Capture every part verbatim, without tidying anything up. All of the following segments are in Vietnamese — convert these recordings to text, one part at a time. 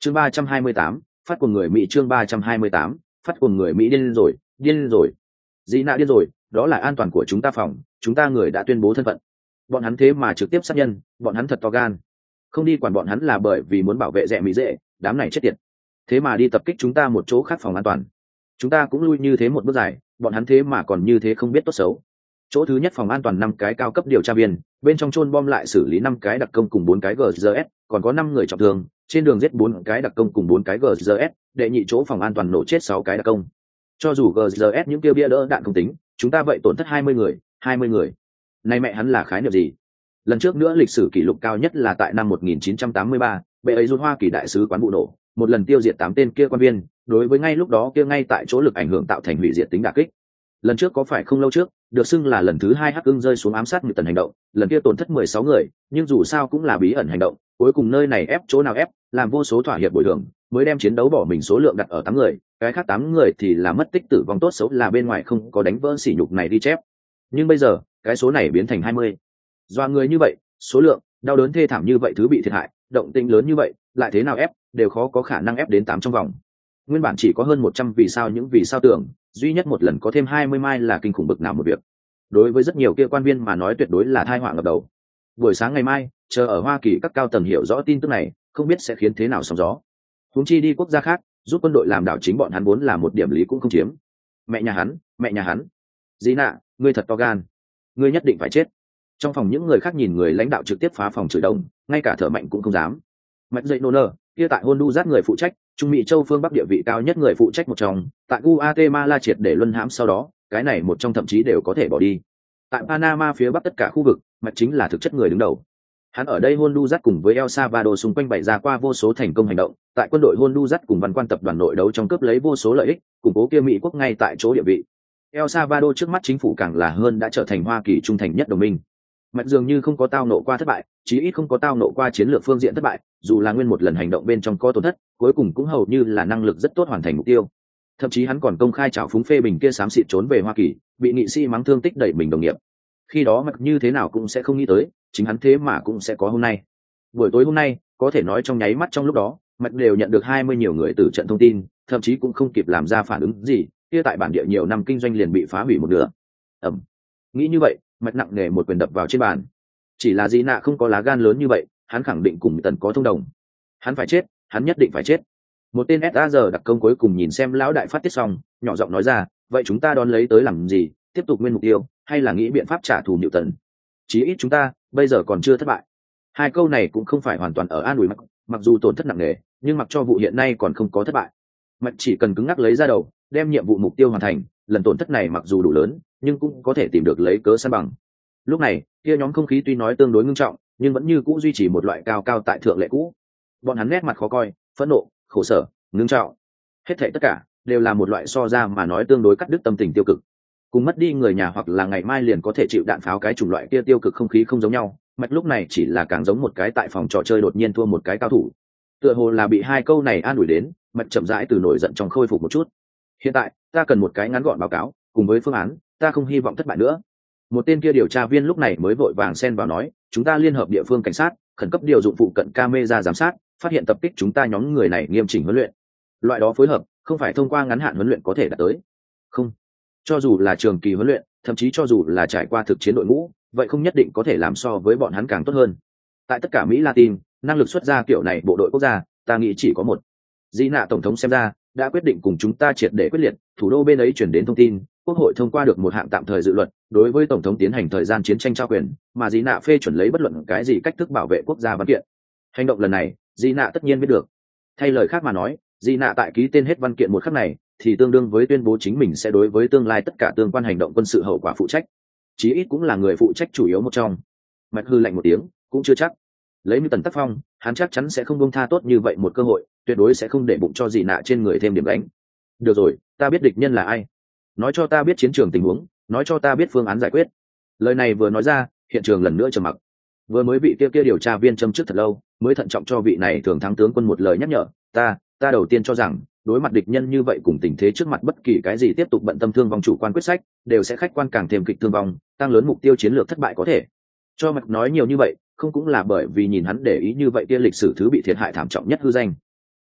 chương ba trăm hai mươi tám, phát cuồng người Mỹ. Chương ba trăm hai mươi tám, phát cuồng người Mỹ. Điên rồi, điên rồi. Dị nạ điên rồi, đó là an toàn của chúng ta phòng, chúng ta người đã tuyên bố thân phận. Bọn hắn thế mà trực tiếp sát nhân, bọn hắn thật to gan. Không đi quản bọn hắn là bởi vì muốn bảo vệ rẻ Mỹ dễ, đám này chết tiệt. Thế mà đi tập kích chúng ta một chỗ khác phòng an toàn. Chúng ta cũng lui như thế một bước dài, bọn hắn thế mà còn như thế không biết tốt xấu. Chỗ thứ nhất phòng an toàn năm cái cao cấp điều tra viên, bên trong chôn bom lại xử lý năm cái đặc công cùng bốn cái giê giê ét, còn có năm người trọng thương, trên đường giết bốn cái đặc công cùng bốn cái giê giê ét, đệ nhị chỗ phòng an toàn nổ chết sáu cái đặc công. Cho dù giê giê ét những kia bia đỡ đạn không tính, chúng ta vậy tổn thất hai mươi người, hai mươi người. Này mẹ hắn là khái niệm gì? Lần trước nữa lịch sử kỷ lục cao nhất là tại năm một nghìn chín trăm tám mươi ba, bệ ấy rút Hoa Kỳ đại sứ quán vụ nổ, một lần tiêu diệt tám tên kia quan viên, đối với ngay lúc đó kia ngay tại chỗ lực ảnh hưởng tạo thành hủy diệt tính đả kích. Lần trước có phải không lâu trước, được xưng là lần thứ hai Hắc Ưng rơi xuống ám sát Newton hành động, lần kia tổn thất mười sáu người, nhưng dù sao cũng là bí ẩn hành động, cuối cùng nơi này ép chỗ nào ép, làm vô số thỏa hiệp bồi thường, mới đem chiến đấu bỏ mình số lượng đặt ở tám người, cái khác tám người thì là mất tích tử vong, tốt xấu là bên ngoài không có đánh vỡ sỉ nhục này đi chép. Nhưng bây giờ, cái số này biến thành hai mươi. Do người như vậy, số lượng, đau đớn thê thảm như vậy, thứ bị thiệt hại, động tĩnh lớn như vậy, lại thế nào ép, đều khó có khả năng ép đến tám trong vòng. Nguyên bản chỉ có hơn một trăm vì sao những vì sao tưởng, duy nhất một lần có thêm hai mươi mai là kinh khủng bực nào một việc. Đối với rất nhiều kia quan viên mà nói tuyệt đối là tai họa ngập đầu. Buổi sáng ngày mai, chờ ở Hoa Kỳ các cao tầng hiểu rõ tin tức này, không biết sẽ khiến thế nào sóng gió. Huống chi đi quốc gia khác, giúp quân đội làm đảo chính bọn hắn vốn là một điểm lý cũng không chiếm. Mẹ nhà hắn, mẹ nhà hắn. Dị nạ, ngươi thật to gan. Ngươi nhất định phải chết. Trong phòng những người khác nhìn người lãnh đạo trực tiếp phá phòng chửi đông, ngay cả thở mạnh cũng không dám. Mạch dậy nô nơ, kia tại Honduras người phụ trách, Trung Mỹ châu phương Bắc địa vị cao nhất người phụ trách một trong, tại Guatemala triệt để luân hãm sau đó, cái này một trong thậm chí đều có thể bỏ đi. Tại Panama phía Bắc tất cả khu vực, Mạch chính là thực chất người đứng đầu. Hắn ở đây Honduras cùng với El Salvador xung quanh bày ra qua vô số thành công hành động, tại quân đội Honduras cùng văn quan tập đoàn nội đấu trong cướp lấy vô số lợi ích, củng cố kia Mỹ quốc ngay tại chỗ địa vị. El Salvador trước mắt chính phủ càng là hơn đã trở thành Hoa Kỳ trung thành nhất đồng minh. Mạch dường như không có tao nộ qua thất bại, chí ít không có tao nộ qua chiến lược phương diện thất bại, dù là nguyên một lần hành động bên trong có tổn thất, cuối cùng cũng hầu như là năng lực rất tốt hoàn thành mục tiêu. Thậm chí hắn còn công khai trào phúng phê bình kia xám xịt trốn về Hoa Kỳ, bị nghị sĩ mắng thương tích đẩy mình đồng nghiệp. Khi đó Mạch như thế nào cũng sẽ không nghĩ tới, chính hắn thế mà cũng sẽ có hôm nay. Buổi tối hôm nay, có thể nói trong nháy mắt trong lúc đó, Mạch đều nhận được hai mươi nhiều người từ trận thông tin, thậm chí cũng không kịp làm ra phản ứng gì, kia tại bản địa nhiều năm kinh doanh liền bị phá hủy một nửa. Ẩm. Nghĩ như vậy, Mạch nặng nề một quyền đập vào trên bàn. Chỉ là Dị nạ không có lá gan lớn như vậy, hắn khẳng định cùng Tần có thông đồng. Hắn phải chết, hắn nhất định phải chết. Một tên ét a giờ đặc công cuối cùng nhìn xem lão đại phát tiết xong, nhỏ giọng nói ra, vậy chúng ta đón lấy tới làm gì, tiếp tục nguyên mục tiêu, hay là nghĩ biện pháp trả thù Newton? Chí ít chúng ta bây giờ còn chưa thất bại. Hai câu này cũng không phải hoàn toàn ở an ủi Mạch, mặc dù tổn thất nặng nề, nhưng mặc cho vụ hiện nay còn không có thất bại. Mạch chỉ cần cứng ngắc lấy ra đầu, đem nhiệm vụ mục tiêu hoàn thành, lần tổn thất này mặc dù đủ lớn, nhưng cũng có thể tìm được lấy cớ san bằng. Lúc này, kia nhóm không khí tuy nói tương đối ngưng trọng, nhưng vẫn như cũ duy trì một loại cao cao tại thượng lệ cũ. Bọn hắn nét mặt khó coi, phẫn nộ, khổ sở, ngưng trọng, hết thảy tất cả đều là một loại so ra mà nói tương đối cắt đứt tâm tình tiêu cực. Cùng mất đi người nhà hoặc là ngày mai liền có thể chịu đạn pháo cái chủng loại kia tiêu cực không khí không giống nhau. Mạch lúc này chỉ là càng giống một cái tại phòng trò chơi đột nhiên thua một cái cao thủ. Tựa hồ là bị hai câu này an ủi đến, Mạch chậm rãi từ nổi giận trong khôi phục một chút. Hiện tại, ta cần một cái ngắn gọn báo cáo, cùng với phương án, ta không hy vọng thất bại nữa. Một tên kia điều tra viên lúc này mới vội vàng xen vào nói, chúng ta liên hợp địa phương cảnh sát, khẩn cấp điều dụng phụ cận camera giám sát, phát hiện tập kích chúng ta nhóm người này nghiêm chỉnh huấn luyện. Loại đó phối hợp, không phải thông qua ngắn hạn huấn luyện có thể đạt tới. Không, cho dù là trường kỳ huấn luyện, thậm chí cho dù là trải qua thực chiến đội ngũ, vậy không nhất định có thể làm so với bọn hắn càng tốt hơn. Tại tất cả Mỹ Latin, năng lực xuất ra kiểu này bộ đội quốc gia, ta nghĩ chỉ có một. Dị nạ tổng thống xem ra đã quyết định cùng chúng ta triệt để quyết liệt, thủ đô bên ấy chuyển đến thông tin, quốc hội thông qua được một hạng tạm thời dự luật, đối với tổng thống tiến hành thời gian chiến tranh trao quyền, mà Dị nạ phê chuẩn lấy bất luận cái gì cách thức bảo vệ quốc gia văn kiện. Hành động lần này, Dị nạ tất nhiên biết được. Thay lời khác mà nói, Dị nạ tại ký tên hết văn kiện một khắc này, thì tương đương với tuyên bố chính mình sẽ đối với tương lai tất cả tương quan hành động quân sự hậu quả phụ trách. Chí ít cũng là người phụ trách chủ yếu một trong. Mạch hư lạnh một tiếng, cũng chưa chắc. Lấy như Tần Tắc Phong, hắn chắc chắn sẽ không buông tha tốt như vậy một cơ hội, tuyệt đối sẽ không để bụng cho Dị nạ trên người thêm điểm đánh. Được rồi, ta biết địch nhân là ai. Nói cho ta biết chiến trường tình huống, nói cho ta biết phương án giải quyết. Lời này vừa nói ra, hiện trường lần nữa trầm mặc. Vừa mới bị kia kia điều tra viên châm trước thật lâu, mới thận trọng cho vị này thường thắng tướng quân một lời nhắc nhở, ta, ta đầu tiên cho rằng, đối mặt địch nhân như vậy cùng tình thế trước mặt bất kỳ cái gì tiếp tục bận tâm thương vong chủ quan quyết sách, đều sẽ khách quan càng thêm kịch thương vong, tăng lớn mục tiêu chiến lược thất bại có thể. Cho Mạch nói nhiều như vậy, không cũng là bởi vì nhìn hắn để ý như vậy kia lịch sử thứ bị thiệt hại thảm trọng nhất hư danh.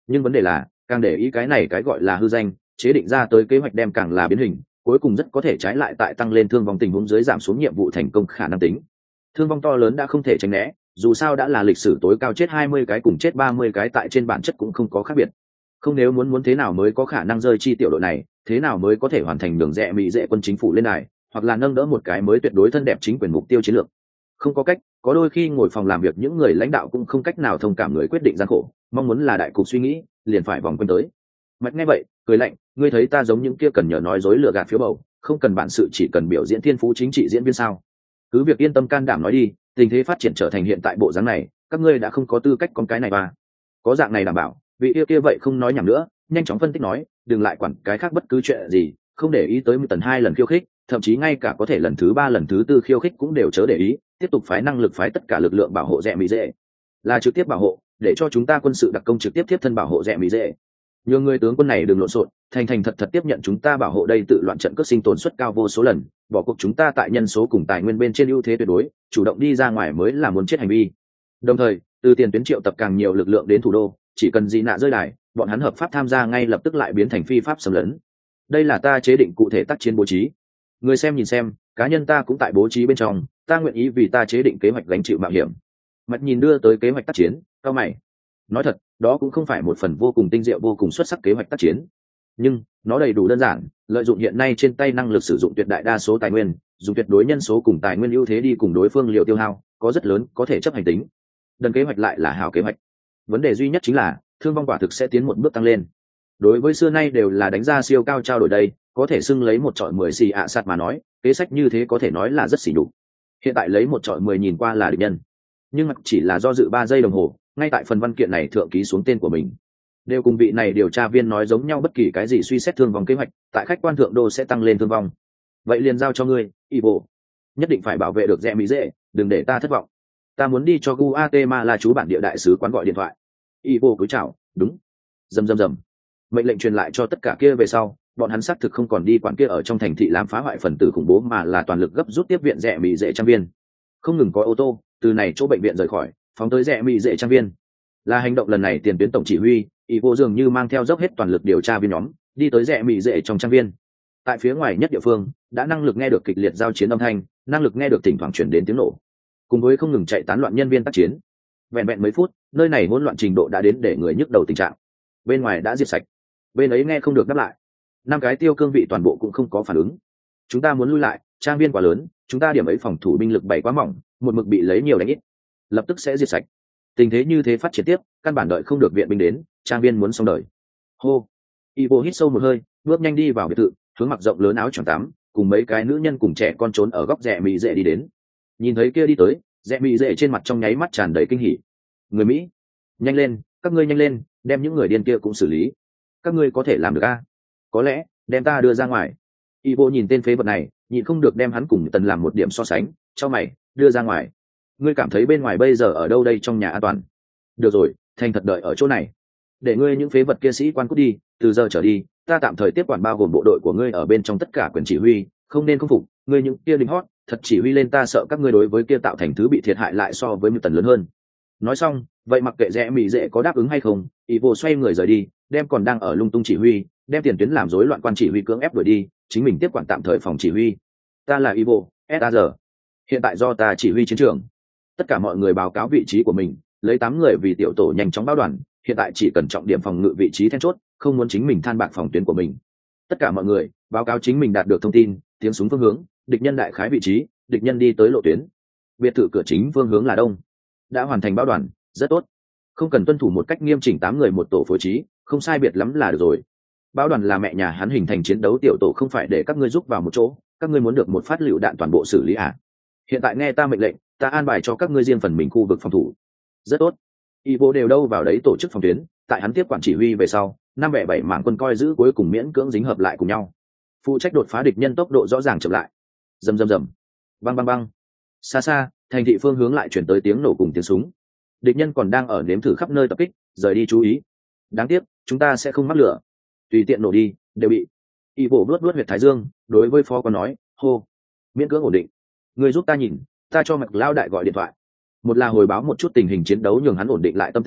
Nhưng vấn đề là càng để ý cái này cái gọi là hư danh, chế định ra tới kế hoạch đem càng là biến hình, cuối cùng rất có thể trái lại tại tăng lên thương vong tình huống dưới giảm xuống nhiệm vụ thành công khả năng tính. Thương vong to lớn đã không thể tránh né, dù sao đã là lịch sử tối cao, chết hai mươi cái cùng chết ba mươi cái tại trên bản chất cũng không có khác biệt. Không, nếu muốn muốn thế nào mới có khả năng rơi chi tiểu đội này, thế nào mới có thể hoàn thành đường rẽ mỹ dễ quân chính phủ lên đài, hoặc là nâng đỡ một cái mới tuyệt đối thân đẹp chính quyền mục tiêu chiến lược. Không có cách, có đôi khi ngồi phòng làm việc những người lãnh đạo cũng không cách nào thông cảm người quyết định gian khổ, mong muốn là đại cục suy nghĩ, liền phải vòng quanh tới. Mạch nghe vậy, cười lạnh, ngươi thấy ta giống những kia cần nhờ nói dối lừa gạt phiếu bầu, không cần bản sự chỉ cần biểu diễn thiên phú chính trị diễn viên sao? Cứ việc yên tâm can đảm nói đi, tình thế phát triển trở thành hiện tại bộ dáng này, các ngươi đã không có tư cách con cái này mà. Có dạng này đảm bảo, vị yêu kia vậy không nói nhảm nữa, nhanh chóng phân tích nói, đừng lại quản cái khác bất cứ chuyện gì, không để ý tới một tần hai lần khiêu khích, thậm chí ngay cả có thể lần thứ ba lần thứ tư khiêu khích cũng đều chớ để ý, tiếp tục phái năng lực phái tất cả lực lượng bảo hộ rẽ mỹ dễ, là trực tiếp bảo hộ, để cho chúng ta quân sự đặc công trực tiếp tiếp thân bảo hộ rẽ mỹ dễ. Nhiều người tướng quân này đừng lộn xộn, thành thành thật thật tiếp nhận chúng ta bảo hộ đây, tự loạn trận cướp sinh tồn suất cao vô số lần, bỏ cuộc chúng ta tại nhân số cùng tài nguyên bên trên ưu thế tuyệt đối, chủ động đi ra ngoài mới là muốn chết hành vi. Đồng thời, từ tiền tuyến triệu tập càng nhiều lực lượng đến thủ đô, chỉ cần dị nạ rơi đài, bọn hắn hợp pháp tham gia ngay lập tức lại biến thành phi pháp xâm lấn. Đây là ta chế định cụ thể tác chiến bố trí. Người xem nhìn xem, cá nhân ta cũng tại bố trí bên trong, ta nguyện ý vì ta chế định kế hoạch gánh chịu mạo hiểm. Mặt nhìn đưa tới kế hoạch tác chiến, cao mày. Nói thật, đó cũng không phải một phần vô cùng tinh diệu vô cùng xuất sắc kế hoạch tác chiến, nhưng nó đầy đủ đơn giản, lợi dụng hiện nay trên tay năng lực sử dụng tuyệt đại đa số tài nguyên, dùng tuyệt đối nhân số cùng tài nguyên ưu thế đi cùng đối phương liều tiêu hao, có rất lớn có thể chấp hành tính. Đần kế hoạch lại là hảo kế hoạch. Vấn đề duy nhất chính là thương vong quả thực sẽ tiến một bước tăng lên. Đối với xưa nay đều là đánh ra siêu cao trao đổi đây, có thể xưng lấy một trọi mười xì ạ sạt mà nói, kế sách như thế có thể nói là rất xỉ nhục. Hiện tại lấy một trọi mười nhìn qua là địch nhân, nhưng mặt chỉ là do dự ba giây đồng hồ, ngay tại phần văn kiện này thượng ký xuống tên của mình, đều cùng vị này điều tra viên nói giống nhau, bất kỳ cái gì suy xét thương vong kế hoạch tại khách quan thượng đô sẽ tăng lên thương vong. Vậy liền giao cho ngươi, Ivo, nhất định phải bảo vệ được rẽ mỹ dễ, đừng để ta thất vọng. Ta muốn đi cho Guatemala chú bản địa đại sứ quán gọi điện thoại. Ivo cúi chào, đúng. Rầm rầm rầm. Mệnh lệnh truyền lại cho tất cả kia về sau, bọn hắn xác thực không còn đi quản kia ở trong thành thị làm phá hoại phần tử khủng bố, mà là toàn lực gấp rút tiếp viện rẽ mỹ dễ trang viên. Không ngừng có ô tô từ này chỗ bệnh viện rời khỏi, phóng tới rẽ mỹ dễ trang viên. Là hành động lần này tiền tuyến tổng chỉ huy, Ivo dường như mang theo dốc hết toàn lực điều tra viên nhóm, đi tới rẽ mỹ dễ trong trang viên. Tại phía ngoài nhất địa phương, đã năng lực nghe được kịch liệt giao chiến âm thanh, năng lực nghe được thỉnh thoảng chuyển đến tiếng nổ, cùng với không ngừng chạy tán loạn nhân viên tác chiến. Vẹn vẹn mấy phút, nơi này hỗn loạn trình độ đã đến để người nhức đầu tình trạng. Bên ngoài đã diệt sạch, bên ấy nghe không được đáp lại. Năm cái tiêu cương vị toàn bộ cũng không có phản ứng. Chúng ta muốn lui lại, trang viên quá lớn, chúng ta điểm ấy phòng thủ binh lực bày quá mỏng, một mực bị lấy nhiều đánh ít, lập tức sẽ diệt sạch. Tình thế như thế phát triển tiếp, căn bản đợi không được viện binh đến, trang viên muốn xong đời. Hô. Ivo hít sâu một hơi, bước nhanh đi vào biệt thự, hướng mặc rộng lớn áo choàng tắm, cùng mấy cái nữ nhân cùng trẻ con trốn ở góc rẽ mỹ dễ đi đến. Nhìn thấy kia đi tới, rẽ mỹ dễ trên mặt trong nháy mắt tràn đầy kinh hỉ. Người Mỹ, nhanh lên, các ngươi nhanh lên, đem những người điên kia cũng xử lý. Các ngươi có thể làm được a? Có lẽ, đem ta đưa ra ngoài. Ivo nhìn tên phế vật này, nhịn không được đem hắn cùng Tần làm một điểm so sánh, cho mày, đưa ra ngoài. Ngươi cảm thấy bên ngoài bây giờ ở đâu đây, trong nhà an toàn? Được rồi, thành thật đợi ở chỗ này. Để ngươi những phế vật kia sĩ quan cút đi, từ giờ trở đi, ta tạm thời tiếp quản bao gồm bộ đội của ngươi ở bên trong tất cả quyền chỉ huy, không nên không phục, ngươi những kia lính hót, thật chỉ huy lên, ta sợ các ngươi đối với kia tạo thành thứ bị thiệt hại lại so với một tần lớn hơn. Nói xong, vậy mặc kệ rẽ mỹ dễ có đáp ứng hay không, Ivo xoay người rời đi, đem còn đang ở lung tung chỉ huy, đem tiền tuyến làm rối loạn quan chỉ huy cưỡng ép đuổi đi, chính mình tiếp quản tạm thời phòng chỉ huy. Ta là Ivo, ét a rờ. Hiện tại do ta chỉ huy chiến trường. Tất cả mọi người báo cáo vị trí của mình, lấy tám người vì tiểu tổ nhanh chóng báo đoàn, hiện tại chỉ cần trọng điểm phòng ngự vị trí then chốt, không muốn chính mình than bạc phòng tuyến của mình. Tất cả mọi người báo cáo chính mình đạt được thông tin, tiếng súng phương hướng, địch nhân đại khái vị trí, địch nhân đi tới lộ tuyến. Biệt thự cửa chính phương hướng là đông. Đã hoàn thành báo đoàn, rất tốt. Không cần tuân thủ một cách nghiêm chỉnh tám người một tổ phối trí, không sai biệt lắm là được rồi. Báo đoàn là mẹ nhà hắn hình thành chiến đấu tiểu tổ, không phải để các ngươi giúp vào một chỗ, các ngươi muốn được một phát lựu đạn toàn bộ xử lý à? Hiện tại nghe ta mệnh lệnh, ta an bài cho các ngươi riêng phần mình khu vực phòng thủ. Rất tốt. Ivo đều đâu vào đấy tổ chức phòng tuyến, tại hắn tiếp quản chỉ huy về sau, năm bẻ bảy mảng quân coi giữ cuối cùng miễn cưỡng dính hợp lại cùng nhau, phụ trách đột phá địch nhân, tốc độ rõ ràng chậm lại. Rầm rầm rầm, băng băng băng. Xa xa, thành thị phương hướng lại chuyển tới tiếng nổ cùng tiếng súng. Địch nhân còn đang ở nếm thử khắp nơi tập kích, rời đi chú ý. Đáng tiếc, chúng ta sẽ không mắc lửa, tùy tiện nổ đi, đều bị. Ivo vuốt vuốt huyệt thái dương, đối với phó quan nói, hô, miễn cưỡng ổn định. Người giúp ta nhìn, ta cho Mạc Lao đại gọi điện thoại. Một là hồi báo một chút tình hình chiến đấu nhường hắn ổn định lại tâm tình,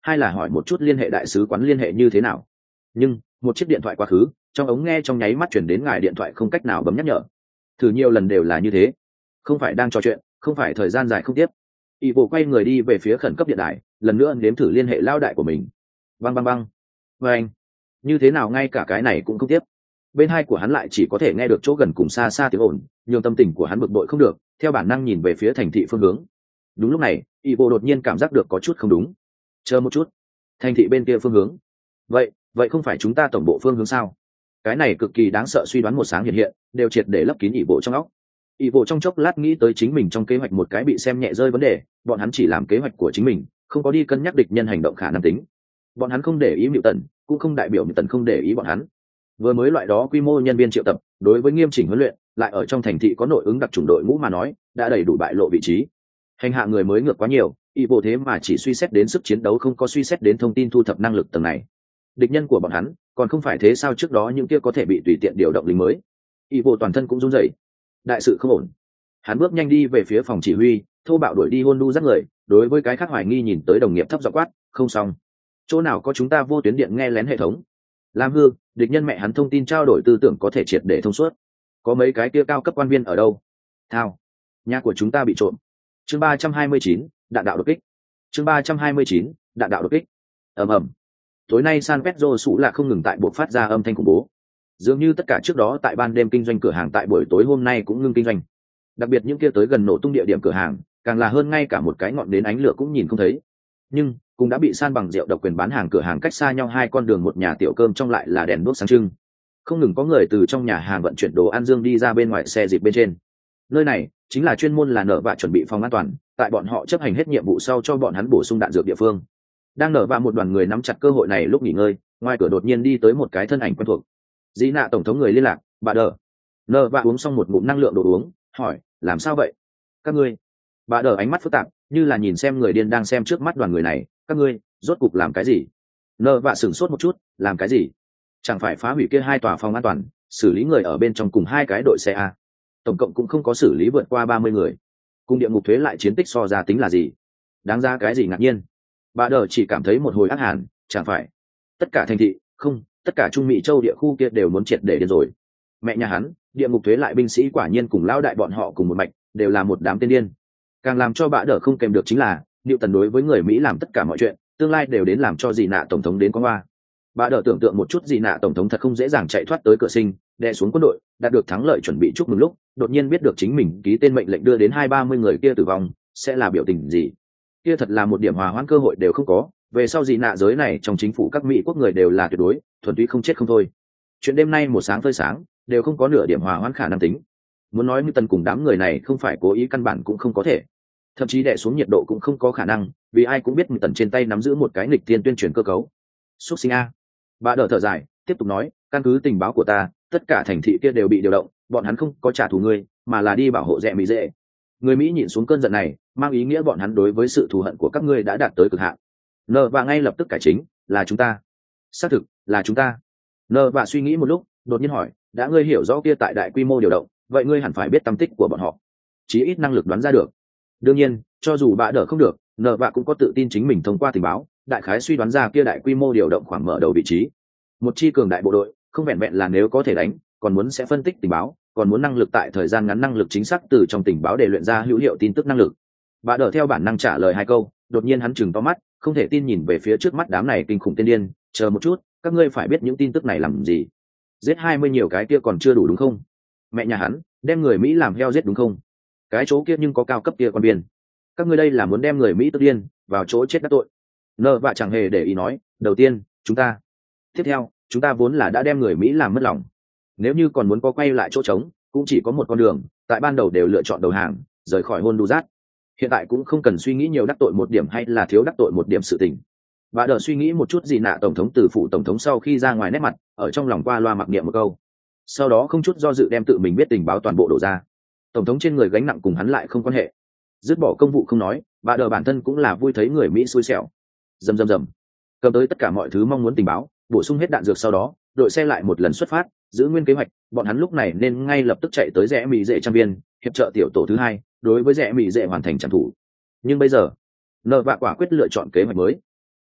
hai là hỏi một chút liên hệ đại sứ quán liên hệ như thế nào. Nhưng một chiếc điện thoại quá khứ, trong ống nghe trong nháy mắt chuyển đến ngài điện thoại không cách nào bấm nhắc nhở. Thử nhiều lần đều là như thế, không phải đang trò chuyện, không phải thời gian dài không tiếp. Y bộ quay người đi về phía khẩn cấp điện đài, lần nữa nếm thử liên hệ lao đại của mình. Băng băng băng. Và anh, như thế nào ngay cả cái này cũng không tiếp. Bên hai của hắn lại chỉ có thể nghe được chỗ gần cùng xa xa tiếng ồn, nhưng tâm tình của hắn bực bội không được, theo bản năng nhìn về phía thành thị phương hướng. Đúng lúc này, Y bộ đột nhiên cảm giác được có chút không đúng. Chờ một chút, thành thị bên kia phương hướng. Vậy, vậy không phải chúng ta tổng bộ phương hướng sao? Cái này cực kỳ đáng sợ suy đoán một sáng hiện hiện, đều triệt để lấp kín Y bộ trong óc. Y bộ trong chốc lát nghĩ tới chính mình trong kế hoạch một cái bị xem nhẹ rơi vấn đề, bọn hắn chỉ làm kế hoạch của chính mình, không có đi cân nhắc địch nhân hành động khả năng tính. Bọn hắn không để ý Milton Tần, cũng không đại biểu Milton Tần không để ý bọn hắn. Vừa mới loại đó quy mô nhân viên triệu tập, đối với nghiêm chỉnh huấn luyện, lại ở trong thành thị có nội ứng đặc chủng đội ngũ mà nói, đã đầy đủ bại lộ vị trí. Hành hạ người mới ngược quá nhiều, Y bộ thế mà chỉ suy xét đến sức chiến đấu không có suy xét đến thông tin thu thập năng lực tầng này. Địch nhân của bọn hắn, còn không phải thế sao trước đó những kia có thể bị tùy tiện điều động lính mới. Y bộ toàn thân cũng run rẩy. Đại sự không ổn. Hắn bước nhanh đi về phía phòng chỉ huy, thô bạo đuổi đi hôn đu dắt người, đối với cái khác hoài nghi nhìn tới đồng nghiệp thấp giọng quát, không xong. Chỗ nào có chúng ta vô tuyến điện nghe lén hệ thống? Làm hư, địch nhân mẹ hắn thông tin trao đổi tư tưởng có thể triệt để thông suốt. Có mấy cái kia cao cấp quan viên ở đâu? Thao, nhà của chúng ta bị trộm. Chương ba trăm hai mươi chín, đạn đạo đột kích. Chương ba trăm hai mươi chín, đạn đạo đột kích. Ầm ầm. Tối nay San Pedro sủ là không ngừng tại buộc phát ra âm thanh khủng bố. Dường như tất cả trước đó tại ban đêm kinh doanh cửa hàng tại buổi tối hôm nay cũng ngưng kinh doanh. Đặc biệt những kia tới gần nổ tung địa điểm cửa hàng, càng là hơn ngay cả một cái ngọn đến ánh lửa cũng nhìn không thấy. Nhưng cũng đã bị san bằng rượu độc quyền bán hàng cửa hàng cách xa nhau hai con đường một nhà tiểu cơm trong lại là đèn đuốc sáng trưng. Không ngừng có người từ trong nhà hàng vận chuyển đồ ăn dương đi ra bên ngoài xe dịp bên trên. Nơi này chính là chuyên môn là nở vạ chuẩn bị phòng an toàn, tại bọn họ chấp hành hết nhiệm vụ sau cho bọn hắn bổ sung đạn dược địa phương. Đang nở vạ một đoàn người nắm chặt cơ hội này lúc nghỉ ngơi, ngoài cửa đột nhiên đi tới một cái thân ảnh quen thuộc. Dĩ nạ tổng thống người liên lạc, bà đờ. Nở vạ uống xong một ngụm năng lượng đồ uống, hỏi, làm sao vậy? Các ngươi? Bà đờ ánh mắt phức tạp, như là nhìn xem người điên đang xem trước mắt đoàn người này. Các ngươi rốt cục làm cái gì? Nở vạ sửng sốt một chút, làm cái gì? Chẳng phải phá hủy kia hai tòa phòng an toàn, xử lý người ở bên trong cùng hai cái đội xe a? Tổng cộng cũng không có xử lý vượt qua ba mươi người. Cùng địa ngục thuế lại chiến tích so ra tính là gì? Đáng ra cái gì ngạc nhiên? Bà đờ chỉ cảm thấy một hồi ác hàn, chẳng phải tất cả thành thị, không, tất cả trung mỹ châu địa khu kia đều muốn triệt để điên rồi. Mẹ nhà hắn, địa ngục thuế lại binh sĩ quả nhiên cùng lao đại bọn họ cùng một mạch, đều là một đám tên điên. Càng làm cho bà đờ không kèm được chính là, Niệu Tần đối với người Mỹ làm tất cả mọi chuyện, tương lai đều đến làm cho dì nạ tổng thống đến con hoa. Bà đờ tưởng tượng một chút dì nạ tổng thống thật không dễ dàng chạy thoát tới cửa sinh, đè xuống quân đội, đạt được thắng lợi chuẩn bị chúc mừng lúc, đột nhiên biết được chính mình ký tên mệnh lệnh đưa đến hai ba mươi người kia tử vong, sẽ là biểu tình gì? Kia thật là một điểm hòa hoãn cơ hội đều không có. Về sau dì nạ giới này trong chính phủ các Mỹ quốc người đều là tuyệt đối, thuần túy không chết không thôi. Chuyện đêm nay một sáng phơi sáng, đều không có nửa điểm hòa hoãn khả năng tính. Muốn nói như Tần cùng đám người này không phải cố ý, căn bản cũng không có thể. Thậm chí đè xuống nhiệt độ cũng không có khả năng, vì ai cũng biết Như Tần trên tay nắm giữ một cái nghịch tiên tuyên truyền cơ cấu. Xuất sinh a. Bà đỡ thở dài, tiếp tục nói, căn cứ tình báo của ta, tất cả thành thị kia đều bị điều động, bọn hắn không có trả thù ngươi, mà là đi bảo hộ rẻ Mỹ dễ. Người Mỹ nhịn xuống cơn giận này, mang ý nghĩa bọn hắn đối với sự thù hận của các ngươi đã đạt tới cực hạn. Nợ và ngay lập tức cải chính, là chúng ta. Xác thực, là chúng ta. Nợ và suy nghĩ một lúc, đột nhiên hỏi, đã ngươi hiểu rõ kia tại đại quy mô điều động, vậy ngươi hẳn phải biết tâm tích của bọn họ. Chí ít năng lực đoán ra được. Đương nhiên, cho dù bà đỡ không được, nợ và cũng có tự tin chính mình thông qua tình báo, đại khái suy đoán ra kia đại quy mô điều động khoảng mở đầu vị trí. Một chi cường đại bộ đội, không vẹn vẹn là nếu có thể đánh, còn muốn sẽ phân tích tình báo, còn muốn năng lực tại thời gian ngắn năng lực chính xác từ trong tình báo để luyện ra hữu hiệu tin tức năng lực. Bà đỡ theo bản năng trả lời hai câu, đột nhiên hắn chừng to mắt, không thể tin nhìn về phía trước mắt đám này kinh khủng tiên điên, chờ một chút, các ngươi phải biết những tin tức này làm gì? Giết hai mươi nhiều cái kia còn chưa đủ đúng không? Mẹ nhà hắn, đem người Mỹ làm heo giết đúng không? Cái chỗ kia nhưng có cao cấp kia quan biên. Các ngươi đây là muốn đem người Mỹ tức điên, vào chỗ chết đắc tội. Nợ vạ chẳng hề để ý nói, đầu tiên, chúng ta. Tiếp theo, chúng ta vốn là đã đem người Mỹ làm mất lòng. Nếu như còn muốn có quay lại chỗ trống, cũng chỉ có một con đường, tại ban đầu đều lựa chọn đầu hàng, rời khỏi Honduras. Hiện tại cũng không cần suy nghĩ nhiều đắc tội một điểm hay là thiếu đắc tội một điểm sự tình. Bà đỡ suy nghĩ một chút gì nạ tổng thống từ phủ tổng thống sau khi ra ngoài nét mặt, ở trong lòng qua loa mặc niệm một câu. Sau đó không chút do dự đem tự mình biết tình báo toàn bộ đổ ra. Tổng thống trên người gánh nặng cùng hắn lại không quan hệ. Dứt bỏ công vụ không nói, bà đỡ bản thân cũng là vui thấy người Mỹ xui xẻo. Rầm rầm rầm. Cầm tới tất cả mọi thứ mong muốn tình báo, bổ sung hết đạn dược sau đó, đội xe lại một lần xuất phát, giữ nguyên kế hoạch, bọn hắn lúc này nên ngay lập tức chạy tới rẽ Mỹ dệ trang viên, hiệp trợ tiểu tổ thứ hai, đối với rẽ Mỹ dệ hoàn thành trảm thủ. Nhưng bây giờ, nợ vạ quả quyết lựa chọn kế hoạch mới.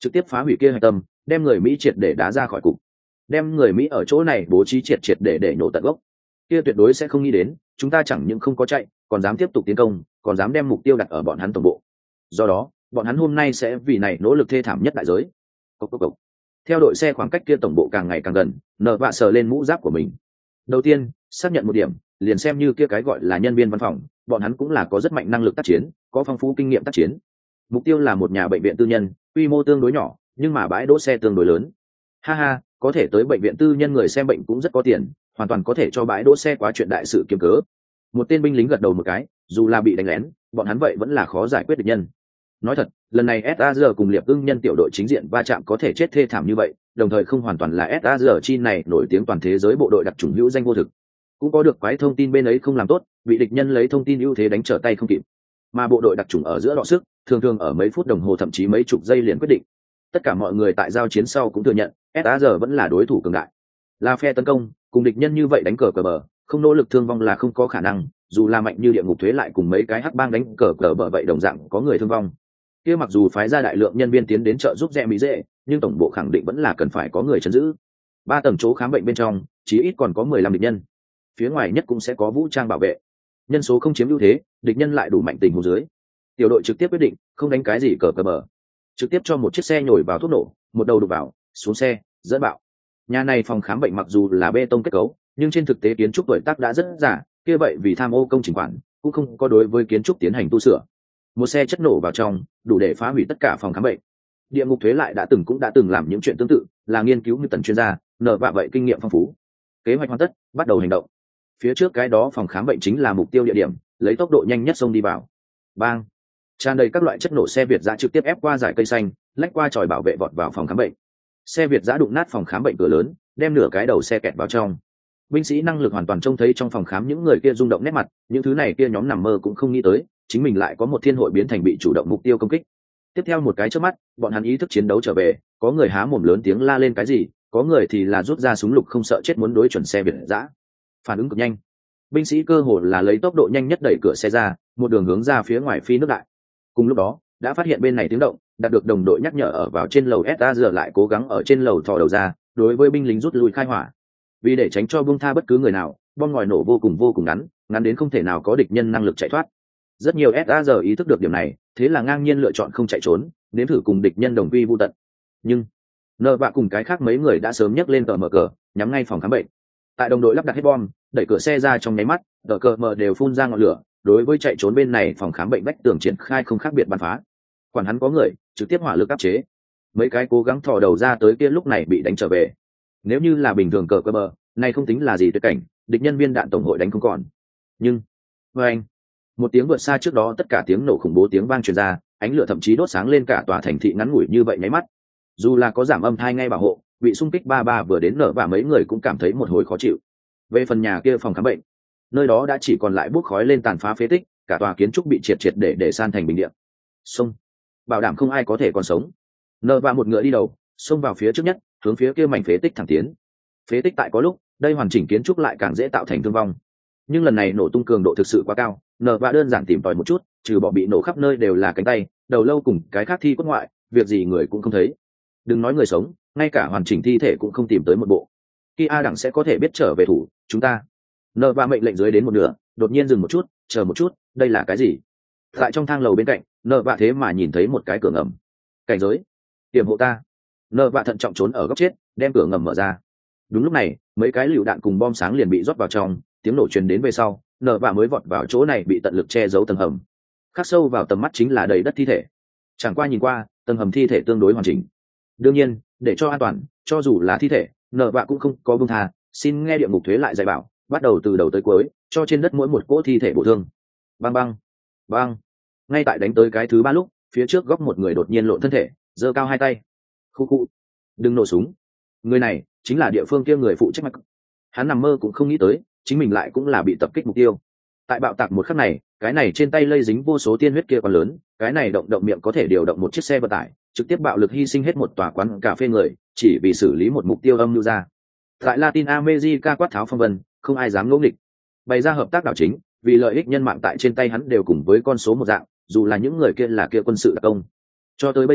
trực tiếp phá hủy kia hạch tâm, đem người Mỹ triệt để đá ra khỏi cục, đem người Mỹ ở chỗ này bố trí triệt triệt để để nổ tận gốc. Kia tuyệt đối sẽ không nghĩ đến, chúng ta chẳng những không có chạy, còn dám tiếp tục tiến công, còn dám đem mục tiêu đặt ở bọn hắn tổng bộ. Do đó, bọn hắn hôm nay sẽ vì này nỗ lực thê thảm nhất đại giới. Cốc cốc cốc. Theo đội xe khoảng cách kia tổng bộ càng ngày càng gần, nợ vạ sờ lên mũ giáp của mình. Đầu tiên, xác nhận một điểm, liền xem như kia cái gọi là nhân viên văn phòng, bọn hắn cũng là có rất mạnh năng lực tác chiến, có phong phú kinh nghiệm tác chiến. Mục tiêu là một nhà bệnh viện tư nhân, quy mô tương đối nhỏ, nhưng mà bãi đỗ xe tương đối lớn. Ha ha, có thể tới bệnh viện tư nhân người xem bệnh cũng rất có tiền, hoàn toàn có thể cho bãi đỗ xe quá chuyện đại sự kiếm cớ. Một tên binh lính gật đầu một cái, dù là bị đánh lén, bọn hắn vậy vẫn là khó giải quyết địch nhân. Nói thật, lần này ét a giê cùng Liệp Ưng nhân tiểu đội chính diện va chạm có thể chết thê thảm như vậy, đồng thời không hoàn toàn là ét a giê chi này nổi tiếng toàn thế giới bộ đội đặc chủng hữu danh vô thực. Cũng có được quái thông tin bên ấy không làm tốt, bị địch nhân lấy thông tin ưu thế đánh trở tay không kịp. Mà bộ đội đặc chủng ở giữa đọ sức, thường thường ở mấy phút đồng hồ thậm chí mấy chục giây liền quyết định. Tất cả mọi người tại giao chiến sau cũng thừa nhận, ét a giê vẫn là đối thủ cường đại. Là phe tấn công, cùng địch nhân như vậy đánh cờ cờ bờ, không nỗ lực thương vong là không có khả năng, dù là mạnh như địa ngục thuế lại cùng mấy cái hắc bang đánh cờ cờ bờ vậy đồng dạng có người thương vong. Kia mặc dù phái ra đại lượng nhân viên tiến đến trợ giúp rẽ mỹ dễ, nhưng tổng bộ khẳng định vẫn là cần phải có người chấn giữ. Ba tầng chỗ khám bệnh bên trong, chí ít còn có mười lăm địch nhân. Phía ngoài nhất cũng sẽ có vũ trang bảo vệ. Nhân số không chiếm ưu thế, địch nhân lại đủ mạnh tình huống dưới. Tiểu đội trực tiếp quyết định, không đánh cái gì cờ cờ bờ, trực tiếp cho một chiếc xe nhồi vào thuốc nổ, một đầu đục vào, xuống xe, dẫn bạo. Nhà này phòng khám bệnh mặc dù là bê tông kết cấu, nhưng trên thực tế kiến trúc tuổi tác đã rất giả, kia vậy vì tham ô công trình quản, cũng không có đối với kiến trúc tiến hành tu sửa. Một xe chất nổ vào trong, đủ để phá hủy tất cả phòng khám bệnh. Địa ngục thuế lại đã từng cũng đã từng làm những chuyện tương tự, là nghiên cứu như tần chuyên gia, nợ vạ vậy kinh nghiệm phong phú. Kế hoạch hoàn tất, bắt đầu hành động. Phía trước cái đó phòng khám bệnh chính là mục tiêu địa điểm, lấy tốc độ nhanh nhất xông đi vào. Bang! Tràn đầy các loại chất nổ xe Việt giã trực tiếp ép qua dải cây xanh, lách qua chòi bảo vệ vọt vào phòng khám bệnh. Xe Việt giã đụng nát phòng khám bệnh cửa lớn, đem nửa cái đầu xe kẹt vào trong. Binh sĩ năng lực hoàn toàn trông thấy trong phòng khám những người kia rung động nét mặt, những thứ này kia nhóm nằm mơ cũng không nghĩ tới, chính mình lại có một thiên hội biến thành bị chủ động mục tiêu công kích. Tiếp theo một cái chớp mắt, bọn hắn ý thức chiến đấu trở về, có người há mồm lớn tiếng la lên cái gì, có người thì là rút ra súng lục không sợ chết muốn đối chuẩn xe Việt giã. Phản ứng cực nhanh, binh sĩ cơ hồ là lấy tốc độ nhanh nhất đẩy cửa xe ra, một đường hướng ra phía ngoài phi nước đại. Cùng lúc đó, đã phát hiện bên này tiếng động, đạt được đồng đội nhắc nhở ở vào trên lầu ét a giờ lại cố gắng ở trên lầu thò đầu ra, đối với binh lính rút lui khai hỏa. Vì để tránh cho buông tha bất cứ người nào, bom ngòi nổ vô cùng vô cùng ngắn, ngắn đến không thể nào có địch nhân năng lực chạy thoát. Rất nhiều ét a giờ ý thức được điểm này, thế là ngang nhiên lựa chọn không chạy trốn, nếm thử cùng địch nhân đồng quy vu tận. Nhưng nợ vạ cùng cái khác mấy người đã sớm nhấc lên cờ mở cờ, nhắm ngay phòng khám bệnh. Tại đồng đội lắp đặt hết bom, đẩy cửa xe ra trong nháy mắt, cờ cờ mở đều phun ra ngọn lửa. Đối với chạy trốn bên này phòng khám bệnh vách tường triển khai không khác biệt bắn phá. Quản hắn có người, trực tiếp hỏa lực áp chế. Mấy cái cố gắng thò đầu ra tới kia lúc này bị đánh trở về. Nếu như là bình thường cờ cơ bờ, này không tính là gì tuyệt cảnh, địch nhân viên đạn tổng hội đánh không còn. Nhưng, với anh, một tiếng vượt xa trước đó tất cả tiếng nổ khủng bố tiếng vang truyền ra, ánh lửa thậm chí đốt sáng lên cả tòa thành thị ngắn ngủi như vậy nháy mắt. Dù là có giảm âm thanh ngay bảo hộ, bị xung kích ba ba vừa đến nở và mấy người cũng cảm thấy một hồi khó chịu. Về phần nhà kia phòng khám bệnh, nơi đó đã chỉ còn lại bốc khói lên tàn phá phế tích, cả tòa kiến trúc bị triệt triệt để để san thành bình địa. Xông, bảo đảm không ai có thể còn sống. Nở và một ngựa đi đầu, xông vào phía trước nhất, hướng phía kia mảnh phế tích thẳng tiến. Phế tích tại có lúc, đây hoàn chỉnh kiến trúc lại càng dễ tạo thành thương vong. Nhưng lần này nổ tung cường độ thực sự quá cao, nở và đơn giản tìm tòi một chút, trừ bỏ bị nổ khắp nơi đều là cánh tay, đầu lâu cùng cái khác thi cốt ngoại, việc gì người cũng không thấy. Đừng nói người sống, ngay cả hoàn chỉnh thi thể cũng không tìm tới một bộ. Khi A đẳng sẽ có thể biết trở về thủ, chúng ta. Nở và mệnh lệnh dưới đến một nửa, đột nhiên dừng một chút, chờ một chút, đây là cái gì? Tại trong thang lầu bên cạnh, nở và thế mà nhìn thấy một cái cửa ngầm. Cảnh giới, tiềm hộ ta. Nở và thận trọng trốn ở góc chết, đem cửa ngầm mở ra. Đúng lúc này, mấy cái lựu đạn cùng bom sáng liền bị rót vào trong, tiếng nổ truyền đến về sau, nở và mới vọt vào chỗ này bị tận lực che giấu tầng hầm. Khắc sâu vào tầm mắt chính là đầy đất thi thể. Chẳng qua nhìn qua, tầng hầm thi thể tương đối hoàn chỉnh. Đương nhiên, để cho an toàn, cho dù là thi thể, nở và cũng không có buông tha, xin nghe địa ngục thuế lại dạy bảo, bắt đầu từ đầu tới cuối, cho trên đất mỗi một cỗ thi thể bổ thương. Bang bang, bang. Ngay tại đánh tới cái thứ ba lúc, phía trước góc một người đột nhiên lộn thân thể, giơ cao hai tay. Khu khu, đừng nổ súng. Người này chính là địa phương kia người phụ trách mạch. Hắn nằm mơ cũng không nghĩ tới, chính mình lại cũng là bị tập kích mục tiêu. Tại bạo tạc một khắc này, cái này trên tay lây dính vô số tiên huyết kia còn lớn, cái này động động miệng có thể điều động một chiếc xe vận tải, trực tiếp bạo lực hy sinh hết một tòa quán cà phê người, chỉ vì xử lý một mục tiêu âm mưu ra. Tại Latin America quát tháo phong vân, không ai dám ngỗ nghịch. Bày ra hợp tác đảo chính, vì lợi ích nhân mạng tại trên tay hắn đều cùng với con số một dạng, dù là những người kia là kia quân sự đặc công. Cho tới bây giờ,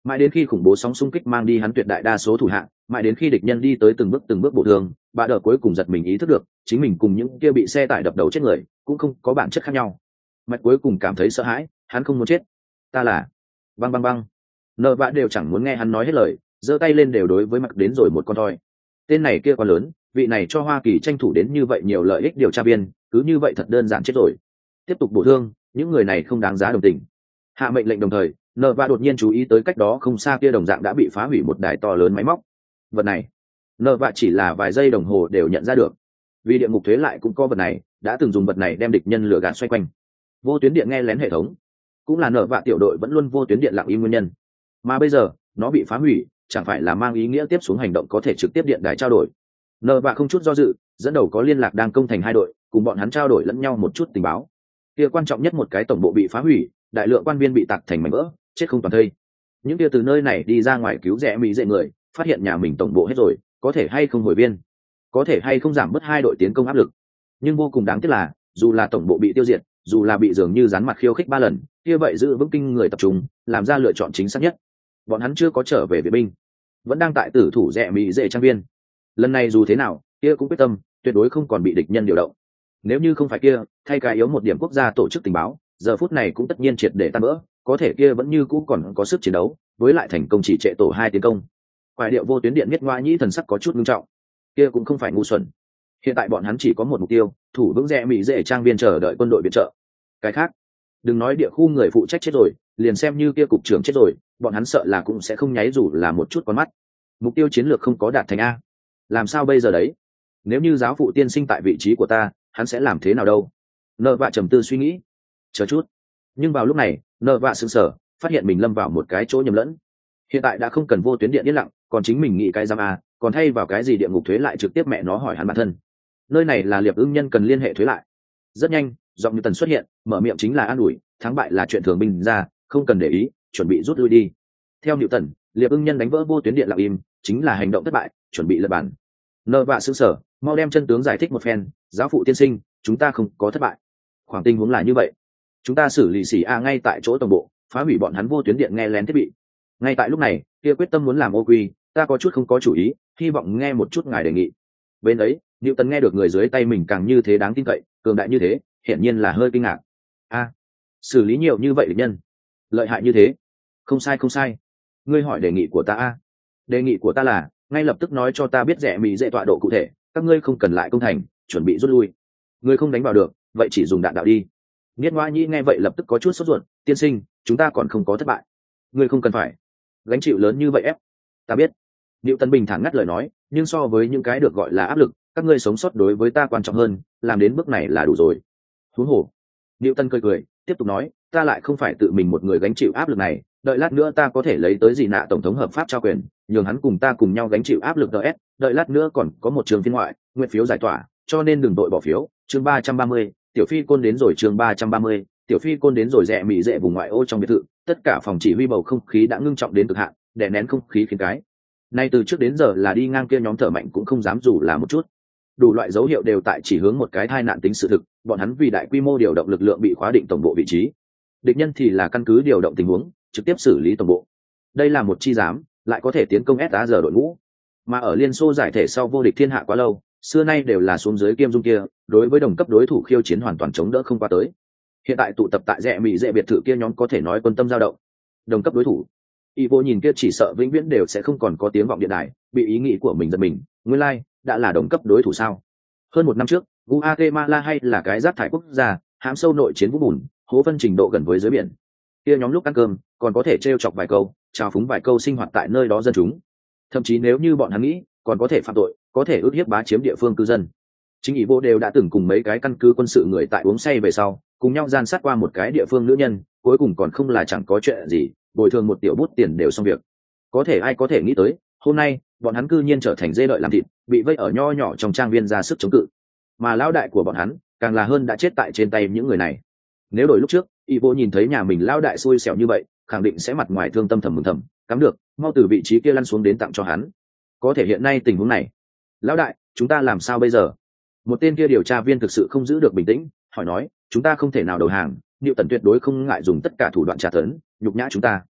mãi đến khi khủng bố sóng xung kích mang đi hắn tuyệt đại đa số thủ hạng, mãi đến khi địch nhân đi tới từng bước từng bước bổ thương, bà đỡ cuối cùng giật mình ý thức được chính mình cùng những kia bị xe tải đập đầu chết người cũng không có bản chất khác nhau. Mạch cuối cùng cảm thấy sợ hãi, hắn không muốn chết. Ta là băng băng băng. Nợ vạ đều chẳng muốn nghe hắn nói hết lời, giơ tay lên đều đối với Mạch đến rồi một con thoi. Tên này kia quá lớn, vị này cho Hoa Kỳ tranh thủ đến như vậy nhiều lợi ích điều tra viên, cứ như vậy thật đơn giản chết rồi. Tiếp tục bổ thương, những người này không đáng giá đồng tình. Hạ mệnh lệnh đồng thời, nợ vạ đột nhiên chú ý tới cách đó không xa kia đồng dạng đã bị phá hủy một đài to lớn máy móc. Vật này, nợ vạ chỉ là vài giây đồng hồ đều nhận ra được. Vì địa ngục thuế lại cũng có vật này, đã từng dùng vật này đem địch nhân lửa gạt xoay quanh. Vô tuyến điện nghe lén hệ thống, cũng là nợ vạ tiểu đội vẫn luôn vô tuyến điện lặng im nguyên nhân. Mà bây giờ, nó bị phá hủy, chẳng phải là mang ý nghĩa tiếp xuống hành động có thể trực tiếp điện đài trao đổi. Nợ vạ không chút do dự, dẫn đầu có liên lạc đang công thành hai đội, cùng bọn hắn trao đổi lẫn nhau một chút tình báo. Kia quan trọng nhất một cái tổng bộ bị phá hủy, đại lượng quan viên bị tạc thành mảnh vỡ, chết không toàn thây. Những kia từ nơi này đi ra ngoài cứu rẽ mỹ dễ người, phát hiện nhà mình tổng bộ hết rồi, có thể hay không hồi viên, có thể hay không giảm bớt hai đội tiến công áp lực. Nhưng vô cùng đáng tiếc là, dù là tổng bộ bị tiêu diệt, dù là bị dường như dán mặt khiêu khích ba lần, kia vậy giữ vững kinh người tập trung, làm ra lựa chọn chính xác nhất. Bọn hắn chưa có trở về viện binh, vẫn đang tại tử thủ rẽ mỹ dễ trang viên. Lần này dù thế nào, kia cũng quyết tâm, tuyệt đối không còn bị địch nhân điều động. Nếu như không phải kia, thay cái yếu một điểm quốc gia tổ chức tình báo, giờ phút này cũng tất nhiên triệt để tan vỡ, có thể kia vẫn như cũ còn có sức chiến đấu, với lại thành công chỉ trệ tổ hai tiến công. Quải điệu vô tuyến điện biết ngoa nhĩ thần sắc có chút nghiêm trọng, kia cũng không phải ngu xuẩn. Hiện tại bọn hắn chỉ có một mục tiêu, thủ vững rẽ mỹ dễ trang viên chờ đợi quân đội viện trợ. Cái khác, đừng nói địa khu người phụ trách chết rồi, liền xem như kia cục trưởng chết rồi, bọn hắn sợ là cũng sẽ không nháy dù là một chút con mắt. Mục tiêu chiến lược không có đạt thành a, làm sao bây giờ đấy? Nếu như giáo phụ tiên sinh tại vị trí của ta, hắn sẽ làm thế nào đâu? Nợ vạ trầm tư suy nghĩ. Chờ chút. Nhưng vào lúc này, nợ vạ sững sờ, phát hiện mình lâm vào một cái chỗ nhầm lẫn. Hiện tại đã không cần vô tuyến điện yên lặng, còn chính mình nghĩ cái giam a, còn thay vào cái gì địa ngục thuế lại trực tiếp mẹ nó hỏi hắn bản thân. Nơi này là liệp ưng nhân cần liên hệ thuế lại. Rất nhanh, giọng như tần xuất hiện, mở miệng chính là an ủi, thắng bại là chuyện thường bình ra, không cần để ý, chuẩn bị rút lui đi. Theo Newton, tần, liệp ưng nhân đánh vỡ vô tuyến điện lặng im, chính là hành động thất bại, chuẩn bị lật bản. Nợ vạ sững sờ, mau đem chân tướng giải thích một phen. Giáo phụ tiên sinh, chúng ta không có thất bại. Khoảng tình huống là như vậy, chúng ta xử lý xỉ a ngay tại chỗ tổng bộ, phá hủy bọn hắn vô tuyến điện nghe lén thiết bị. Ngay tại lúc này, kia quyết tâm muốn làm ô quy, ta có chút không có chủ ý, hy vọng nghe một chút ngài đề nghị. Bên ấy, Newton nghe được người dưới tay mình càng như thế đáng tin cậy, cường đại như thế, hiển nhiên là hơi kinh ngạc. A, xử lý nhiều như vậy địch nhân, lợi hại như thế. Không sai không sai, ngươi hỏi đề nghị của ta a. Đề nghị của ta là, ngay lập tức nói cho ta biết rẻ mỹ dễ tọa độ cụ thể, các ngươi không cần lại công thành, chuẩn bị rút lui. Ngươi không đánh vào được, vậy chỉ dùng đạn đạo đi. Niết Ngoa Nhĩ nghe vậy lập tức có chút sốt ruột, tiên sinh, chúng ta còn không có thất bại. Ngươi không cần phải gánh chịu lớn như vậy ép. Ta biết. Diệu Tân bình thản ngắt lời nói, nhưng so với những cái được gọi là áp lực, các ngươi sống sót đối với ta quan trọng hơn, làm đến bước này là đủ rồi. Huống hồ. Diệu Tân cười cười, tiếp tục nói, ta lại không phải tự mình một người gánh chịu áp lực này, đợi lát nữa ta có thể lấy tới gì nạ tổng thống hợp pháp trao quyền, nhường hắn cùng ta cùng nhau gánh chịu áp lực đê ét, đợi lát nữa còn có một trường phiên ngoại, nguyện phiếu giải tỏa, cho nên đừng đội bỏ phiếu. Chương ba trăm ba mươi, tiểu phi côn đến rồi. Chương ba trăm ba mươi, tiểu phi côn đến rồi. Rẽ mỹ dễ vùng ngoại ô trong biệt thự, tất cả phòng chỉ huy bầu không khí đã ngưng trọng đến cực hạn, đè nén không khí khiến cái. Nay từ trước đến giờ là đi ngang kia nhóm thở mạnh cũng không dám dù là một chút. Đủ loại dấu hiệu đều tại chỉ hướng một cái tai nạn tính sự thực, bọn hắn vì đại quy mô điều động lực lượng bị khóa định tổng bộ vị trí. Địch nhân thì là căn cứ điều động tình huống, trực tiếp xử lý tổng bộ. Đây là một chi giám, lại có thể tiến công ét a giờ đội ngũ. Mà ở Liên Xô giải thể sau vô địch thiên hạ quá lâu, xưa nay đều là xuống dưới kiêm dung kia, đối với đồng cấp đối thủ khiêu chiến hoàn toàn chống đỡ không qua tới. Hiện tại tụ tập tại rẽ mỹ dễ biệt thự kia nhóm có thể nói quân tâm dao động. Đồng cấp đối thủ, y vô nhìn kia chỉ sợ vĩnh viễn đều sẽ không còn có tiếng vọng điện đài, bị ý nghĩ của mình giật mình, nguyên lai like, đã là đồng cấp đối thủ sao? Hơn một năm trước, Guatemala hay là cái rác thải quốc gia, hãm sâu nội chiến vũ bùn, hố phân trình độ gần với dưới biển. Kia nhóm lúc ăn cơm, còn có thể trêu chọc vài câu, chào phúng vài câu sinh hoạt tại nơi đó dân chúng. Thậm chí nếu như bọn hắn nghĩ, còn có thể phạm tội, có thể ức hiếp bá chiếm địa phương cư dân. Chính ý vô đều đã từng cùng mấy cái căn cứ quân sự người tại uống say về sau, cùng nhau gian sát qua một cái địa phương nữ nhân, cuối cùng còn không là chẳng có chuyện gì, bồi thường một tiểu bút tiền đều xong việc. Có thể ai có thể nghĩ tới, hôm nay bọn hắn cư nhiên trở thành dê đợi làm thịt, bị vây ở nho nhỏ trong trang viên ra sức chống cự. Mà lão đại của bọn hắn, càng là hơn đã chết tại trên tay những người này. Nếu đổi lúc trước, y vô nhìn thấy nhà mình lão đại xui xẻo như vậy, khẳng định sẽ mặt ngoài thương tâm thầm mừng thầm, cắm được, mau từ vị trí kia lăn xuống đến tặng cho hắn. Có thể hiện nay tình huống này, lão đại, chúng ta làm sao bây giờ? Một tên kia điều tra viên thực sự không giữ được bình tĩnh, hỏi nói, chúng ta không thể nào đầu hàng, Niệu Tần tuyệt đối không ngại dùng tất cả thủ đoạn tra tấn, nhục nhã chúng ta.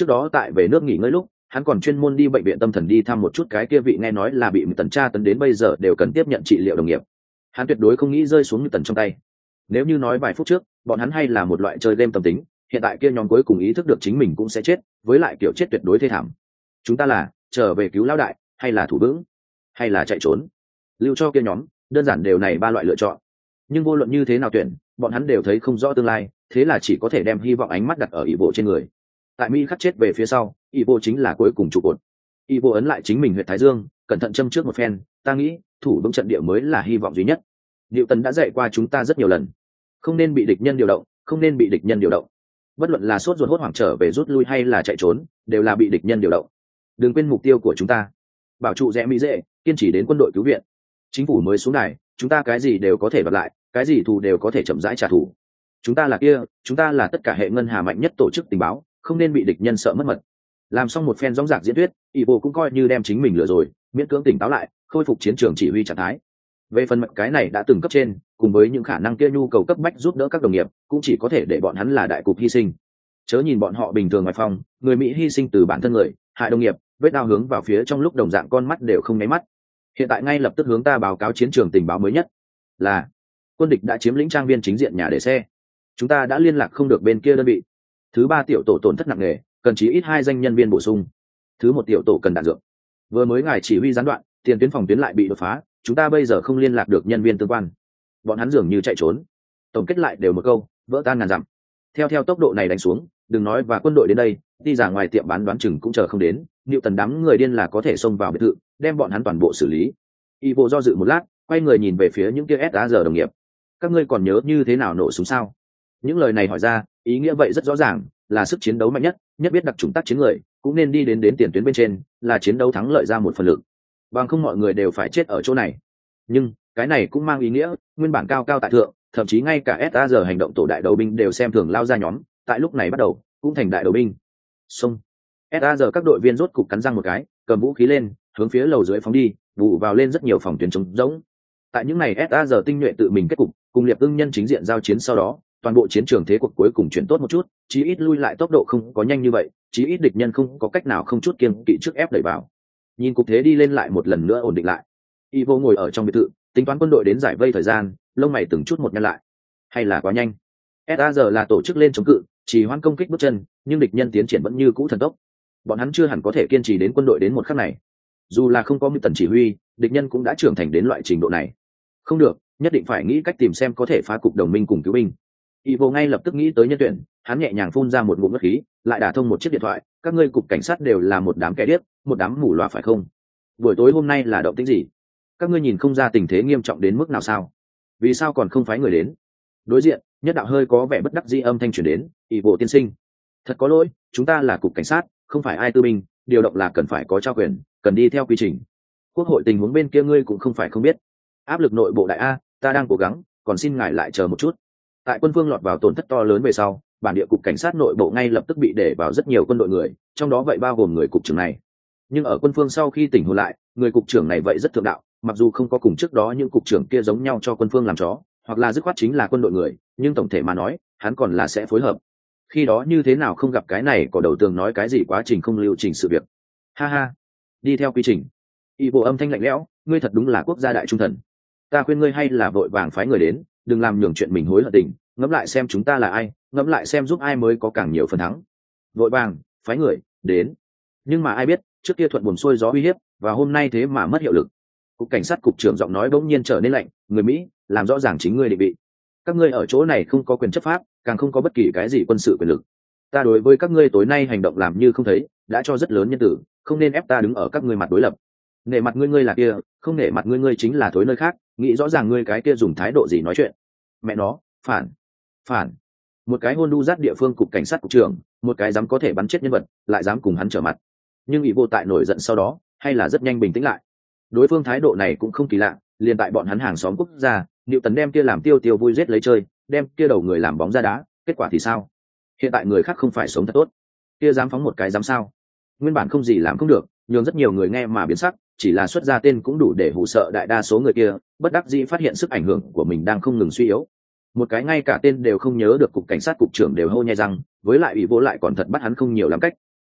trước đó tại về nước nghỉ ngơi lúc hắn còn chuyên môn đi bệnh viện tâm thần đi thăm một chút cái kia vị nghe nói là bị tần tra tấn đến bây giờ đều cần tiếp nhận trị liệu đồng nghiệp. Hắn tuyệt đối không nghĩ rơi xuống như tần trong tay. Nếu như nói vài phút trước bọn hắn hay là một loại chơi game tâm tính, hiện tại kia nhóm cuối cùng ý thức được chính mình cũng sẽ chết, với lại kiểu chết tuyệt đối thê thảm. Chúng ta là trở về cứu lão đại, hay là thủ vững, hay là chạy trốn? Lưu cho kia nhóm đơn giản đều này ba loại lựa chọn. Nhưng vô luận như thế nào tuyển, bọn hắn đều thấy không rõ tương lai, thế là chỉ có thể đem hy vọng ánh mắt đặt ở ỷ bộ trên người. Tại Mỹ khắc chết về phía sau, ỷ bộ chính là cuối cùng trụ cột. ỷ bộ ấn lại chính mình huyện thái dương, cẩn thận châm trước một phen, ta nghĩ thủ vững trận địa mới là hy vọng duy nhất. Diệu Tần đã dạy qua chúng ta rất nhiều lần, không nên bị địch nhân điều động, không nên bị địch nhân điều động. Bất luận là sốt ruột hốt hoảng trở về rút lui hay là chạy trốn, đều là bị địch nhân điều động. Đừng quên mục tiêu của chúng ta, bảo trụ rẽ mỹ dễ, kiên trì đến quân đội cứu viện. Chính phủ mới xuống đài, chúng ta cái gì đều có thể đoạt lại, cái gì thù đều có thể chậm rãi trả thù. Chúng ta là kia, chúng ta là tất cả hệ ngân hà mạnh nhất tổ chức tình báo, không nên bị địch nhân sợ mất mật. Làm xong một phen dõng dạc diễn thuyết, ỷ bộ cũng coi như đem chính mình lừa rồi, miễn cưỡng tỉnh táo lại, khôi phục chiến trường chỉ huy trạng thái. Về phần mệnh cái này đã từng cấp trên, cùng với những khả năng kia nhu cầu cấp bách giúp đỡ các đồng nghiệp, cũng chỉ có thể để bọn hắn là đại cục hy sinh. Chớ nhìn bọn họ bình thường ngoài phòng, người Mỹ hy sinh từ bản thân người, hại đồng nghiệp, vết đao hướng vào phía trong lúc đồng dạng con mắt đều không nháy mắt. Hiện tại ngay lập tức hướng ta báo cáo chiến trường tình báo mới nhất, là quân địch đã chiếm lĩnh trang viên chính diện nhà để xe. Chúng ta đã liên lạc không được bên kia đơn vị. Thứ ba tiểu tổ tổn thất nặng nề, cần chí ít hai danh nhân viên bổ sung. Thứ một tiểu tổ cần đạn dược. Vừa mới ngài chỉ huy gián đoạn, tiền tuyến phòng tuyến lại bị đột phá, chúng ta bây giờ không liên lạc được nhân viên tương quan. Bọn hắn dường như chạy trốn. Tổng kết lại đều một câu, vỡ tan ngàn dặm. Theo theo tốc độ này đánh xuống, đừng nói và quân đội đến đây, đi ra ngoài tiệm bán đoán chừng cũng chờ không đến. Liệu tần đám người điên là có thể xông vào biệt thự, đem bọn hắn toàn bộ xử lý. Y bộ do dự một lát, quay người nhìn về phía những kia ét a giờ đồng nghiệp. Các ngươi còn nhớ như thế nào nổ súng sao? Những lời này hỏi ra, ý nghĩa vậy rất rõ ràng, là sức chiến đấu mạnh nhất, nhất biết đặc chủng tác chiến người, cũng nên đi đến đến tiền tuyến bên trên, là chiến đấu thắng lợi ra một phần lực. Bằng không mọi người đều phải chết ở chỗ này. Nhưng cái này cũng mang ý nghĩa, nguyên bản cao cao tại thượng, thậm chí ngay cả ét a giờ hành động tổ đại đầu binh đều xem thường lao ra nhóm, tại lúc này bắt đầu cũng thành đại đầu binh. Xông. ét a giờ các đội viên rốt cục cắn răng một cái, cầm vũ khí lên, hướng phía lầu dưới phóng đi, vụ vào lên rất nhiều phòng tuyến trống rỗng. Tại những này ét a giờ tinh nhuệ tự mình kết cục, cùng liệp ưng nhân chính diện giao chiến sau đó, toàn bộ chiến trường thế cuộc cuối cùng chuyển tốt một chút, chí ít lui lại tốc độ không có nhanh như vậy, chí ít địch nhân không có cách nào không chút kiêng kỵ trước ép đẩy vào. Nhìn cục thế đi lên lại một lần nữa ổn định lại. Ivo ngồi ở trong biệt thự, tính toán quân đội đến giải vây thời gian, lông mày từng chút một nhăn lại. Hay là quá nhanh. ét a giờ là tổ chức lên chống cự, chỉ hoãn công kích bước chân, nhưng địch nhân tiến triển vẫn như cũ thần tốc. Bọn hắn chưa hẳn có thể kiên trì đến quân đội đến một khắc này. Dù là không có một tần chỉ huy, địch nhân cũng đã trưởng thành đến loại trình độ này. Không được, nhất định phải nghĩ cách tìm xem có thể phá cục đồng minh cùng cứu binh. Ivo ngay lập tức nghĩ tới nhân tuyển, hắn nhẹ nhàng phun ra một ngụm ngất khí, lại đả thông một chiếc điện thoại, các ngươi cục cảnh sát đều là một đám kẻ điếc, một đám mù loà phải không? Buổi tối hôm nay là động tĩnh gì? Các ngươi nhìn không ra tình thế nghiêm trọng đến mức nào sao? Vì sao còn không phái người đến? Đối diện, nhất đạo hơi có vẻ bất đắc dĩ âm thanh truyền đến, Ivo tiên sinh, thật có lỗi, chúng ta là cục cảnh sát, không phải ai tư binh, điều động là cần phải có trao quyền, cần đi theo quy trình. Quốc hội tình huống bên kia ngươi cũng không phải không biết. Áp lực nội bộ đại a, ta đang cố gắng, còn xin ngài lại chờ một chút. Tại quân phương lọt vào tổn thất to lớn về sau, bản địa cục cảnh sát nội bộ ngay lập tức bị để vào rất nhiều quân đội người, trong đó vậy bao gồm người cục trưởng này. Nhưng ở quân phương sau khi tỉnh hồn lại, người cục trưởng này vậy rất thượng đạo, mặc dù không có cùng trước đó những cục trưởng kia giống nhau cho quân phương làm chó, hoặc là dứt khoát chính là quân đội người, nhưng tổng thể mà nói, hắn còn là sẽ phối hợp. Khi đó như thế nào không gặp cái này có đầu tường nói cái gì quá trình không lưu trình sự việc. Ha ha, đi theo quy trình. Y bộ âm thanh lạnh lẽo, ngươi thật đúng là quốc gia đại trung thần. Ta khuyên ngươi hay là vội vàng phái người đến, đừng làm nhường chuyện mình hối hận tình, ngẫm lại xem chúng ta là ai, ngẫm lại xem giúp ai mới có càng nhiều phần thắng. Vội vàng phái người đến, nhưng mà ai biết trước kia thuận buồm xuôi gió uy hiếp, và hôm nay thế mà mất hiệu lực. Cục cảnh sát cục trưởng giọng nói bỗng nhiên trở nên lạnh, người Mỹ, làm rõ ràng chính ngươi định vị. Các ngươi ở chỗ này không có quyền chấp pháp, càng không có bất kỳ cái gì quân sự quyền lực. Ta đối với các ngươi tối nay hành động làm như không thấy, đã cho rất lớn nhân tử, không nên ép ta đứng ở các ngươi mặt đối lập. Nể mặt ngươi ngươi là kia, không nể mặt ngươi ngươi chính là thối nơi khác, nghĩ rõ ràng ngươi cái kia dùng thái độ gì nói chuyện. Mẹ nó, phản, phản. Một cái hôn đu dắt địa phương cục cảnh sát cục trưởng, một cái dám có thể bắn chết nhân vật, lại dám cùng hắn trở mặt. Nhưng bị vô tại nổi giận sau đó, hay là rất nhanh bình tĩnh lại. Đối phương thái độ này cũng không kỳ lạ, liền tại bọn hắn hàng xóm quốc gia, Niệu Tấn đem kia làm tiêu tiêu vui giết lấy chơi, đem kia đầu người làm bóng ra đá, kết quả thì sao? Hiện tại người khác không phải sống thật tốt, kia dám phóng một cái dám sao? Nguyên bản không gì làm không được, nhưng rất nhiều người nghe mà biến sắc, chỉ là xuất ra tên cũng đủ để hù sợ đại đa số người kia, bất đắc dĩ phát hiện sức ảnh hưởng của mình đang không ngừng suy yếu. Một cái ngay cả tên đều không nhớ được cục cảnh sát cục trưởng đều hô nhai răng, với lại ủy vô lại còn thật bắt hắn không nhiều lắm cách.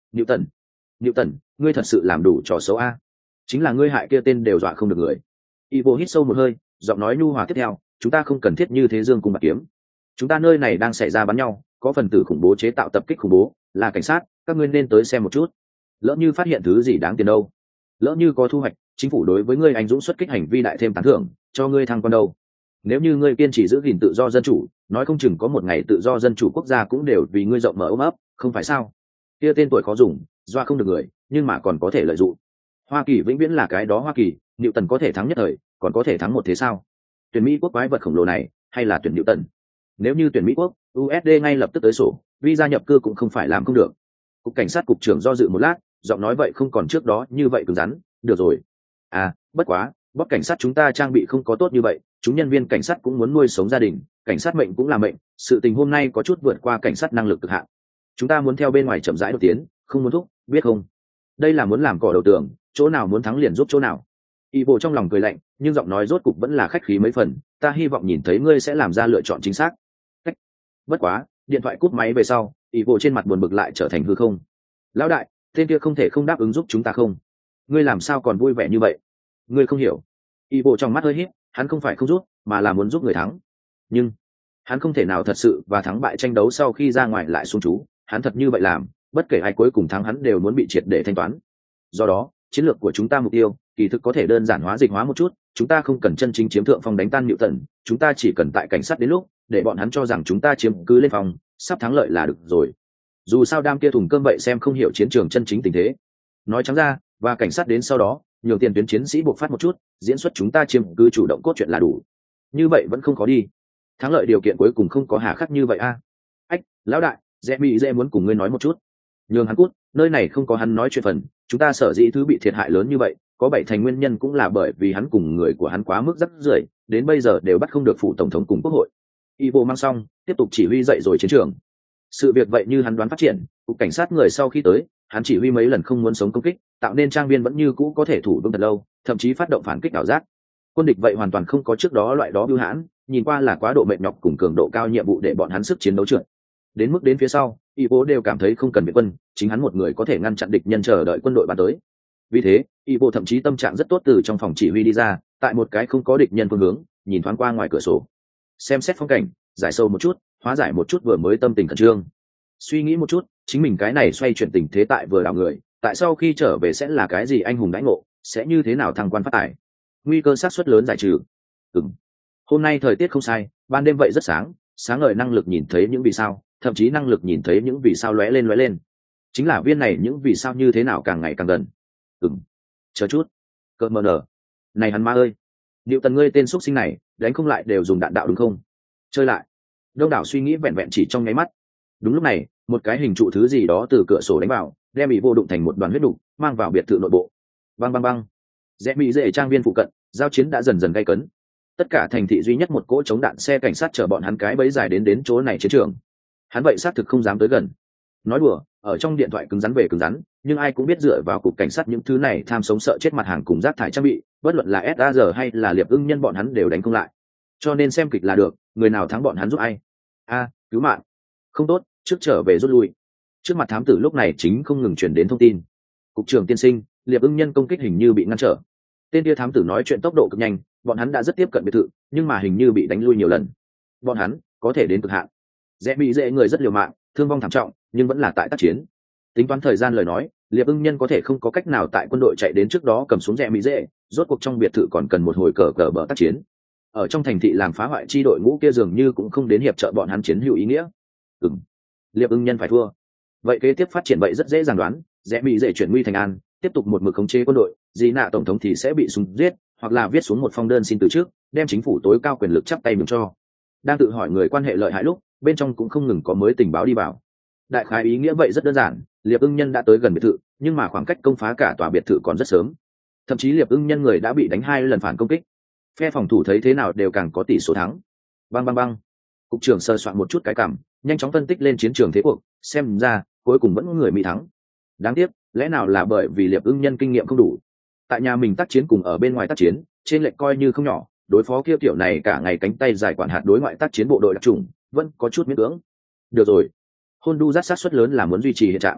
Newton, Newton, ngươi thật sự làm đủ trò xấu a. Chính là ngươi hại kia tên đều dọa không được người. Ivo hít sâu một hơi, giọng nói nhu hòa tiếp theo, chúng ta không cần thiết như thế dương cùng bạc kiếm. Chúng ta nơi này đang xảy ra bắn nhau, có phần tử khủng bố chế tạo tập kích khủng bố, là cảnh sát, các ngươi nên tới xem một chút. Lỡ như phát hiện thứ gì đáng tiền đâu, lỡ như có thu hoạch, chính phủ đối với ngươi anh dũng xuất kích hành vi đại thêm tán thưởng, cho ngươi thăng quan đâu. Nếu như ngươi kiên trì giữ gìn tự do dân chủ, nói không chừng có một ngày tự do dân chủ quốc gia cũng đều vì ngươi rộng mở ôm ấp, không phải sao? Kia tên tuổi khó dùng, doa không được người, nhưng mà còn có thể lợi dụng. Hoa Kỳ vĩnh viễn là cái đó Hoa Kỳ, Newton có thể thắng nhất thời, còn có thể thắng một thế sao? Tuyển Mỹ quốc quái vật khổng lồ này, hay là tuyển Newton? Nếu như tuyển Mỹ quốc, u ét đê ngay lập tức tới sổ, visa nhập cư cũng không phải làm không được. Cục cảnh sát cục trưởng do dự một lát, giọng nói vậy không còn trước đó như vậy cứng rắn, được rồi. À, bất quá, bóp cảnh sát chúng ta trang bị không có tốt như vậy, chúng nhân viên cảnh sát cũng muốn nuôi sống gia đình, cảnh sát mệnh cũng là mệnh, sự tình hôm nay có chút vượt qua cảnh sát năng lực cực hạn. Chúng ta muốn theo bên ngoài chậm rãi đột tiến, không muốn thúc, biết không? Đây là muốn làm cỏ đầu tường, chỗ nào muốn thắng liền giúp chỗ nào. Y bộ trong lòng cười lạnh, nhưng giọng nói rốt cục vẫn là khách khí mấy phần, ta hy vọng nhìn thấy ngươi sẽ làm ra lựa chọn chính xác. Cách. Bất quá, điện thoại cúp máy về sau, Y bộ trên mặt buồn bực lại trở thành hư không. Lão đại, tên kia không thể không đáp ứng giúp chúng ta không? Ngươi làm sao còn vui vẻ như vậy? Ngươi không hiểu. Y bộ trong mắt hơi híp, hắn không phải không giúp, mà là muốn giúp người thắng. Nhưng hắn không thể nào thật sự và thắng bại tranh đấu sau khi ra ngoài lại xuống chú, hắn thật như vậy làm, bất kể ai cuối cùng thắng hắn đều muốn bị triệt để thanh toán. Do đó, chiến lược của chúng ta mục tiêu, kỳ thực có thể đơn giản hóa dịch hóa một chút, chúng ta không cần chân chính chiếm thượng phong đánh tan Newton, chúng ta chỉ cần tại cảnh sát đến lúc, để bọn hắn cho rằng chúng ta chiếm cứ lên phòng, sắp thắng lợi là được rồi. Dù sao đam kia thùng cơm vậy xem không hiểu chiến trường chân chính tình thế. Nói trắng ra, và cảnh sát đến sau đó, nhường tiền tuyến chiến sĩ buộc phát một chút, diễn xuất chúng ta chiếm cứ chủ động cốt truyện là đủ. Như vậy vẫn không khó đi. Thắng lợi điều kiện cuối cùng không có hà khắc như vậy a. À. Ách, lão đại, Dễ Mỹ Dễ muốn cùng ngươi nói một chút. Nhường hắn cút, nơi này không có hắn nói chuyện phần, chúng ta sở dĩ thứ bị thiệt hại lớn như vậy, có bảy thành nguyên nhân cũng là bởi vì hắn cùng người của hắn quá mức rắc rưởi, đến bây giờ đều bắt không được phủ tổng thống cùng quốc hội. Ivo mang xong, tiếp tục chỉ huy dậy rồi chiến trường. Sự việc vậy như hắn đoán phát triển, cục cảnh sát người sau khi tới, hắn chỉ huy mấy lần không muốn sống công kích, tạo nên trang viên vẫn như cũ có thể thủ vững thật lâu, thậm chí phát động phản kích ảo giác. Quân địch vậy hoàn toàn không có trước đó loại đó bưu hãn, nhìn qua là quá độ mệt nhọc cùng cường độ cao nhiệm vụ để bọn hắn sức chiến đấu trượt. Đến mức đến phía sau, Ivo đều cảm thấy không cần viện quân, chính hắn một người có thể ngăn chặn địch nhân chờ đợi quân đội ban tới. Vì thế, Ivo thậm chí tâm trạng rất tốt từ trong phòng chỉ huy đi ra, tại một cái không có địch nhân phương hướng, nhìn thoáng qua ngoài cửa sổ, xem xét phong cảnh, giải sâu một chút, hóa giải một chút vừa mới tâm tình khẩn trương. Suy nghĩ một chút, chính mình cái này xoay chuyển tình thế tại vừa đảo người, tại sao khi trở về sẽ là cái gì anh hùng đãi ngộ, sẽ như thế nào thăng quan phát tài, nguy cơ xác suất lớn giải trừ. Ừm. Hôm nay thời tiết không sai, ban đêm vậy rất sáng, sáng ngời năng lực nhìn thấy những vì sao, thậm chí năng lực nhìn thấy những vì sao lóe lên lóe lên. Chính là viên này những vì sao như thế nào càng ngày càng gần. Ừm. Chờ chút. Cơn mờ nở. Này hắn ma ơi. Liệu tần ngươi tên xuất sinh này, đánh không lại đều dùng đạn đạo đúng không? Chơi lại. Đông đảo suy nghĩ vẹn vẹn chỉ trong nháy mắt. Đúng lúc này, một cái hình trụ thứ gì đó từ cửa sổ đánh vào, đem bị vô đụng thành một đoàn huyết đục, mang vào biệt thự nội bộ. Bang bang bang. Rẽ bị dễ trang viên phụ cận, giao chiến đã dần dần gay cấn. Tất cả thành thị duy nhất một cỗ chống đạn xe cảnh sát chở bọn hắn cái bẫy dài đến đến chỗ này chiến trường. Hắn vậy xác thực không dám tới gần. Nói đùa, ở trong điện thoại cứng rắn về cứng rắn, nhưng ai cũng biết dựa vào cục cảnh sát những thứ này tham sống sợ chết mặt hàng cùng rác thải trang bị, bất luận là ét a rờ hay là Liệp Ưng Nhân bọn hắn đều đánh không lại. Cho nên xem kịch là được, người nào thắng bọn hắn giúp ai. A, cứu mạng. Không tốt, trước trở về rút lui. Trước mặt thám tử lúc này chính không ngừng truyền đến thông tin. Cục trưởng tiên sinh, Liệp Ưng Nhân công kích hình như bị ngăn trở. Tên kia thám tử nói chuyện tốc độ cực nhanh, bọn hắn đã rất tiếp cận biệt thự, nhưng mà hình như bị đánh lui nhiều lần. Bọn hắn có thể đến cực hạn. Rẽ bị dễ người rất liều mạng, thương vong thảm trọng, nhưng vẫn là tại tác chiến. Tính toán thời gian lời nói, Liệp Ưng Nhân có thể không có cách nào tại quân đội chạy đến trước đó cầm xuống rẽ mỹ dễ, rốt cuộc trong biệt thự còn cần một hồi cờ cờ bờ tác chiến. Ở trong thành thị làm phá hoại chi đội ngũ kia dường như cũng không đến hiệp trợ bọn hắn chiến hữu ý nghĩa. Ừm, Liệp Ưng Nhân phải thua. Vậy kế tiếp phát triển vậy rất dễ dàng đoán, rẽ mỹ dễ chuyển nguy thành an, tiếp tục một mực khống chế quân đội, gì nạ tổng thống thì sẽ bị súng giết, hoặc là viết xuống một phong đơn xin từ trước, đem chính phủ tối cao quyền lực chắp tay mừng cho. Đang tự hỏi người quan hệ lợi hại lúc, bên trong cũng không ngừng có mới tình báo đi vào. Đại khái ý nghĩa vậy rất đơn giản, Liệp Ưng Nhân đã tới gần biệt thự, nhưng mà khoảng cách công phá cả tòa biệt thự còn rất sớm. Thậm chí Liệp Ưng Nhân người đã bị đánh hai lần phản công kích. Phe phòng thủ thấy thế nào đều càng có tỷ số thắng. Bang bang bang. Cục trưởng sơ soạn một chút cái cảm, nhanh chóng phân tích lên chiến trường thế cuộc, xem ra cuối cùng vẫn người Mỹ thắng. Đáng tiếc, lẽ nào là bởi vì Liệp Ưng Nhân kinh nghiệm không đủ. Tại nhà mình tác chiến cùng ở bên ngoài tác chiến, trên lệch coi như không nhỏ, đối phó kia kiểu này cả ngày cánh tay dài quản hạt đối ngoại tác chiến bộ đội đặc trùng, vẫn có chút miễn cưỡng. Được rồi, Honduras sát suất lớn là muốn duy trì hiện trạng.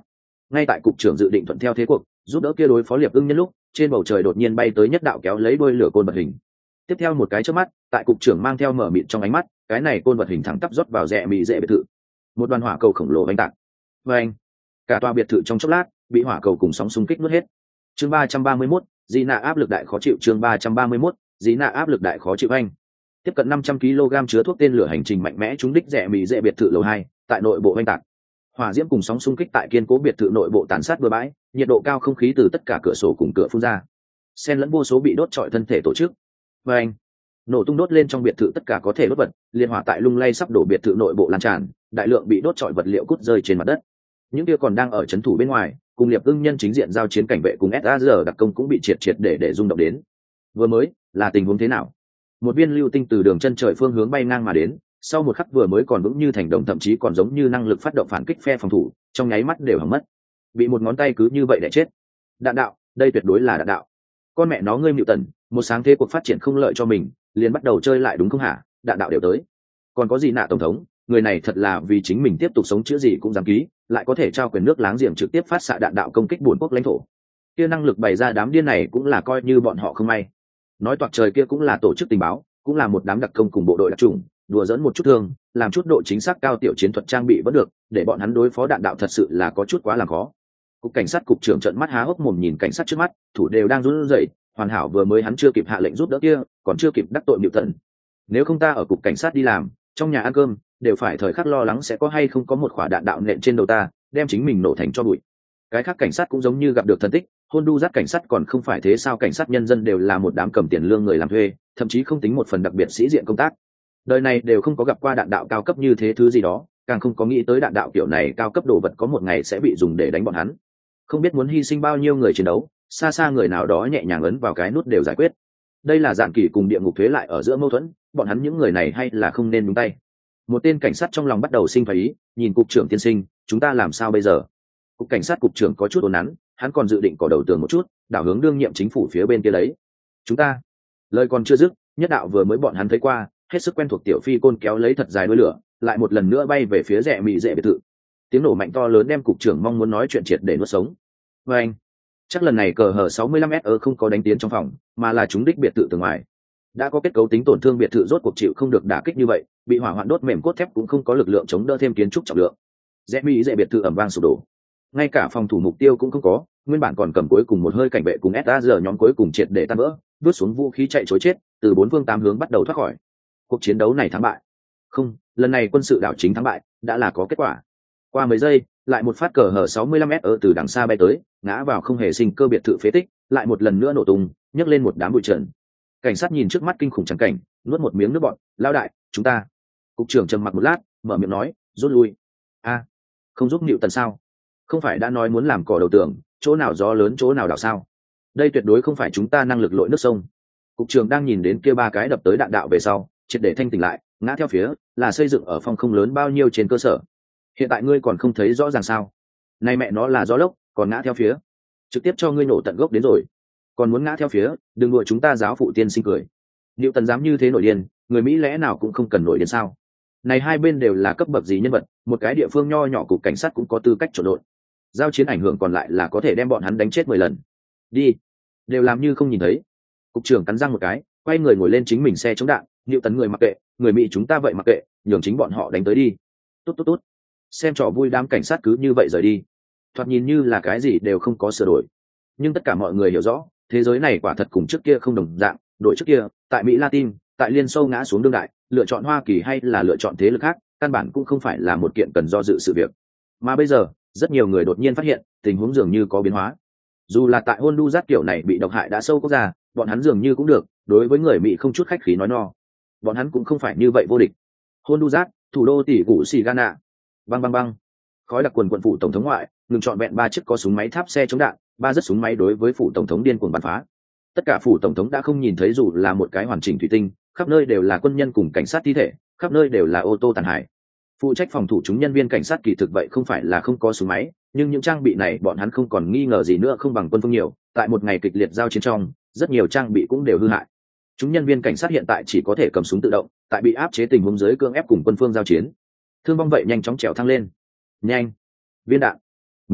ngay tại cục trưởng dự định thuận theo thế cuộc giúp đỡ kia đối phó liệp ưng nhân lúc trên bầu trời đột nhiên bay tới nhất đạo kéo lấy đôi lửa côn vật hình. Tiếp theo một cái chớp mắt tại cục trưởng mang theo mở mịt trong ánh mắt cái này côn vật hình thẳng tắp rót vào rẽ mị dễ biệt thự, một đoàn hỏa cầu khổng lồ oanh tạc và anh cả tòa biệt thự trong chốc lát bị hỏa cầu cùng sóng xung kích nuốt hết. Chương ba trăm ba mươi mốt, Dĩ Nạ áp lực đại khó chịu. Chương ba trăm ba mươi mốt, Dĩ Nạ áp lực đại khó chịu. Anh tiếp cận năm trăm ki lô gam chứa thuốc tên lửa hành trình mạnh mẽ trúng đích rẽ mị dễ biệt thự lầu hai tại nội bộ oanh tạc. Hỏa diễm cùng sóng xung kích tại kiên cố biệt thự nội bộ tàn sát bừa bãi, nhiệt độ cao không khí từ tất cả cửa sổ cùng cửa phun ra, xen lẫn vô số bị đốt trọi thân thể tổ chức. Và anh nổ tung đốt lên trong biệt thự tất cả có thể đốt vật, liên hỏa tại lung lay sắp đổ biệt thự nội bộ lan tràn, đại lượng bị đốt trọi vật liệu cút rơi trên mặt đất. Những kia còn đang ở trấn thủ bên ngoài cùng liệp ưng nhân chính diện giao chiến cảnh vệ cùng ét a rờ đặc công cũng bị triệt triệt để để rung động đến. Vừa mới là tình huống thế nào? Một viên lưu tinh từ đường chân trời phương hướng bay ngang mà đến, sau một khắc vừa mới còn vững như thành đồng, thậm chí còn giống như năng lực phát động phản kích phe phòng thủ, trong nháy mắt đều hỏng mất, bị một ngón tay cứ như vậy để chết. Đạn đạo, đây tuyệt đối là đạn đạo. Con mẹ nó ngươi Mịu Tần, một sáng thế cuộc phát triển không lợi cho mình, liền bắt đầu chơi lại đúng không hả? Đạn đạo đều tới. Còn có gì nạ tổng thống, người này thật là vì chính mình tiếp tục sống chữa gì cũng dám ký, lại có thể trao quyền nước láng giềng trực tiếp phát xạ đạn đạo công kích buồn quốc lãnh thổ. Kia năng lực bày ra đám điên này cũng là coi như bọn họ không may. Nói toạc trời kia cũng là tổ chức tình báo, cũng là một đám đặc công cùng bộ đội đặc chủng, đùa dẫn một chút thương, làm chút độ chính xác cao tiểu chiến thuật trang bị vẫn được, để bọn hắn đối phó đạn đạo thật sự là có chút quá làm khó. Cục cảnh sát cục trưởng trợn mắt há hốc mồm nhìn cảnh sát trước mắt, thủ đều đang run rẩy, hoàn hảo vừa mới hắn chưa kịp hạ lệnh giúp đỡ kia, còn chưa kịp đắc tội Mịu Tần. Nếu không ta ở cục cảnh sát đi làm, trong nhà ăn cơm, đều phải thời khắc lo lắng sẽ có hay không có một quả đạn đạo nện trên đầu ta, đem chính mình nổ thành cho bụi. Cái khác cảnh sát cũng giống như gặp được thần tích, Honduras cảnh sát còn không phải thế sao, cảnh sát nhân dân đều là một đám cầm tiền lương người làm thuê, thậm chí không tính một phần đặc biệt sĩ diện công tác. Đời này đều không có gặp qua đạn đạo cao cấp như thế thứ gì đó, càng không có nghĩ tới đạn đạo kiểu này cao cấp đồ vật có một ngày sẽ bị dùng để đánh bọn hắn. Không biết muốn hy sinh bao nhiêu người chiến đấu, xa xa người nào đó nhẹ nhàng ấn vào cái nút đều giải quyết. Đây là Dạn Kỳ cùng địa ngục thuế lại ở giữa mâu thuẫn, bọn hắn những người này hay là không nên nhúng tay. Một tên cảnh sát trong lòng bắt đầu sinh phải ý, nhìn cục trưởng tiên sinh, chúng ta làm sao bây giờ? Cục cảnh sát cục trưởng có chút ồn nắn, hắn còn dự định cỏ đầu tường một chút, đảo hướng đương nhiệm chính phủ phía bên kia lấy. Chúng ta, lời còn chưa dứt, nhất đạo vừa mới bọn hắn thấy qua, hết sức quen thuộc tiểu phi côn kéo lấy thật dài đuôi lửa, lại một lần nữa bay về phía rẽ mị dễ biệt thự. Tiếng nổ mạnh to lớn đem cục trưởng mong muốn nói chuyện triệt để nuốt sống. Và anh, chắc lần này cờ hở sáu mươi lăm S không có đánh tiến trong phòng, mà là trúng đích biệt thự từ ngoài. Đã có kết cấu tính tổn thương biệt thự rốt cuộc chịu không được đả kích như vậy, bị hỏa hoạn đốt mềm cốt thép cũng không có lực lượng chống đỡ thêm kiến trúc trọng lượng. Rẽ mị dễ biệt thự ầm vang sụp đổ, ngay cả phòng thủ mục tiêu cũng không có, nguyên bản còn cầm cuối cùng một hơi cảnh vệ cùng ét a rờ nhóm cuối cùng triệt để tan vỡ, vứt xuống vũ khí chạy chối chết, từ bốn phương tám hướng bắt đầu thoát khỏi. Cuộc chiến đấu này thắng bại, không, lần này quân sự đảo chính thắng bại đã là có kết quả. Qua mấy giây, lại một phát cờ hở sáu mươi lăm S từ đằng xa bay tới, ngã vào không hề sinh cơ biệt thự phế tích, lại một lần nữa nổ tung, nhấc lên một đám bụi trần. Cảnh sát nhìn trước mắt kinh khủng trắng cảnh, nuốt một miếng nước bọt, lao đại, chúng ta. Cục trưởng trầm mặc một lát, mở miệng nói, rút lui. A, không giúp Nịu Tần sao? Không phải đã nói muốn làm cỏ đầu tường, chỗ nào gió lớn chỗ nào đảo sao? Đây tuyệt đối không phải chúng ta năng lực lội nước sông. Cục trưởng đang nhìn đến kia ba cái đập tới đạn đạo về sau, triệt để thanh tỉnh lại, ngã theo phía, là xây dựng ở phong không lớn bao nhiêu trên cơ sở. Hiện tại ngươi còn không thấy rõ ràng sao? Này mẹ nó là gió lốc, còn ngã theo phía, trực tiếp cho ngươi nổ tận gốc đến rồi. Còn muốn ngã theo phía, đừng đùa chúng ta giáo phụ tiên sinh cười. Nịu Tần dám như thế nổi điên, người Mỹ lẽ nào cũng không cần nổi điên sao? Này hai bên đều là cấp bậc gì nhân vật, một cái địa phương nho nhỏ cục cảnh sát cũng có tư cách trộn lộn. Giao chiến ảnh hưởng còn lại là có thể đem bọn hắn đánh chết mười lần. Đi, đều làm như không nhìn thấy. Cục trưởng cắn răng một cái, quay người ngồi lên chính mình xe chống đạn. Nịu Tần người mặc kệ, người Mỹ chúng ta vậy mặc kệ, nhường chính bọn họ đánh tới đi. Tốt tốt tốt. Xem trò vui đám cảnh sát cứ như vậy rời đi. Thoạt nhìn như là cái gì đều không có sửa đổi, nhưng tất cả mọi người hiểu rõ, thế giới này quả thật cùng trước kia không đồng dạng. Đội trước kia, tại Mỹ Latin, tại Liên Xô ngã xuống đương đại, lựa chọn Hoa Kỳ hay là lựa chọn thế lực khác, căn bản cũng không phải là một kiện cần do dự sự việc. Mà bây giờ, rất nhiều người đột nhiên phát hiện, tình huống dường như có biến hóa. Dù là tại Honduras kiểu này bị độc hại đã sâu quốc gia, bọn hắn dường như cũng được, đối với người Mỹ không chút khách khí nói no. Bọn hắn cũng không phải như vậy vô địch. Honduras, thủ đô tỷ cũ xì Ghana. Băng băng băng. Khói đặc quần quần phủ tổng thống ngoại, ngừng chọn vẹn ba chiếc có súng máy tháp xe chống đạn, ba rất súng máy đối với phủ tổng thống điên cuồng bắn phá. Tất cả phủ tổng thống đã không nhìn thấy dù là một cái hoàn chỉnh thủy tinh, khắp nơi đều là quân nhân cùng cảnh sát thi thể, khắp nơi đều là ô tô tàn hải. Phụ trách phòng thủ chúng nhân viên cảnh sát kỳ thực vậy không phải là không có súng máy, nhưng những trang bị này bọn hắn không còn nghi ngờ gì nữa không bằng quân phương nhiều. Tại một ngày kịch liệt giao chiến trong, rất nhiều trang bị cũng đều hư hại. Chúng nhân viên cảnh sát hiện tại chỉ có thể cầm súng tự động, tại bị áp chế tình huống dưới cưỡng ép cùng quân phương giao chiến. Thương vong vậy nhanh chóng trèo thăng lên. Nhanh, viên đạn, và nó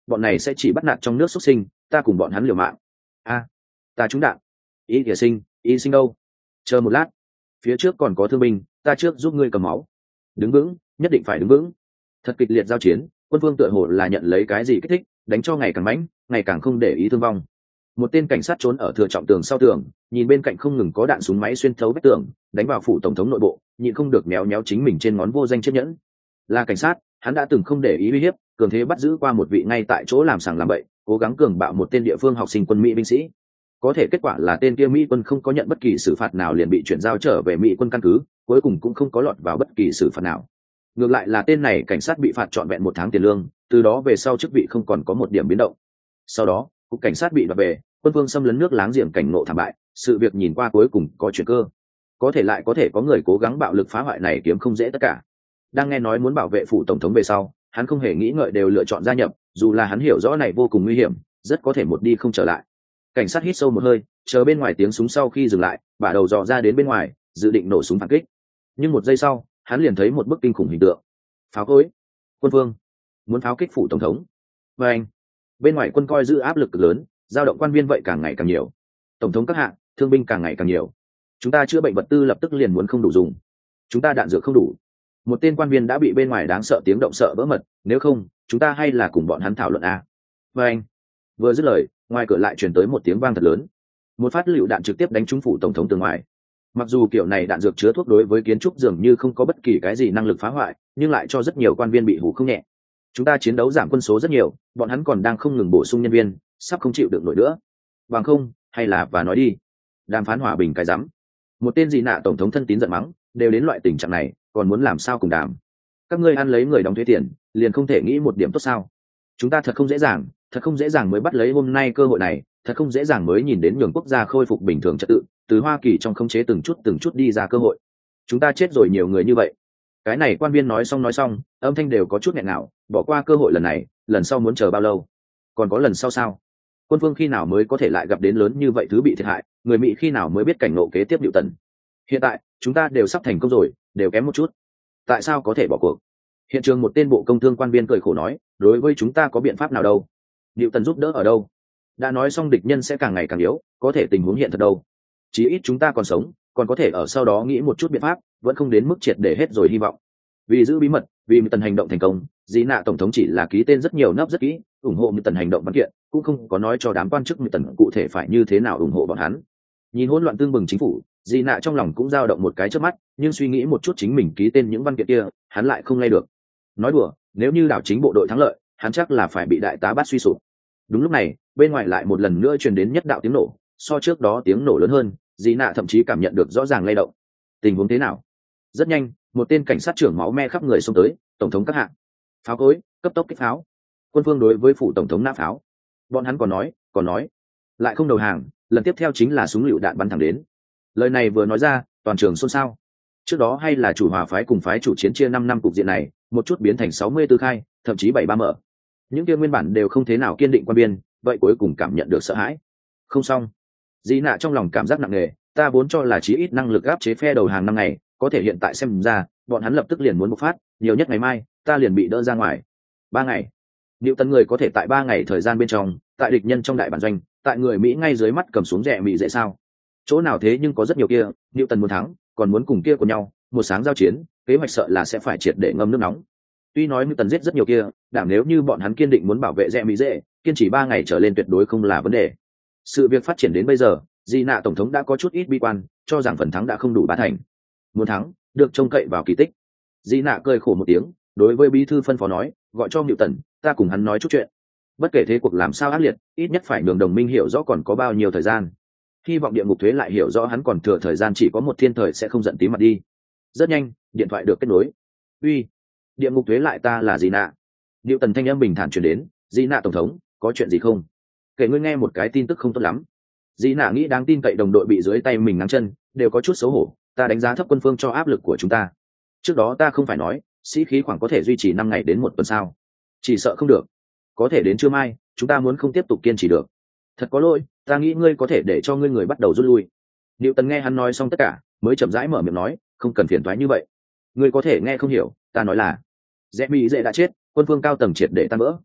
bọn này sẽ chỉ bắt nạt trong nước xuất sinh, ta cùng bọn hắn liều mạng. A, ta trúng đạn. Y kìa sinh, y sinh đâu? Chờ một lát, phía trước còn có thương binh, ta trước giúp ngươi cầm máu. Đứng vững, nhất định phải đứng vững. Thật kịch liệt giao chiến, quân vương tựa hồ là nhận lấy cái gì kích thích, đánh cho ngày càng mãnh, ngày càng không để ý thương vong. Một tên cảnh sát trốn ở thừa trọng tường sau tường, nhìn bên cạnh không ngừng có đạn súng máy xuyên thấu vách tường, đánh vào phủ tổng thống nội bộ, nhịn không được méo méo chính mình trên ngón vô danh chiếc nhẫn. Là cảnh sát, hắn đã từng không để ý uy hiếp, cường thế bắt giữ qua một vị ngay tại chỗ làm sàng làm bậy, cố gắng cường bạo một tên địa phương học sinh quân Mỹ binh sĩ. Có thể kết quả là tên kia Mỹ quân không có nhận bất kỳ xử phạt nào liền bị chuyển giao trở về Mỹ quân căn cứ, cuối cùng cũng không có lọt vào bất kỳ xử phạt nào. Ngược lại là tên này cảnh sát bị phạt trọn vẹn một tháng tiền lương, từ đó về sau chức vị không còn có một điểm biến động. Sau đó, cục cảnh sát bị đoạt về, quân vương xâm lấn nước láng giềng cảnh ngộ thảm bại, sự việc nhìn qua cuối cùng có chuyển cơ. Có thể lại có thể có người cố gắng bạo lực phá hoại này kiếm không dễ tất cả. Đang nghe nói muốn bảo vệ phủ tổng thống về sau, hắn không hề nghĩ ngợi đều lựa chọn gia nhập, dù là hắn hiểu rõ này vô cùng nguy hiểm, rất có thể một đi không trở lại. Cảnh sát hít sâu một hơi, chờ bên ngoài tiếng súng sau khi dừng lại, bả đầu dò ra đến bên ngoài, dự định nổ súng phản kích. Nhưng một giây sau, hắn liền thấy một bức kinh khủng hình tượng. Pháo cối, quân vương muốn pháo kích phủ tổng thống. Và anh, bên ngoài quân coi giữ áp lực cực lớn, dao động quan viên vậy càng ngày càng nhiều. Tổng thống các hạng, thương binh càng ngày càng nhiều. Chúng ta chữa bệnh vật tư lập tức liền muốn không đủ dùng. Chúng ta đạn dược không đủ. Một tên quan viên đã bị bên ngoài đáng sợ tiếng động sợ vỡ mật, nếu không, chúng ta hay là cùng bọn hắn thảo luận a. Và anh, vừa dứt lời, ngoài cửa lại truyền tới một tiếng vang thật lớn. Một phát lựu đạn trực tiếp đánh trúng phủ tổng thống từ ngoài. Mặc dù kiểu này đạn dược chứa thuốc đối với kiến trúc dường như không có bất kỳ cái gì năng lực phá hoại, nhưng lại cho rất nhiều quan viên bị hủ không nhẹ. Chúng ta chiến đấu giảm quân số rất nhiều, bọn hắn còn đang không ngừng bổ sung nhân viên, sắp không chịu được nổi nữa. Bằng không, hay là và nói đi. Đàm phán hòa bình cái rắm. Một tên gì nạ tổng thống thân tín giận mắng, đều đến loại tình trạng này, còn muốn làm sao cùng đàm? Các ngươi ăn lấy người đóng thuế tiền, liền không thể nghĩ một điểm tốt sao? Chúng ta thật không dễ dàng, thật không dễ dàng mới bắt lấy hôm nay cơ hội này, thật không dễ dàng mới nhìn đến nhường quốc gia khôi phục bình thường trật tự, từ Hoa Kỳ trong khống chế từng chút từng chút đi ra cơ hội. Chúng ta chết rồi nhiều người như vậy. Cái này quan viên nói xong nói xong, âm thanh đều có chút nghẹn ngào, bỏ qua cơ hội lần này, lần sau muốn chờ bao lâu? Còn có lần sau sao? Quân vương khi nào mới có thể lại gặp đến lớn như vậy thứ bị thiệt hại, người Mỹ khi nào mới biết cảnh ngộ kế tiếp Diệu Tần? Hiện tại, chúng ta đều sắp thành công rồi, đều kém một chút. Tại sao có thể bỏ cuộc? Hiện trường một tên bộ công thương quan viên cười khổ nói, đối với chúng ta có biện pháp nào đâu? Diệu Tần giúp đỡ ở đâu? Đã nói xong địch nhân sẽ càng ngày càng yếu, có thể tình huống hiện thật đâu? Chí ít chúng ta còn sống, còn có thể ở sau đó nghĩ một chút biện pháp, vẫn không đến mức triệt để hết rồi hy vọng. Vì giữ bí mật, vì Tần hành động thành công, Dĩ Nạ tổng thống chỉ là ký tên rất nhiều nấp rất kỹ, ủng hộ Tần hành động văn kiện, cũng không có nói cho đám quan chức Tần cụ thể phải như thế nào ủng hộ bọn hắn. Nhìn hỗn loạn tương bừng chính phủ, Dĩ Nạ trong lòng cũng dao động một cái chớp mắt, nhưng suy nghĩ một chút chính mình ký tên những văn kiện kia, hắn lại không lay được. Nói đùa, nếu như đảo chính bộ đội thắng lợi, hắn chắc là phải bị đại tá bắt suy sụp. Đúng lúc này, bên ngoài lại một lần nữa truyền đến nhất đạo tiếng nổ, so trước đó tiếng nổ lớn hơn, Dĩ Nạ thậm chí cảm nhận được rõ ràng lay động. Tình huống thế nào? Rất nhanh, một tên cảnh sát trưởng máu me khắp người xông tới, tổng thống các hạng. Pháo cối, cấp tốc kích pháo. Quân phương đối với phủ tổng thống nã pháo. Bọn hắn còn nói, còn nói, lại không đầu hàng, lần tiếp theo chính là súng lựu đạn bắn thẳng đến. Lời này vừa nói ra, toàn trường xôn xao. Trước đó hay là chủ hòa phái cùng phái chủ chiến chia năm năm cục diện này, một chút biến thành sáu mươi tư khai, thậm chí bảy ba mở. Những kia nguyên bản đều không thế nào kiên định quan biên, vậy cuối cùng cảm nhận được sợ hãi. Không xong. Dĩ Nạ trong lòng cảm giác nặng nề, ta vốn cho là chí ít năng lực áp chế phe đầu hàng năm ngày, có thể hiện tại xem ra, bọn hắn lập tức liền muốn bộc phát, nhiều nhất ngày mai, ta liền bị đỡ ra ngoài. Ba ngày. Liệu tấn người có thể tại ba ngày thời gian bên trong, tại địch nhân trong đại bản doanh, tại người Mỹ ngay dưới mắt cầm xuống rẻ Mỹ dễ sao? Chỗ nào thế nhưng có rất nhiều kia, Liệu tấn muốn thắng, còn muốn cùng kia của nhau, một sáng giao chiến, kế hoạch sợ là sẽ phải triệt để ngâm nước nóng. Tuy nói Liệu tấn giết rất nhiều kia, đảm nếu như bọn hắn kiên định muốn bảo vệ rẻ Mỹ dễ, kiên trì ba ngày trở lên tuyệt đối không là vấn đề. Sự việc phát triển đến bây giờ, Di Nạ tổng thống đã có chút ít bi quan, cho rằng phần thắng đã không đủ bá thành. Muốn thắng, được trông cậy vào kỳ tích. Di Nạ cười khổ một tiếng, đối với bí thư phân phó nói, gọi cho Ngự Tần, ta cùng hắn nói chút chuyện. Bất kể thế cuộc làm sao ác liệt, ít nhất phải nhường đồng minh hiểu rõ còn có bao nhiêu thời gian. Hy vọng địa ngục thuế lại hiểu rõ hắn còn thừa thời gian chỉ có một thiên thời sẽ không giận tí mặt đi. Rất nhanh, điện thoại được kết nối. Uy, địa ngục thuế lại ta là Di Nạ. Ngự Tần thanh âm bình thản truyền đến, Di Nạ tổng thống, có chuyện gì không? Kể ngươi nghe một cái tin tức không tốt lắm. Di Nạ nghĩ đáng tin cậy đồng đội bị dưới tay mình nắng chân, đều có chút xấu hổ. Ta đánh giá thấp quân phương cho áp lực của chúng ta. Trước đó ta không phải nói, sĩ khí khoảng có thể duy trì năm ngày đến một tuần sao? Chỉ sợ không được. Có thể đến trưa mai, chúng ta muốn không tiếp tục kiên trì được. Thật có lỗi, ta nghĩ ngươi có thể để cho ngươi người bắt đầu rút lui. Niệu Tần nghe hắn nói xong tất cả, mới chậm rãi mở miệng nói, không cần phiền toái như vậy. Ngươi có thể nghe không hiểu, ta nói là, Rẽ Mỹ dễ đã chết, quân phương cao tầng triệt để tan vỡ.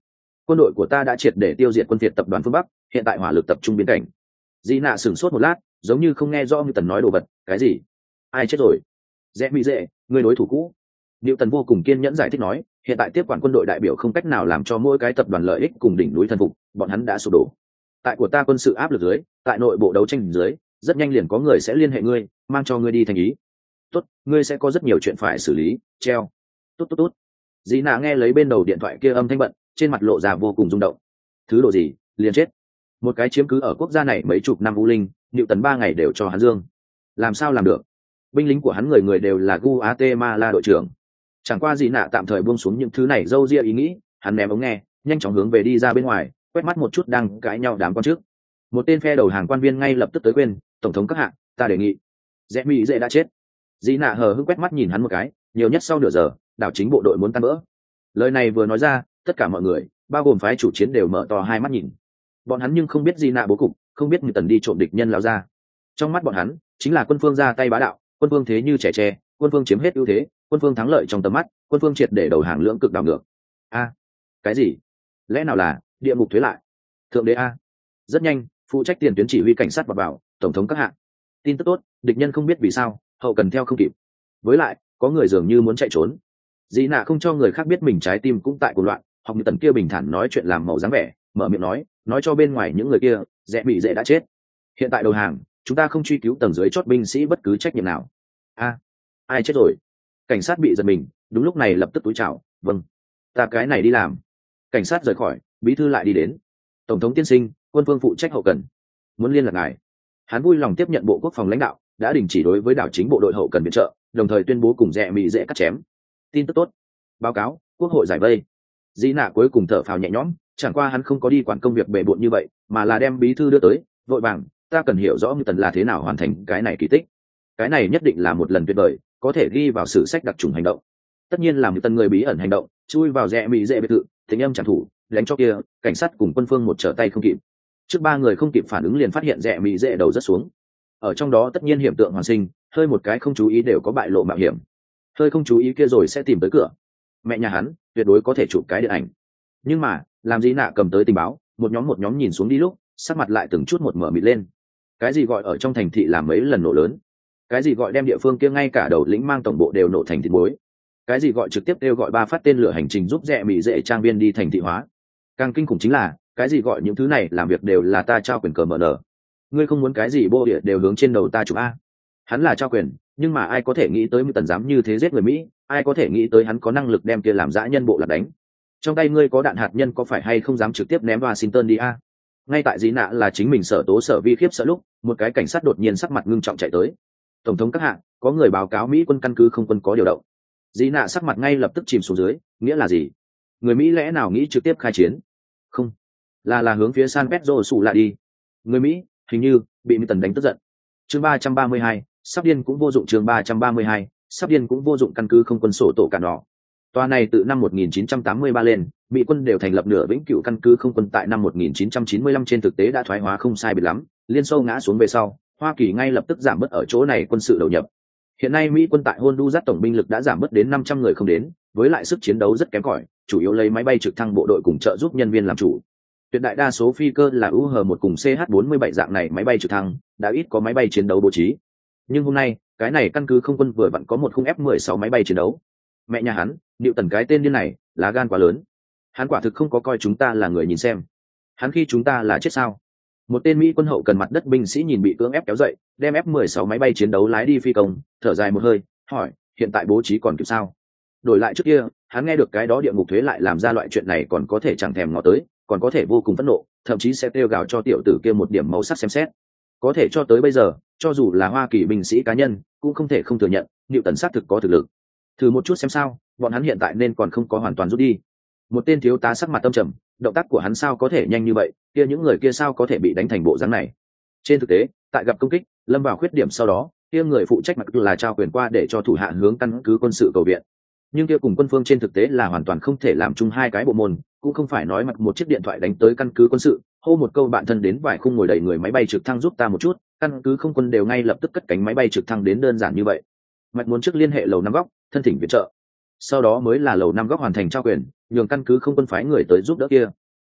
quân đội của ta đã triệt để tiêu diệt quân Việt tập đoàn phương Bắc, hiện tại hỏa lực tập trung biến cảnh. Dị nạ sửng sốt một lát, giống như không nghe rõ như tần nói đồ vật. Cái gì? Ai chết rồi? Rẽ mỹ dễ, người đối thủ cũ. Niệu tần vô cùng kiên nhẫn giải thích nói, hiện tại tiếp quản quân đội đại biểu không cách nào làm cho mỗi cái tập đoàn lợi ích cùng đỉnh núi thần phục, bọn hắn đã sụp đổ. Tại của ta quân sự áp lực dưới, tại nội bộ đấu tranh dưới, rất nhanh liền có người sẽ liên hệ ngươi, mang cho ngươi đi thành ý. Tốt, ngươi sẽ có rất nhiều chuyện phải xử lý. Treo. Tốt tốt tốt. Dĩ nạ nghe lấy bên đầu điện thoại kia âm thanh bận, trên mặt lộ ra vô cùng rung động. Thứ độ gì? Liền chết. Một cái chiếm cứ ở quốc gia này mấy chục năm u linh, Niệu tần ba ngày đều cho hắn dương. Làm sao làm được? Binh lính của hắn người người đều là Guatemala đội trưởng. Chẳng qua Dĩ nạ tạm thời buông xuống những thứ này dâu ria ý nghĩ, hắn ném ống nghe, nhanh chóng hướng về đi ra bên ngoài, quét mắt một chút đang cãi nhau đám quan trước. Một tên phe đầu hàng quan viên ngay lập tức tới quên, tổng thống các hạng, ta đề nghị. Rẽ mỹ dễ đã chết. Dĩ nạ hờ hững quét mắt nhìn hắn một cái, nhiều nhất sau nửa giờ, đảo chính bộ đội muốn tan vỡ. Lời này vừa nói ra, tất cả mọi người, bao gồm phái chủ chiến đều mở to hai mắt nhìn. Bọn hắn nhưng không biết Dĩ nạ bố cục, không biết người tần đi trộm địch nhân lao ra. Trong mắt bọn hắn, chính là quân phương ra tay bá đạo, quân phương thế như trẻ tre, quân phương chiếm hết ưu thế, quân phương thắng lợi trong tầm mắt, quân phương triệt để đầu hàng lưỡng cực đảo ngược. A, cái gì? Lẽ nào là địa ngục thuế lại? Thượng đế a. Rất nhanh, phụ trách tiền tuyến chỉ huy cảnh sát vào bảo, tổng thống các hạng. Tin tức tốt, địch nhân không biết vì sao, hậu cần theo không kịp. Với lại, có người dường như muốn chạy trốn. Dĩ nạ không cho người khác biết mình trái tim cũng tại cuộc loạn, học như tần kia bình thản nói chuyện làm màu dáng vẻ, mở miệng nói, nói cho bên ngoài những người kia, Rẽ bị dễ đã chết. Hiện tại đầu hàng, chúng ta không truy cứu tầng dưới chót binh sĩ bất cứ trách nhiệm nào. A, ai chết rồi? Cảnh sát bị giật mình, đúng lúc này lập tức túi chào, vâng, ta cái này đi làm. Cảnh sát rời khỏi, bí thư lại đi đến. Tổng thống tiên sinh, quân vương phụ trách hậu cần, muốn liên lạc ngài. Hắn vui lòng tiếp nhận bộ quốc phòng lãnh đạo đã đình chỉ đối với đảo chính bộ đội hậu cần viện trợ, đồng thời tuyên bố cùng Rẽ mỹ dễ cắt chém. Tin tức tốt. Báo cáo, quốc hội giải vây. Dĩ nạ cuối cùng thở phào nhẹ nhõm, chẳng qua hắn không có đi quản công việc bề bộn như vậy, mà là đem bí thư đưa tới, vội vàng, ta cần hiểu rõ như tần là thế nào hoàn thành cái này kỳ tích. Cái này nhất định là một lần tuyệt vời, có thể ghi vào sử sách đặc trùng hành động. Tất nhiên là một tần người bí ẩn hành động, chui vào Rẽ mỹ dễ biệt thự, thính âm chẳng thủ, đánh cho kia, cảnh sát cùng quân phương một trở tay không kịp. Trước ba người không kịp phản ứng liền phát hiện Rẽ mỹ dễ đầu rất xuống. Ở trong đó tất nhiên hiểm tượng hoàn sinh, hơi một cái không chú ý đều có bại lộ mạo hiểm. Hơi không chú ý kia rồi sẽ tìm tới cửa. Mẹ nhà hắn tuyệt đối có thể chụp cái điện ảnh. Nhưng mà làm gì nạ cầm tới tình báo, một nhóm một nhóm nhìn xuống đi lúc, sắc mặt lại từng chút một mở mịt lên. Cái gì gọi ở trong thành thị làm mấy lần nổ lớn? Cái gì gọi đem địa phương kia ngay cả đầu lĩnh mang tổng bộ đều nổ thành thịt muối? Cái gì gọi trực tiếp kêu gọi ba phát tên lửa hành trình giúp Rẽ mỹ dễ trang viên đi thành thị hóa? Càng kinh khủng chính là cái gì gọi những thứ này làm việc đều là ta trao quyền cờ mở nở. Ngươi không muốn cái gì bô địa đều hướng trên đầu ta chụp a. Hắn là trao quyền, nhưng mà ai có thể nghĩ tới một tần dám như thế giết người Mỹ, ai có thể nghĩ tới hắn có năng lực đem kia làm dã nhân bộ lạc đánh. Trong tay ngươi có đạn hạt nhân có phải hay không dám trực tiếp ném Washington đi a? Ngay tại Dĩ nạ là chính mình sở tố sở vi khiếp sợ lúc, một cái cảnh sát đột nhiên sắc mặt ngưng trọng chạy tới. Tổng thống các hạng, có người báo cáo Mỹ quân căn cứ không quân có điều động. Dĩ nạ sắc mặt ngay lập tức chìm xuống dưới, nghĩa là gì? Người Mỹ lẽ nào nghĩ trực tiếp khai chiến? Không, là là hướng phía San Pedro Sula lại đi. Người Mỹ hình như bị Mỹ tần đánh tức giận. Chương ba trăm ba mươi hai, sắp điên cũng vô dụng. Chương ba trăm ba mươi hai, sắp điên cũng vô dụng. Căn cứ không quân sổ tổ cản đỏ. Tòa này từ năm một nghìn chín trăm tám mươi ba lên, Mỹ quân đều thành lập nửa vĩnh cửu căn cứ không quân tại năm một nghìn chín trăm chín mươi lăm, trên thực tế đã thoái hóa không sai biệt lắm, Liên Xô ngã xuống về sau, Hoa Kỳ ngay lập tức giảm bớt ở chỗ này quân sự đầu nhập. Hiện nay Mỹ quân tại Honduras tổng binh lực đã giảm bớt đến năm trăm người không đến, với lại sức chiến đấu rất kém cỏi, chủ yếu lấy máy bay trực thăng bộ đội cùng trợ giúp nhân viên làm chủ. Tuyệt đại đa số phi cơ là U H một cùng C H bốn mươi bảy dạng này máy bay trực thăng, đã ít có máy bay chiến đấu bố trí. Nhưng hôm nay, cái này căn cứ không quân vừa vặn có một khung F mười sáu máy bay chiến đấu. Mẹ nhà hắn, Niệu tần cái tên điên này, lá gan quá lớn. Hắn quả thực không có coi chúng ta là người nhìn xem. Hắn khi chúng ta là chết sao? Một tên Mỹ quân hậu cần mặt đất binh sĩ nhìn bị cưỡng ép kéo dậy, đem F mười sáu máy bay chiến đấu lái đi phi công, thở dài một hơi, hỏi, hiện tại bố trí còn kịp sao? Đổi lại trước kia, hắn nghe được cái đó địa ngục thuế lại làm ra loại chuyện này còn có thể chẳng thèm ngó tới, còn có thể vô cùng phẫn nộ, thậm chí sẽ kêu gào cho tiểu tử kia một điểm màu sắc xem xét. Có thể cho tới bây giờ, cho dù là Hoa Kỳ binh sĩ cá nhân, cũng không thể không thừa nhận, Niệu tần xác thực có thực lực. Thử một chút xem sao, bọn hắn hiện tại nên còn không có hoàn toàn rút đi. Một tên thiếu tá sắc mặt tâm trầm, động tác của hắn sao có thể nhanh như vậy, kia những người kia sao có thể bị đánh thành bộ dáng này? Trên thực tế, tại gặp công kích, lâm vào khuyết điểm sau đó, kia người phụ trách mặt là trao quyền qua để cho thủ hạ hướng căn cứ quân sự cầu viện. Nhưng kia cùng quân phương trên thực tế là hoàn toàn không thể làm chung hai cái bộ môn, cũng không phải nói mặt một chiếc điện thoại đánh tới căn cứ quân sự, hô một câu bạn thân đến vài khung ngồi đẩy người máy bay trực thăng giúp ta một chút, căn cứ không quân đều ngay lập tức cất cánh máy bay trực thăng đến, đơn giản như vậy. Mặt muốn trước liên hệ lầu năm góc, thân thỉnh viện trợ, sau đó mới là lầu năm góc hoàn thành trao quyền, nhường căn cứ không quân phái người tới giúp đỡ kia.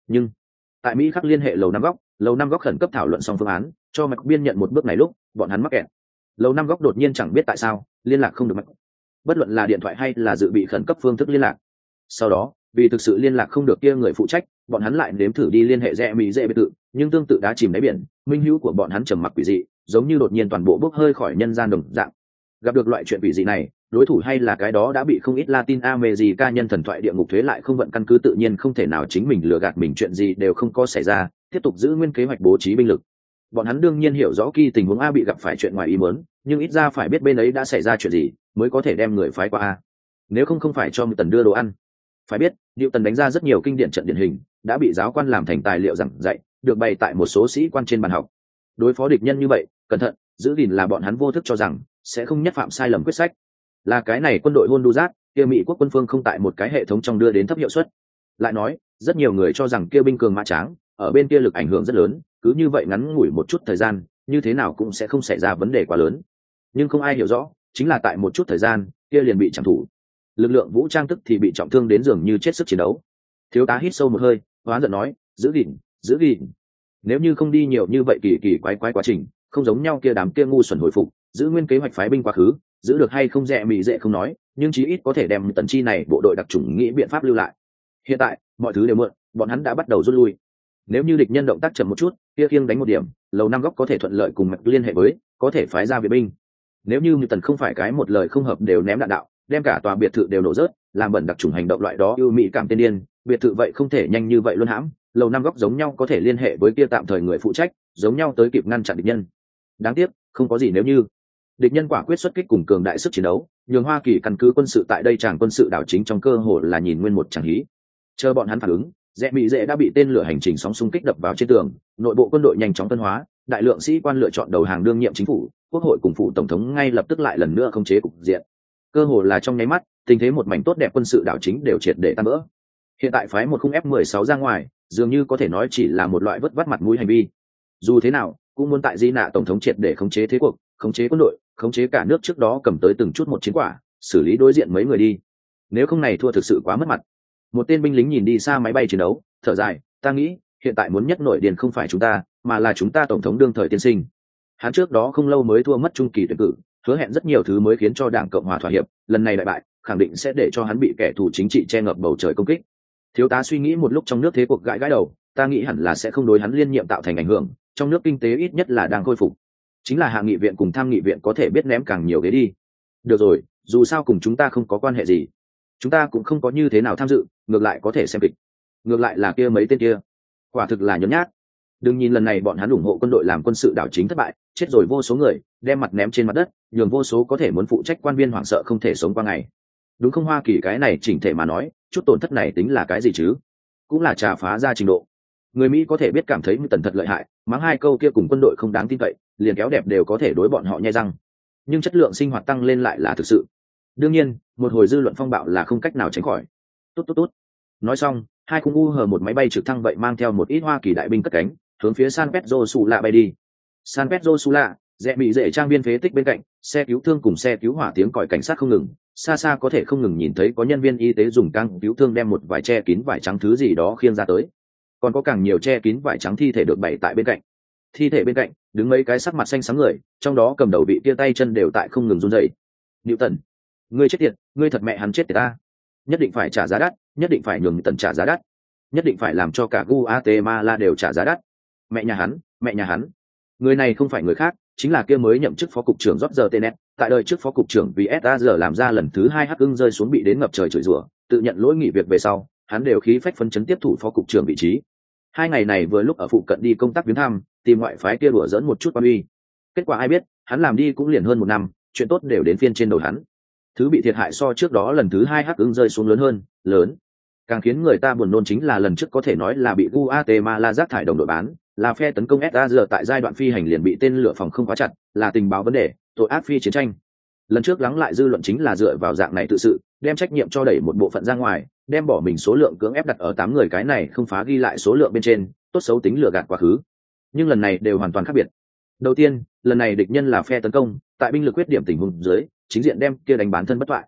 Nhưng tại Mỹ khắc liên hệ lầu năm góc, lầu năm góc khẩn cấp thảo luận xong phương án, cho Mạch Biên nhận một bước này lúc, bọn hắn mắc kẹt. Lầu năm góc đột nhiên chẳng biết tại sao, liên lạc không được Mạch. Bất luận là điện thoại hay là dự bị khẩn cấp phương thức liên lạc. Sau đó, vì thực sự liên lạc không được kia người phụ trách, bọn hắn lại nếm thử đi liên hệ rẽ Mỹ dễ biệt tự, nhưng tương tự đã chìm đáy biển, minh hữu của bọn hắn trầm mặc quỷ dị, giống như đột nhiên toàn bộ bốc hơi khỏi nhân gian đồng dạng. Gặp được loại chuyện quỷ dị này, đối thủ hay là cái đó đã bị không ít Latin America nhân thần thoại địa ngục thuế lại không vận căn cứ tự nhiên không thể nào chính mình lừa gạt mình, chuyện gì đều không có xảy ra, tiếp tục giữ nguyên kế hoạch bố trí binh lực. Bọn hắn đương nhiên hiểu rõ khi tình huống A bị gặp phải chuyện ngoài ý muốn, nhưng ít ra phải biết bên ấy đã xảy ra chuyện gì mới có thể đem người phái qua A. Nếu không không phải cho Tần đưa đồ ăn. Phải biết, Tần đánh ra rất nhiều kinh điển trận điển hình, đã bị giáo quan làm thành tài liệu giảng dạy, được bày tại một số sĩ quan trên bàn học. Đối phó địch nhân như vậy, cẩn thận, giữ gìn là bọn hắn vô thức cho rằng sẽ không nhất phạm sai lầm quyết sách. Là cái này quân đội Honduras, kia Mỹ quốc quân phương không tại một cái hệ thống trong đưa đến thấp hiệu suất. Lại nói, rất nhiều người cho rằng kia binh cường mã tráng, ở bên kia lực ảnh hưởng rất lớn, cứ như vậy ngắn ngủi một chút thời gian, như thế nào cũng sẽ không xảy ra vấn đề quá lớn. Nhưng không ai hiểu rõ, chính là tại một chút thời gian, kia liền bị trọng thủ. Lực lượng vũ trang tức thì bị trọng thương đến dường như chết sức chiến đấu. Thiếu tá hít sâu một hơi, hoán giận nói, giữ gìn, giữ gìn. Nếu như không đi nhiều như vậy kỳ kỳ quái quái quá trình, không giống nhau kia đám kia ngu xuẩn hồi phục, giữ nguyên kế hoạch phái binh quá khứ, giữ được hay không rẻ mì dễ không nói, nhưng chí ít có thể đem Tần chi này bộ đội đặc chủng nghĩ biện pháp lưu lại. Hiện tại, mọi thứ đều mượn, bọn hắn đã bắt đầu rút lui. Nếu như địch nhân động tác chậm một chút, kia kiêng đánh một điểm, lầu năm góc có thể thuận lợi cùng Mạch liên hệ với, có thể phái ra viện binh. Nếu như Tần không phải cái một lời không hợp đều ném đạn đạo, đem cả tòa biệt thự đều nổ rớt, làm bẩn đặc chủng hành động loại đó ưu mỹ cảm tên điên, biệt thự vậy không thể nhanh như vậy luôn hãm, lầu năm góc giống nhau có thể liên hệ với kia tạm thời người phụ trách, giống nhau tới kịp ngăn chặn địch nhân. Đáng tiếc, không có gì nếu như. Địch nhân quả quyết xuất kích cùng cường đại sức chiến đấu, nhường Hoa Kỳ căn cứ quân sự tại đây tràng quân sự đảo chính trong cơ hội là nhìn nguyên một chẳng hí. Chờ bọn hắn phản ứng, rẽ mỹ dễ đã bị tên lửa hành trình sóng xung kích đập vào trên tường, nội bộ quân đội nhanh chóng tân hóa, đại lượng sĩ quan lựa chọn đầu hàng đương nhiệm chính phủ, quốc hội cùng phủ tổng thống ngay lập tức lại lần nữa khống chế cục diện. Cơ hội là trong nháy mắt, tình thế một mảnh tốt đẹp quân sự đảo chính đều triệt để tan vỡ. Hiện tại phái một khung F mười sáu ra ngoài, dường như có thể nói chỉ là một loại vất vắt mặt mũi hành vi. Dù thế nào, cũng muốn tại Di nạ tổng thống triệt để khống chế thế cuộc, khống chế quân đội, khống chế cả nước trước đó cầm tới từng chút một chiến quả, xử lý đối diện mấy người đi. Nếu không này thua thực sự quá mất mặt. Một tên binh lính nhìn đi xa máy bay chiến đấu, thở dài, ta nghĩ, hiện tại muốn nhất nổi điền không phải chúng ta, mà là chúng ta tổng thống đương thời tiên sinh. Hắn trước đó không lâu mới thua mất trung kỳ tuyển cử, hứa hẹn rất nhiều thứ mới khiến cho Đảng Cộng hòa thỏa hiệp, lần này đại bại, khẳng định sẽ để cho hắn bị kẻ thù chính trị che ngập bầu trời công kích. Thiếu tá suy nghĩ một lúc trong nước thế cuộc gãi gãi đầu, ta nghĩ hẳn là sẽ không đối hắn liên nhiệm tạo thành ảnh hưởng, trong nước kinh tế ít nhất là đang khôi phục. Chính là hạ nghị viện cùng tham nghị viện có thể biết ném càng nhiều ghế đi. Được rồi, dù sao cùng chúng ta không có quan hệ gì, chúng ta cũng không có như thế nào tham dự, ngược lại có thể xem kịch. Ngược lại là kia mấy tên kia, quả thực là nhấn nhát. Đừng nhìn lần này bọn hắn ủng hộ quân đội làm quân sự đảo chính thất bại, chết rồi vô số người, đem mặt ném trên mặt đất, nhường vô số có thể muốn phụ trách quan viên hoảng sợ không thể sống qua ngày. Đúng không, Hoa Kỳ cái này chỉnh thể mà nói, chút tổn thất này tính là cái gì chứ? Cũng là trà phá ra trình độ. Người Mỹ có thể biết cảm thấy Tần thật lợi hại, mắng hai câu kia cùng quân đội không đáng tin cậy, liền kéo đẹp đều có thể đối bọn họ nhe răng. Nhưng chất lượng sinh hoạt tăng lên lại là thực sự. Đương nhiên, một hồi dư luận phong bạo là không cách nào tránh khỏi. Tốt tốt tốt. Nói xong, hai khung u hờ một máy bay trực thăng vậy mang theo một ít Hoa Kỳ đại binh cất cánh, hướng phía San Pedro Sula bay đi. San Pedro Sula, rẽ bị rễ trang viên phế tích bên cạnh, xe cứu thương cùng xe cứu hỏa tiếng còi cảnh sát không ngừng, xa xa có thể không ngừng nhìn thấy có nhân viên y tế dùng căng cứu thương đem một vài che kín vải trắng thứ gì đó khiêng ra tới. Còn có càng nhiều che kín vải trắng thi thể được bày tại bên cạnh. Thi thể bên cạnh đứng mấy cái sắc mặt xanh xám người, trong đó cầm đầu bị tia tay chân đều tại không ngừng run rẩy. Newton, ngươi chết tiệt, ngươi thật mẹ hắn chết tiệt ta. Nhất định phải trả giá đắt, nhất định phải nhường Newton trả giá đắt, nhất định phải làm cho cả Guatemala đều trả giá đắt. Mẹ nhà hắn, mẹ nhà hắn. Người này không phải người khác, chính là kia mới nhậm chức phó cục trưởng Roger Tenet, tại đời trước phó cục trưởng vì ét a giê làm ra lần thứ hai hắc ưng rơi xuống bị đến ngập trời chửi rủa, tự nhận lỗi nghỉ việc về sau, hắn đều khí phách phấn chấn tiếp thủ phó cục trưởng vị trí. Hai ngày này vừa lúc ở phụ cận đi công tác viếng thăm, tìm ngoại phái kia đùa dẫn một chút quan uy. Kết quả ai biết, hắn làm đi cũng liền hơn một năm, chuyện tốt đều đến phiên trên đầu hắn. Thứ bị thiệt hại so trước đó lần thứ hai hắc ưng rơi xuống lớn hơn, lớn. Càng khiến người ta buồn nôn chính là lần trước có thể nói là bị Guatemala rác thải đồng đội bán, là phe tấn công ét a giê tại giai đoạn phi hành liền bị tên lửa phòng không khóa chặt, là tình báo vấn đề, tội ác phi chiến tranh. Lần trước lắng lại dư luận chính là dựa vào dạng này tự sự, đem trách nhiệm cho đẩy một bộ phận ra ngoài, đem bỏ mình số lượng cưỡng ép đặt ở tám người cái này không phá ghi lại số lượng bên trên, tốt xấu tính lừa gạt quá khứ. Nhưng lần này đều hoàn toàn khác biệt. Đầu tiên, lần này địch nhân là phe tấn công, tại binh lực quyết điểm tình huống dưới, chính diện đem kia đánh bán thân bất toại.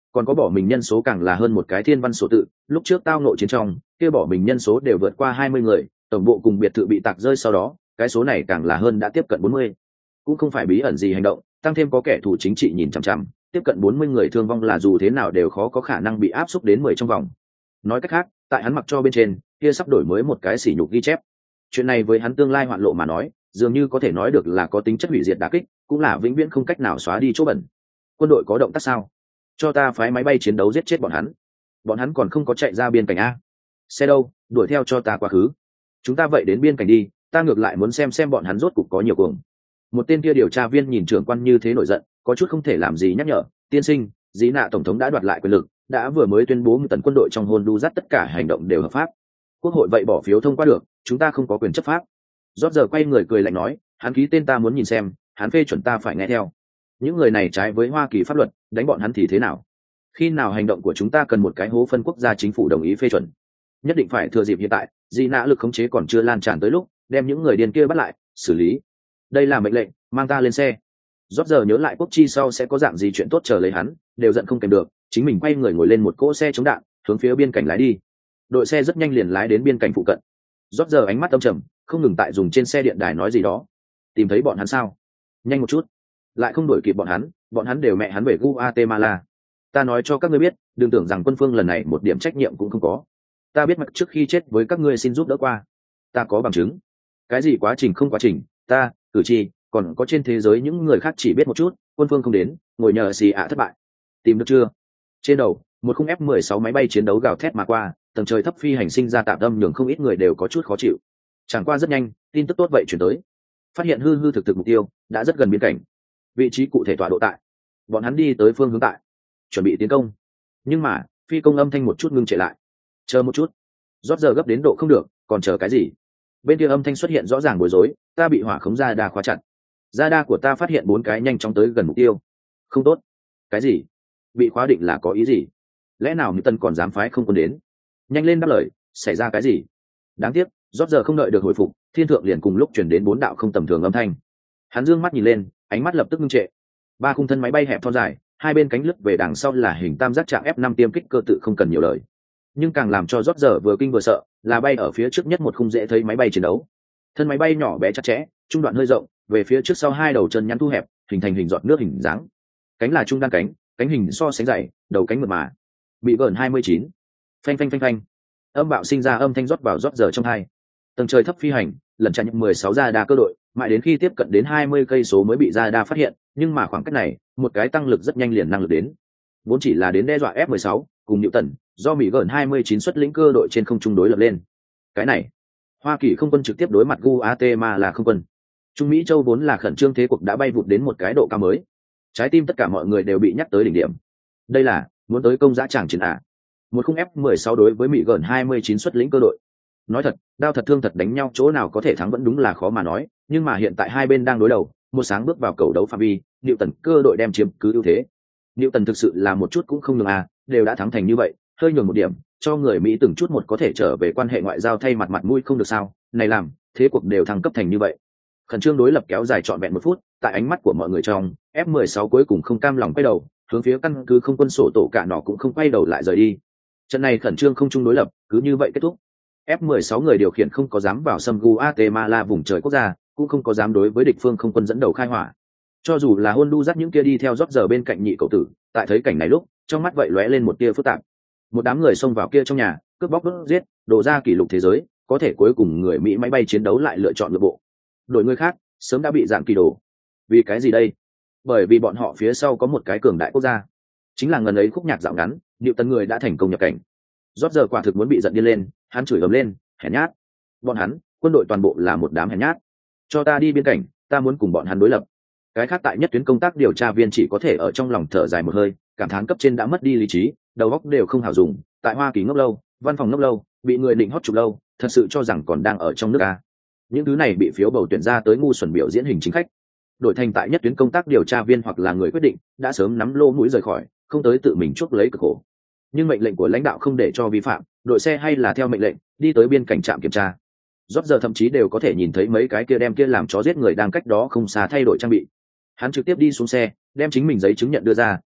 còn có bỏ mình nhân số càng là hơn một cái thiên văn số tự. Lúc trước tao nội chiến trong kia bỏ mình nhân số đều vượt qua hai mươi người, tổng bộ cùng biệt thự bị tạc rơi sau đó cái số này càng là hơn đã tiếp cận bốn mươi. Cũng không phải bí ẩn gì hành động, tăng thêm có kẻ thù chính trị nhìn chằm chằm, tiếp cận bốn mươi người thương vong là dù thế nào đều khó có khả năng bị áp xúc đến mười trong vòng. Nói cách khác, tại hắn mặc cho bên trên kia sắp đổi mới một cái sỉ nhục ghi chép. Chuyện này với hắn tương lai hoạn lộ mà nói, dường như có thể nói được là có tính chất hủy diệt đả kích, cũng là vĩnh viễn không cách nào xóa đi chỗ bẩn. Quân đội có động tác sao? Cho ta phái máy bay chiến đấu giết chết bọn hắn. Bọn hắn còn không có chạy ra biên cảnh a. Xe đâu, đuổi theo cho ta quá khứ. Chúng ta vậy đến biên cảnh đi, ta ngược lại muốn xem xem bọn hắn rốt cục có nhiều cuồng. Một tên kia điều tra viên nhìn trưởng quan như thế nổi giận, có chút không thể làm gì nhắc nhở, tiên sinh, dĩ nạ tổng thống đã đoạt lại quyền lực, đã vừa mới tuyên bố một tấn quân đội trong Honduras tất cả hành động đều hợp pháp. Quốc hội vậy bỏ phiếu thông qua được, chúng ta không có quyền chấp pháp. Rót giờ quay người cười lạnh nói, hắn ký tên ta muốn nhìn xem, hắn phê chuẩn ta phải nghe theo. Những người này trái với Hoa Kỳ pháp luật, đánh bọn hắn thì thế nào? Khi nào hành động của chúng ta cần một cái hố phân quốc gia chính phủ đồng ý phê chuẩn? Nhất định phải thừa dịp hiện tại, dĩ nạ lực khống chế còn chưa lan tràn tới lúc, đem những người điên kia bắt lại, xử lý. Đây là mệnh lệnh, mang ta lên xe. Rót giờ nhớ lại quốc chi sau sẽ có dạng gì chuyện tốt chờ lấy hắn, đều giận không kèm được, chính mình quay người ngồi lên một cỗ xe chống đạn, hướng phía biên cảnh lái đi. Đội xe rất nhanh liền lái đến biên cảnh phụ cận. Rót giờ ánh mắt âm trầm, không ngừng tại dùng trên xe điện đài nói gì đó. Tìm thấy bọn hắn sao? Nhanh một chút. Lại không đuổi kịp bọn hắn, bọn hắn đều mẹ hắn về Guatemala. Ta nói cho các ngươi biết, đừng tưởng rằng quân phương lần này một điểm trách nhiệm cũng không có. Ta biết mặt trước khi chết với các ngươi xin giúp đỡ qua. Ta có bằng chứng. Cái gì quá trình không quá trình, ta, cử tri, còn có trên thế giới những người khác chỉ biết một chút, quân phương không đến, ngồi nhờ xì ạ thất bại. Tìm được chưa? Trên đầu, một khung F mười sáu máy bay chiến đấu gào thét mà qua, tầng trời thấp phi hành sinh ra tạm tâm nhường không ít người đều có chút khó chịu. Chẳng qua rất nhanh, tin tức tốt vậy chuyển tới. Phát hiện hư hư thực thực mục tiêu, đã rất gần biên cảnh. Vị trí cụ thể tọa độ tại. Bọn hắn đi tới phương hướng tại. Chuẩn bị tiến công. Nhưng mà, phi công âm thanh một chút ngưng trệ lại. Chờ một chút. Rót giờ gấp đến độ không được, còn chờ cái gì? Bên kia âm thanh xuất hiện rõ ràng bối rối, ta bị hỏa khống ra đa khóa chặt. Ra đa của ta phát hiện bốn cái nhanh chóng tới gần mục tiêu. Không tốt. Cái gì? Bị khóa định là có ý gì? Lẽ nào Như Tân còn dám phái không quân đến? Nhanh lên đáp lời, xảy ra cái gì? Đáng tiếc, rót giờ không đợi được hồi phục, thiên thượng liền cùng lúc chuyển đến bốn đạo không tầm thường âm thanh. Hắn dương mắt nhìn lên, ánh mắt lập tức ngưng trệ. Ba khung thân máy bay hẹp thon dài, hai bên cánh lướt về đằng sau là hình tam giác trạng F năm tiêm kích cơ tự không cần nhiều lời. Nhưng càng làm cho rót giờ vừa kinh vừa sợ, là bay ở phía trước nhất một khung dễ thấy máy bay chiến đấu. Thân máy bay nhỏ bé chặt chẽ, trung đoạn hơi rộng, về phía trước sau hai đầu chân nhắn thu hẹp, hình thành hình giọt nước hình dáng. Cánh là trung đan cánh, cánh hình so sánh dày, đầu cánh mượt mà. Bị gần hai mươi chín. Phanh phanh phanh phanh. Âm bạo sinh ra âm thanh rót vào rót giờ trong hai. Tầng trời thấp phi hành, lần chặn mười sáu ra đa cơ đội, mãi đến khi tiếp cận đến hai mươi cây số mới bị ra đa phát hiện, nhưng mà khoảng cách này, một cái tăng lực rất nhanh liền năng lực đến. Vốn chỉ là đến đe dọa F mười sáu, cùng Newton, do Mỹ gần hai mươi chín xuất lĩnh cơ đội trên không trung đối lập lên. Cái này, Hoa Kỳ không quân trực tiếp đối mặt Guatemala không quân. Trung Mỹ châu vốn là khẩn trương thế cuộc đã bay vụt đến một cái độ cao mới. Trái tim tất cả mọi người đều bị nhắc tới đỉnh điểm. Đây là muốn tới công dã tràng chiến à? Một khung F mười sáu đối với Mỹ gần hai mươi chín xuất lĩnh cơ đội. Nói thật, đao thật thương thật đánh nhau chỗ nào có thể thắng vẫn đúng là khó mà nói, nhưng mà hiện tại hai bên đang đối đầu, một sáng bước vào cầu đấu phạm vi, Newton cơ đội đem chiếm cứ ưu thế. Newton thực sự là một chút cũng không nhường à, đều đã thắng thành như vậy, hơi nhường một điểm, cho người Mỹ từng chút một có thể trở về quan hệ ngoại giao thay mặt mặt mũi không được sao? Này làm, thế cuộc đều thăng cấp thành như vậy. Khẩn trương đối lập kéo dài trọn vẹn một phút, tại ánh mắt của mọi người trong, F mười sáu cuối cùng không cam lòng quay đầu, hướng phía căn cứ không quân sổ tổ cả nọ cũng không quay đầu lại rời đi. Trận này khẩn trương không chung đối lập, cứ như vậy kết thúc. F mười sáu người điều khiển không có dám vào xâm Guatemala vùng trời quốc gia, cũng không có dám đối với địch phương không quân dẫn đầu khai hỏa. Cho dù là Honduras những kia đi theo rót giờ bên cạnh nhị cậu tử, tại thấy cảnh này lúc, trong mắt vậy lóe lên một tia phức tạp. Một đám người xông vào kia trong nhà, cướp bóc đốt giết, đổ ra kỷ lục thế giới, có thể cuối cùng người Mỹ máy bay chiến đấu lại lựa chọn lựa bộ. Đội người khác, sớm đã bị dạng kỳ đổ. Vì cái gì đây? Bởi vì bọn họ phía sau có một cái cường đại quốc gia. Chính là ngần ấy khúc nhạc dạo ngắn, Điệu Tần người đã thành công nhập cảnh. Rót giờ quả thực muốn bị giận điên lên, hắn chửi ầm lên, hèn nhát. Bọn hắn, quân đội toàn bộ là một đám hèn nhát. Cho ta đi biên cảnh, ta muốn cùng bọn hắn đối lập. Cái khác tại nhất tuyến công tác điều tra viên chỉ có thể ở trong lòng thở dài một hơi, cảm thán cấp trên đã mất đi lý trí, đầu óc đều không hảo dùng, tại Hoa Kỳ ngốc lâu, văn phòng ngốc lâu, bị người định hót chụp lâu, thật sự cho rằng còn đang ở trong nước a. Những thứ này bị phiếu bầu tuyển ra tới ngu xuẩn biểu diễn hình chính khách. Đổi thành tại nhất tuyến công tác điều tra viên hoặc là người quyết định, đã sớm nắm lô mũi rời khỏi, không tới tự mình chuốc lấy cực khổ. Nhưng mệnh lệnh của lãnh đạo không để cho vi phạm, đội xe hay là theo mệnh lệnh, đi tới biên cảnh trạm kiểm tra. Rót giờ thậm chí đều có thể nhìn thấy mấy cái kia đem kia làm chó giết người đang cách đó không xa thay đổi trang bị. Hắn trực tiếp đi xuống xe, đem chính mình giấy chứng nhận đưa ra,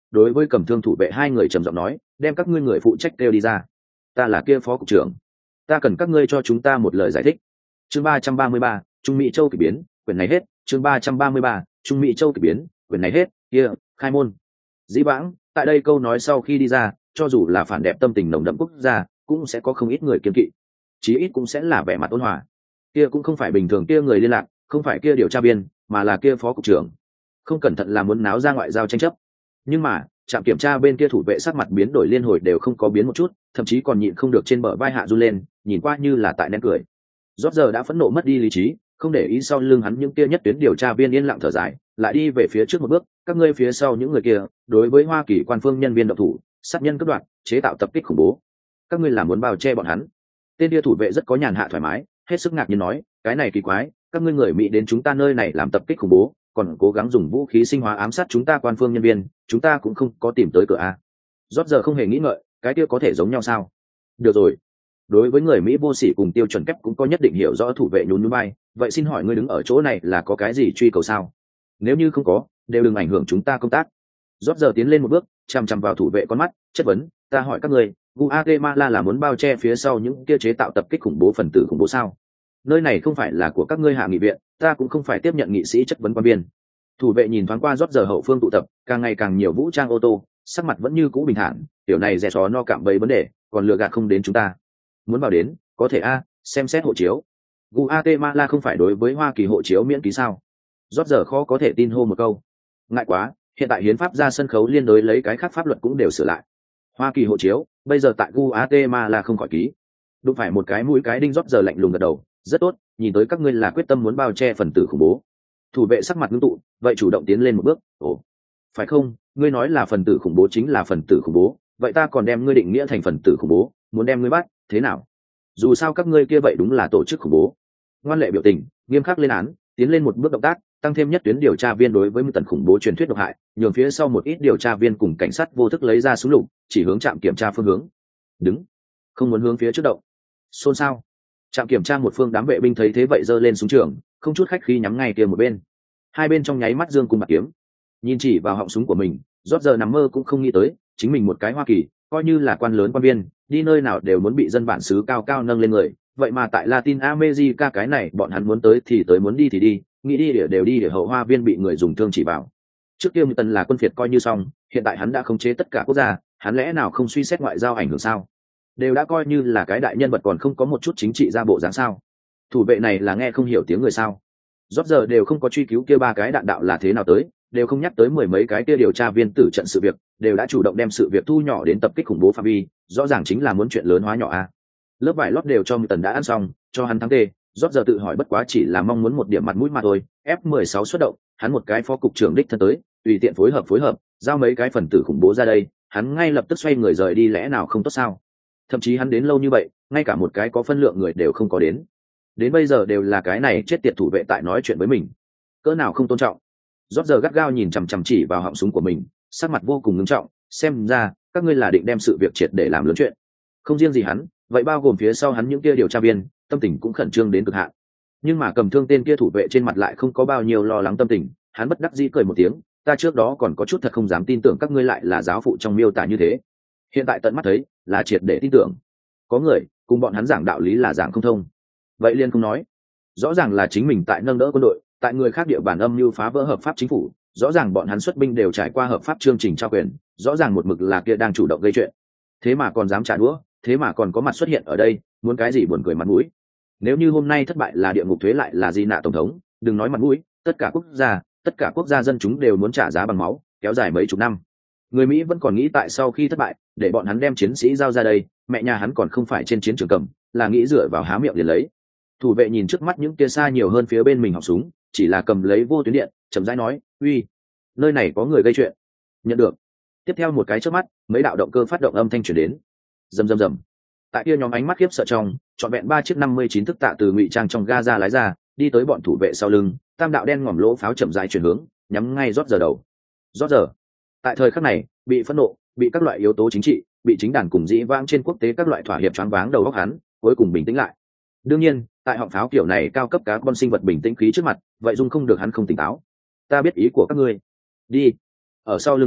đối với cầm thương thủ vệ hai người trầm giọng nói, đem các ngươi người phụ trách kêu đi ra. Ta là kia phó cục trưởng, ta cần các ngươi cho chúng ta một lời giải thích. Chương ba trăm ba mươi ba, Trung Mỹ Châu kỳ biến, quyển này hết. Chương ba trăm ba mươi ba, Trung Mỹ Châu kỳ biến, quyển này hết. Kia, khai môn. Dĩ vãng, tại đây câu nói sau khi đi ra, cho dù là phản đẹp tâm tình nồng đậm quốc gia, cũng sẽ có không ít người kiêng kỵ, chí ít cũng sẽ là vẻ mặt ôn hòa. Kia cũng không phải bình thường kia người liên lạc, không phải kia điều tra viên, mà là kia phó cục trưởng. Không cẩn thận là muốn náo ra ngoại giao tranh chấp. Nhưng mà, trạm kiểm tra bên kia thủ vệ sắc mặt biến đổi liên hồi đều không có biến một chút, thậm chí còn nhịn không được trên bờ vai hạ run lên, nhìn qua như là tại nén cười. Rốt giờ đã phẫn nộ mất đi lý trí, không để ý sau lưng hắn những kia nhất tuyến điều tra viên yên lặng thở dài, lại đi về phía trước một bước, các ngươi phía sau những người kia, đối với Hoa Kỳ quan phương nhân viên động thủ, sát nhân cướp đoạt, chế tạo tập kích khủng bố. Các ngươi là muốn bao che bọn hắn. Tên kia thủ vệ rất có nhàn hạ thoải mái, hết sức ngạc nhiên nói, cái này kỳ quái, các ngươi người Mỹ đến chúng ta nơi này làm tập kích khủng bố, còn cố gắng dùng vũ khí sinh hóa ám sát chúng ta quan phương nhân viên, chúng ta cũng không có tìm tới cửa a. Rốt giờ không hề nghĩ ngợi, cái kia có thể giống nhau sao? Được rồi. Đối với người Mỹ vô sỉ cùng tiêu chuẩn kép cũng có nhất định hiểu rõ thủ vệ nhún nhún vai, vậy xin hỏi ngươi đứng ở chỗ này là có cái gì truy cầu sao? Nếu như không có, đều đừng ảnh hưởng chúng ta công tác. Rốt giờ tiến lên một bước, chằm chằm vào thủ vệ con mắt, chất vấn, ta hỏi các ngươi, Guatemala là muốn bao che phía sau những kia chế tạo tập kích khủng bố phần tử khủng bố sao? Nơi này không phải là của các ngươi hạ nghị viện, ta cũng không phải tiếp nhận nghị sĩ chất vấn quan biên. Thủ vệ nhìn thoáng qua rốt giờ hậu phương tụ tập, càng ngày càng nhiều vũ trang ô tô, sắc mặt vẫn như cũ bình thản, tiểu này dè chó no cạm bẫy vấn đề, còn lừa gạt không đến chúng ta. Muốn vào đến, có thể a, xem xét hộ chiếu. Guatemala không phải đối với Hoa Kỳ hộ chiếu miễn ký sao? Rốt giờ khó có thể tin hô một câu. Ngại quá, hiện tại hiến pháp ra sân khấu liên đối lấy cái khác pháp luật cũng đều sửa lại. Hoa Kỳ hộ chiếu, bây giờ tại Guatemala không khỏi ký. Đúng phải một cái mũi cái đinh rốt giờ lạnh lùng gật đầu, rất tốt, nhìn tới các ngươi là quyết tâm muốn bao che phần tử khủng bố. Thủ vệ sắc mặt ngưng tụ, vậy chủ động tiến lên một bước, ồ, phải không, ngươi nói là phần tử khủng bố chính là phần tử khủng bố, vậy ta còn đem ngươi định nghĩa thành phần tử khủng bố, muốn đem ngươi bắt, thế nào? Dù sao các ngươi kia vậy đúng là tổ chức khủng bố. Ngoan lệ biểu tình, nghiêm khắc lên án, tiến lên một bước động tác, tăng thêm nhất tuyến điều tra viên đối với một tần khủng bố truyền thuyết độc hại, nhường phía sau một ít điều tra viên cùng cảnh sát vô thức lấy ra súng lục, chỉ hướng trạm kiểm tra phương hướng. Đứng, không muốn hướng phía trước động. Xôn xao. Trạm kiểm tra một phương đám vệ binh thấy thế vậy giơ lên súng trường, không chút khách khí nhắm ngay kia một bên. Hai bên trong nháy mắt dương cùng bạc kiếm, nhìn chỉ vào họng súng của mình, rốt giờ nằm mơ cũng không nghĩ tới, chính mình một cái Hoa Kỳ, coi như là quan lớn quan viên, đi nơi nào đều muốn bị dân bản xứ cao cao nâng lên người, vậy mà tại Latin America cái này bọn hắn muốn tới thì tới muốn đi thì đi, nghĩ đi để đều đi để hậu hoa viên bị người dùng thương chỉ vào. Trước kia tần là quân phiệt coi như xong, hiện tại hắn đã khống chế tất cả quốc gia, hắn lẽ nào không suy xét ngoại giao ảnh hưởng sao? Đều đã coi như là cái đại nhân vật còn không có một chút chính trị ra bộ dáng sao? Thủ vệ này là nghe không hiểu tiếng người sao? Rốt giờ đều không có truy cứu kia ba cái đạn đạo là thế nào tới, đều không nhắc tới mười mấy cái kia điều tra viên tử trận sự việc, đều đã chủ động đem sự việc thu nhỏ đến tập kích khủng bố phạm vi, rõ ràng chính là muốn chuyện lớn hóa nhỏ a. Lớp vải lót đều cho tần đã ăn xong, cho hắn thắng tê, rốt giờ tự hỏi bất quá chỉ là mong muốn một điểm mặt mũi mà thôi. F mười sáu xuất động, hắn một cái phó cục trưởng đích thân tới, tùy tiện phối hợp phối hợp, giao mấy cái phần tử khủng bố ra đây, hắn ngay lập tức xoay người rời đi lẽ nào không tốt sao? Thậm chí hắn đến lâu như vậy, ngay cả một cái có phân lượng người đều không có đến. Đến bây giờ đều là cái này chết tiệt thủ vệ tại nói chuyện với mình, cỡ nào không tôn trọng. Rốt giờ gắt gao nhìn chằm chằm chỉ vào họng súng của mình, sắc mặt vô cùng nghiêm trọng, xem ra các ngươi là định đem sự việc triệt để làm lớn chuyện. Không riêng gì hắn, vậy bao gồm phía sau hắn những kia điều tra viên, tâm tình cũng khẩn trương đến cực hạn. Nhưng mà cầm thương tên kia thủ vệ trên mặt lại không có bao nhiêu lo lắng tâm tình, hắn bất đắc dĩ cười một tiếng, ta trước đó còn có chút thật không dám tin tưởng các ngươi lại là giáo phụ trong miêu tả như thế, hiện tại tận mắt thấy là triệt để tin tưởng. Có người cùng bọn hắn giảng đạo lý là giảng không thông, vậy liền không nói. Rõ ràng là chính mình tại nâng đỡ quân đội, tại người khác địa bàn âm mưu phá vỡ hợp pháp chính phủ, rõ ràng bọn hắn xuất binh đều trải qua hợp pháp chương trình trao quyền, rõ ràng một mực là kia đang chủ động gây chuyện, thế mà còn dám trả đũa, thế mà còn có mặt xuất hiện ở đây, muốn cái gì buồn cười mặt mũi. Nếu như hôm nay thất bại là địa ngục thuế lại là gì nạ tổng thống, đừng nói mặt mũi, tất cả quốc gia, tất cả quốc gia dân chúng đều muốn trả giá bằng máu, kéo dài mấy chục năm. Người Mỹ vẫn còn nghĩ tại sau khi thất bại, để bọn hắn đem chiến sĩ giao ra đây, mẹ nhà hắn còn không phải trên chiến trường cầm, là nghĩ dựa vào há miệng liền lấy. Thủ vệ nhìn trước mắt những kia xa nhiều hơn phía bên mình họng súng, chỉ là cầm lấy vô tuyến điện, chậm rãi nói, uy, nơi này có người gây chuyện. Nhận được. Tiếp theo một cái chớp mắt, mấy đạo động cơ phát động âm thanh truyền đến. Rầm rầm rầm. Tại kia nhóm ánh mắt khiếp sợ trong, trọn vẹn ba chiếc năm mươi chín thức tạ từ ngụy trang trong Gaza lái ra, đi tới bọn thủ vệ sau lưng, tam đạo đen ngòm lỗ pháo chậm rãi chuyển hướng, nhắm ngay rót giờ đầu. Rót giờ. Tại thời khắc này, bị phẫn nộ, bị các loại yếu tố chính trị, bị chính đàn cùng dĩ vãng trên quốc tế các loại thỏa hiệp choáng váng đầu óc hắn, cuối cùng bình tĩnh lại. Đương nhiên, tại họng pháo kiểu này cao cấp cá con sinh vật bình tĩnh khí trước mặt, vậy dung không được hắn không tỉnh táo. Ta biết ý của các ngươi. Đi. Ở sau lưng hắn,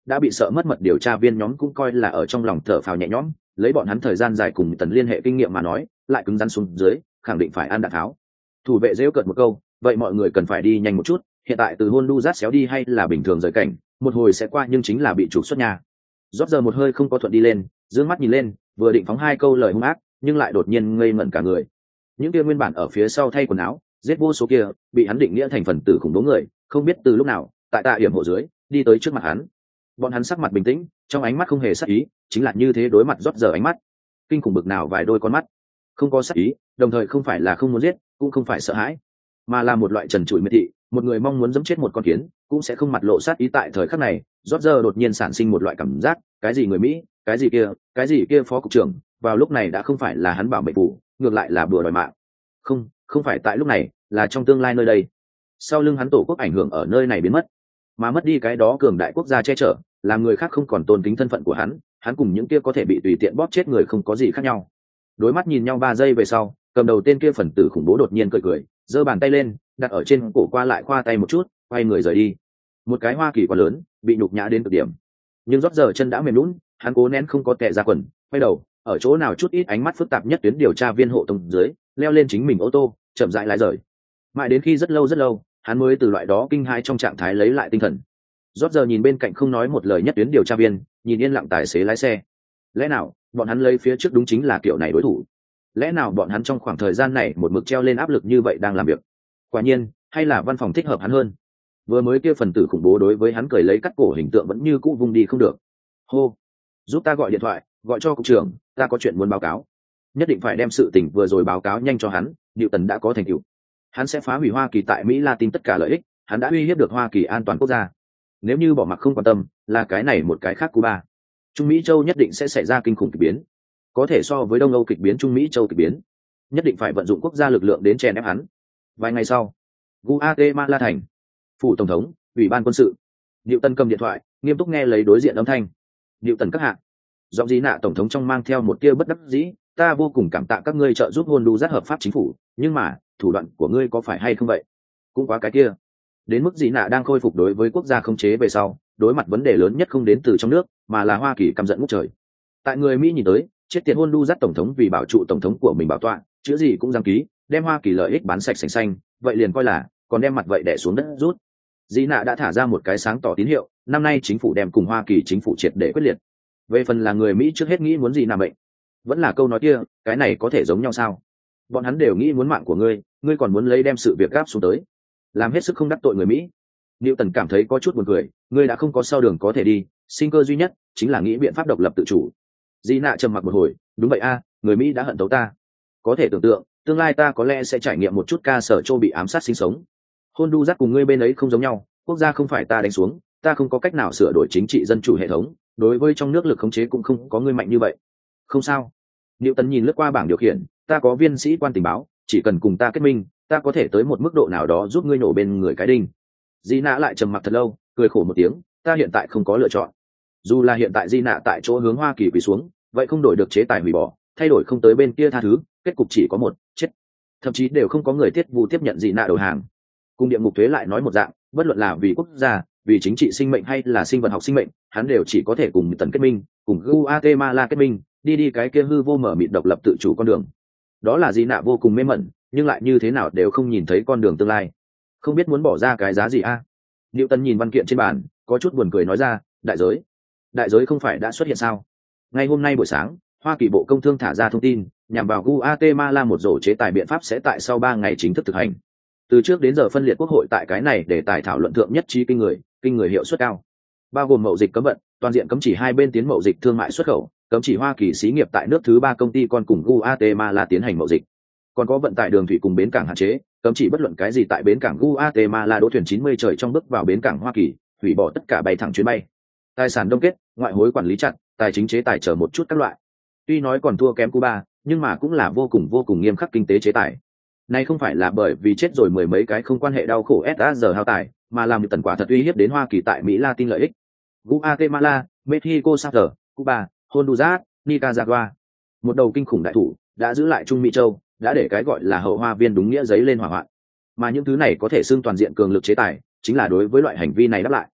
đã bị sợ mất mật điều tra viên nhóm cũng coi là ở trong lòng thở phào nhẹ nhõm, lấy bọn hắn thời gian dài cùng tần liên hệ kinh nghiệm mà nói, lại cứng rắn xuống dưới, khẳng định phải ăn đạn tháo. Thủ vệ rêu cợt một câu, vậy mọi người cần phải đi nhanh một chút, hiện tại từ Honduras xéo đi hay là bình thường rời cảnh, một hồi sẽ qua nhưng chính là bị trục xuất nhà. Rót giờ một hơi không có thuận đi lên, dương mắt nhìn lên, vừa định phóng hai câu lời hung ác, nhưng lại đột nhiên ngây ngẩn cả người. Những kia nguyên bản ở phía sau thay quần áo, giết vô số kia, bị hắn định nghĩa thành phần tử khủng bố người, không biết từ lúc nào, tại tạ hiểm hộ dưới, đi tới trước mặt hắn. Bọn hắn sắc mặt bình tĩnh, trong ánh mắt không hề sát ý, chính là như thế đối mặt rót giờ ánh mắt. Kinh khủng bực nào vài đôi con mắt, không có sát ý, đồng thời không phải là không muốn giết, cũng không phải sợ hãi, mà là một loại trần trụi miệt thị, một người mong muốn giẫm chết một con kiến, cũng sẽ không mặt lộ sát ý. Tại thời khắc này, rót giờ đột nhiên sản sinh một loại cảm giác, cái gì người Mỹ, cái gì kia, cái gì kia phó cục trưởng, vào lúc này đã không phải là hắn bảo mệnh phủ, ngược lại là bừa đòi mạng. Không, không phải tại lúc này, là trong tương lai nơi đây. Sau lưng hắn tổ quốc ảnh hưởng ở nơi này biến mất, mà mất đi cái đó cường đại quốc gia che chở, làm người khác không còn tôn kính thân phận của hắn, hắn cùng những kia có thể bị tùy tiện bóp chết người không có gì khác nhau. Đối mắt nhìn nhau ba giây về sau, cầm đầu tên kia phần tử khủng bố đột nhiên cười cười, giơ bàn tay lên, đặt ở trên cổ qua lại khoa tay một chút, quay người rời đi. Một cái Hoa Kỳ quá lớn, bị nhục nhã đến cực điểm. Nhưng rót giờ chân đã mềm lún, hắn cố nén không có tè ra quần, quay đầu, ở chỗ nào chút ít ánh mắt phức tạp nhất tuyến điều tra viên hộ tông dưới, leo lên chính mình ô tô, chậm rãi lái rời. Mãi đến khi rất lâu rất lâu, hắn mới từ loại đó kinh hãi trong trạng thái lấy lại tinh thần. Rót giờ nhìn bên cạnh không nói một lời nhất tuyến điều tra viên, nhìn yên lặng tài xế lái xe. Lẽ nào bọn hắn lấy phía trước đúng chính là kiểu này đối thủ? Lẽ nào bọn hắn trong khoảng thời gian này một mực treo lên áp lực như vậy đang làm việc? Quả nhiên, hay là văn phòng thích hợp hắn hơn. Vừa mới kia phần tử khủng bố đối với hắn cười lấy cắt cổ hình tượng vẫn như cũ vung đi không được. Hô, giúp ta gọi điện thoại, gọi cho cục trưởng, ta có chuyện muốn báo cáo. Nhất định phải đem sự tình vừa rồi báo cáo nhanh cho hắn. Diệu Tần đã có thành tựu, hắn sẽ phá hủy Hoa Kỳ tại Mỹ Latin tất cả lợi ích, hắn đã uy hiếp được Hoa Kỳ an toàn quốc gia. Nếu như bỏ mặc không quan tâm, là cái này một cái khác Cuba, Trung Mỹ châu nhất định sẽ xảy ra kinh khủng kịch biến, có thể so với Đông Âu kịch biến Trung Mỹ châu kịch biến. Nhất định phải vận dụng quốc gia lực lượng đến chèn ép hắn. Vài ngày sau, Guatemala thành, phủ tổng thống, ủy ban quân sự. Diệu Tần cầm điện thoại, nghiêm túc nghe lấy đối diện âm thanh. Diệu Tần các hạ, giọng dí nạ tổng thống trong mang theo một tia bất đắc dĩ, ta vô cùng cảm tạ các ngươi trợ giúp Honduras hợp pháp chính phủ, nhưng mà thủ đoạn của ngươi có phải hay không vậy? Cũng quá cái kia. Đến mức dí nạ đang khôi phục đối với quốc gia khống chế về sau, đối mặt vấn đề lớn nhất không đến từ trong nước, mà là Hoa Kỳ căm giận ngút trời. Tại người Mỹ nhìn tới, chết tiệt Honduras tổng thống vì bảo trụ tổng thống của mình bảo tọa, chữ gì cũng giam ký, đem Hoa Kỳ lợi ích bán sạch sành xanh, vậy liền coi là còn đem mặt vậy đè xuống đất rút. Dĩ nạ đã thả ra một cái sáng tỏ tín hiệu, năm nay chính phủ đem cùng Hoa Kỳ chính phủ triệt để quyết liệt. Về phần là người Mỹ trước hết nghĩ muốn gì nào bệnh, vẫn là câu nói kia, cái này có thể giống nhau sao? Bọn hắn đều nghĩ muốn mạng của ngươi, ngươi còn muốn lấy đem sự việc gáp xuống tới, làm hết sức không đắc tội người Mỹ. Diệu Tần cảm thấy có chút buồn cười, ngươi đã không có sau đường có thể đi, sinh cơ duy nhất chính là nghĩ biện pháp độc lập tự chủ. Dĩ nạ trầm mặc một hồi, đúng vậy a, người Mỹ đã hận tấu ta. Có thể tưởng tượng, tương lai ta có lẽ sẽ trải nghiệm một chút ca sở châu bị ám sát sinh sống. Honduras cùng ngươi bên ấy không giống nhau, quốc gia không phải ta đánh xuống, ta không có cách nào sửa đổi chính trị dân chủ hệ thống, đối với trong nước lực khống chế cũng không có ngươi mạnh như vậy. Không sao. Diệu Tần nhìn lướt qua bảng điều khiển, ta có viên sĩ quan tình báo, chỉ cần cùng ta kết minh, ta có thể tới một mức độ nào đó giúp ngươi nổ bên người cái đinh. Di nạ lại trầm mặc thật lâu, cười khổ một tiếng, ta hiện tại không có lựa chọn. Dù là hiện tại Di nạ tại chỗ hướng Hoa Kỳ quỳ xuống, vậy không đổi được chế tài hủy bỏ, thay đổi không tới bên kia tha thứ, kết cục chỉ có một, chết. Thậm chí đều không có người thiết vụ tiếp nhận Di nạ đầu hàng. Cung địa ngục thuế lại nói một dạng, bất luận là vì quốc gia, vì chính trị sinh mệnh hay là sinh vật học sinh mệnh, hắn đều chỉ có thể cùng Tần kết minh, cùng Guatemala kết minh, đi đi cái kia hư vô mở mịt độc lập tự chủ con đường. Đó là Di nạ vô cùng mê mẩn, nhưng lại như thế nào đều không nhìn thấy con đường tương lai, không biết muốn bỏ ra cái giá gì a. À? Diệu Tần nhìn văn kiện trên bàn, có chút buồn cười nói ra, đại giới, đại giới không phải đã xuất hiện sao? Ngay hôm nay buổi sáng, Hoa Kỳ Bộ Công Thương thả ra thông tin, nhằm vào Guatemala một rổ chế tài biện pháp sẽ tại sau ba ngày chính thức thực hành. Từ trước đến giờ phân liệt quốc hội tại cái này để tài thảo luận thượng nhất trí kinh người, kinh người hiệu suất cao, bao gồm mậu dịch cấm vận, toàn diện cấm chỉ hai bên tiến mậu dịch thương mại xuất khẩu, cấm chỉ Hoa Kỳ xí nghiệp tại nước thứ ba công ty con cùng Guatemala tiến hành mậu dịch, còn có vận tải đường thủy cùng bến cảng hạn chế, cấm chỉ bất luận cái gì tại bến cảng Guatemala đỗ thuyền chín mươi trời trong bước vào bến cảng Hoa Kỳ, hủy bỏ tất cả bay thẳng chuyến bay, tài sản đông kết, ngoại hối quản lý chặt, tài chính chế tài trở một chút các loại. Tuy nói còn thua kém Cuba, nhưng mà cũng là vô cùng vô cùng nghiêm khắc kinh tế chế tài. Này không phải là bởi vì chết rồi mười mấy cái không quan hệ đau khổ ét a giờ hao tài, mà làm tần quả thật uy hiếp đến Hoa Kỳ tại Mỹ Latin lợi ích. Guatemala, Mexico, Salvador, Cuba, Honduras, Nicaragua, một đầu kinh khủng đại thủ đã giữ lại Trung Mỹ châu, đã để cái gọi là hậu hoa viên đúng nghĩa giấy lên hỏa hoạn. Mà những thứ này có thể xưng toàn diện cường lực chế tài, chính là đối với loại hành vi này đáp lại.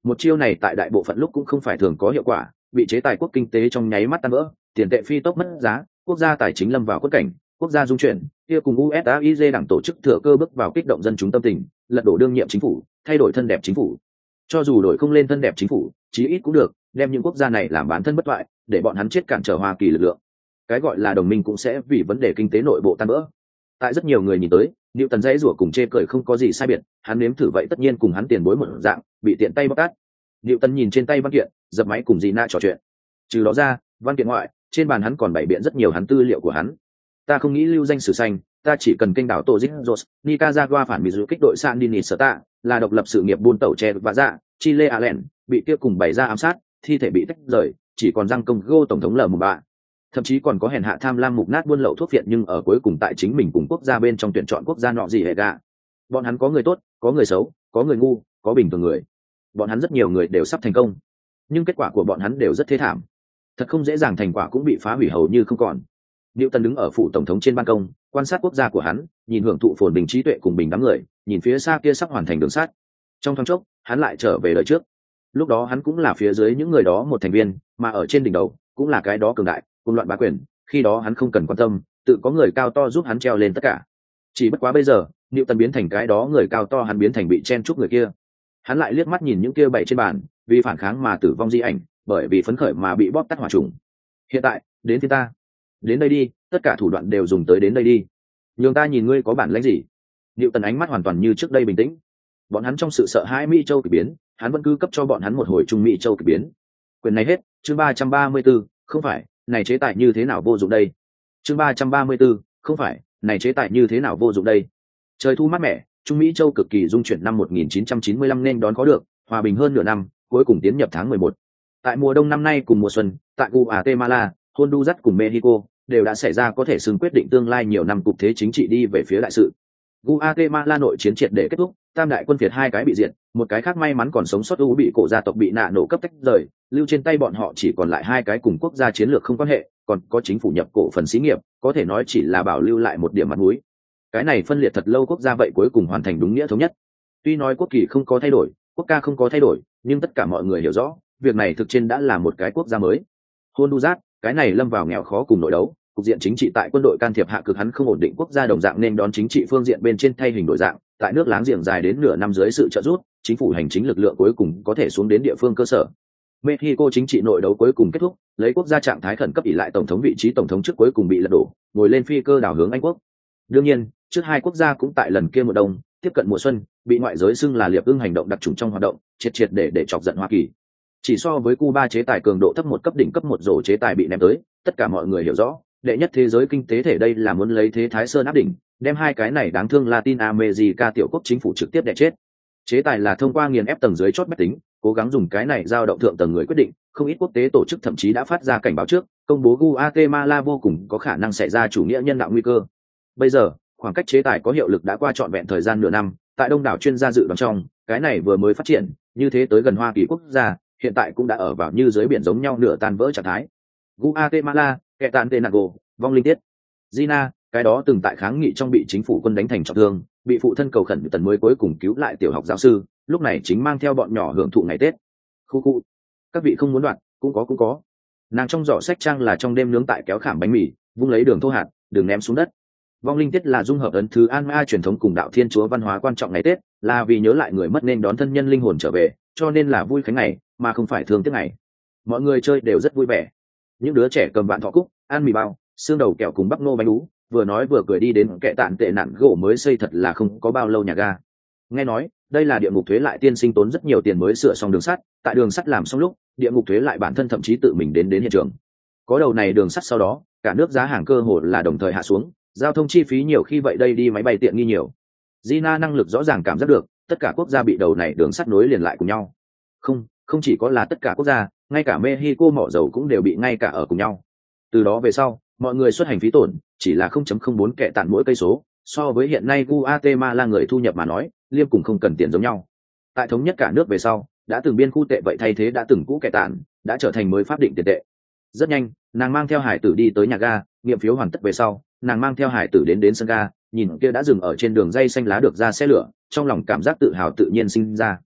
Một chiêu này tại đại bộ phận lúc cũng không phải thường có hiệu quả, bị chế tài quốc kinh tế trong nháy mắt tan vỡ, tiền tệ phi tốc mất giá, quốc gia tài chính lâm vào quất cảnh, quốc gia dung chuyển, kia cùng u ét a i giê đảng tổ chức thừa cơ bước vào kích động dân chúng tâm tình, lật đổ đương nhiệm chính phủ, thay đổi thân đẹp chính phủ. Cho dù đổi không lên thân đẹp chính phủ, chí ít cũng được, đem những quốc gia này làm bán thân bất toại, để bọn hắn chết cản trở Hoa Kỳ lực lượng. Cái gọi là đồng minh cũng sẽ vì vấn đề kinh tế nội bộ tan vỡ. Tại rất nhiều người nhìn tới, Newton dãy rủa cùng chê cười không có gì sai biệt, hắn nếm thử vậy tất nhiên cùng hắn tiền bối một dạng, bị tiện tay bóc tát. Newton nhìn trên tay văn kiện, dập máy cùng Gina trò chuyện. Trừ đó ra, văn kiện ngoại, trên bàn hắn còn bày biện rất nhiều hắn tư liệu của hắn. Ta không nghĩ lưu danh sử xanh, ta chỉ cần kênh đảo tổ Zizos, Nicaragua phản bị dù kích đội Sandinista, là độc lập sự nghiệp buôn tàu che và dạ, Chile Allen, bị kia cùng bày ra ám sát, thi thể bị tách rời, chỉ còn răng công gô tổng thống lờ một bạ. Thậm chí còn có hèn hạ tham lam mục nát buôn lậu thuốc phiện, nhưng ở cuối cùng tại chính mình cùng quốc gia bên trong tuyển chọn quốc gia nọ gì hệ gạ. Bọn hắn có người tốt, có người xấu, có người ngu, có bình thường người. Bọn hắn rất nhiều người đều sắp thành công, nhưng kết quả của bọn hắn đều rất thê thảm. Thật không dễ dàng, thành quả cũng bị phá hủy hầu như không còn. Newton đứng ở phủ tổng thống trên ban công, quan sát quốc gia của hắn, nhìn hưởng thụ phồn bình trí tuệ cùng bình đám người, nhìn phía xa kia sắp hoàn thành đường sắt. Trong thoáng chốc, hắn lại trở về đời trước. Lúc đó hắn cũng là phía dưới những người đó một thành viên, mà ở trên đỉnh đầu cũng là cái đó cường đại, cùng loạn bá quyền. Khi đó hắn không cần quan tâm, tự có người cao to giúp hắn treo lên tất cả. Chỉ bất quá bây giờ, Newton biến thành cái đó người cao to, hắn biến thành bị chen chúc người kia. Hắn lại liếc mắt nhìn những kia bảy trên bàn, vì phản kháng mà tử vong di ảnh, bởi vì phấn khởi mà bị bóp tắt hỏa trùng. Hiện tại, đến phía ta. Đến đây đi, tất cả thủ đoạn đều dùng tới đến đây đi. Nhường ta nhìn ngươi có bản lĩnh gì. Newton ánh mắt hoàn toàn như trước đây bình tĩnh. Bọn hắn trong sự sợ hãi Mỹ châu kỳ biến, hắn vẫn cứ cấp cho bọn hắn một hồi trung Mỹ châu kỳ biến. Quyền này hết, chương ba trăm ba mươi 34, không phải, này chế tài như thế nào vô dụng đây. Chương ba trăm ba mươi 34, không phải, này chế tài như thế nào vô dụng đây. Trời thu mát mẻ, trung Mỹ châu cực kỳ dung chuyển năm một nghìn chín trăm chín mươi lăm nên đón có được, hòa bình hơn nửa năm, cuối cùng tiến nhập tháng mười một. Tại mùa đông năm nay cùng mùa xuân, tại Guatemala, Honduras cùng Mexico đều đã xảy ra có thể xưng quyết định tương lai nhiều năm cục thế chính trị đi về phía đại sự. Guatemala nội chiến triệt để kết thúc, tam đại quân phiệt hai cái bị diệt, một cái khác may mắn còn sống sót u bị cổ gia tộc bị nạ nổ cấp tách rời, lưu trên tay bọn họ chỉ còn lại hai cái cùng quốc gia chiến lược không quan hệ, còn có chính phủ nhập cổ phần xí nghiệp, có thể nói chỉ là bảo lưu lại một điểm mặt mũi. Cái này phân liệt thật lâu quốc gia vậy cuối cùng hoàn thành đúng nghĩa thống nhất. Tuy nói quốc kỳ không có thay đổi, quốc ca không có thay đổi, nhưng tất cả mọi người hiểu rõ, việc này thực trên đã là một cái quốc gia mới. Honduras, cái này lâm vào nghèo khó cùng nội đấu, cục diện chính trị tại quân đội can thiệp hạ cực hắn không ổn định, quốc gia đồng dạng nên đón chính trị phương diện bên trên thay hình đổi dạng, tại nước láng giềng dài đến nửa năm dưới sự trợ giúp, chính phủ hành chính lực lượng cuối cùng có thể xuống đến địa phương cơ sở. Mexico chính trị nội đấu cuối cùng kết thúc, lấy quốc gia trạng thái khẩn cấp ỷ lại tổng thống vị trí tổng thống trước cuối cùng bị lật đổ, ngồi lên phi cơ đảo hướng Anh quốc. Đương nhiên, trước hai quốc gia cũng tại lần kia mùa đông, tiếp cận mùa xuân, bị ngoại giới xưng là liệp ưng hành động đặc trùng trong hoạt động, triệt triệt để để chọc giận Hoa Kỳ. Chỉ so với Cuba chế tài cường độ thấp một cấp, đỉnh cấp một rổ chế tài bị ném tới, tất cả mọi người hiểu rõ, đệ nhất thế giới kinh tế thể đây là muốn lấy thế Thái Sơn áp đỉnh, đem hai cái này đáng thương Latin America tiểu quốc chính phủ trực tiếp đè chết. Chế tài là thông qua nghiền ép tầng dưới chót bách tính, cố gắng dùng cái này giao động thượng tầng người quyết định, không ít quốc tế tổ chức thậm chí đã phát ra cảnh báo trước, công bố Guatemala vô cùng có khả năng xảy ra chủ nghĩa nhân đạo nguy cơ. Bây giờ, khoảng cách chế tài có hiệu lực đã qua trọn vẹn thời gian nửa năm, tại đông đảo chuyên gia dự đoán trong, cái này vừa mới phát triển, như thế tới gần Hoa Kỳ quốc gia, hiện tại cũng đã ở vào như dưới biển giống nhau nửa tan vỡ trạng thái. Guatemala, kẻ tàn tên Nago, vong linh tiết. Gina, cái đó từng tại kháng nghị trong bị chính phủ quân đánh thành trọng thương, bị phụ thân cầu khẩn tần mới cuối cùng cứu lại tiểu học giáo sư, lúc này chính mang theo bọn nhỏ hưởng thụ ngày Tết. Khu khu. Các vị không muốn đoạn, cũng có cũng có. Nàng trong giỏ sách trang là trong đêm nướng tại kéo khảm bánh mì, vung lấy đường thô hạt, đường ném xuống đất. Vong linh tiết là dung hợp ấn thứ An Ma truyền thống cùng đạo Thiên Chúa văn hóa quan trọng ngày Tết, là vì nhớ lại người mất nên đón thân nhân linh hồn trở về, cho nên là vui khánh ngày, mà không phải thương tiếc ngày. Mọi người chơi đều rất vui vẻ. Những đứa trẻ cầm vạn thọ cúc, ăn mì bao, xương đầu kẹo cùng bắp nô bánh ú, vừa nói vừa cười đi đến kệ tạn tệ nạn gỗ mới xây thật là không có bao lâu nhà ga. Nghe nói, đây là địa ngục thuế lại tiên sinh tốn rất nhiều tiền mới sửa xong đường sắt, tại đường sắt làm xong lúc, địa ngục thuế lại bản thân thậm chí tự mình đến đến hiện trường. Có đầu này đường sắt sau đó, cả nước giá hàng cơ hồ là đồng thời hạ xuống, giao thông chi phí nhiều khi vậy đây đi máy bay tiện nghi nhiều. Gina năng lực rõ ràng cảm giác được, tất cả quốc gia bị đầu này đường sắt nối liền lại cùng nhau. Không, không chỉ có là tất cả quốc gia, ngay cả Mexico mỏ dầu cũng đều bị ngay cả ở cùng nhau. Từ đó về sau, mọi người xuất hành phí tổn chỉ là không phẩy không bốn kệ tạn mỗi cây số, so với hiện nay Guatemala người thu nhập mà nói, liêm cùng không cần tiền giống nhau. Tại thống nhất cả nước về sau, đã từng biên khu tệ vậy thay thế đã từng cũ kệ tạn, đã trở thành mới pháp định tiền tệ. Rất nhanh, nàng mang theo hải tử đi tới nhà ga, nghiệm phiếu hoàn tất về sau, nàng mang theo hải tử đến đến sân ga, nhìn kia đã dừng ở trên đường dây xanh lá được ra xe lửa, trong lòng cảm giác tự hào tự nhiên sinh ra.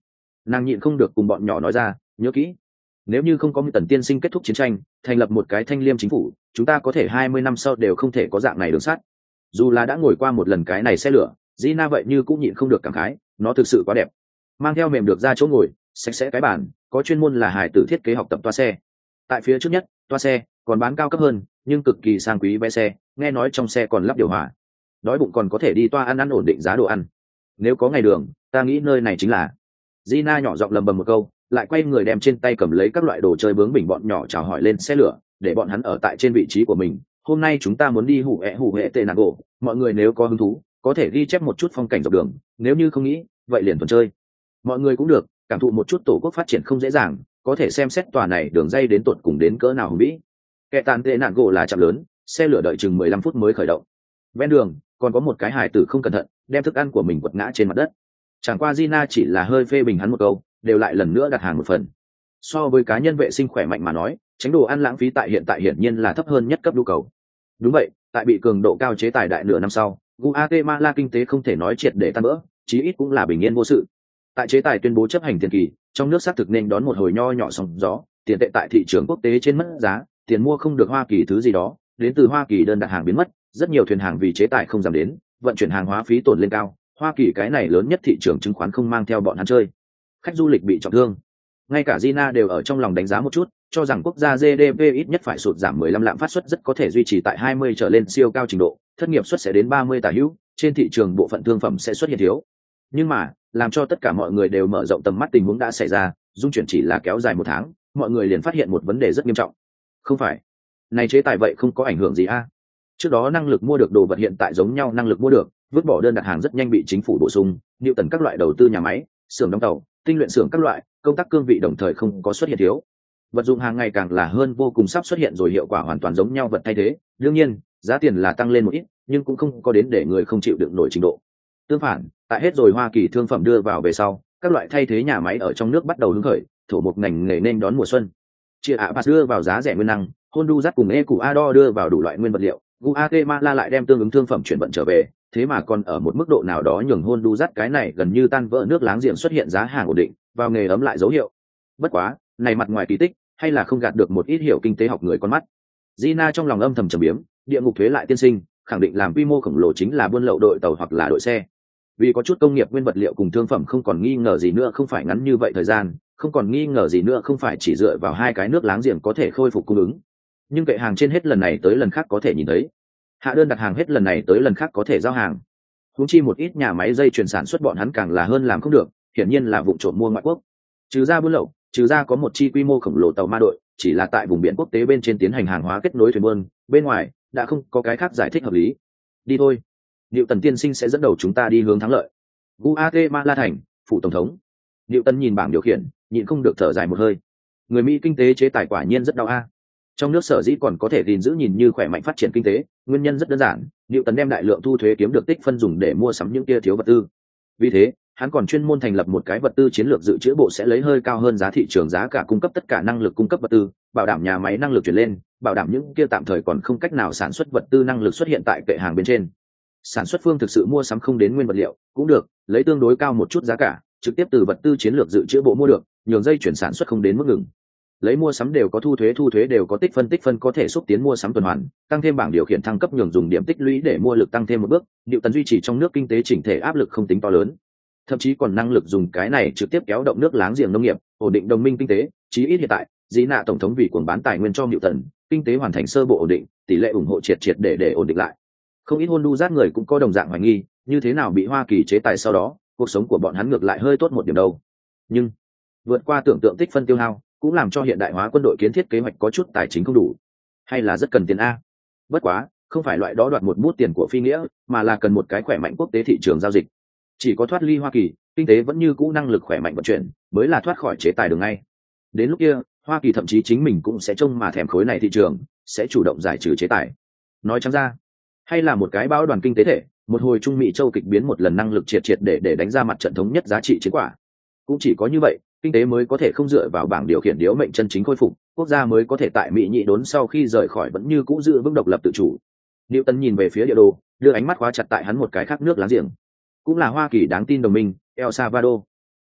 Nàng nhịn không được cùng bọn nhỏ nói ra, nhớ kỹ, nếu như không có Tần tiên sinh kết thúc chiến tranh, thành lập một cái thanh liêm chính phủ, chúng ta có thể hai mươi năm sau đều không thể có dạng này đường sắt. Dù là đã ngồi qua một lần cái này xe lửa, Gina vậy như cũng nhịn không được cảm khái, nó thực sự quá đẹp. Mang theo mềm được ra chỗ ngồi, sạch sẽ cái bàn, có chuyên môn là hài tử thiết kế học tập toa xe. Tại phía trước nhất, toa xe còn bán cao cấp hơn, nhưng cực kỳ sang quý vé xe, nghe nói trong xe còn lắp điều hòa. Đói bụng còn có thể đi toa ăn ăn ổn định giá đồ ăn. Nếu có ngày đường, ta nghĩ nơi này chính là. Gina nhỏ giọng lầm bầm một câu, lại quay người đem trên tay cầm lấy các loại đồ chơi bướng bỉnh bọn nhỏ chào hỏi lên xe lửa, để bọn hắn ở tại trên vị trí của mình. Hôm nay chúng ta muốn đi hủ ẹ hủ hệ tệ nàng gỗ, mọi người nếu có hứng thú, có thể ghi chép một chút phong cảnh dọc đường, nếu như không nghĩ, vậy liền tuần chơi. Mọi người cũng được, cảm thụ một chút tổ quốc phát triển không dễ dàng, có thể xem xét tòa này đường dây đến tột cùng đến cỡ nào hùng vĩ. Kẻ tàn tệ nạn gỗ là chạm lớn, xe lửa đợi chừng mười lăm phút mới khởi động. Ven đường còn có một cái hài tử không cẩn thận, đem thức ăn của mình quật ngã trên mặt đất. Chẳng qua Gina chỉ là hơi phê bình hắn một câu, đều lại lần nữa đặt hàng một phần. So với cá nhân vệ sinh khỏe mạnh mà nói, tránh đồ ăn lãng phí tại hiện tại hiển nhiên là thấp hơn nhất cấp nhu cầu. Đúng vậy, tại bị cường độ cao chế tài đại nửa năm sau, Guatemala kinh tế không thể nói triệt để tan vỡ, chí ít cũng là bình yên vô sự. Tại chế tài tuyên bố chấp hành tiền kỳ, trong nước xác thực nên đón một hồi nho nhỏ sóng gió, tiền tệ tại thị trường quốc tế trên mất giá, tiền mua không được Hoa Kỳ thứ gì đó, đến từ Hoa Kỳ đơn đặt hàng biến mất, rất nhiều thuyền hàng vì chế tài không giảm đến, vận chuyển hàng hóa phí tổn lên cao, Hoa Kỳ cái này lớn nhất thị trường chứng khoán không mang theo bọn hắn chơi. Khách du lịch bị trọng thương. Ngay cả Gina đều ở trong lòng đánh giá một chút, cho rằng quốc gia giê đê pê ít nhất phải sụt giảm mười lăm lạm phát suất rất có thể duy trì tại hai mươi trở lên siêu cao trình độ, thất nghiệp suất sẽ đến ba mươi tả hữu, trên thị trường bộ phận thương phẩm sẽ xuất hiện thiếu. Nhưng mà, làm cho tất cả mọi người đều mở rộng tầm mắt tình huống đã xảy ra, dung chuyển chỉ là kéo dài một tháng, mọi người liền phát hiện một vấn đề rất nghiêm trọng. Không phải, này chế tài vậy không có ảnh hưởng gì a? Trước đó năng lực mua được đồ vật hiện tại giống nhau năng lực mua được, vứt bỏ đơn đặt hàng rất nhanh bị chính phủ bổ sung, nhiều tần các loại đầu tư nhà máy, xưởng đóng tàu, tinh luyện xưởng các loại, công tác cương vị đồng thời không có xuất hiện thiếu. Vật dụng hàng ngày càng là hơn vô cùng sắp xuất hiện rồi hiệu quả hoàn toàn giống nhau vật thay thế, đương nhiên, giá tiền là tăng lên một ít, nhưng cũng không có đến để người không chịu đựng nổi trình độ. Tương phản, tại hết rồi Hoa Kỳ thương phẩm đưa vào về sau, các loại thay thế nhà máy ở trong nước bắt đầu hứng khởi, thổ một ngành nghề nên đón mùa xuân. Chia ạ Pass đưa vào giá rẻ nguyên năng, Honduras cùng Ecuador đưa vào đủ loại nguyên vật liệu, Guatemala lại đem tương ứng thương phẩm chuyển vận trở về, thế mà còn ở một mức độ nào đó nhường Honduras cái này gần như tan vỡ nước láng giềng xuất hiện giá hàng ổn định, vào nghề ấm lại dấu hiệu. Bất quá, này mặt ngoài kỳ tích, hay là không gạt được một ít hiểu kinh tế học người con mắt. Gina trong lòng âm thầm trầm biếm, địa ngục thuế lại tiên sinh, khẳng định làm quy mô khổng lồ chính là buôn lậu đội tàu hoặc là đội xe. Vì có chút công nghiệp nguyên vật liệu cùng thương phẩm không còn nghi ngờ gì nữa không phải ngắn như vậy thời gian, không còn nghi ngờ gì nữa không phải chỉ dựa vào hai cái nước láng giềng có thể khôi phục cung ứng. Nhưng kệ hàng trên hết lần này tới lần khác có thể nhìn thấy, hạ đơn đặt hàng hết lần này tới lần khác có thể giao hàng. Huống chi một ít nhà máy dây chuyền sản xuất bọn hắn càng là hơn làm không được, hiển nhiên là vụ trộm mua ngoại quốc. Trừ ra buôn lậu, trừ ra có một chi quy mô khổng lồ tàu ma đội, chỉ là tại vùng biển quốc tế bên trên tiến hành hàng hóa kết nối thuyền buôn, bên ngoài đã không có cái khác giải thích hợp lý. Đi thôi, Diệu Tần tiên sinh sẽ dẫn đầu chúng ta đi hướng thắng lợi. Guatemala thành, phủ tổng thống. Diệu Tần nhìn bảng điều khiển, nhịn không được thở dài một hơi. Người Mỹ kinh tế chế tài quả nhiên rất đau a. Trong nước sở dĩ còn có thể gìn giữ nhìn như khỏe mạnh phát triển kinh tế, nguyên nhân rất đơn giản, Diệu Tần đem đại lượng thu thuế kiếm được tích phân dùng để mua sắm những kia thiếu vật tư. Vì thế, hắn còn chuyên môn thành lập một cái vật tư chiến lược dự trữ bộ sẽ lấy hơi cao hơn giá thị trường giá cả cung cấp tất cả năng lực cung cấp vật tư, bảo đảm nhà máy năng lực chuyển lên, bảo đảm những kia tạm thời còn không cách nào sản xuất vật tư năng lực xuất hiện tại kệ hàng bên trên. Sản xuất phương thực sự mua sắm không đến nguyên vật liệu, cũng được, lấy tương đối cao một chút giá cả, trực tiếp từ vật tư chiến lược dự trữ bộ mua được, nhường dây chuyển sản xuất không đến mức ngừng. Lấy mua sắm đều có thu thuế, thu thuế đều có tích phân, tích phân có thể xúc tiến mua sắm tuần hoàn, tăng thêm bảng điều khiển thăng cấp nhường dùng điểm tích lũy để mua lực tăng thêm một bước, Diệu Tần duy trì trong nước kinh tế chỉnh thể áp lực không tính to lớn. Thậm chí còn năng lực dùng cái này trực tiếp kéo động nước láng giềng nông nghiệp, ổn định đồng minh kinh tế, chí ít hiện tại, Dĩ Nạ tổng thống vì cuồng bán tài nguyên cho Diệu Tần, kinh tế hoàn thành sơ bộ ổn định, tỷ lệ ủng hộ triệt triệt để để ổn định lại. Không ít Honduras người cũng có đồng dạng hoài nghi, như thế nào bị Hoa Kỳ chế tài sau đó, cuộc sống của bọn hắn ngược lại hơi tốt một điểm đâu. Nhưng vượt qua tưởng tượng tích phân tiêu hao, cũng làm cho hiện đại hóa quân đội kiến thiết kế hoạch có chút tài chính không đủ, hay là rất cần tiền a. Bất quá, không phải loại đó đoạt một bút tiền của phi nghĩa, mà là cần một cái khỏe mạnh quốc tế thị trường giao dịch. Chỉ có thoát ly Hoa Kỳ, kinh tế vẫn như cũ năng lực khỏe mạnh vận chuyển, mới là thoát khỏi chế tài đường ngay. Đến lúc kia, Hoa Kỳ thậm chí chính mình cũng sẽ trông mà thèm khối này thị trường, sẽ chủ động giải trừ chế tài. Nói trắng ra, hay là một cái bão đoàn kinh tế thể, một hồi Trung Mỹ châu kịch biến một lần năng lực triệt triệt để để đánh ra mặt trận thống nhất giá trị chiến quả. Cũng chỉ có như vậy, kinh tế mới có thể không dựa vào bảng điều khiển điếu mệnh chân chính khôi phục, quốc gia mới có thể tại Mỹ nhị đốn sau khi rời khỏi vẫn như cũ giữ vững độc lập tự chủ. Diệu Tần nhìn về phía địa đồ, đưa ánh mắt khóa chặt tại hắn một cái khác nước láng giềng, cũng là Hoa Kỳ đáng tin đồng minh, El Salvador.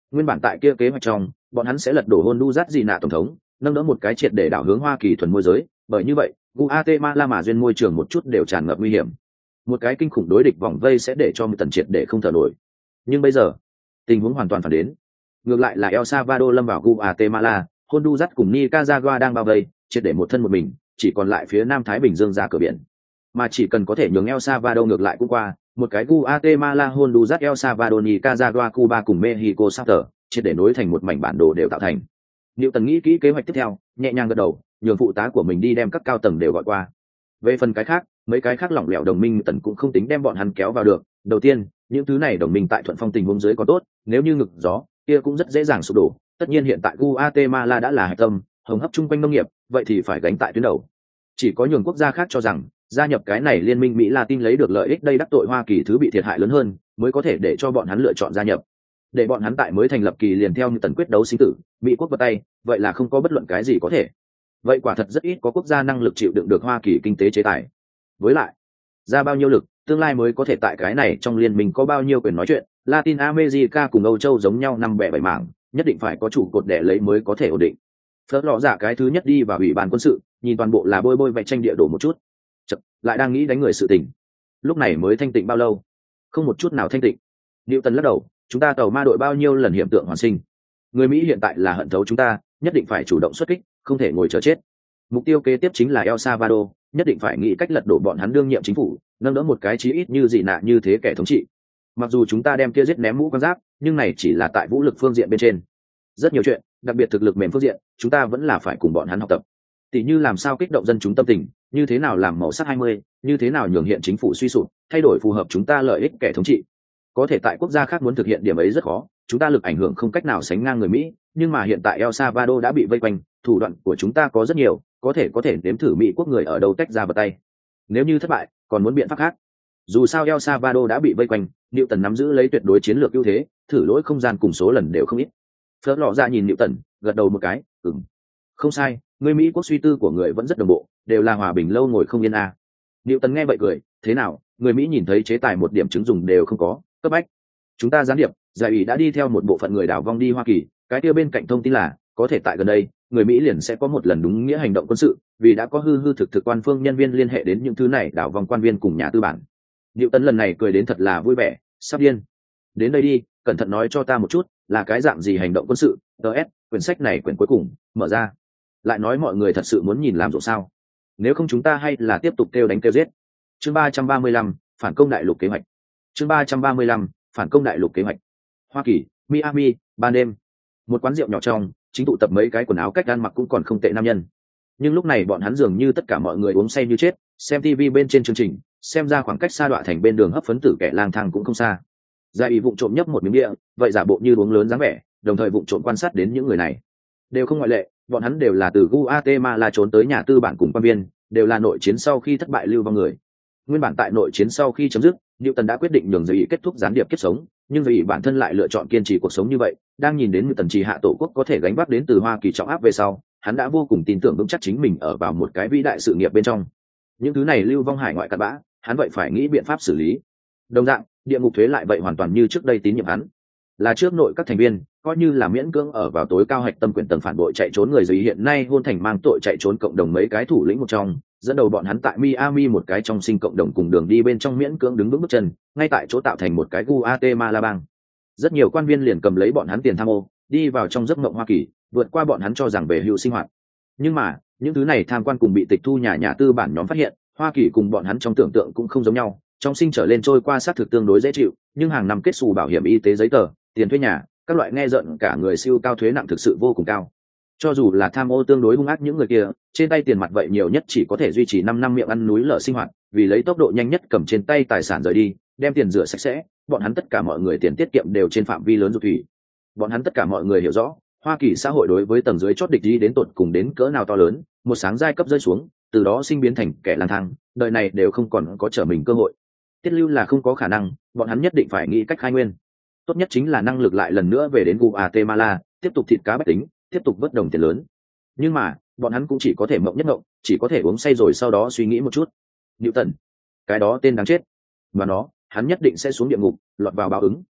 Nguyên bản tại kia kế hoạch trong, bọn hắn sẽ lật đổ Honduras dị nạ tổng thống, nâng đỡ một cái triệt để đảo hướng Hoa Kỳ thuần môi giới, bởi như vậy, Guatemala mà duyên môi trường một chút đều tràn ngập nguy hiểm. Một cái kinh khủng đối địch vòng vây sẽ để cho một tần triệt để không thở nổi. Nhưng bây giờ, tình huống hoàn toàn phản đến. Ngược lại là El Salvador lâm vào Guatemala, Honduras cùng Nicaragua đang bao vây, triệt để một thân một mình, chỉ còn lại phía Nam Thái Bình Dương ra cửa biển. Mà chỉ cần có thể nhường El Salvador ngược lại cũng qua, một cái Guatemala, Honduras, El Salvador, Nicaragua, Cuba cùng Mexico sắp tờ, triệt để nối thành một mảnh bản đồ đều tạo thành. Liệu Tần nghĩ kỹ kế hoạch tiếp theo, nhẹ nhàng gật đầu, nhường phụ tá của mình đi đem các cao tầng đều gọi qua. Về phần cái khác, mấy cái khác lỏng lẻo đồng minh Tần cũng không tính đem bọn hắn kéo vào được. Đầu tiên, những thứ này đồng minh tại thuận phong tình huống dưới có tốt, nếu như ngực gió, kia cũng rất dễ dàng sụp đổ. Tất nhiên hiện tại Guatemala đã là hạch tâm, hồng hấp chung quanh nông nghiệp, vậy thì phải gánh tại tuyến đầu. Chỉ có nhường quốc gia khác cho rằng gia nhập cái này liên minh Mỹ Latin lấy được lợi ích đây đắc tội Hoa Kỳ thứ bị thiệt hại lớn hơn, mới có thể để cho bọn hắn lựa chọn gia nhập. Để bọn hắn tại mới thành lập kỳ liền theo như Tần quyết đấu sinh tử, Mỹ quốc vào tay, vậy là không có bất luận cái gì có thể. Vậy quả thật rất ít có quốc gia năng lực chịu đựng được Hoa Kỳ kinh tế chế tài. Với lại, ra bao nhiêu lực, tương lai mới có thể tại cái này trong liên minh có bao nhiêu quyền nói chuyện. Latin America cùng Âu Châu giống nhau năm bẻ bảy mảng, nhất định phải có trụ cột để lấy mới có thể ổn định. Phớt lọ giả cái thứ nhất đi vào ủy ban quân sự, nhìn toàn bộ là bôi bôi vạch tranh địa đổ một chút. Chật, lại đang nghĩ đánh người sự tình. Lúc này mới thanh tịnh bao lâu? Không một chút nào thanh tịnh. Diệu Tần lắc đầu, chúng ta tàu ma đội bao nhiêu lần hiện tượng hoàn sinh. Người Mỹ hiện tại là hận thấu chúng ta, nhất định phải chủ động xuất kích, không thể ngồi chờ chết. Mục tiêu kế tiếp chính là El Salvador, nhất định phải nghĩ cách lật đổ bọn hắn đương nhiệm chính phủ, nâng đỡ một cái chí ít như dị nạ như thế kẻ thống trị. Mặc dù chúng ta đem kia giết ném mũ quan giáp, nhưng này chỉ là tại vũ lực phương diện bên trên. Rất nhiều chuyện, đặc biệt thực lực mềm phương diện, chúng ta vẫn là phải cùng bọn hắn học tập. Tỷ như làm sao kích động dân chúng tâm tình, như thế nào làm màu sắc hai mươi, như thế nào nhường hiện chính phủ suy sụp, thay đổi phù hợp chúng ta lợi ích kẻ thống trị. Có thể tại quốc gia khác muốn thực hiện điểm ấy rất khó, chúng ta lực ảnh hưởng không cách nào sánh ngang người Mỹ, nhưng mà hiện tại El Salvador đã bị vây quanh, thủ đoạn của chúng ta có rất nhiều, có thể có thể nếm thử Mỹ quốc người ở đâu tách ra vào tay. Nếu như thất bại, còn muốn biện pháp khác. Dù sao El Salvador đã bị vây quanh, Newton nắm giữ lấy tuyệt đối chiến lược ưu thế, thử lỗi không gian cùng số lần đều không ít. Phớt lọ ra nhìn Newton, gật đầu một cái, ừm, không sai, người Mỹ quốc suy tư của người vẫn rất đồng bộ, đều là hòa bình lâu ngồi không yên à. Newton nghe vậy cười, thế nào, người Mỹ nhìn thấy chế tài một điểm chứng dùng đều không có, cấp bách. Chúng ta gián điệp, giải ủy đã đi theo một bộ phận người đảo vong đi Hoa Kỳ, cái kia bên cạnh thông tin là, có thể tại gần đây, người Mỹ liền sẽ có một lần đúng nghĩa hành động quân sự, vì đã có hư hư thực thực quan phương nhân viên liên hệ đến những thứ này đảo vong quan viên cùng nhà tư bản. Diệu Tấn lần này cười đến thật là vui vẻ, sắp điên. Đến đây đi, cẩn thận nói cho ta một chút, là cái dạng gì hành động quân sự? ét, quyển sách này quyển cuối cùng, mở ra. Lại nói mọi người thật sự muốn nhìn làm rộ sao? Nếu không chúng ta hay là tiếp tục kêu đánh kêu giết. Chương ba trăm ba mươi lăm, phản công đại lục kế hoạch. Chương ba trăm ba mươi lăm, phản công đại lục kế hoạch. Hoa Kỳ, Miami, ban đêm. Một quán rượu nhỏ trong, chính tụ tập mấy cái quần áo cách ăn mặc cũng còn không tệ nam nhân. Nhưng lúc này bọn hắn dường như tất cả mọi người uống say như chết, xem ti vi bên trên chương trình, xem ra khoảng cách xa đoạn thành bên đường hấp phấn tử kẻ lang thang cũng không xa. Gia ý vụng trộm nhấp một miếng địa, vậy giả bộ như uống lớn dáng vẻ, đồng thời vụng trộm quan sát đến những người này. Đều không ngoại lệ, bọn hắn đều là từ Guatemala trốn tới nhà tư bản cùng quan viên, đều là nội chiến sau khi thất bại lưu vong người. Nguyên bản tại nội chiến sau khi chấm dứt, Newton đã quyết định nhường giới ý kết thúc gián điệp kiếp sống, nhưng giới ý bản thân lại lựa chọn kiên trì cuộc sống như vậy. Đang nhìn đến Newton trì hạ tổ quốc có thể gánh vác đến từ Hoa Kỳ trọng áp về sau, hắn đã vô cùng tin tưởng vững chắc chính mình ở vào một cái vĩ đại sự nghiệp bên trong. Những thứ này lưu vong hải ngoại cặn bã, hắn vậy phải nghĩ biện pháp xử lý. Đồng dạng, địa ngục thuế lại vậy hoàn toàn như trước đây tín nhiệm hắn. Là trước nội các thành viên, coi như là miễn cưỡng ở vào tối cao hạch tâm quyền tầng phản bội chạy trốn người giới hiện nay hôn thành mang tội chạy trốn cộng đồng mấy cái thủ lĩnh một trong, dẫn đầu bọn hắn tại Miami một cái trong sinh cộng đồng cùng đường đi bên trong miễn cưỡng đứng vững bước chân, ngay tại chỗ tạo thành một cái Guatemala bang. Rất nhiều quan viên liền cầm lấy bọn hắn tiền tham ô, đi vào trong giấc mộng Hoa Kỳ, vượt qua bọn hắn cho rằng về hưu sinh hoạt. Nhưng mà, những thứ này tham quan cùng bị tịch thu nhà nhà tư bản nhóm phát hiện, Hoa Kỳ cùng bọn hắn trong tưởng tượng cũng không giống nhau, trong sinh trở lên trôi qua sát thực tương đối dễ chịu, nhưng hàng năm kết xù bảo hiểm y tế giấy tờ, tiền thuê nhà, các loại nghe giận cả người siêu cao thuế nặng thực sự vô cùng cao. Cho dù là tham ô tương đối hung ác những người kia, trên tay tiền mặt vậy nhiều nhất chỉ có thể duy trì năm năm miệng ăn núi lở sinh hoạt, vì lấy tốc độ nhanh nhất cầm trên tay tài sản rời đi, đem tiền rửa sạch sẽ, bọn hắn tất cả mọi người tiền tiết kiệm đều trên phạm vi lớn rụt thủy. Bọn hắn tất cả mọi người hiểu rõ, Hoa Kỳ xã hội đối với tầng dưới chót địch đi đến tột cùng đến cỡ nào to lớn, một sáng giai cấp rơi xuống, từ đó sinh biến thành kẻ lang thang, đời này đều không còn có trở mình cơ hội. Tiết lưu là không có khả năng, bọn hắn nhất định phải nghĩ cách khai nguyên. Tốt nhất chính là năng lực lại lần nữa về đến Guatemala, tiếp tục thịt cá bách tính, tiếp tục vớt đồng tiền lớn. Nhưng mà, bọn hắn cũng chỉ có thể mộng nhất mộng, chỉ có thể uống say rồi sau đó suy nghĩ một chút. Newton, cái đó tên đáng chết, mà nó, hắn nhất định sẽ xuống địa ngục, lọt vào báo ứng.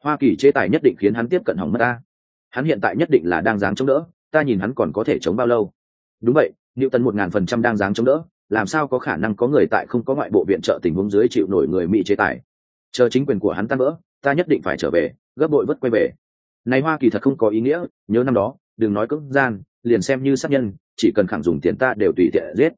Hoa Kỳ chế tài nhất định khiến hắn tiếp cận hỏng mất ta. Hắn hiện tại nhất định là đang dáng chống đỡ, ta nhìn hắn còn có thể chống bao lâu. Đúng vậy, Newton một ngàn phần trăm đang dáng chống đỡ, làm sao có khả năng có người tại không có ngoại bộ viện trợ tình huống dưới chịu nổi người Mỹ chế tài. Chờ chính quyền của hắn tan vỡ, ta nhất định phải trở về, gấp bội vất quay về. Này Hoa Kỳ thật không có ý nghĩa, nhớ năm đó, đừng nói cưỡng gian, liền xem như sát nhân, chỉ cần khẳng dùng tiền ta đều tùy tiện giết.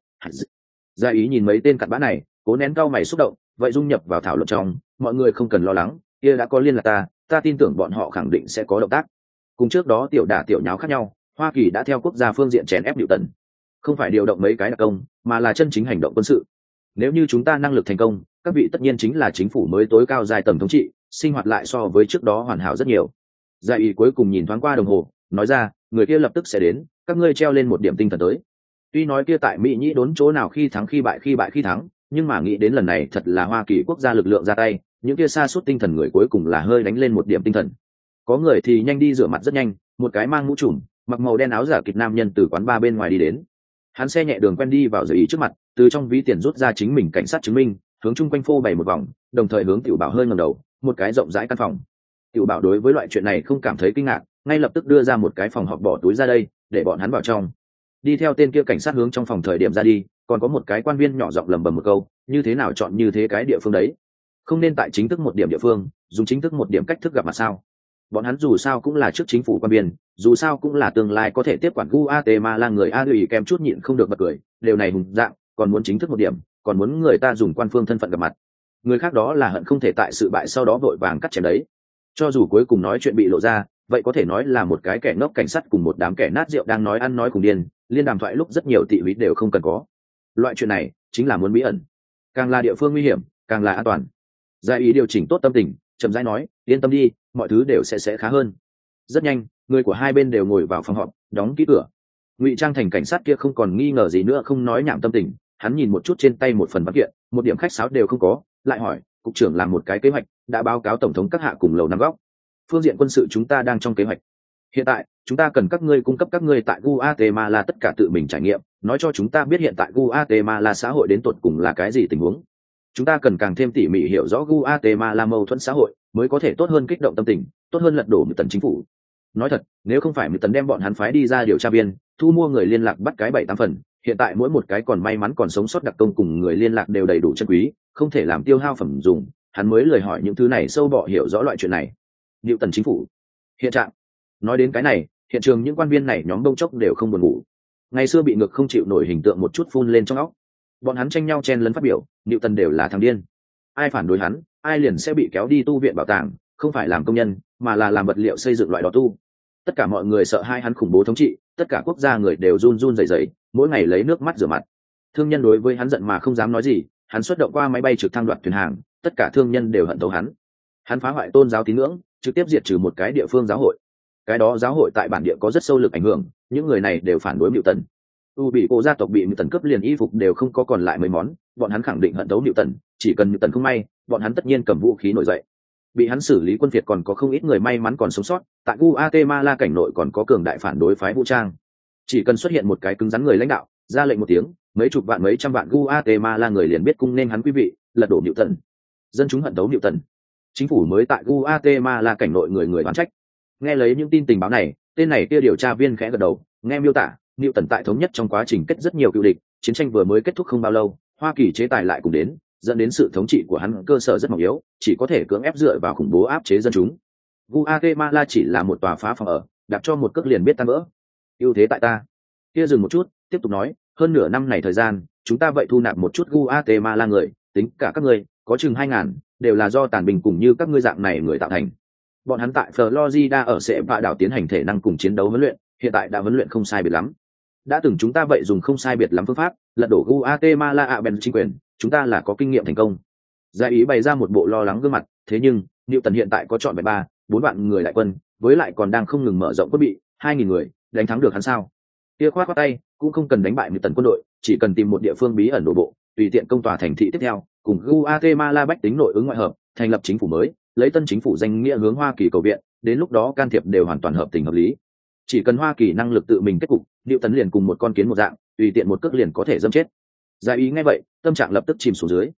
Gia ý nhìn mấy tên cặn bã này, cố nén cau mày xúc động, vậy dung nhập vào thảo luận trong, mọi người không cần lo lắng, kia đã có liên lạc ta, ta tin tưởng bọn họ khẳng định sẽ có động tác. Cùng trước đó tiểu đả tiểu nháo khác nhau, Hoa Kỳ đã theo quốc gia phương diện chèn ép Newton, không phải điều động mấy cái đặc công, mà là chân chính hành động quân sự. Nếu như chúng ta năng lực thành công, các vị tất nhiên chính là chính phủ mới tối cao giai tầng thống trị, sinh hoạt lại so với trước đó hoàn hảo rất nhiều. Gia ý cuối cùng nhìn thoáng qua đồng hồ, nói ra, người kia lập tức sẽ đến, các ngươi treo lên một điểm tinh thần tới. Tuy nói kia tại Mỹ nhĩ đốn chỗ nào khi thắng khi bại khi bại khi thắng, nhưng mà nghĩ đến lần này thật là Hoa Kỳ quốc gia lực lượng ra tay, những kia sa sút tinh thần người cuối cùng là hơi đánh lên một điểm tinh thần. Có người thì nhanh đi rửa mặt rất nhanh, một cái mang mũ trùm, mặc màu đen áo giả kịch nam nhân từ quán bar bên ngoài đi đến. Hắn xe nhẹ đường quen đi vào giới ý trước mặt, từ trong ví tiền rút ra chính mình cảnh sát chứng minh, hướng chung quanh phô bày một vòng, đồng thời hướng Tiểu Bảo hơi ngẩng đầu, một cái rộng rãi căn phòng. Tiểu Bảo đối với loại chuyện này không cảm thấy kinh ngạc, ngay lập tức đưa ra một cái phòng họp bỏ túi ra đây, để bọn hắn vào trong. Đi theo tên kia cảnh sát hướng trong phòng thời điểm ra đi, còn có một cái quan viên nhỏ giọng lẩm bẩm một câu, như thế nào chọn như thế cái địa phương đấy, không nên tại chính thức một điểm địa phương, dùng chính thức một điểm cách thức gặp mặt sao? Bọn hắn dù sao cũng là trước chính phủ quan viên, dù sao cũng là tương lai có thể tiếp quản Guatemala người A ủy kèm chút nhịn không được bật cười, điều này hùng dạng, còn muốn chính thức một điểm, còn muốn người ta dùng quan phương thân phận gặp mặt. Người khác đó là hận không thể tại sự bại sau đó vội vàng cắt chém đấy. Cho dù cuối cùng nói chuyện bị lộ ra, vậy có thể nói là một cái kẻ ngốc cảnh sát cùng một đám kẻ nát rượu đang nói ăn nói cùng điên, liên đàm thoại lúc rất nhiều tị húy đều không cần có. Loại chuyện này chính là muốn bí ẩn, càng là địa phương nguy hiểm, càng là an toàn. Gia ý điều chỉnh tốt tâm tình, chậm rãi nói, yên tâm đi, mọi thứ đều sẽ sẽ khá hơn. Rất nhanh, người của hai bên đều ngồi vào phòng họp, đóng kỹ cửa. Ngụy trang thành cảnh sát kia không còn nghi ngờ gì nữa, không nói nhảm tâm tình, hắn nhìn một chút trên tay một phần văn kiện, một điểm khách sáo đều không có, lại hỏi, cục trưởng làm một cái kế hoạch, đã báo cáo tổng thống các hạ cùng lầu năm góc. Phương diện quân sự chúng ta đang trong kế hoạch. Hiện tại, chúng ta cần các ngươi cung cấp các ngươi tại Guatemala tất cả tự mình trải nghiệm, nói cho chúng ta biết hiện tại Guatemala xã hội đến tột cùng là cái gì tình huống. Chúng ta cần càng thêm tỉ mỉ hiểu rõ Guatemala mâu thuẫn xã hội, mới có thể tốt hơn kích động tâm tình, tốt hơn lật đổ một tần chính phủ. Nói thật, nếu không phải một tần đem bọn hắn phái đi ra điều tra viên, thu mua người liên lạc bắt cái bảy tám phần, hiện tại mỗi một cái còn may mắn còn sống sót đặc công cùng người liên lạc đều đầy đủ chân quý, không thể làm tiêu hao phẩm dùng, hắn mới lời hỏi những thứ này sâu bọ hiểu rõ loại chuyện này. Liệu tần chính phủ hiện trạng. Nói đến cái này, hiện trường những quan viên này nhóm đông chốc đều không buồn ngủ. Ngày xưa bị ngược không chịu nổi hình tượng một chút phun lên trong óc. Bọn hắn tranh nhau chen lấn phát biểu, Liệu tần đều là thằng điên. Ai phản đối hắn, ai liền sẽ bị kéo đi tu viện bảo tàng, không phải làm công nhân, mà là làm vật liệu xây dựng loại đó tu. Tất cả mọi người sợ hai hắn khủng bố thống trị, tất cả quốc gia người đều run run rẩy rẩy, mỗi ngày lấy nước mắt rửa mặt. Thương nhân đối với hắn giận mà không dám nói gì, hắn xuất động qua máy bay trực thăng đoạt thuyền hàng, tất cả thương nhân đều hận thấu hắn. Hắn phá hoại tôn giáo tín ngưỡng, trực tiếp diệt trừ một cái địa phương giáo hội. Cái đó giáo hội tại bản địa có rất sâu lực ảnh hưởng, những người này đều phản đối Newton. Tần. U bị cổ gia tộc bị Newton cướp liền y phục đều không có còn lại mấy món, bọn hắn khẳng định hận thấu Newton. Tần, chỉ cần Newton Tần không may, bọn hắn tất nhiên cầm vũ khí nổi dậy. Bị hắn xử lý quân Việt còn có không ít người may mắn còn sống sót, tại Guatemala cảnh nội còn có cường đại phản đối phái vũ trang. Chỉ cần xuất hiện một cái cứng rắn người lãnh đạo, ra lệnh một tiếng, mấy chục vạn mấy trăm vạn Guatemala người liền biết cung nên hắn quý vị, lật đổ Newton. Tần. Dân chúng hận thấu Newton. Tần. Chính phủ mới tại Guatemala cảnh nội người người oán trách. Nghe lấy những tin tình báo này, tên này kia điều tra viên khẽ gật đầu, nghe miêu tả, Newton Tần tại thống nhất trong quá trình kết rất nhiều cựu địch, chiến tranh vừa mới kết thúc không bao lâu, Hoa Kỳ chế tài lại cùng đến, dẫn đến sự thống trị của hắn cơ sở rất mỏng yếu, chỉ có thể cưỡng ép dựa vào khủng bố áp chế dân chúng. Guatemala chỉ là một tòa phá phòng ở, đặt cho một cước liền biết tan vỡ. Ưu thế tại ta. Kia dừng một chút, tiếp tục nói, hơn nửa năm này thời gian, chúng ta vậy thu nạp một chút Guatemala người, tính cả các ngươi, có chừng hai ngàn, đều là do tàn bình cùng như các ngươi dạng này người tạo thành. Bọn hắn tại Florida ở Sệ Vạ đảo tiến hành thể năng cùng chiến đấu huấn luyện, hiện tại đã huấn luyện không sai biệt lắm. Đã từng chúng ta vậy dùng không sai biệt lắm phương pháp, lật đổ Guatemala ạ bèn chính quyền, chúng ta là có kinh nghiệm thành công. Giải ý bày ra một bộ lo lắng gương mặt, thế nhưng, Newton hiện tại có chọn ba, bốn vạn người đại quân, với lại còn đang không ngừng mở rộng quân bị, hai nghìn người, đánh thắng được hắn sao? Kia khoát khoát tay, cũng không cần đánh bại Newton quân đội, chỉ cần tìm một địa phương bí ẩn đổ bộ, tùy tiện công tòa thành thị tiếp theo, cùng Guatemala bách tính nội ứng ngoại hợp, thành lập chính phủ mới, lấy tân chính phủ danh nghĩa hướng Hoa Kỳ cầu viện, đến lúc đó can thiệp đều hoàn toàn hợp tình hợp lý. Chỉ cần Hoa Kỳ năng lực tự mình kết cục, Diệu Tấn liền cùng một con kiến một dạng, tùy tiện một cước liền có thể dâm chết. Giải ý nghe vậy, tâm trạng lập tức chìm xuống dưới.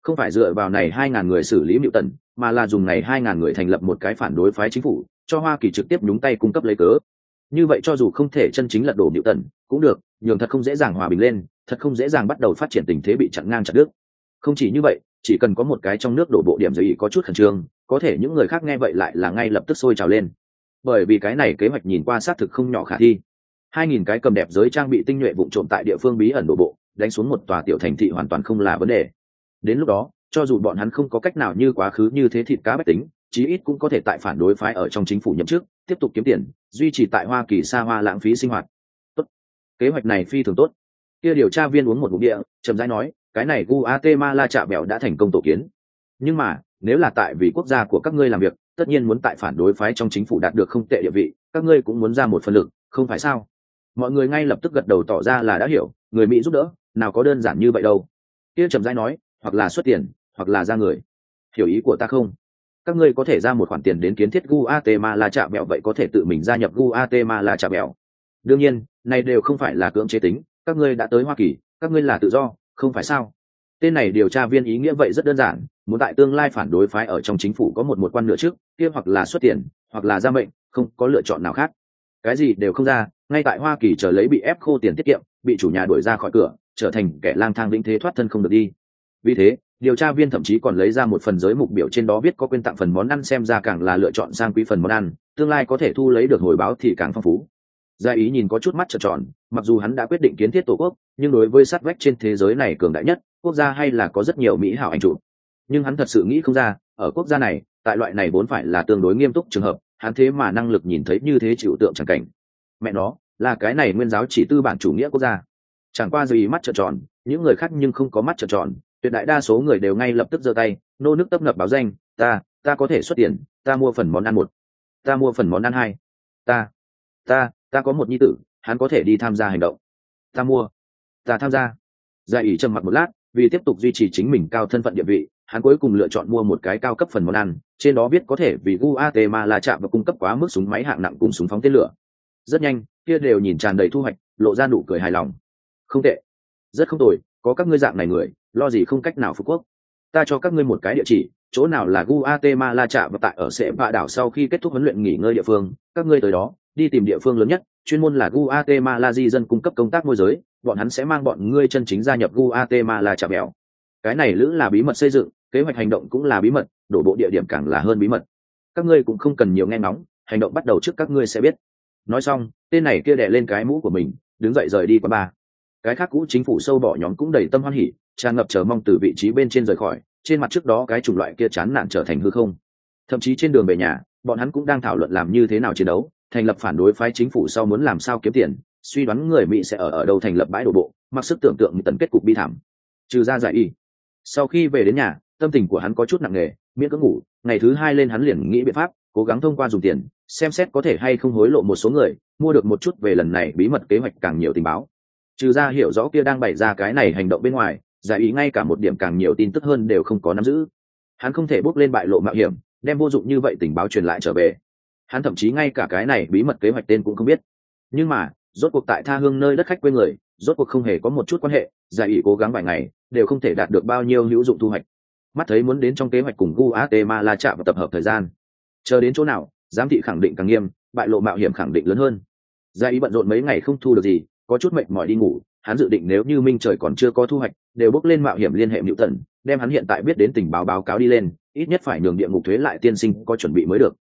không phải dựa vào này hai ngàn người xử lý Mịu Tần, mà là dùng này hai ngàn người thành lập một cái phản đối phái chính phủ, cho Hoa Kỳ trực tiếp nhúng tay cung cấp lấy cớ. Như vậy cho dù không thể chân chính lật đổ Mịu Tần cũng được, nhường thật không dễ dàng hòa bình lên, thật không dễ dàng bắt đầu phát triển tình thế bị chặn ngang chặt đứt. Không chỉ như vậy, chỉ cần có một cái trong nước đổ bộ điểm giới ý có chút khẩn trương, có thể những người khác nghe vậy lại là ngay lập tức sôi trào lên. Bởi vì cái này kế hoạch nhìn qua xác thực không nhỏ khả thi. Hai nghìn cái cầm đẹp giới trang bị tinh nhuệ vụng trộm tại địa phương bí ẩn đổ bộ, đánh xuống một tòa tiểu thành thị hoàn toàn không là vấn đề. Đến lúc đó, cho dù bọn hắn không có cách nào như quá khứ như thế thịt cá bách tính, chí ít cũng có thể tại phản đối phái ở trong chính phủ nhậm chức, tiếp tục kiếm tiền, duy trì tại Hoa Kỳ xa hoa lãng phí sinh hoạt. Tốt, kế hoạch này phi thường tốt. Kia điều tra viên uống một ngụm địa, chậm rãi nói, cái này Guatemala trạ bèo đã thành công tổ kiến. Nhưng mà, nếu là tại vì quốc gia của các ngươi làm việc, tất nhiên muốn tại phản đối phái trong chính phủ đạt được không tệ địa vị, các ngươi cũng muốn ra một phần lực, không phải sao? Mọi người ngay lập tức gật đầu tỏ ra là đã hiểu, người Mỹ giúp đỡ, nào có đơn giản như vậy đâu. Kia chậm rãi nói, hoặc là xuất tiền, hoặc là ra người. Hiểu ý của ta không? Các ngươi có thể ra một khoản tiền đến kiến thiết Guatemala trạ bèo, vậy có thể tự mình gia nhập Guatemala trạ bèo. Đương nhiên, này đều không phải là cưỡng chế tính, các ngươi đã tới Hoa Kỳ, các ngươi là tự do, không phải sao? Tên này điều tra viên ý nghĩa vậy rất đơn giản, muốn tại tương lai phản đối phái ở trong chính phủ có một một quan nửa trước, kia hoặc là xuất tiền, hoặc là ra mệnh, không có lựa chọn nào khác. Cái gì đều không ra, ngay tại Hoa Kỳ chờ lấy bị ép khô tiền tiết kiệm, bị chủ nhà đuổi ra khỏi cửa, trở thành kẻ lang thang vĩnh thế thoát thân không được đi. Vì thế, điều tra viên thậm chí còn lấy ra một phần giới mục biểu, trên đó viết có quyên tặng phần món ăn, xem ra càng là lựa chọn sang quý phần món ăn, tương lai có thể thu lấy được hồi báo thì càng phong phú. Gia ý nhìn có chút mắt trợn tròn, mặc dù hắn đã quyết định kiến thiết tổ quốc, nhưng đối với sát vách trên thế giới này cường đại nhất quốc gia hay là có rất nhiều mỹ hảo ảnh chụp. Nhưng hắn thật sự nghĩ không ra, ở quốc gia này, tại loại này vốn phải là tương đối nghiêm túc trường hợp, hắn thế mà năng lực nhìn thấy như thế chịu tượng chẳng cảnh. Mẹ nó, là cái này nguyên giáo chỉ tư bản chủ nghĩa quốc gia. Chẳng qua Gia ý mắt trợn tròn, những người khác nhưng không có mắt trợn tròn, tuyệt đại đa số người đều ngay lập tức giơ tay, nô nước tấp nập báo danh, ta, ta có thể xuất tiền, ta mua phần món ăn một, ta mua phần món ăn hai, ta, ta, ta có một nhi tử, hắn có thể đi tham gia hành động, ta mua, ta tham gia. Gia ý trầm mặc một lát, vì tiếp tục duy trì chính mình cao thân phận địa vị, hắn cuối cùng lựa chọn mua một cái cao cấp phần món ăn, trên đó viết có thể vì Guatemala chạm và cung cấp quá mức súng máy hạng nặng cùng súng phóng tên lửa. Rất nhanh, kia đều nhìn tràn đầy thu hoạch, lộ ra nụ cười hài lòng. Không tệ, rất không tồi, có các ngươi dạng này người, lo gì không cách nào phục quốc. Ta cho các ngươi một cái địa chỉ, chỗ nào là Guatemala chạm và tại ở Sệ Vạ đảo, sau khi kết thúc huấn luyện nghỉ ngơi địa phương, các ngươi tới đó, đi tìm địa phương lớn nhất, chuyên môn là Guatemala di dân cung cấp công tác môi giới, bọn hắn sẽ mang bọn ngươi chân chính gia nhập Guatemala chạ bèo. Cái này lữ là bí mật xây dựng, kế hoạch hành động cũng là bí mật, đổ bộ địa điểm càng là hơn bí mật. Các ngươi cũng không cần nhiều nghe ngóng, hành động bắt đầu trước các ngươi sẽ biết. Nói xong, tên này kia đè lên cái mũ của mình, đứng dậy rời đi qua ba. Cái khác cũ chính phủ sâu bỏ nhóm cũng đầy tâm hoan hỉ, tràn ngập chờ mong từ vị trí bên trên rời khỏi, trên mặt trước đó cái chủng loại kia chán nản trở thành hư không. Thậm chí trên đường về nhà, bọn hắn cũng đang thảo luận làm như thế nào chiến đấu, thành lập phản đối phái chính phủ sau muốn làm sao kiếm tiền, suy đoán người Mỹ sẽ ở ở đâu thành lập bãi đổ bộ, mặc sức tưởng tượng như tần kết cục bi thảm. Trừ ra giải y, sau khi về đến nhà, tâm tình của hắn có chút nặng nề, miễn cưỡng ngủ. Ngày thứ hai lên hắn liền nghĩ biện pháp, cố gắng thông qua dùng tiền, xem xét có thể hay không hối lộ một số người, mua được một chút về lần này bí mật kế hoạch càng nhiều tình báo. Trừ ra hiểu rõ kia đang bày ra cái này hành động bên ngoài, giải ý ngay cả một điểm càng nhiều tin tức hơn đều không có nắm giữ. Hắn không thể bước lên bại lộ mạo hiểm, đem vô dụng như vậy tình báo truyền lại trở về. Hắn thậm chí ngay cả cái này bí mật kế hoạch tên cũng không biết. Nhưng mà rốt cuộc tại tha hương nơi đất khách quê người, rốt cuộc không hề có một chút quan hệ, giải ý cố gắng vài ngày đều không thể đạt được bao nhiêu hữu dụng thu hoạch. Mắt thấy muốn đến trong kế hoạch cùng Guatemala chạm và tập hợp thời gian, chờ đến chỗ nào giám thị khẳng định càng nghiêm, bại lộ mạo hiểm khẳng định lớn hơn. Giải ý bận rộn mấy ngày không thu được gì, có chút mệt mỏi đi ngủ. Hắn dự định nếu như minh trời còn chưa có thu hoạch, đều bước lên mạo hiểm liên hệ Newton, đem hắn hiện tại biết đến tình báo báo cáo đi lên, ít nhất phải nhường địa ngục thuế lại tiên sinh có chuẩn bị mới được.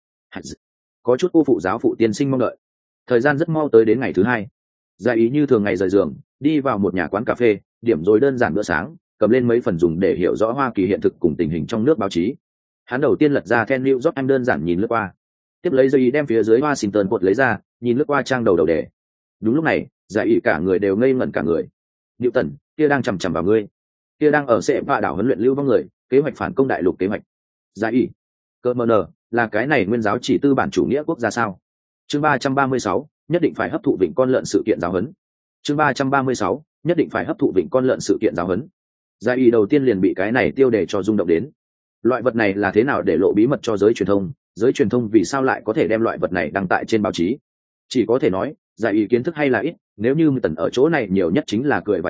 Có chút cô phụ giáo phụ tiên sinh mong đợi. Thời gian rất mau tới đến ngày thứ hai. Giải ý như thường ngày rời giường, đi vào một nhà quán cà phê, điểm rồi đơn giản bữa sáng, cầm lên mấy phần dùng để hiểu rõ Hoa Kỳ hiện thực cùng tình hình trong nước báo chí. Hắn đầu tiên lật ra The New York Times đơn giản nhìn lướt qua, tiếp lấy Giải ý đem phía dưới Washington Post lấy ra, nhìn lướt qua trang đầu đầu đề. Đúng lúc này, Giải ý cả người đều ngây ngẩn cả người. Newton, kia đang chằm chằm vào ngươi, kia đang ở Sệ Vạ đảo huấn luyện lưu vong người, kế hoạch phản công đại lục kế hoạch. Giải ý, cơ mờ nờ, là cái này nguyên giáo chỉ tư bản chủ nghĩa quốc gia sao? Chương ba trăm ba mươi sáu, nhất định phải hấp thụ vịnh con lợn sự kiện giáo huấn. Chương ba trăm ba mươi sáu, nhất định phải hấp thụ vịnh con lợn sự kiện giáo huấn. Giải ý đầu tiên liền bị cái này tiêu đề cho rung động đến. Loại vật này là thế nào để lộ bí mật cho giới truyền thông, giới truyền thông vì sao lại có thể đem loại vật này đăng tại trên báo chí? Chỉ có thể nói, giải ý kiến thức hay là ít, nếu như Tần ở chỗ này nhiều nhất chính là cười vài tiếng,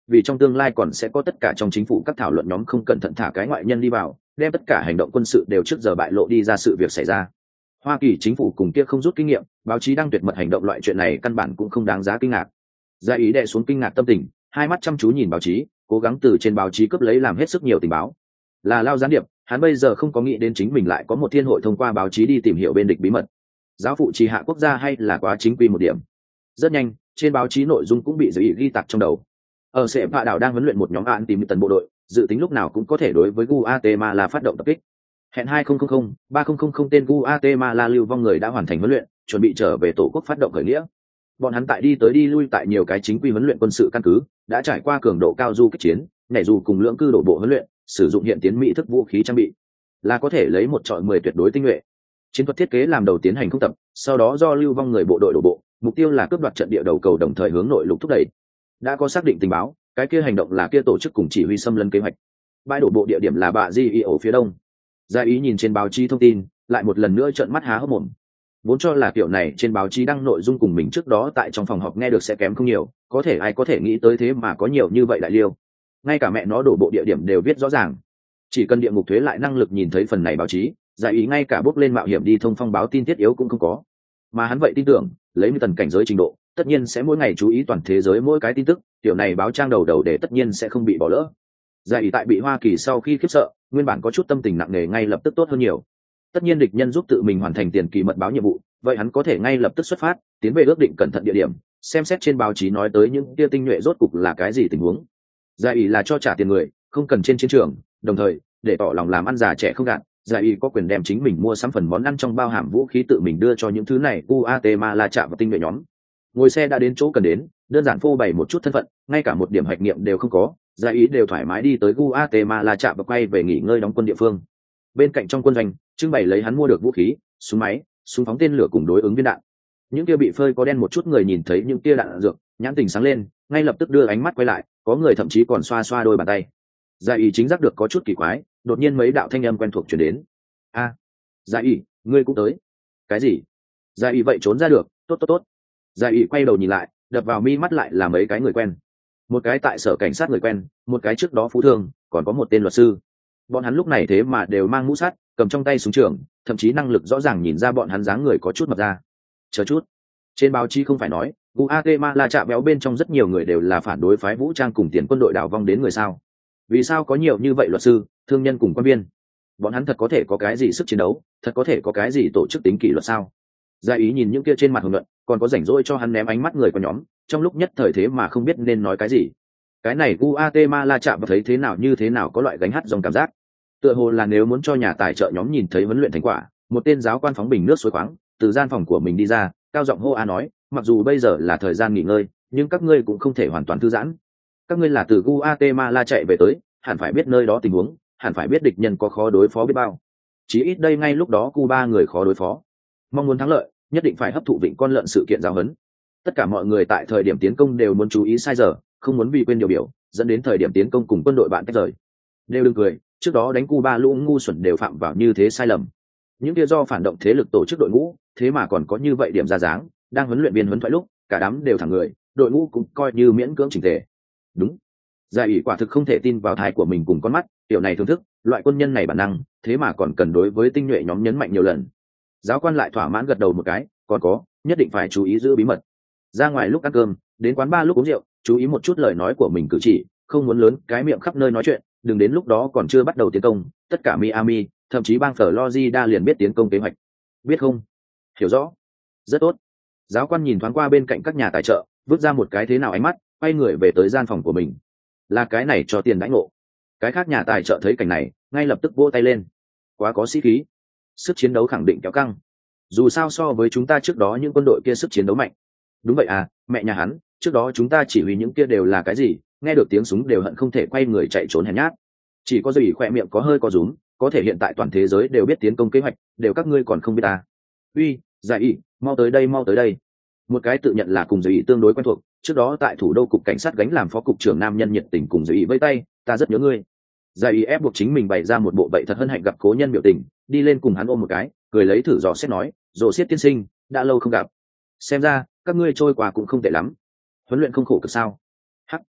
vì trong tương lai còn sẽ có tất cả trong chính phủ các thảo luận nhóm không cẩn thận thả cái ngoại nhân đi vào, đem tất cả hành động quân sự đều trước giờ bại lộ đi ra sự việc xảy ra. Hoa Kỳ chính phủ cùng kia không rút kinh nghiệm, báo chí đang tuyệt mật hành động loại chuyện này căn bản cũng không đáng giá kinh ngạc. Gia ý đè xuống kinh ngạc tâm tình, hai mắt chăm chú nhìn báo chí, cố gắng từ trên báo chí cướp lấy làm hết sức nhiều tình báo. Là lao gián điệp, hắn bây giờ không có nghĩ đến chính mình lại có một thiên hội thông qua báo chí đi tìm hiểu bên địch bí mật. Giáo phụ trì hạ quốc gia hay là quá chính quy một điểm. Rất nhanh, trên báo chí nội dung cũng bị giới ý ghi tạc trong đầu. Ở Sệ Pạ đảo đang huấn luyện một nhóm án tìm tần bộ đội, dự tính lúc nào cũng có thể đối với Guatemala phát động tập kích. Hẹn hai không không không ba không không không tên Guatemala lưu vong người đã hoàn thành huấn luyện, chuẩn bị trở về tổ quốc phát động khởi nghĩa. Bọn hắn tại đi tới đi lui tại nhiều cái chính quy huấn luyện quân sự căn cứ, đã trải qua cường độ cao du kích chiến, nhảy dù cùng lưỡng cư đổ bộ huấn luyện, sử dụng hiện tiến mỹ thức vũ khí trang bị, là có thể lấy một chọi mười tuyệt đối tinh nhuệ. Chiến thuật thiết kế làm đầu tiến hành không tập, sau đó do lưu vong người bộ đội đổ bộ, mục tiêu là cướp đoạt trận địa đầu cầu đồng thời hướng nội lục thúc đẩy. Đã có xác định tình báo, cái kia hành động là kia tổ chức cùng chỉ huy xâm lấn kế hoạch. Bãi đổ bộ địa điểm là bạ di ở phía đông. Gia ý nhìn trên báo chí thông tin, lại một lần nữa trợn mắt há hốc mồm. Vốn cho là kiểu này trên báo chí đăng nội dung cùng mình trước đó tại trong phòng họp nghe được sẽ kém không nhiều, có thể ai có thể nghĩ tới thế mà có nhiều như vậy đại liêu. Ngay cả mẹ nó đổ bộ địa điểm đều viết rõ ràng. Chỉ cần địa ngục thuế lại năng lực nhìn thấy phần này báo chí, Gia ý ngay cả bước lên mạo hiểm đi thông phong báo tin thiết yếu cũng không có. Mà hắn vậy tin tưởng, lấy như tần cảnh giới trình độ, tất nhiên sẽ mỗi ngày chú ý toàn thế giới mỗi cái tin tức, kiểu này báo trang đầu đầu để tất nhiên sẽ không bị bỏ lỡ. Gia ý tại bị Hoa Kỳ sau khi khiếp sợ, nguyên bản có chút tâm tình nặng nề ngay lập tức tốt hơn nhiều. Tất nhiên địch nhân giúp tự mình hoàn thành tiền kỳ mật báo nhiệm vụ, vậy hắn có thể ngay lập tức xuất phát, tiến về ước định cẩn thận địa điểm, xem xét trên báo chí nói tới những tia tinh nhuệ rốt cục là cái gì tình huống. Gia ý là cho trả tiền người, không cần trên chiến trường, đồng thời để tỏ lòng làm ăn già trẻ không gạt, Gia ý có quyền đem chính mình mua sắm phần món ăn trong bao hàm vũ khí tự mình đưa cho những thứ này Guatemala chạm vào tinh nhuệ nhóm. Ngồi xe đã đến chỗ cần đến, đơn giản phô bày một chút thân phận, ngay cả một điểm hoạch nghiệm đều không có, Gia ý đều thoải mái đi tới Guatemala chạm và quay về nghỉ ngơi đóng quân địa phương. Bên cạnh trong quân doanh, trưng bày lấy hắn mua được vũ khí, súng máy, súng phóng tên lửa cùng đối ứng viên đạn. Những kia bị phơi có đen một chút người nhìn thấy những kia đạn dược, nhãn tình sáng lên, ngay lập tức đưa ánh mắt quay lại, có người thậm chí còn xoa xoa đôi bàn tay. Gia ý chính giác được có chút kỳ quái, đột nhiên mấy đạo thanh âm quen thuộc truyền đến. A, Gia ý, ngươi cũng tới. Cái gì? Gia ý vậy trốn ra được, tốt tốt tốt. Gia ý quay đầu nhìn lại, đập vào mi mắt lại là mấy cái người quen. Một cái tại sở cảnh sát người quen, một cái trước đó phú thương, còn có một tên luật sư. Bọn hắn lúc này thế mà đều mang mũ sắt, cầm trong tay súng trường, thậm chí năng lực rõ ràng nhìn ra bọn hắn dáng người có chút mập ra. Chờ chút, trên báo chí không phải nói Guatemala chạ béo bên trong rất nhiều người đều là phản đối phái vũ trang cùng tiền quân đội đảo vong đến người sao? Vì sao có nhiều như vậy luật sư, thương nhân cùng quan viên? Bọn hắn thật có thể có cái gì sức chiến đấu, thật có thể có cái gì tổ chức tính kỷ luật sao? Gia ý nhìn những kia trên mặt hồng luận, còn có rảnh rỗi cho hắn ném ánh mắt người của nhóm, trong lúc nhất thời thế mà không biết nên nói cái gì. Cái này Guatemala chạm và thấy thế nào như thế nào có loại gánh hát dòng cảm giác. Tựa hồ là nếu muốn cho nhà tài trợ nhóm nhìn thấy huấn luyện thành quả, một tên giáo quan phóng bình nước suối khoáng, từ gian phòng của mình đi ra, cao giọng hô a nói, mặc dù bây giờ là thời gian nghỉ ngơi, nhưng các ngươi cũng không thể hoàn toàn thư giãn. Các ngươi là từ Guatemala chạy về tới, hẳn phải biết nơi đó tình huống, hẳn phải biết địch nhân có khó đối phó biết bao. Chí ít đây ngay lúc đó Cuba người khó đối phó. Mong muốn thắng lợi, nhất định phải hấp thụ vịnh con lợn sự kiện giáo huấn. Tất cả mọi người tại thời điểm tiến công đều muốn chú ý sai giờ, không muốn vì quên điều biểu, dẫn đến thời điểm tiến công cùng quân đội bạn tách rời. Đều đừng cười, trước đó đánh Cuba lũ ngu xuẩn đều phạm vào như thế sai lầm. Những kia do phản động thế lực tổ chức đội ngũ, thế mà còn có như vậy điểm ra dáng, đang huấn luyện viên huấn thoại lúc, cả đám đều thẳng người, đội ngũ cũng coi như miễn cưỡng chỉnh tề. Đúng. Gia ủy quả thực không thể tin vào thai của mình cùng con mắt, tiểu này thưởng thức, loại quân nhân này bản năng, thế mà còn cần đối với tinh nhuệ nhóm nhấn mạnh nhiều lần. Giáo quan lại thỏa mãn gật đầu một cái, còn có, nhất định phải chú ý giữ bí mật. Ra ngoài lúc ăn cơm, đến quán bar lúc uống rượu, chú ý một chút lời nói của mình cử chỉ, không muốn lớn cái miệng khắp nơi nói chuyện, đừng đến lúc đó còn chưa bắt đầu tiến công, tất cả Miami, thậm chí bang Florida liền biết tiến công kế hoạch. Biết không? Hiểu rõ. Rất tốt. Giáo quan nhìn thoáng qua bên cạnh các nhà tài trợ, vứt ra một cái thế nào ánh mắt, quay người về tới gian phòng của mình. Là cái này cho tiền đãi ngộ. Cái khác nhà tài trợ thấy cảnh này, ngay lập tức vỗ tay lên. Quá có sĩ khí. Sức chiến đấu khẳng định kéo căng. Dù sao so với chúng ta trước đó những quân đội kia sức chiến đấu mạnh. Đúng vậy à, mẹ nhà hắn, trước đó chúng ta chỉ huy những kia đều là cái gì, nghe được tiếng súng đều hận không thể quay người chạy trốn hèn nhát. Chỉ có gì khỏe miệng có hơi có rúm, có thể hiện tại toàn thế giới đều biết tiến công kế hoạch, đều các ngươi còn không biết à. Uy, Giải ý, mau tới đây mau tới đây. Một cái tự nhận là cùng Giải ý tương đối quen thuộc, trước đó tại thủ đô cục cảnh sát gánh làm phó cục trưởng nam nhân nhiệt tình cùng Giải ý vây tay, ta rất nhớ ngươi. Giải ý ép buộc chính mình bày ra một bộ vậy thật hân hạnh gặp cố nhân biểu tình, đi lên cùng hắn ôm một cái, cười lấy thử dò xét nói, "Dỗ Xiết tiên sinh, đã lâu không gặp. Xem ra, các ngươi trôi qua cũng không tệ lắm. Huấn luyện không khổ cực sao?" Hắc.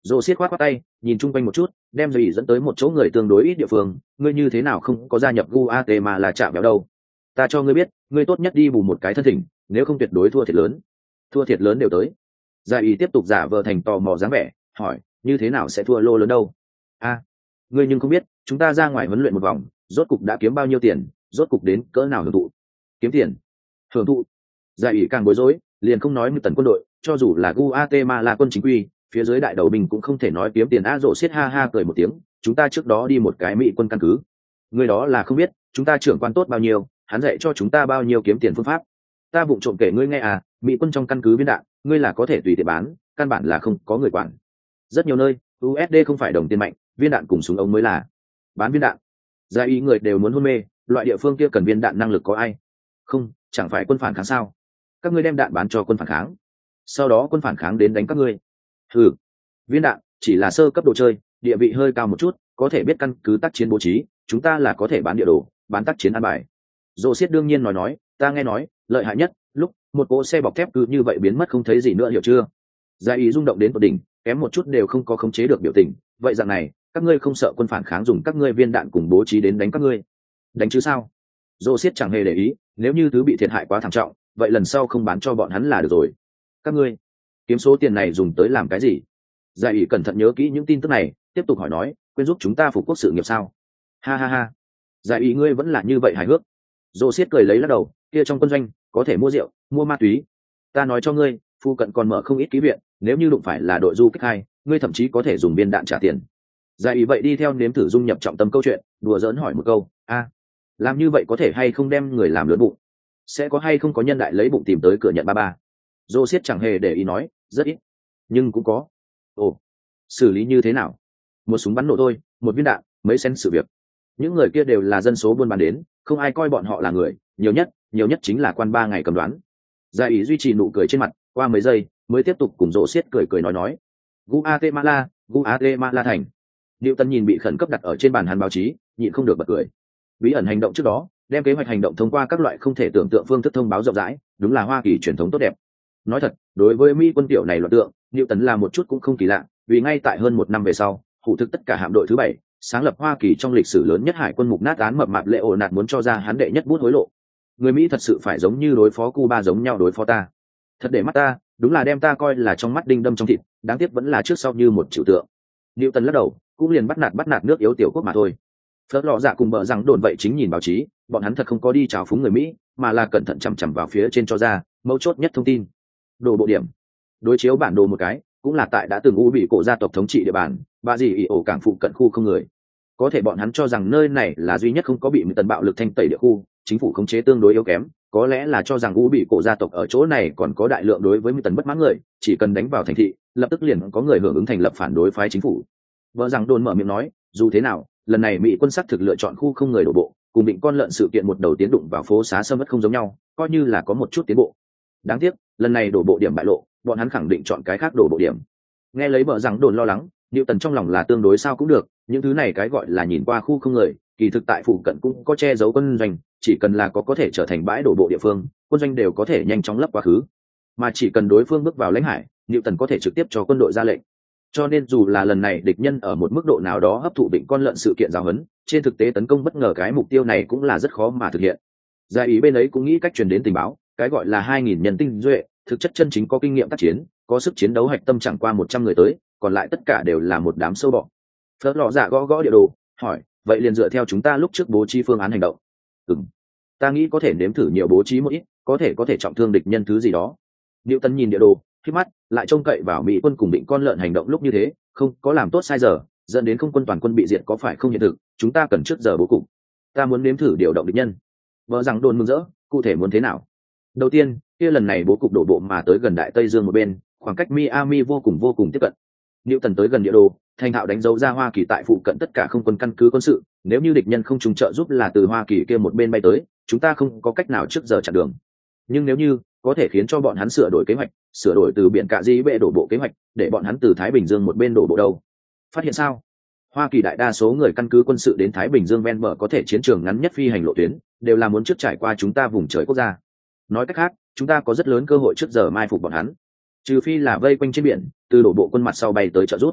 Rồ xiết khoát khoát tay, nhìn chung quanh một chút, đem dì dẫn tới một chỗ người tương đối ít địa phương. Ngươi như thế nào không có gia nhập Guatemala chạm béo đâu? Ta cho ngươi biết, ngươi tốt nhất đi bù một cái thân thỉnh, nếu không tuyệt đối thua thiệt lớn. Thua thiệt lớn đều tới. Gia ý tiếp tục giả vờ thành tò mò dáng vẻ, hỏi, như thế nào sẽ thua lô lớn đâu? A, ngươi nhưng không biết, chúng ta ra ngoài huấn luyện một vòng, rốt cục đã kiếm bao nhiêu tiền, rốt cục đến cỡ nào hưởng thụ? Kiếm tiền? Hưởng thụ? Gia ý càng bối rối, liền không nói như tần quân đội, cho dù là Guatemala quân chính quy, phía dưới đại đầu mình cũng không thể nói kiếm tiền. A Rồ xiết ha ha cười một tiếng, chúng ta trước đó đi một cái Mỹ quân căn cứ, người đó là không biết, chúng ta trưởng quan tốt bao nhiêu, hắn dạy cho chúng ta bao nhiêu kiếm tiền phương pháp. Ta vụng trộm kể ngươi nghe à, Mỹ quân trong căn cứ viên đạn, ngươi là có thể tùy tiện bán, căn bản là không có người quản. Rất nhiều nơi, u ét đê không phải đồng tiền mạnh, viên đạn cùng súng ống mới là. Bán viên đạn. Gia ý người đều muốn hôn mê, loại địa phương kia cần viên đạn năng lực có ai? Không, chẳng phải quân phản kháng sao? Các ngươi đem đạn bán cho quân phản kháng, sau đó quân phản kháng đến đánh các ngươi. Ừ, viên đạn chỉ là sơ cấp đồ chơi, địa vị hơi cao một chút, có thể biết căn cứ tác chiến bố trí, chúng ta là có thể bán địa đồ, bán tác chiến an bài. Rồ xiết đương nhiên nói nói, ta nghe nói lợi hại nhất lúc một cỗ xe bọc thép cứ như vậy biến mất không thấy gì nữa, hiểu chưa? Gia ý rung động đến tột đỉnh, kém một chút đều không có khống chế được biểu tình. Vậy dạng này, các ngươi không sợ quân phản kháng dùng các ngươi viên đạn cùng bố trí đến đánh các ngươi? Đánh chứ sao? Rồ xiết chẳng hề để ý, nếu như thứ bị thiệt hại quá thảm trọng, vậy lần sau không bán cho bọn hắn là được rồi. Các ngươi kiếm số tiền này dùng tới làm cái gì? Gia ý cẩn thận nhớ kỹ những tin tức này, tiếp tục hỏi nói, quên giúp chúng ta phục quốc sự nghiệp sao? Ha ha ha, Gia ý ngươi vẫn là như vậy hài hước. Rồ xiết cười lấy lắc đầu, kia trong quân doanh có thể mua rượu, mua ma túy. Ta nói cho ngươi, phu cận còn mở không ít ký viện, nếu như đụng phải là đội du kích hai, ngươi thậm chí có thể dùng viên đạn trả tiền. Gia ý vậy đi theo nếm thử dung nhập trọng tâm câu chuyện, đùa giỡn hỏi một câu, a, làm như vậy có thể hay không đem người làm lớn bụng? Sẽ có hay không có nhân đại lấy bụng tìm tới cửa nhận ba ba? Rồ xiết chẳng hề để ý nói, rất ít, nhưng cũng có. Ồ, xử lý như thế nào? Một súng bắn nổ thôi, một viên đạn, mấy sen sự việc. Những người kia đều là dân số buôn bán đến, không ai coi bọn họ là người, nhiều nhất nhiều nhất chính là quan ba ngày cầm đoán. Gia ý duy trì nụ cười trên mặt, qua mấy giây mới tiếp tục cùng Rồ xiết cười cười nói nói, Guatemala, Guatemala thành. Diệu Tân nhìn bị khẩn cấp đặt ở trên bàn hàn báo chí, nhịn không được bật cười. Bí ẩn hành động trước đó, đem kế hoạch hành động thông qua các loại không thể tưởng tượng phương thức thông báo rộng rãi, đúng là Hoa Kỳ truyền thống tốt đẹp. Nói thật, đối với Mỹ quân tiểu này loạn tượng, Diệu Tấn là một chút cũng không kỳ lạ, vì ngay tại hơn một năm về sau, hủ thực tất cả hạm đội thứ bảy, sáng lập Hoa Kỳ trong lịch sử lớn nhất hải quân mục nát án mập mạp lệ ổ nạt muốn cho ra hắn đệ nhất bút hối lộ. Người Mỹ thật sự phải giống như đối phó Cuba giống nhau đối phó ta. Thật để mắt ta, đúng là đem ta coi là trong mắt đinh đâm trong thịt, đáng tiếc vẫn là trước sau như một trừu tượng. Diệu Tấn lắc đầu, cũng liền bắt nạt bắt nạt nước yếu tiểu quốc mà thôi. Phớt lọ dạ cùng bợ rằng đồn vậy chính nhìn báo chí, bọn hắn thật không có đi chào phúng người Mỹ, mà là cẩn thận chằm chằm vào phía trên cho ra mấu chốt nhất thông tin. Đồ bộ điểm đối chiếu bản đồ một cái, cũng là tại đã từng u bị cổ gia tộc thống trị địa bàn, bà dì ỉ ổ cảng phụ cận khu không người. Có thể bọn hắn cho rằng nơi này là duy nhất không có bị tần bạo lực thanh tẩy địa khu, chính phủ khống chế tương đối yếu kém, có lẽ là cho rằng u bị cổ gia tộc ở chỗ này còn có đại lượng đối với tần bất mãn người, chỉ cần đánh vào thành thị, lập tức liền có người hưởng ứng thành lập phản đối phái chính phủ. Vợ rằng đồn mở miệng nói, dù thế nào, lần này Mỹ quân sắc thực lựa chọn khu không người đổ bộ, cùng định con lợn sự kiện một đầu tiến đụng vào phố xá sâm mất không giống nhau, coi như là có một chút tiến bộ. Đáng tiếc, lần này đổ bộ điểm bại lộ, bọn hắn khẳng định chọn cái khác đổ bộ điểm. Nghe lấy bợ rằng đồn lo lắng, Diệu Tần trong lòng là tương đối sao cũng được, những thứ này cái gọi là nhìn qua khu không người, kỳ thực tại phụ cận cũng có che giấu quân doanh, chỉ cần là có có thể trở thành bãi đổ bộ địa phương, quân doanh đều có thể nhanh chóng lấp quá khứ. Mà chỉ cần đối phương bước vào lãnh hải, Diệu Tần có thể trực tiếp cho quân đội ra lệnh. Cho nên dù là lần này địch nhân ở một mức độ nào đó hấp thụ định con lợn sự kiện giáo huấn, trên thực tế tấn công bất ngờ cái mục tiêu này cũng là rất khó mà thực hiện. Gia ý bên ấy cũng nghĩ cách truyền đến tình báo, cái gọi là hai nghìn nhân tinh duệ, thực chất chân chính có kinh nghiệm tác chiến, có sức chiến đấu hạch tâm chẳng qua một trăm người tới, còn lại tất cả đều là một đám sâu bọ. Phớt lọ dạ gõ gõ địa đồ, hỏi, vậy liền dựa theo chúng ta lúc trước bố trí phương án hành động. Ừm, ta nghĩ có thể nếm thử nhiều bố trí một ít, có thể có thể trọng thương địch nhân thứ gì đó. Diệu Tấn nhìn địa đồ, khi mắt lại trông cậy vào Mỹ quân cùng định con lợn hành động lúc như thế, không có làm tốt sai giờ, dẫn đến không quân toàn quân bị diệt có phải không hiện thực, chúng ta cần trước giờ bố cục. Ta muốn nếm thử điều động địch nhân. Vợ rằng đồn mừng rỡ, cụ thể muốn thế nào? Đầu tiên, kia lần này bố cục đổ bộ mà tới gần đại Tây Dương một bên, khoảng cách Miami vô cùng vô cùng tiếp cận. Diệu Tần tới gần địa đồ, thành thạo đánh dấu ra Hoa Kỳ tại phụ cận tất cả không quân căn cứ quân sự, nếu như địch nhân không trùng trợ giúp là từ Hoa Kỳ kia một bên bay tới, chúng ta không có cách nào trước giờ chặn đường. Nhưng nếu như có thể khiến cho bọn hắn sửa đổi kế hoạch, sửa đổi từ biển Cạ Di bệ đổ bộ kế hoạch, để bọn hắn từ Thái Bình Dương một bên đổ bộ đâu. Phát hiện sao? Hoa Kỳ đại đa số người căn cứ quân sự đến Thái Bình Dương ven bờ có thể chiến trường ngắn nhất phi hành lộ tuyến, đều là muốn trước trải qua chúng ta vùng trời quốc gia. Nói cách khác, chúng ta có rất lớn cơ hội trước giờ mai phục bọn hắn. Trừ phi là vây quanh trên biển, từ đổ bộ quân mặt sau bay tới trợ giúp.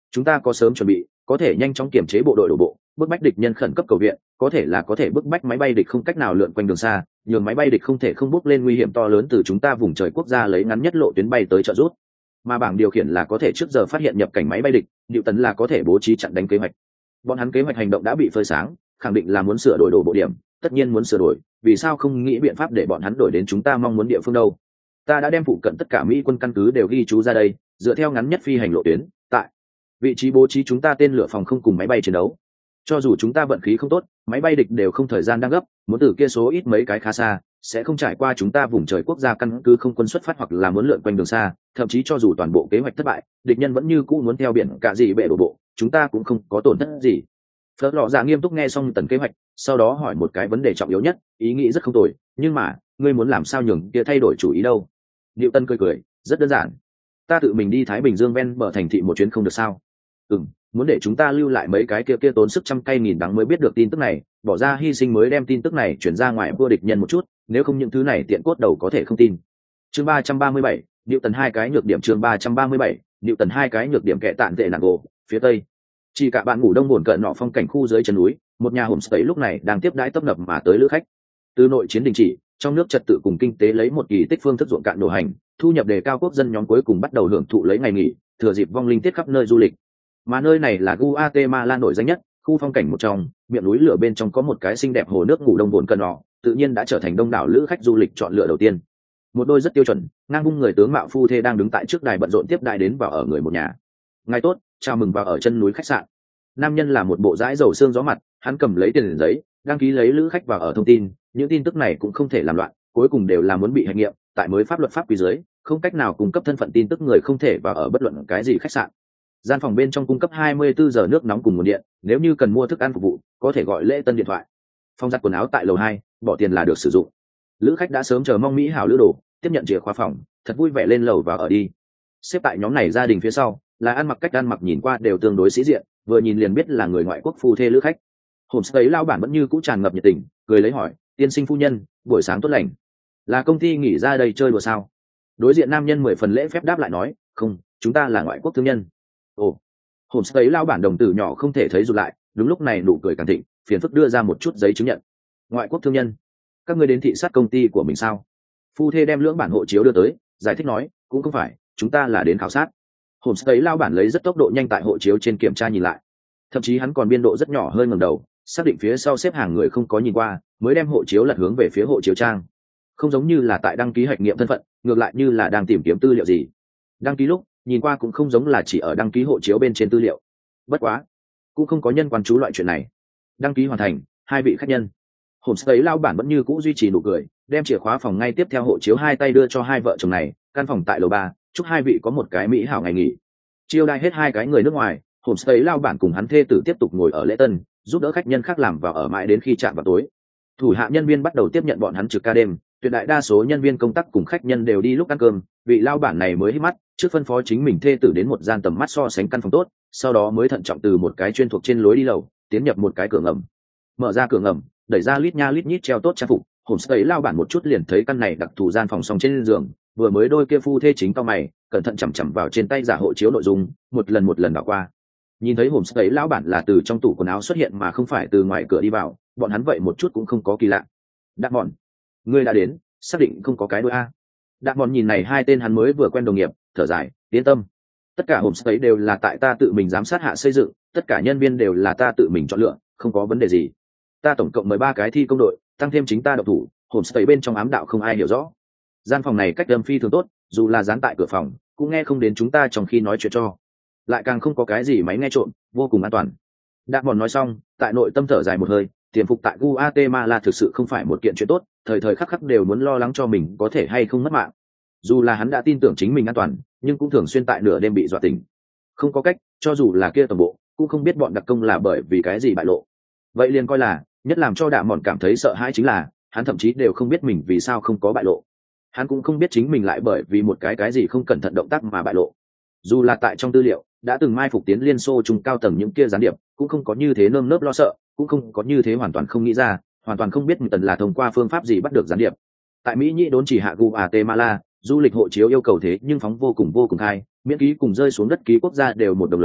chúng ta có sớm chuẩn bị, có thể nhanh chóng kiểm chế bộ đội đổ bộ, bức bách địch nhân khẩn cấp cầu viện, có thể là có thể bức bách máy bay địch không cách nào lượn quanh đường xa, nhường máy bay địch không thể không bước lên nguy hiểm to lớn từ chúng ta vùng trời quốc gia lấy ngắn nhất lộ tuyến bay tới trợ giúp. Mà bảng điều khiển là có thể trước giờ phát hiện nhập cảnh máy bay địch, Diệu Tấn là có thể bố trí chặn đánh kế hoạch. Bọn hắn kế hoạch hành động đã bị phơi sáng, khẳng định là muốn sửa đổi đổ bộ điểm, tất nhiên muốn sửa đổi, vì sao không nghĩ biện pháp để bọn hắn đổi đến chúng ta mong muốn địa phương đâu? Ta đã đem phụ cận tất cả Mỹ quân căn cứ đều ghi chú ra đây, dựa theo ngắn nhất phi hành lộ tuyến, tại vị trí bố trí chúng ta tên lửa phòng không cùng máy bay chiến đấu. Cho dù chúng ta vận khí không tốt, máy bay địch đều không thời gian đang gấp, muốn từ kia số ít mấy cái khá xa, sẽ không trải qua chúng ta vùng trời quốc gia căn cứ không quân xuất phát hoặc là muốn lượn quanh đường xa, thậm chí cho dù toàn bộ kế hoạch thất bại, địch nhân vẫn như cũ muốn theo biển cả gì bệ đổ bộ, chúng ta cũng không có tổn thất gì. Phớt lọ dạ nghiêm túc nghe xong tần kế hoạch, sau đó hỏi một cái vấn đề trọng yếu nhất, ý nghĩ rất không tồi, nhưng mà ngươi muốn làm sao nhường kia thay đổi chủ ý đâu? Diệu Tân cười cười, rất đơn giản, ta tự mình đi Thái Bình Dương ven bờ thành thị một chuyến không được sao? Ừm, muốn để chúng ta lưu lại mấy cái kia kia tốn sức trăm cây nghìn đắng mới biết được tin tức này, bỏ ra hy sinh mới đem tin tức này chuyển ra ngoài vua địch nhân một chút, nếu không những thứ này tiện cốt đầu có thể không tin. Chương ba trăm ba mươi bảy, Diệu Tần hai cái nhược điểm. Chương ba trăm ba mươi bảy, Diệu Tần hai cái nhược điểm. Kẻ tạn tệ nặng gỗ phía tây, chỉ cả bạn ngủ đông buồn cận nọ phong cảnh khu dưới chân núi, một nhà homestay lúc này đang tiếp đãi tấp nập mà tới lữ khách. Từ nội chiến đình chỉ, trong nước trật tự cùng kinh tế lấy một kỳ tích phương thức ruộng cạn đổ hành, thu nhập đề cao, quốc dân nhóm cuối cùng bắt đầu hưởng thụ lấy ngày nghỉ, thừa dịp vong linh tiết khắp nơi du lịch. Mà nơi này là Guatemala nổi danh nhất, khu phong cảnh một trong, miệng núi lửa bên trong có một cái xinh đẹp hồ nước ngủ đông buồn cận nọ, tự nhiên đã trở thành đông đảo lữ khách du lịch chọn lựa đầu tiên. Một đôi rất tiêu chuẩn, ngang hung người tướng mạo phu thê đang đứng tại trước đài bận rộn tiếp đãi đến vào ở người một nhà. Ngày tốt, chào mừng vào ở chân núi khách sạn. Nam nhân là một bộ dãi dầu xương gió mặt, hắn cầm lấy tiền giấy, đăng ký lấy lữ khách vào ở thông tin, những tin tức này cũng không thể làm loạn, cuối cùng đều là muốn bị hành nghiệm, tại mới pháp luật pháp quy dưới, không cách nào cung cấp thân phận tin tức người không thể vào ở bất luận cái gì khách sạn. Gian phòng bên trong cung cấp hai mươi bốn giờ nước nóng cùng nguồn điện, nếu như cần mua thức ăn phục vụ, có thể gọi lễ tân điện thoại. Phòng giặt quần áo tại lầu hai, bỏ tiền là được sử dụng. Lữ khách đã sớm chờ mong mỹ hảo lữ đồ, tiếp nhận chìa khóa phòng, thật vui vẻ lên lầu vào ở đi. Xếp tại nhóm này gia đình phía sau, là ăn mặc cách ăn mặc nhìn qua đều tương đối sĩ diện, vừa nhìn liền biết là người ngoại quốc phu thê lữ khách. Homestay lao bản vẫn như cũ tràn ngập nhiệt tình, cười lấy hỏi, tiên sinh phu nhân, buổi sáng tốt lành, là công ty nghỉ ra đây chơi đùa sao? Đối diện nam nhân mười phần lễ phép đáp lại nói, không, chúng ta là ngoại quốc thương nhân. Ồ, Homestay lao bản đồng tử nhỏ không thể thấy rụt lại, đúng lúc này nụ cười càng thịnh, phiền phức đưa ra một chút giấy chứng nhận. Ngoại quốc thương nhân, các ngươi đến thị sát công ty của mình sao? Phu thê đem lưỡng bản hộ chiếu đưa tới, giải thích nói, cũng không phải, chúng ta là đến khảo sát. Homestay lao bản lấy rất tốc độ nhanh tại hộ chiếu trên kiểm tra nhìn lại, thậm chí hắn còn biên độ rất nhỏ hơi ngẩng đầu, xác định phía sau xếp hàng người không có nhìn qua, mới đem hộ chiếu lật hướng về phía hộ chiếu trang. Không giống như là tại đăng ký hạch nghiệm thân phận, ngược lại như là đang tìm kiếm tư liệu gì. Đăng ký lúc nhìn qua cũng không giống là chỉ ở đăng ký hộ chiếu bên trên tư liệu. Bất quá, cũng không có nhân quan chú loại chuyện này. Đăng ký hoàn thành, hai vị khách nhân. Homestay lao bản vẫn như cũ duy trì nụ cười, đem chìa khóa phòng ngay tiếp theo hộ chiếu hai tay đưa cho hai vợ chồng này, căn phòng tại lầu ba, chúc hai vị có một cái mỹ hảo ngày nghỉ. Chiêu đãi hết hai cái người nước ngoài, Homestay lao bản cùng hắn thê tử tiếp tục ngồi ở lễ tân, giúp đỡ khách nhân khác làm vào ở mãi đến khi chạm vào tối. Thủ hạ nhân viên bắt đầu tiếp nhận bọn hắn trực ca đêm, tuyệt đại đa số nhân viên công tác cùng khách nhân đều đi lúc ăn cơm, vị lao bản này mới hít mắt, trước phân phó chính mình thê tử đến một gian tầm mắt so sánh căn phòng tốt, sau đó mới thận trọng từ một cái chuyên thuộc trên lối đi lầu, tiến nhập một cái cửa ngầm. Mở ra cửa ngầm, đẩy ra lít nha lít nhít treo tốt trang phục, Homestay lao bản một chút liền thấy căn này đặc thù gian phòng song trên giường, vừa mới đôi kia phu thê chính cao mày, cẩn thận chằm chằm vào trên tay giả hộ chiếu nội dung, một lần một lần đảo qua. Nhìn thấy Homestay lão bản là từ trong tủ quần áo xuất hiện mà không phải từ ngoài cửa đi vào, bọn hắn vậy một chút cũng không có kỳ lạ. Đặng Mòn, ngươi đã đến, xác định không có cái đôi a. Đặng Mòn nhìn này hai tên hắn mới vừa quen đồng nghiệp, thở dài, yên tâm, tất cả Homestay đều là tại ta tự mình giám sát hạ xây dựng, tất cả nhân viên đều là ta tự mình chọn lựa, không có vấn đề gì. Ta tổng cộng mười ba cái thi công đội, tăng thêm chính ta độc thủ, Homestay bên trong ám đạo không ai hiểu rõ. Gian phòng này cách âm phi thường tốt, dù là dán tại cửa phòng, cũng nghe không đến chúng ta trong khi nói chuyện cho. Lại càng không có cái gì máy nghe trộm, vô cùng an toàn. Đặng Mòn nói xong, tại nội tâm thở dài một hơi, tiềm phục tại Guatemala thực sự không phải một kiện chuyện tốt, thời thời khắc khắc đều muốn lo lắng cho mình có thể hay không mất mạng. Dù là hắn đã tin tưởng chính mình an toàn, nhưng cũng thường xuyên tại nửa đêm bị dọa tỉnh. Không có cách, cho dù là kia toàn bộ, cũng không biết bọn đặc công là bởi vì cái gì bại lộ. Vậy liền coi là, nhất làm cho Đặng Mòn cảm thấy sợ hãi chính là, hắn thậm chí đều không biết mình vì sao không có bại lộ. Hắn cũng không biết chính mình lại bởi vì một cái cái gì không cẩn thận động tác mà bại lộ. Dù là tại trong tư liệu đã từng mai phục tiến Liên Xô trung cao tầng những kia gián điệp, cũng không có như thế nơm nớp lo sợ, cũng không có như thế hoàn toàn không nghĩ ra, hoàn toàn không biết tần là thông qua phương pháp gì bắt được gián điệp. Tại Mỹ nhĩ đốn chỉ hạ Guatemala, du lịch hộ chiếu yêu cầu thế nhưng phóng vô cùng vô cùng hay, miễn ký cùng rơi xuống đất ký quốc gia đều một đồng lớn,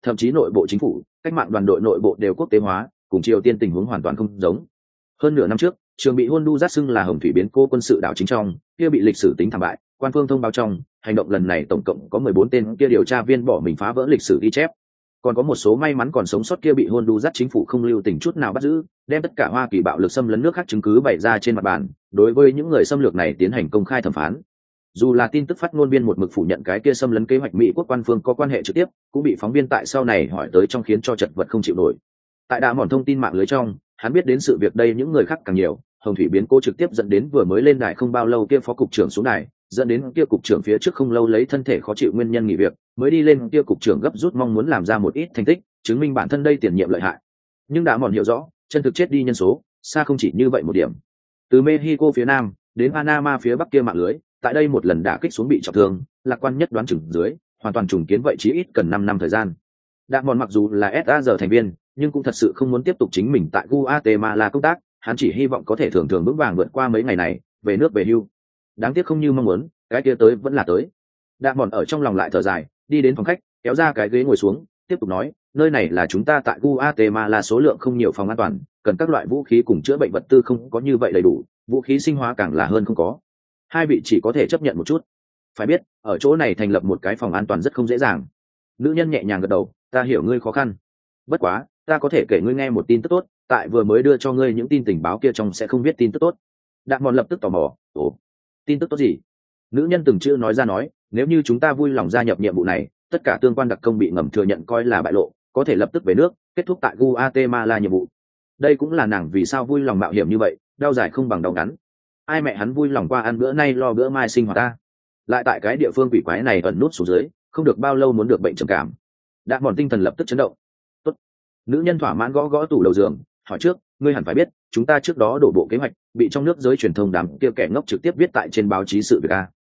thậm chí nội bộ chính phủ cách mạng đoàn đội nội bộ đều quốc tế hóa, cùng Triều Tiên tình huống hoàn toàn không giống. Hơn nửa năm trước, trường bị Honduras xưng là hồng thủy biến cố quân sự đảo chính trong, kia bị lịch sử tính thảm bại, quan phương thông báo trong, hành động lần này tổng cộng có mười bốn tên kia điều tra viên bỏ mình phá vỡ lịch sử ghi chép. Còn có một số may mắn còn sống sót kia bị Honduras chính phủ không lưu tình chút nào bắt giữ, đem tất cả Hoa Kỳ bạo lực xâm lấn nước khác chứng cứ bày ra trên mặt bàn, đối với những người xâm lược này tiến hành công khai thẩm phán. Dù là tin tức phát ngôn viên một mực phủ nhận cái kia xâm lấn kế hoạch Mỹ quốc quan phương có quan hệ trực tiếp, cũng bị phóng viên tại sau này hỏi tới trong khiến cho chật vật không chịu nổi. Tại đà mòn thông tin mạng lưới trong, hắn biết đến sự việc đây những người khác càng nhiều, hồng thủy biến cố trực tiếp dẫn đến vừa mới lên đài không bao lâu kia phó cục trưởng xuống đài, dẫn đến kia cục trưởng phía trước không lâu lấy thân thể khó chịu nguyên nhân nghỉ việc, mới đi lên kia cục trưởng gấp rút mong muốn làm ra một ít thành tích, chứng minh bản thân đây tiền nhiệm lợi hại. Nhưng đã mòn hiểu rõ, chân thực chết đi nhân số, xa không chỉ như vậy một điểm. Từ Mexico phía nam đến Panama phía bắc kia mạng lưới, tại đây một lần đả kích xuống bị trọng thương, lạc quan nhất đoán chừng dưới, hoàn toàn trùng kiến vậy chí ít cần năm năm thời gian. Đã mòn mặc dù là ét a giờ thành viên, nhưng cũng thật sự không muốn tiếp tục chính mình tại Guatemala công tác, hắn chỉ hy vọng có thể thường thường vững vàng vượt qua mấy ngày này, về nước về hưu. Đáng tiếc không như mong muốn, cái kia tới vẫn là tới. Đã mòn ở trong lòng lại thở dài, đi đến phòng khách, kéo ra cái ghế ngồi xuống, tiếp tục nói, nơi này là chúng ta tại Guatemala số lượng không nhiều phòng an toàn, cần các loại vũ khí cùng chữa bệnh vật tư không có như vậy đầy đủ, vũ khí sinh hóa càng là hơn không có. Hai vị chỉ có thể chấp nhận một chút. Phải biết, ở chỗ này thành lập một cái phòng an toàn rất không dễ dàng. Nữ nhân nhẹ nhàng gật đầu, ta hiểu ngươi khó khăn. Bất quá, ta có thể kể ngươi nghe một tin tức tốt, tại vừa mới đưa cho ngươi những tin tình báo kia trong sẽ không biết tin tức tốt. Đặng mòn lập tức tò mò, ồ, tin tức tốt gì? Nữ nhân từng chữ nói ra nói, nếu như chúng ta vui lòng gia nhập nhiệm vụ này, tất cả tương quan đặc công bị ngầm thừa nhận coi là bại lộ, có thể lập tức về nước, kết thúc tại Guatemala nhiệm vụ. Đây cũng là nàng vì sao vui lòng mạo hiểm như vậy, đau dài không bằng đau ngắn. Ai mẹ hắn vui lòng qua ăn bữa nay lo bữa mai sinh hoạt ta. Lại tại cái địa phương quỷ quái này ẩn nút xuống dưới, không được bao lâu muốn được bệnh trầm cảm. Đặng mòn tinh thần lập tức chấn động. Tốt. Nữ nhân thỏa mãn gõ gõ tủ đầu giường, hỏi trước, ngươi hẳn phải biết, chúng ta trước đó đổ bộ kế hoạch, bị trong nước giới truyền thông đám kia kẻ ngốc trực tiếp viết tại trên báo chí sự việc a.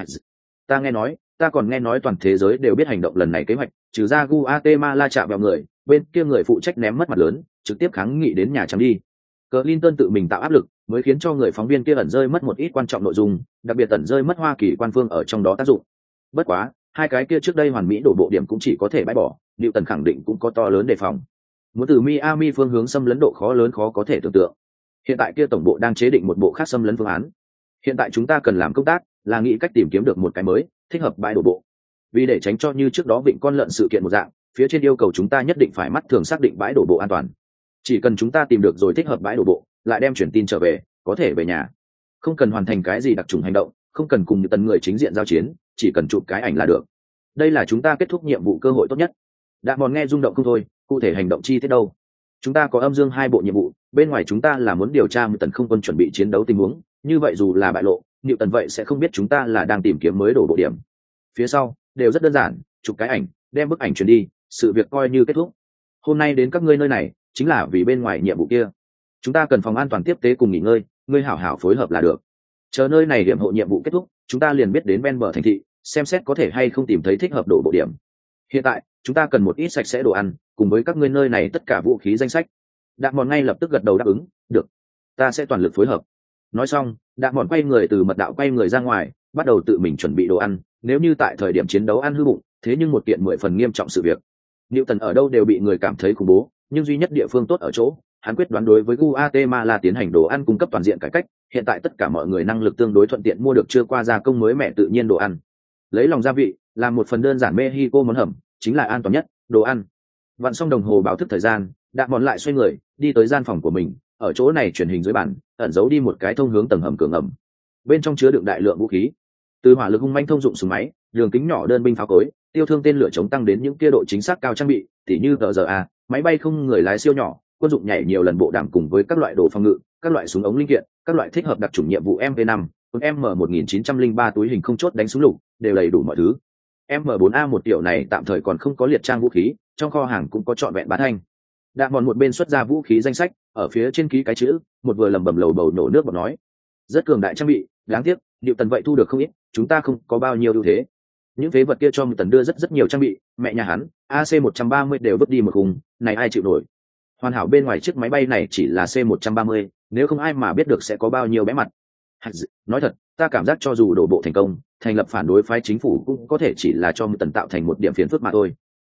Ta nghe nói, ta còn nghe nói toàn thế giới đều biết hành động lần này kế hoạch, trừ ra Guatemala chạm vào người, bên kia người phụ trách ném mất mặt lớn, trực tiếp kháng nghị đến Nhà Trắng đi. Clinton tự mình tạo áp lực, mới khiến cho người phóng viên kia ẩn rơi mất một ít quan trọng nội dung, đặc biệt ẩn rơi mất Hoa Kỳ quan phương ở trong đó tác dụng. Bất quá, hai cái kia trước đây hoàn mỹ đổ bộ điểm cũng chỉ có thể bãi bỏ, Liệu Tần khẳng định cũng có to lớn đề phòng. Muốn từ Miami phương hướng xâm lấn độ khó lớn khó có thể tưởng tượng. Hiện tại kia tổng bộ đang chế định một bộ khác xâm lấn phương án. Hiện tại chúng ta cần làm công tác, là nghĩ cách tìm kiếm được một cái mới, thích hợp bãi đổ bộ. Vì để tránh cho như trước đó vịnh con lợn sự kiện một dạng, phía trên yêu cầu chúng ta nhất định phải mắt thường xác định bãi đổ bộ an toàn. Chỉ cần chúng ta tìm được rồi thích hợp bãi đổ bộ, lại đem truyền tin trở về, có thể về nhà. Không cần hoàn thành cái gì đặc trùng hành động, không cần cùng tần người chính diện giao chiến, chỉ cần chụp cái ảnh là được. Đây là chúng ta kết thúc nhiệm vụ cơ hội tốt nhất. Đã mòn nghe rung động không thôi, cụ thể hành động chi tiết đâu? Chúng ta có âm dương hai bộ nhiệm vụ, bên ngoài chúng ta là muốn điều tra một tần không quân chuẩn bị chiến đấu tình huống, như vậy dù là bại lộ, Niệu Tần vậy sẽ không biết chúng ta là đang tìm kiếm mới đổ bộ điểm. Phía sau đều rất đơn giản, chụp cái ảnh, đem bức ảnh truyền đi, sự việc coi như kết thúc. Hôm nay đến các ngươi nơi này, chính là vì bên ngoài nhiệm vụ kia. Chúng ta cần phòng an toàn tiếp tế cùng nghỉ ngơi, ngươi hảo hảo phối hợp là được. Chờ nơi này điểm hộ nhiệm vụ kết thúc, chúng ta liền biết đến ven bờ thành thị, xem xét có thể hay không tìm thấy thích hợp đổ bộ điểm. Hiện tại, chúng ta cần một ít sạch sẽ đồ ăn, cùng với các ngươi nơi này tất cả vũ khí danh sách. Đặng Mòn ngay lập tức gật đầu đáp ứng, được, ta sẽ toàn lực phối hợp. Nói xong, Đặng Mòn quay người từ mật đạo quay người ra ngoài, bắt đầu tự mình chuẩn bị đồ ăn. Nếu như tại thời điểm chiến đấu ăn hư bụng, thế nhưng một kiện mười phần nghiêm trọng sự việc. Niệu Tần ở đâu đều bị người cảm thấy khủng bố, nhưng duy nhất địa phương tốt ở chỗ, hắn quyết đoán đối với Guatemala tiến hành đồ ăn cung cấp toàn diện cải cách. Hiện tại tất cả mọi người năng lực tương đối thuận tiện mua được chưa qua gia công mới mẻ tự nhiên đồ ăn. Lấy lòng gia vị, làm một phần đơn giản Mexico món hầm, chính là an toàn nhất, đồ ăn. Vặn xong đồng hồ báo thức thời gian, Đặng Mòn lại xoay người, đi tới gian phòng của mình, ở chỗ này truyền hình dưới bàn, ẩn giấu đi một cái thông hướng tầng hầm cửa ngầm. Bên trong chứa đựng đại lượng vũ khí, từ hỏa lực hung manh thông dụng súng máy, đường kính nhỏ đơn binh pháo cối, tiêu thương tên lửa chống tăng đến những kia độ chính xác cao trang bị, tỉ như tờ giờ a, máy bay không người lái siêu nhỏ, quân dụng nhảy nhiều lần bộ đàm cùng với các loại đồ phòng ngự, các loại súng ống linh kiện, các loại thích hợp đặc chủng nhiệm vụ em vê năm, M một nghìn chín trăm lẻ ba túi hình không chốt đánh súng lục, đều đầy đủ mọi thứ. M bốn A một tiểu này tạm thời còn không có liệt trang vũ khí, trong kho hàng cũng có trọn vẹn bán thanh. Đặng Mòn một bên xuất ra vũ khí danh sách, ở phía trên ký cái chữ, một vừa lẩm bẩm lầu bầu nổ nước bọt nói: rất cường đại trang bị, đáng tiếc, Diệu Tần vậy thu được không ít, chúng ta không có bao nhiêu ưu thế. Những phế vật kia cho một tần đưa rất rất nhiều trang bị, mẹ nhà hắn, A C một trăm ba mươi đều vứt đi một khung, này ai chịu nổi. Hoàn hảo bên ngoài chiếc máy bay này chỉ là C một trăm ba mươi, nếu không ai mà biết được sẽ có bao nhiêu bé mặt. Nói thật, ta cảm giác cho dù đổ bộ thành công, thành lập phản đối phái chính phủ cũng có thể chỉ là cho một tần tạo thành một điểm phiền phức mà thôi.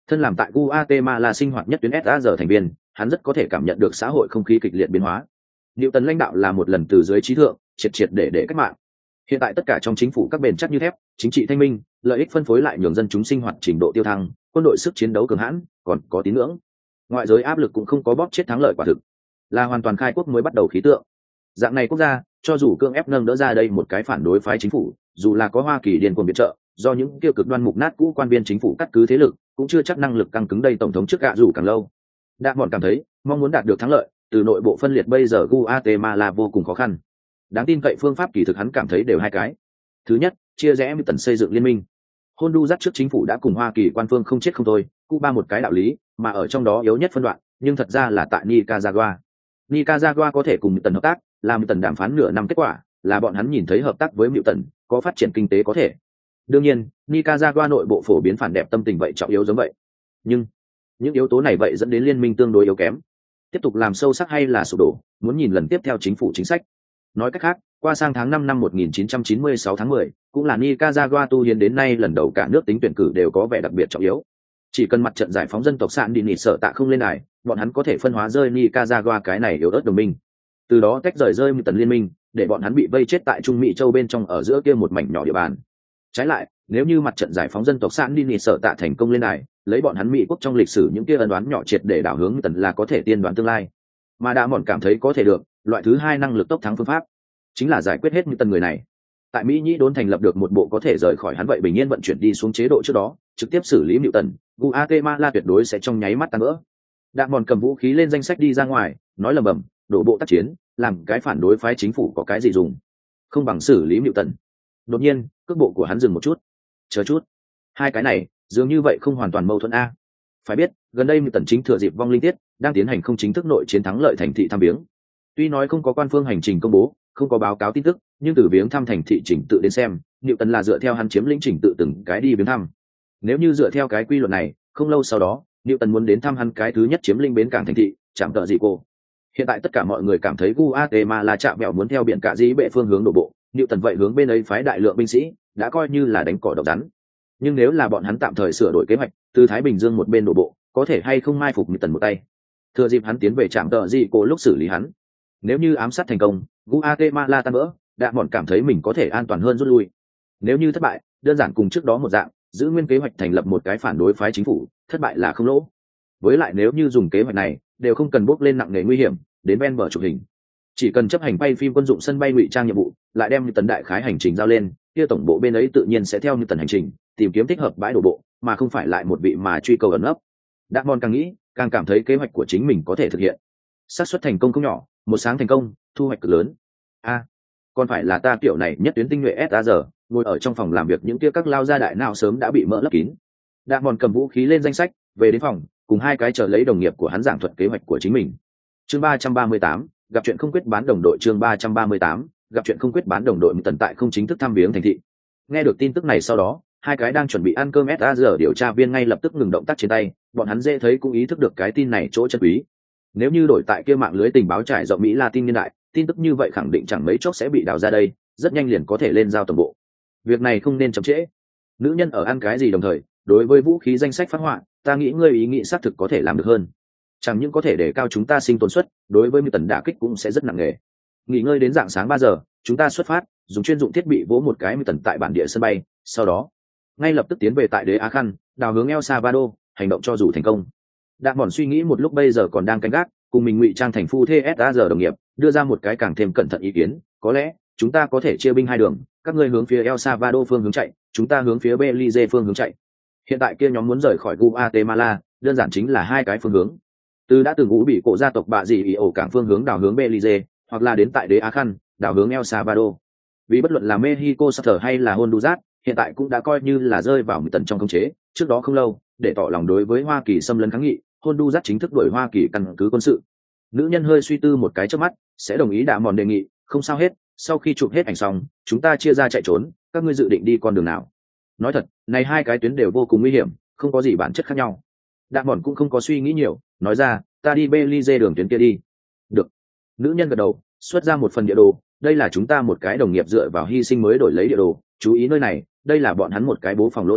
Thân làm tại Guatemala sinh hoạt nhất tuyến ét a giờ thành viên, hắn rất có thể cảm nhận được xã hội không khí kịch liệt biến hóa. Newton lãnh đạo là một lần từ dưới trí thượng, triệt triệt để để cách mạng. Hiện tại tất cả trong chính phủ các bền chắc như thép, chính trị thanh minh, lợi ích phân phối lại nhường dân chúng sinh hoạt trình độ tiêu thăng, quân đội sức chiến đấu cường hãn, còn có tín ngưỡng. Ngoại giới áp lực cũng không có bóp chết thắng lợi quả thực, là hoàn toàn khai quốc mới bắt đầu khí tượng. Dạng này quốc gia, cho dù cưỡng ép nâng đỡ ra đây một cái phản đối phái chính phủ, dù là có Hoa Kỳ điên cuồng viện trợ, do những tiêu cực đoan mục nát cũ quan viên chính phủ cắt cứ thế lực, cũng chưa chắc năng lực căng cứng đây tổng thống trước gạ dù càng lâu. Đạ bọn cảm thấy, mong muốn đạt được thắng lợi, từ nội bộ phân liệt bây giờ Guatemala vô cùng khó khăn. Đáng tin cậy phương pháp kỳ thực hắn cảm thấy đều hai cái. Thứ nhất, chia rẽ tần xây dựng liên minh. Honduras trước chính phủ đã cùng Hoa Kỳ quan phương không chết không thôi, Cuba một cái đạo lý, mà ở trong đó yếu nhất phân đoạn, nhưng thật ra là tại Nicaragua. Nicaragua có thể cùng tần hợp tác, làm tần đàm phán nửa năm kết quả, là bọn hắn nhìn thấy hợp tác với tần có phát triển kinh tế có thể. Đương nhiên, Nicaragua nội bộ phổ biến phản đẹp tâm tình vậy trọng yếu giống vậy. Nhưng những yếu tố này vậy dẫn đến liên minh tương đối yếu kém. Tiếp tục làm sâu sắc hay là sụp đổ, muốn nhìn lần tiếp theo chính phủ chính sách. Nói cách khác, qua sang tháng năm năm một nghìn chín trăm chín mươi sáu tháng mười, cũng là Nicaragua tu hiến đến nay lần đầu cả nước tính tuyển cử đều có vẻ đặc biệt trọng yếu. Chỉ cần mặt trận giải phóng dân tộc sạn đi nỉ sở tạ không lên đài, bọn hắn có thể phân hóa rơi Nicaragua cái này yếu ớt đồng minh. Từ đó tách rời rơi một tần liên minh, để bọn hắn bị vây chết tại Trung Mỹ châu bên trong ở giữa kia một mảnh nhỏ địa bàn. Trái lại, nếu như mặt trận giải phóng dân tộc sạn đi nỉ sở tạ thành công lên đài, lấy bọn hắn Mỹ quốc trong lịch sử những kia ân đoán nhỏ triệt để đảo hướng tần là có thể tiên đoán tương lai. Mà đã mòn cảm thấy có thể được, loại thứ hai năng lực tốc thắng phương pháp chính là giải quyết hết những tần người này. Tại Mỹ nhĩ đốn thành lập được một bộ có thể rời khỏi hắn vậy bình yên vận chuyển đi xuống chế độ trước đó, trực tiếp xử lý Nịu Tần, Guatemala tuyệt đối sẽ trong nháy mắt tan vỡ. Đạn mòn cầm vũ khí lên danh sách đi ra ngoài, nói lầm bầm, đổ bộ tác chiến, làm cái phản đối phái chính phủ có cái gì dùng? Không bằng xử lý Nịu Tần. Đột nhiên, cước bộ của hắn dừng một chút. Chờ chút, hai cái này dường như vậy không hoàn toàn mâu thuẫn a. Phải biết, gần đây Nịu Tần chính thừa dịp vong linh tiết, đang tiến hành không chính thức nội chiến thắng lợi thành thị thăm viếng. Tuy nói không có quan phương hành trình công bố, không có báo cáo tin tức, nhưng từ viếng thăm thành thị chỉnh tự đến xem, Nịu Tần là dựa theo hắn chiếm lĩnh chỉnh tự từng cái đi viếng thăm. Nếu như dựa theo cái quy luật này, không lâu sau đó, Nịu Tần muốn đến thăm hắn cái thứ nhất chiếm lĩnh bến cảng thành thị, chạm tợ gì cô. Hiện tại tất cả mọi người cảm thấy Guatemala chạm mẹo muốn theo biển cả dĩ bệ phương hướng đổ bộ, Nịu Tần vậy hướng bên ấy phái đại lượng binh sĩ, đã coi như là đánh cỏ độc rắn. Nhưng nếu là bọn hắn tạm thời sửa đổi kế hoạch, từ Thái Bình Dương một bên đổ bộ, có thể hay không mai phục Nịu Tần một tay. Thừa dịp hắn tiến về trạm tợ gì cô lúc xử lý hắn. Nếu như ám sát thành công, Guatemala tan vỡ, Đạ Mòn cảm thấy mình có thể an toàn hơn rút lui. Nếu như thất bại, đơn giản cùng trước đó một dạng, giữ nguyên kế hoạch thành lập một cái phản đối phái chính phủ, thất bại là không lỗ. Với lại nếu như dùng kế hoạch này, đều không cần bốc lên nặng nề nguy hiểm, đến ven bờ chụp hình. Chỉ cần chấp hành bay phim quân dụng sân bay ngụy trang nhiệm vụ, lại đem như tần đại khái hành trình giao lên, kia tổng bộ bên ấy tự nhiên sẽ theo như tần hành trình, tìm kiếm thích hợp bãi đổ bộ, mà không phải lại một vị mà truy cầu ẩn ấp. Đạ Mòn càng nghĩ, càng cảm thấy kế hoạch của chính mình có thể thực hiện. Xác suất thành công không nhỏ, một sáng thành công, thu hoạch cực lớn. A, à, còn phải là ta kiểu này nhất tuyến tinh nhuệ ét a giờ, ngồi ở trong phòng làm việc những kia các lao gia đại nào sớm đã bị mỡ lấp kín. Đạ Mòn cầm vũ khí lên danh sách, về đến phòng, cùng hai cái chờ lấy đồng nghiệp của hắn giảng thuật kế hoạch của chính mình. Chương ba trăm ba mươi tám, gặp chuyện không quyết bán đồng đội. Chương ba trăm ba mươi tám, gặp chuyện không quyết bán đồng đội. Tần tại không chính thức thăm viếng thành thị. Nghe được tin tức này sau đó, hai cái đang chuẩn bị ăn cơm ét a giờ điều tra viên ngay lập tức ngừng động tác trên tay, bọn hắn dễ thấy cũng ý thức được cái tin này chỗ chân quý. Nếu như đổi tại kia mạng lưới tình báo trải rộng Mỹ Latin niên đại, tin tức như vậy khẳng định chẳng mấy chốc sẽ bị đào ra đây, rất nhanh liền có thể lên giao tổng bộ. Việc này không nên chậm trễ. Nữ nhân ở ăn cái gì đồng thời, đối với vũ khí danh sách phát họa, ta nghĩ ngươi ý nghĩ xác thực có thể làm được hơn. Chẳng những có thể để cao chúng ta sinh tồn suất, đối với tần đả kích cũng sẽ rất nặng nề. Nghỉ ngơi đến dạng sáng ba giờ, chúng ta xuất phát, dùng chuyên dụng thiết bị vỗ một cái tần tại bản địa sân bay, sau đó ngay lập tức tiến về tại đế Á Khăn, đào hướng El Salvador, hành động cho dù thành công. Đạ Mòn suy nghĩ một lúc bây giờ còn đang canh gác, cùng mình ngụy trang thành phu thê ét a giờ đồng nghiệp, đưa ra một cái càng thêm cẩn thận ý kiến, có lẽ chúng ta có thể chia binh hai đường, các ngươi hướng phía El Salvador phương hướng chạy, chúng ta hướng phía Belize phương hướng chạy. Hiện tại kia nhóm muốn rời khỏi Guatemala, đơn giản chính là hai cái phương hướng. Từ đã từng ngũ bị cổ gia tộc bạ gì ý ổ cảng phương hướng đào hướng Belize, hoặc là đến tại đế Á Khăn, đào hướng El Salvador. Vì bất luận là Mexico Sutter hay là Honduras, hiện tại cũng đã coi như là rơi vào một tần trong khống chế, trước đó không lâu, để tỏ lòng đối với Hoa Kỳ xâm lấn kháng nghị, Honduras chính thức đuổi Hoa Kỳ căn cứ quân sự. Nữ nhân hơi suy tư một cái trước mắt, sẽ đồng ý Đạ Mòn đề nghị, không sao hết, sau khi chụp hết ảnh xong, chúng ta chia ra chạy trốn, các ngươi dự định đi con đường nào? Nói thật, này hai cái tuyến đều vô cùng nguy hiểm, không có gì bản chất khác nhau. Đạ Mòn cũng không có suy nghĩ nhiều, nói ra, ta đi Belize đường tuyến kia đi. Được. Nữ nhân gật đầu, xuất ra một phần địa đồ, đây là chúng ta một cái đồng nghiệp dựa vào hy sinh mới đổi lấy địa đồ, chú ý nơi này, đây là bọn hắn một cái bố phòng lỗ thủng,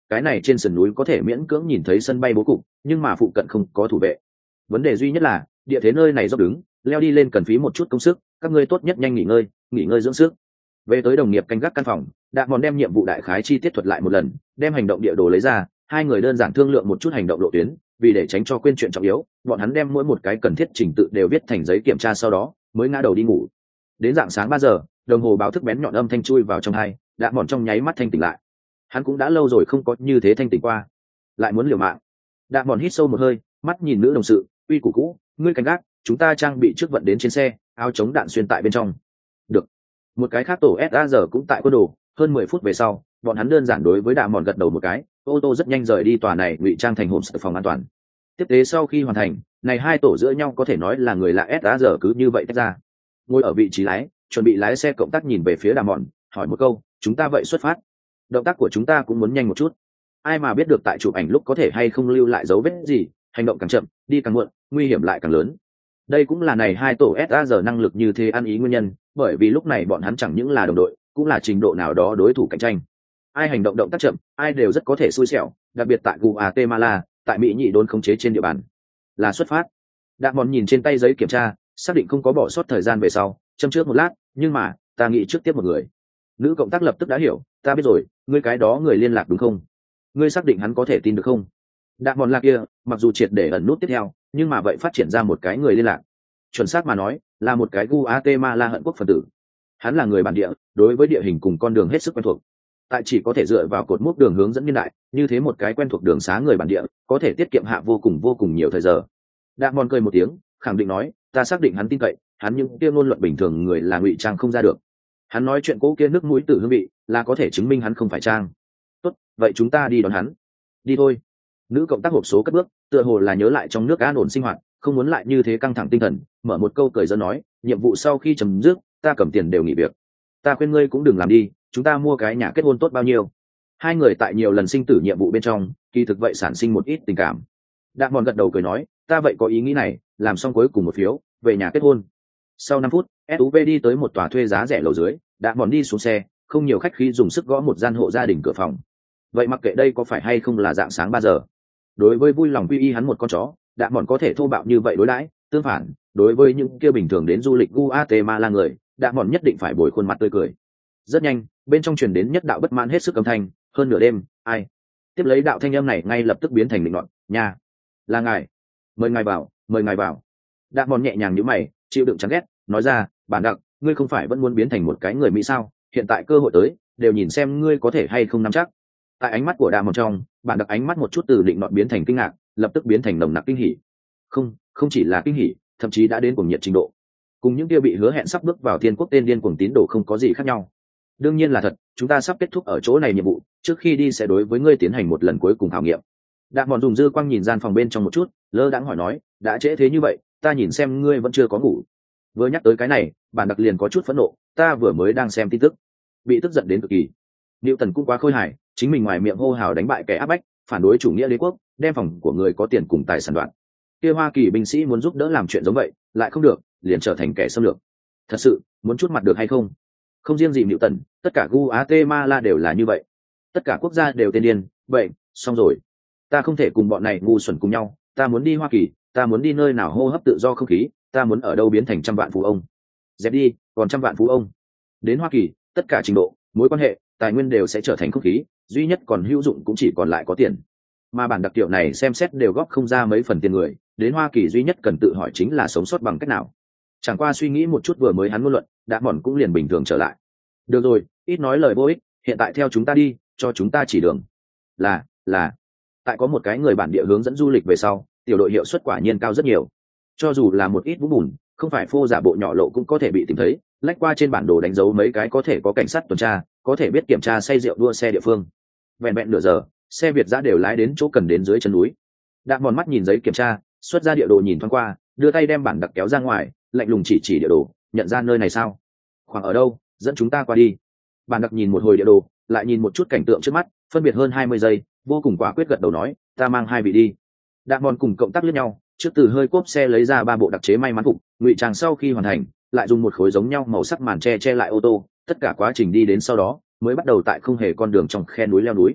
cái này trên sườn núi có thể miễn cưỡng nhìn thấy sân bay bố cục, nhưng mà phụ cận không có thủ vệ. Vấn đề duy nhất là địa thế nơi này dốc đứng, leo đi lên cần phí một chút công sức, các ngươi tốt nhất nhanh nghỉ ngơi, nghỉ ngơi dưỡng sức. Về tới đồng nghiệp canh gác căn phòng, Đạm Mòn đem nhiệm vụ đại khái chi tiết thuật lại một lần, đem hành động địa đồ lấy ra, hai người đơn giản thương lượng một chút hành động lộ tuyến, vì để tránh cho quên chuyện trọng yếu, bọn hắn đem mỗi một cái cần thiết trình tự đều viết thành giấy kiểm tra, sau đó mới ngã đầu đi ngủ. Đến rạng sáng ba giờ, đồng hồ báo thức bén nhọn âm thanh chui vào trong tai, Đạm Mòn trong nháy mắt thanh tỉnh lại. Hắn cũng đã lâu rồi không có như thế thanh tỉnh qua, lại muốn liều mạng. Đạm Mòn hít sâu một hơi, mắt nhìn nữ đồng sự, uy củ cũ, ngươi canh gác, chúng ta trang bị trước vận đến trên xe, áo chống đạn xuyên tại bên trong. Được. Một cái khác tổ ét a giờ cũng tại quân đồ, hơn mười phút về sau, bọn hắn đơn giản đối với Đạm Mòn gật đầu một cái, ô tô rất nhanh rời đi tòa này ngụy trang thành hồn sự phòng an toàn. Tiếp tế sau khi hoàn thành, này hai tổ giữa nhau có thể nói là người lạ ét a giờ cứ như vậy tách ra. Ngồi ở vị trí lái, chuẩn bị lái xe cộng tác nhìn về phía Đạm Mòn, hỏi một câu, chúng ta vậy xuất phát. Động tác của chúng ta cũng muốn nhanh một chút. Ai mà biết được tại chụp ảnh lúc có thể hay không lưu lại dấu vết gì, hành động càng chậm, đi càng muộn, nguy hiểm lại càng lớn. Đây cũng là này hai tổ ét a giờ năng lực như thế ăn ý nguyên nhân, bởi vì lúc này bọn hắn chẳng những là đồng đội, cũng là trình độ nào đó đối thủ cạnh tranh. Ai hành động động tác chậm, ai đều rất có thể xui xẻo, đặc biệt tại Guatemala, tại Mỹ nhị đốn khống chế trên địa bàn. Là xuất phát. Đạm Mòn nhìn trên tay giấy kiểm tra, xác định không có bỏ sót thời gian về sau, châm trước một lát, nhưng mà, ta nghĩ trước tiếp một người. Nữ cộng tác lập tức đã hiểu, ta biết rồi, ngươi cái đó người liên lạc đúng không? Ngươi xác định hắn có thể tin được không? Đạm Mòn là kia, mặc dù triệt để ẩn nút tiếp theo, nhưng mà vậy phát triển ra một cái người liên lạc. Chuẩn xác mà nói, là một cái Guatemala hận quốc phần tử. Hắn là người bản địa, đối với địa hình cùng con đường hết sức quen thuộc. Tại chỉ có thể dựa vào cột mốc đường hướng dẫn niên đại, như thế một cái quen thuộc đường xá người bản địa, có thể tiết kiệm hạ vô cùng vô cùng nhiều thời giờ. Đạm Mòn cười một tiếng, khẳng định nói, ta xác định hắn tin cậy, hắn những kia ngôn luận bình thường người là ngụy trang không ra được. Hắn nói chuyện cố kia nước mũi tử hương vị, là có thể chứng minh hắn không phải trang. Tốt, vậy chúng ta đi đón hắn. Đi thôi. Nữ cộng tác hộp số cất bước, tựa hồ là nhớ lại trong nước an ổn sinh hoạt, không muốn lại như thế căng thẳng tinh thần, mở một câu cười giỡn nói, nhiệm vụ sau khi chấm dứt, ta cầm tiền đều nghỉ việc. Ta khuyên ngươi cũng đừng làm đi, chúng ta mua cái nhà kết hôn tốt bao nhiêu. Hai người tại nhiều lần sinh tử nhiệm vụ bên trong, kỳ thực vậy sản sinh một ít tình cảm. Đạm Mòn gật đầu cười nói, ta vậy có ý nghĩ này, làm xong cuối cùng một phiếu, về nhà kết hôn. Sau năm phút, ét u vê đi tới một tòa thuê giá rẻ lầu dưới, Đạm Mòn đi xuống xe, không nhiều khách khí dùng sức gõ một gian hộ gia đình cửa phòng. Vậy mặc kệ đây có phải hay không là dạng sáng ba giờ. Đối với vui lòng quy y hắn một con chó, Đạm Mòn có thể thô bạo như vậy đối đãi, tương phản, đối với những kia bình thường đến du lịch Guatemala người, Đạm Mòn nhất định phải bồi khuôn mặt tươi cười. Rất nhanh, bên trong truyền đến nhất đạo bất mãn hết sức âm thanh, hơn nửa đêm, ai? Tiếp lấy đạo thanh âm này ngay lập tức biến thành định luận, nhà, là ngài, mời ngài vào, mời ngài vào. Đạm Mòn nhẹ nhàng nhíu mày, chịu đựng chán ghét, nói ra, bản đặc, ngươi không phải vẫn muốn biến thành một cái người Mỹ sao? Hiện tại cơ hội tới, đều nhìn xem ngươi có thể hay không nắm chắc. Tại ánh mắt của Đạm Mòn trong, bản đặc ánh mắt một chút từ định nọt biến thành kinh ngạc, lập tức biến thành nồng nặc kinh hỉ. Không, không chỉ là kinh hỉ, thậm chí đã đến cuồng nhiệt trình độ. Cùng những kia bị hứa hẹn sắp bước vào thiên quốc tên điên cuồng tín đồ không có gì khác nhau. Đương nhiên là thật, chúng ta sắp kết thúc ở chỗ này nhiệm vụ, trước khi đi sẽ đối với ngươi tiến hành một lần cuối cùng khảo nghiệm. Đạm Mòn dùng dư quang nhìn gian phòng bên trong một chút, lơ đãng hỏi nói, đã trễ thế như vậy, ta nhìn xem ngươi vẫn chưa có ngủ. Vừa nhắc tới cái này, bản đặc liền có chút phẫn nộ, ta vừa mới đang xem tin tức, bị tức giận đến cực kỳ. Newton cũng quá khôi hài, chính mình ngoài miệng hô hào đánh bại kẻ áp bách, phản đối chủ nghĩa đế quốc, đem phòng của người có tiền cùng tài sản đoạn. Kia Hoa Kỳ binh sĩ muốn giúp đỡ làm chuyện giống vậy, lại không được, liền trở thành kẻ xâm lược. Thật sự, muốn chút mặt được hay không? Không riêng gì Newton, tất cả Guatemala đều là như vậy. Tất cả quốc gia đều tên điên, vậy, xong rồi. Ta không thể cùng bọn này ngu xuẩn cùng nhau, ta muốn đi Hoa Kỳ, ta muốn đi nơi nào hô hấp tự do không khí, ta muốn ở đâu biến thành trăm vạn phú ông. Dẹp đi, còn trăm vạn phú ông. Đến Hoa Kỳ, tất cả trình độ, mối quan hệ, tài nguyên đều sẽ trở thành không khí, duy nhất còn hữu dụng cũng chỉ còn lại có tiền. Mà bản đặc tiểu này xem xét đều góp không ra mấy phần tiền người, đến Hoa Kỳ duy nhất cần tự hỏi chính là sống sót bằng cách nào. Chẳng qua suy nghĩ một chút vừa mới hắn ngôn luận, Đạm Mòn cũng liền bình thường trở lại. Được rồi, ít nói lời vô ích, hiện tại theo chúng ta đi, cho chúng ta chỉ đường. Là, là. Tại có một cái người bản địa hướng dẫn du lịch về sau, tiểu đội hiệu suất quả nhiên cao rất nhiều. Cho dù là một ít vũng bùn, không phải phô giả bộ nhỏ lộ cũng có thể bị tìm thấy, lách qua trên bản đồ đánh dấu mấy cái có thể có cảnh sát tuần tra, có thể biết kiểm tra say rượu đua xe địa phương. Vẹn vẹn nửa giờ, xe Việt giã đều lái đến chỗ cần đến dưới chân núi. Đạm Mòn mắt nhìn giấy kiểm tra, xuất ra địa đồ nhìn thoáng qua, đưa tay đem bản đặc kéo ra ngoài, lạnh lùng chỉ chỉ địa đồ, nhận ra nơi này sao? Khoảng ở đâu, dẫn chúng ta qua đi. Bản đặc nhìn một hồi địa đồ, lại nhìn một chút cảnh tượng trước mắt, phân biệt hơn hai mươi giây, vô cùng quả quyết gật đầu nói, ta mang hai vị đi. Đạm Mòn cùng cộng tác liếc nhau, trước từ hơi cốp xe lấy ra ba bộ đặc chế may mắn phục, ngụy trang sau khi hoàn thành, lại dùng một khối giống nhau màu sắc màn che che lại ô tô, tất cả quá trình đi đến sau đó, mới bắt đầu tại không hề con đường trong khe núi leo núi.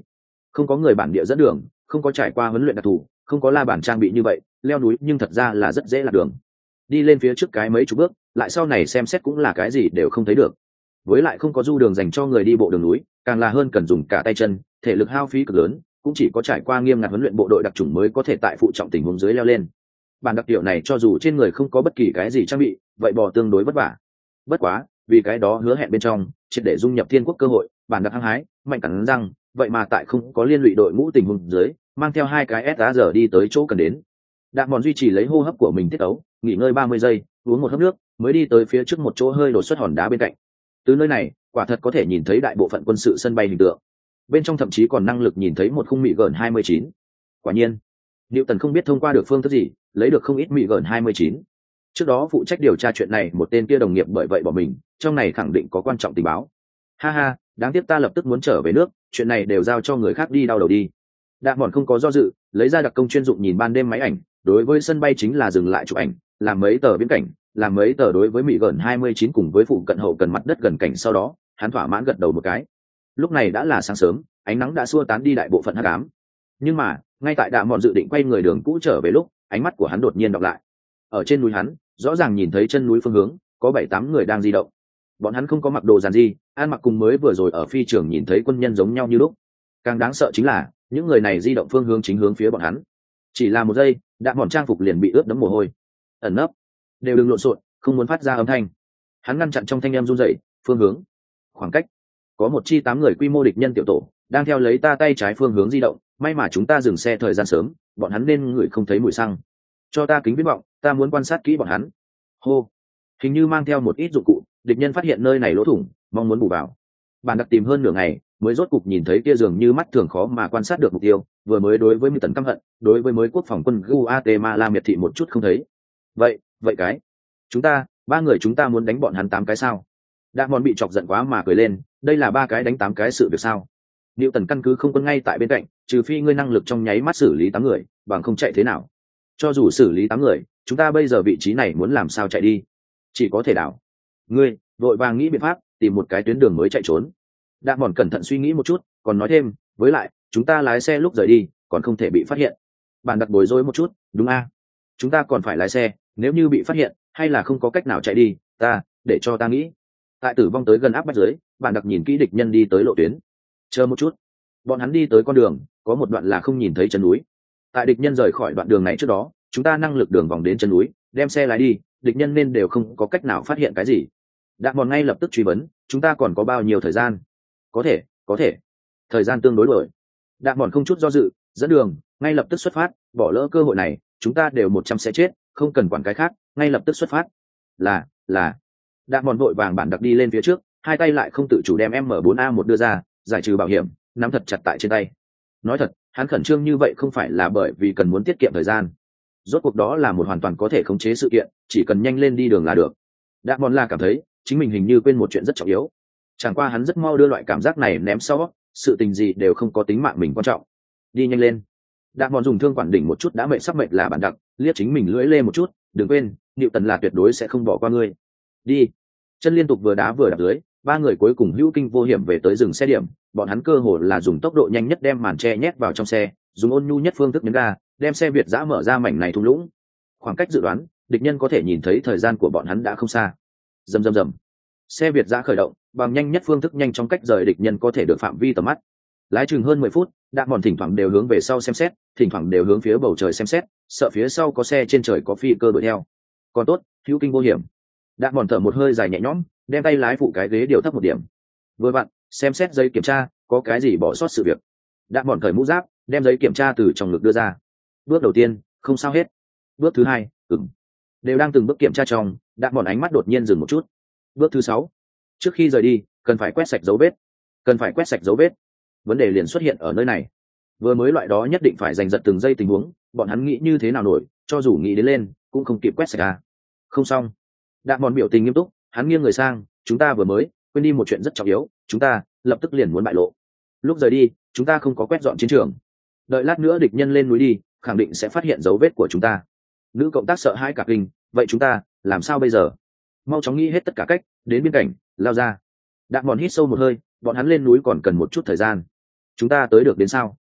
không có người bản địa dẫn đường, không có trải qua huấn luyện đặc thù, không có la bàn trang bị như vậy, leo núi nhưng thật ra là rất dễ lạc đường. Đi lên phía trước cái mấy chục bước, lại sau này xem xét cũng là cái gì đều không thấy được. Với lại không có du đường dành cho người đi bộ đường núi, càng là hơn cần dùng cả tay chân, thể lực hao phí cực lớn, cũng chỉ có trải qua nghiêm ngặt huấn luyện bộ đội đặc chủng mới có thể tại phụ trọng tình huống dưới leo lên. Bản đặc hiệu này cho dù trên người không có bất kỳ cái gì trang bị, vậy bò tương đối vất vả. Bất quá, vì cái đó hứa hẹn bên trong, triệt để dung nhập thiên quốc cơ hội, bản đặc hăng hái, mạnh cắn răng, vậy mà tại không có liên lụy đội ngũ tình huống dưới, mang theo hai cái ét a giờ đi tới chỗ cần đến. Đạm Mòn duy trì lấy hô hấp của mình tiết ấu, nghỉ ngơi ba mươi giây, uống một hớp nước, mới đi tới phía trước một chỗ hơi đột xuất hòn đá bên cạnh. Từ nơi này, quả thật có thể nhìn thấy đại bộ phận quân sự sân bay hình tượng. Bên trong thậm chí còn năng lực nhìn thấy một khung Mỹ gần hai mươi chín. Quả nhiên, Newton không biết thông qua được phương thức gì, lấy được không ít Mỹ gần hai mươi chín. Trước đó phụ trách điều tra chuyện này một tên kia đồng nghiệp bởi vậy bỏ mình, trong này khẳng định có quan trọng tình báo. Ha ha, đáng tiếc ta lập tức muốn trở về nước, chuyện này đều giao cho người khác đi đau đầu đi. Đạm Mòn không có do dự, lấy ra đặc công chuyên dụng nhìn ban đêm máy ảnh, đối với sân bay chính là dừng lại chụp ảnh, làm mấy tờ viễn cảnh, làm mấy tờ đối với Mỹ gần hai mươi chín cùng với phụ cận hậu cần mặt đất gần cảnh, sau đó, hắn thỏa mãn gật đầu một cái. Lúc này đã là sáng sớm, ánh nắng đã xua tán đi đại bộ phận hắc ám. Nhưng mà, ngay tại Đạm Mòn dự định quay người đường cũ trở về lúc, ánh mắt của hắn đột nhiên đọc lại. Ở trên núi hắn, rõ ràng nhìn thấy chân núi phương hướng, có bảy tám người đang di động. Bọn hắn không có mặc đồ giản dị, ăn mặc cùng mới vừa rồi ở phi trường nhìn thấy quân nhân giống nhau như lúc. Càng đáng sợ chính là, những người này di động phương hướng chính hướng phía bọn hắn. Chỉ là một giây, Đạm Mòn trang phục liền bị ướt đẫm mồ hôi. Ẩn nấp, đều đừng lộn xộn, không muốn phát ra âm thanh. Hắn ngăn chặn trong thanh âm run rẩy, phương hướng, khoảng cách. Có một chi tám người quy mô địch nhân tiểu tổ, đang theo lấy ta tay trái phương hướng di động, may mà chúng ta dừng xe thời gian sớm, bọn hắn nên ngửi không thấy mùi xăng. Cho ta kính viễn vọng, ta muốn quan sát kỹ bọn hắn. Hô, hình như mang theo một ít dụng cụ, địch nhân phát hiện nơi này lỗ thủng, mong muốn bù vào. Bản đặc tìm hơn nửa ngày, mới rốt cục nhìn thấy kia dường như mắt thường khó mà quan sát được mục tiêu, vừa mới đối với Tần căm hận, đối với mới quốc phòng quân Guatemala miệt thị một chút không thấy. Vậy, vậy cái, chúng ta, ba người chúng ta muốn đánh bọn hắn tám cái sao? Đạm Mòn bị chọc giận quá mà cười lên, đây là ba cái đánh tám cái sự việc sao? Tần căn cứ không quân ngay tại bên cạnh, trừ phi ngươi năng lực trong nháy mắt xử lý tám người, bằng không chạy thế nào? Cho dù xử lý tám người, chúng ta bây giờ vị trí này muốn làm sao chạy đi? Chỉ có thể đảo. Ngươi, vội vàng nghĩ biện pháp, tìm một cái tuyến đường mới chạy trốn. Đạm Mòn cẩn thận suy nghĩ một chút, còn nói thêm, với lại, chúng ta lái xe lúc rời đi, còn không thể bị phát hiện. Bản đặc bối rối một chút, đúng a? Chúng ta còn phải lái xe, nếu như bị phát hiện, hay là không có cách nào chạy đi, ta, để cho ta nghĩ. Tại tử vong tới gần áp bách dưới, bản đặc nhìn kỹ địch nhân đi tới lộ tuyến. Chờ một chút. Bọn hắn đi tới con đường, có một đoạn là không nhìn thấy chân núi. Tại địch nhân rời khỏi đoạn đường này trước đó, chúng ta năng lực đường vòng đến chân núi, đem xe lái đi, địch nhân nên đều không có cách nào phát hiện cái gì. Đạm Mòn ngay lập tức truy vấn, chúng ta còn có bao nhiêu thời gian? Có thể, có thể. Thời gian tương đối đổi. Đạm Mòn không chút do dự, dẫn đường, ngay lập tức xuất phát, bỏ lỡ cơ hội này, chúng ta đều một trăm sẽ chết, không cần quản cái khác, ngay lập tức xuất phát. Là, là. Đạm Mòn vội vàng bản đặc đi lên phía trước, hai tay lại không tự chủ đem M bốn A một đưa ra, giải trừ bảo hiểm, nắm thật chặt tại trên tay. Nói thật, hắn khẩn trương như vậy không phải là bởi vì cần muốn tiết kiệm thời gian. Rốt cuộc đó là một hoàn toàn có thể khống chế sự kiện, chỉ cần nhanh lên đi đường là được. Đạm Mòn là cảm thấy, chính mình hình như quên một chuyện rất trọng yếu. Chẳng qua hắn rất mau đưa loại cảm giác này ném sau, sự tình gì đều không có tính mạng mình quan trọng. Đi nhanh lên. Đạm Mòn dùng thương quản đỉnh một chút đã mệt sắp mệt là bản đặc, liếc chính mình lưỡi lê một chút, đừng quên, Tần là tuyệt đối sẽ không bỏ qua ngươi. Đi. Chân liên tục vừa đá vừa đạp dưới, ba người cuối cùng hữu kinh vô hiểm về tới dừng xe điểm, bọn hắn cơ hồ là dùng tốc độ nhanh nhất đem màn che nhét vào trong xe, dùng ôn nhu nhất phương thức nhấn ga, đem xe Việt giã mở ra mảnh này thung lũng. Khoảng cách dự đoán, địch nhân có thể nhìn thấy thời gian của bọn hắn đã không xa. Rầm rầm rầm. Xe Việt giã khởi động, bằng nhanh nhất phương thức nhanh chóng cách rời địch nhân có thể được phạm vi tầm mắt. Lái chừng hơn mười phút, Đạm Mòn thỉnh thoảng đều hướng về sau xem xét, thỉnh thoảng đều hướng phía bầu trời xem xét, sợ phía sau có xe trên trời có phi cơ đuổi theo. Còn tốt, hữu kinh vô hiểm. Đạm Mòn thở một hơi dài nhẹ nhõm, đem tay lái phụ cái ghế điều thấp một điểm. Vừa vặn, xem xét giấy kiểm tra, có cái gì bỏ sót sự việc. Đạm Mòn cởi mũ giáp, đem giấy kiểm tra từ trong ngực đưa ra. Bước đầu tiên, không sao hết. Bước thứ hai, ừm. Đều đang từng bước kiểm tra trong, Đạm Mòn ánh mắt đột nhiên dừng một chút. Bước thứ sáu, trước khi rời đi, cần phải quét sạch dấu vết. Cần phải quét sạch dấu vết. Vấn đề liền xuất hiện ở nơi này. Vừa mới loại đó nhất định phải giành giật từng giây tình huống, bọn hắn nghĩ như thế nào nổi, cho dù nghĩ đến lên, cũng không kịp quét sạch à. Không xong. Đạm Mòn biểu tình nghiêm túc, hắn nghiêng người sang, chúng ta vừa mới quên đi một chuyện rất trọng yếu, chúng ta lập tức liền muốn bại lộ. Lúc rời đi, chúng ta không có quét dọn chiến trường. Đợi lát nữa địch nhân lên núi đi, khẳng định sẽ phát hiện dấu vết của chúng ta. Nữ cộng tác sợ hãi cả kinh, vậy chúng ta làm sao bây giờ? Mau chóng nghĩ hết tất cả cách, đến biên cảnh, lao ra. Đạm Mòn hít sâu một hơi, bọn hắn lên núi còn cần một chút thời gian. Chúng ta tới được đến sao?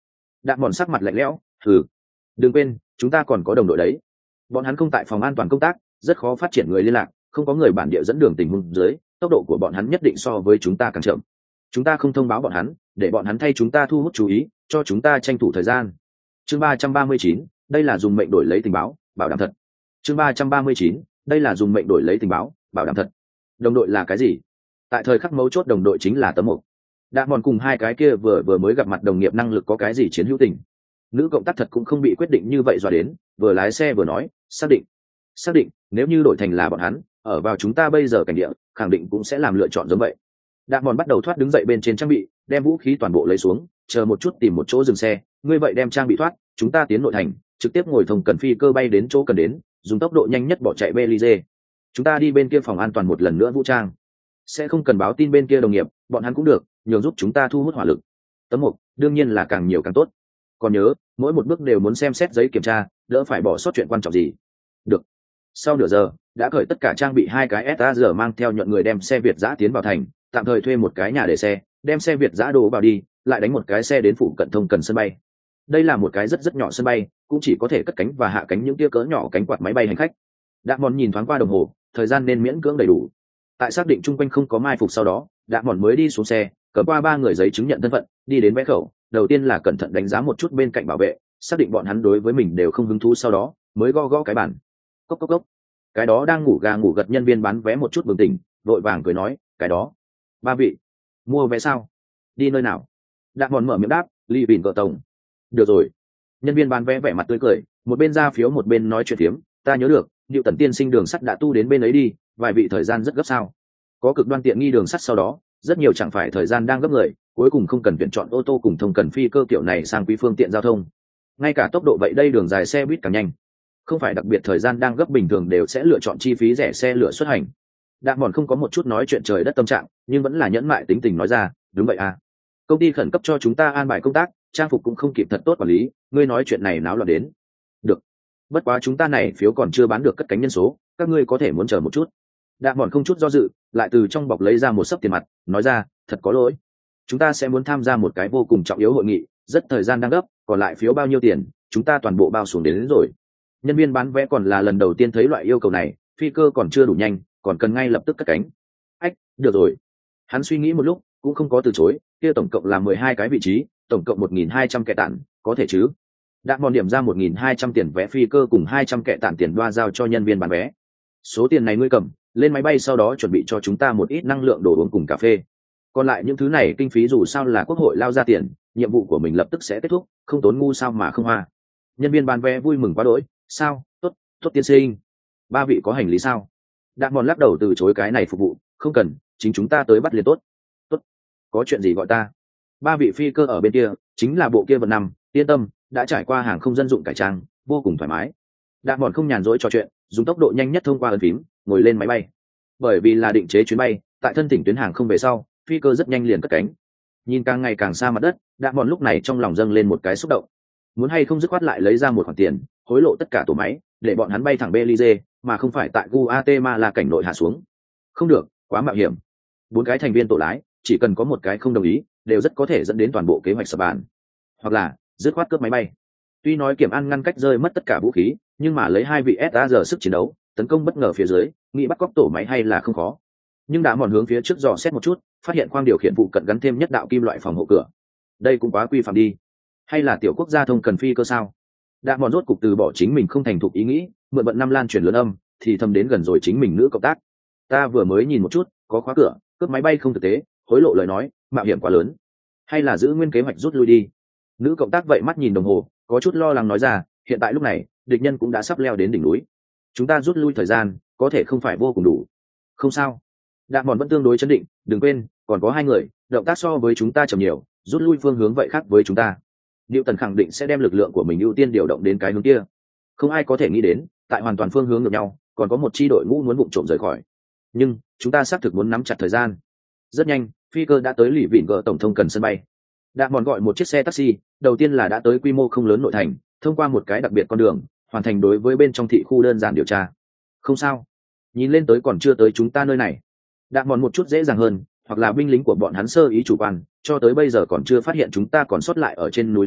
Đạn mòn sắc mặt lạnh lẽo, thử đừng quên chúng ta còn có đồng đội đấy. Bọn hắn không tại phòng an toàn công tác, rất khó phát triển người liên lạc, không có người bản địa dẫn đường tình huống dưới, tốc độ của bọn hắn nhất định so với chúng ta càng chậm. Chúng ta không thông báo bọn hắn, để bọn hắn thay chúng ta thu hút chú ý, cho chúng ta tranh thủ thời gian. Chương ba trăm ba mươi chín, đây là dùng mệnh đổi lấy tình báo, bảo đảm thật. Chương ba trăm ba mươi chín, đây là dùng mệnh đổi lấy tình báo, bảo đảm thật. Đồng đội là cái gì? Tại thời khắc mấu chốt đồng đội chính là tấm mục. Đạn mòn cùng hai cái kia vừa vừa mới gặp mặt đồng nghiệp năng lực có cái gì chiến hữu tình. Nữ cộng tác thật cũng không bị quyết định như vậy dọa đến, vừa lái xe vừa nói, xác định. Xác định, nếu như đổi thành là bọn hắn, ở vào chúng ta bây giờ cảnh địa, khẳng định cũng sẽ làm lựa chọn giống vậy. Đạn mòn bắt đầu thoát đứng dậy bên trên trang bị, đem vũ khí toàn bộ lấy xuống, chờ một chút tìm một chỗ dừng xe, ngươi vậy đem trang bị thoát, chúng ta tiến nội thành, trực tiếp ngồi thông cần phi cơ bay đến chỗ cần đến, dùng tốc độ nhanh nhất bỏ chạy Belize. Chúng ta đi bên kia phòng an toàn một lần nữa vũ trang, sẽ không cần báo tin bên kia đồng nghiệp, bọn hắn cũng được, nhường giúp chúng ta thu hút hỏa lực. Tấm mục, đương nhiên là càng nhiều càng tốt. Còn nhớ, mỗi một bước đều muốn xem xét giấy kiểm tra, đỡ phải bỏ sót chuyện quan trọng gì. Được. Sau nửa giờ, đã khởi tất cả trang bị hai cái ét a rờ mang theo nhuận người đem xe Việt giã tiến vào thành, tạm thời thuê một cái nhà để xe, đem xe Việt giã đổ vào đi, lại đánh một cái xe đến phụ cận thông cần sân bay. Đây là một cái rất rất nhỏ sân bay, cũng chỉ có thể cất cánh và hạ cánh những tia cỡ nhỏ cánh quạt máy bay hành khách. Đạn mòn nhìn thoáng qua đồng hồ, thời gian nên miễn cưỡng đầy đủ. Tại xác định chung quanh không có mai phục sau đó, Đạn mòn mới đi xuống xe, cầm qua ba người giấy chứng nhận thân phận, đi đến vé khẩu. Đầu tiên là cẩn thận đánh giá một chút bên cạnh bảo vệ, xác định bọn hắn đối với mình đều không hứng thú, sau đó mới gõ gõ cái bàn. Cốc cốc cốc. Cái đó đang ngủ gà ngủ gật nhân viên bán vé một chút bừng tỉnh, vội vàng cười nói, cái đó, ba vị, mua vé sao? Đi nơi nào? Đạn mòn mở miệng đáp, ly vìn cỡ tổng. Được rồi. Nhân viên bán vé vẻ mặt tươi cười, một bên ra phiếu một bên nói chuyện phiếm, ta nhớ được, Diệu Tần tiên sinh đường sắt đã tu đến bên ấy đi, vài vị thời gian rất gấp sao? Có cực đoan tiện nghi đường sắt sau đó, rất nhiều chẳng phải thời gian đang gấp người, cuối cùng không cần tuyển chọn ô tô cùng thông cần phi cơ kiểu này sang quý phương tiện giao thông. Ngay cả tốc độ vậy đây đường dài xe buýt càng nhanh. Không phải đặc biệt thời gian đang gấp bình thường đều sẽ lựa chọn chi phí rẻ xe lửa xuất hành. Đạn mòn không có một chút nói chuyện trời đất tâm trạng, nhưng vẫn là nhẫn mại tính tình nói ra, đúng vậy à. Công ty khẩn cấp cho chúng ta an bài công tác, trang phục cũng không kịp thật tốt quản lý, ngươi nói chuyện này náo loạn đến. Được. Bất quá chúng ta này phiếu còn chưa bán được cất cánh nhân số, các ngươi có thể muốn chờ một chút. Đạn mòn không chút do dự, lại từ trong bọc lấy ra một xấp tiền mặt, nói ra, thật có lỗi. Chúng ta sẽ muốn tham gia một cái vô cùng trọng yếu hội nghị, rất thời gian đang gấp, còn lại phiếu bao nhiêu tiền, chúng ta toàn bộ bao xuống đến, đến rồi. Nhân viên bán vé còn là lần đầu tiên thấy loại yêu cầu này, phi cơ còn chưa đủ nhanh, còn cần ngay lập tức cất cánh. Ách, được rồi. Hắn suy nghĩ một lúc, cũng không có từ chối, kia tổng cộng là mười hai cái vị trí, tổng cộng một nghìn hai trăm kẻ tản, có thể chứ? Đạn mòn điểm ra một nghìn hai trăm tiền vé phi cơ cùng hai trăm kẻ tản tiền đoa giao cho nhân viên bán vé. Số tiền này ngươi cầm, lên máy bay sau đó chuẩn bị cho chúng ta một ít năng lượng đồ uống cùng cà phê. Còn lại những thứ này kinh phí dù sao là quốc hội lao ra tiền, nhiệm vụ của mình lập tức sẽ kết thúc, không tốn ngu sao mà không hoa. Nhân viên bán vé vui mừng quá đỗi, sao, tốt, tốt tiên sinh. Ba vị có hành lý sao? Đạn mòn lắc đầu từ chối cái này phục vụ, không cần, chính chúng ta tới bắt liền tốt. Tốt, có chuyện gì gọi ta. Ba vị phi cơ ở bên kia, chính là bộ kia vật nằm, yên tâm, đã trải qua hàng không dân dụng cải trang, vô cùng thoải mái. Đạn mòn không nhàn rỗi trò chuyện, dùng tốc độ nhanh nhất thông qua ấn phím, ngồi lên máy bay. Bởi vì là định chế chuyến bay, tại thân tỉnh tuyến hàng không về sau, phi cơ rất nhanh liền cất cánh. Nhìn càng ngày càng xa mặt đất, Đạn mòn lúc này trong lòng dâng lên một cái xúc động. Muốn hay không dứt khoát lại lấy ra một khoản tiền, hối lộ tất cả tổ máy, để bọn hắn bay thẳng Belize, mà không phải tại Guatemala cảnh nội hạ xuống. Không được, quá mạo hiểm. Bốn cái thành viên tổ lái, chỉ cần có một cái không đồng ý, đều rất có thể dẫn đến toàn bộ kế hoạch sập bàn. Hoặc là dứt khoát cướp máy bay. Tuy nói kiểm an ngăn cách rơi mất tất cả vũ khí, nhưng mà lấy hai vị ét a rờ sức chiến đấu, tấn công bất ngờ phía dưới, nghĩ bắt cóc tổ máy hay là không khó. Nhưng đã mòn hướng phía trước dò xét một chút, phát hiện khoang điều khiển phụ cận gắn thêm nhất đạo kim loại phòng hộ cửa. Đây cũng quá quy phạm đi. Hay là tiểu quốc gia thông cần phi cơ sao? Đã mòn rốt cục từ bỏ chính mình không thành thục ý nghĩ, mượn bận năm lan truyền lớn âm, thì thầm đến gần rồi chính mình nữ cộng tác. Ta vừa mới nhìn một chút, có khóa cửa, cướp máy bay không thực tế, hối lộ lời nói, mạo hiểm quá lớn. Hay là giữ nguyên kế hoạch rút lui đi. Nữ cộng tác vậy mắt nhìn đồng hồ, có chút lo lắng nói ra, hiện tại lúc này, địch nhân cũng đã sắp leo đến đỉnh núi. Chúng ta rút lui thời gian, có thể không phải vô cùng đủ. Không sao. Đạn mòn vẫn tương đối chấn định, đừng quên, còn có hai người, động tác so với chúng ta chậm nhiều, rút lui phương hướng vậy khác với chúng ta. Diệu Tần khẳng định sẽ đem lực lượng của mình ưu tiên điều động đến cái hướng kia. Không ai có thể nghĩ đến, tại hoàn toàn phương hướng ngược nhau, còn có một chi đội ngũ muốn vụng trộm rời khỏi. Nhưng chúng ta xác thực muốn nắm chặt thời gian. Rất nhanh, phi cơ đã tới lì vịn gờ tổng thông cần sân bay. Đạn mòn gọi một chiếc xe taxi, đầu tiên là đã tới quy mô không lớn nội thành, thông qua một cái đặc biệt con đường, hoàn thành đối với bên trong thị khu đơn giản điều tra. Không sao, nhìn lên tới còn chưa tới chúng ta nơi này. Đạn mòn một chút dễ dàng hơn, hoặc là binh lính của bọn hắn sơ ý chủ quan, cho tới bây giờ còn chưa phát hiện chúng ta còn sót lại ở trên núi dấu vết,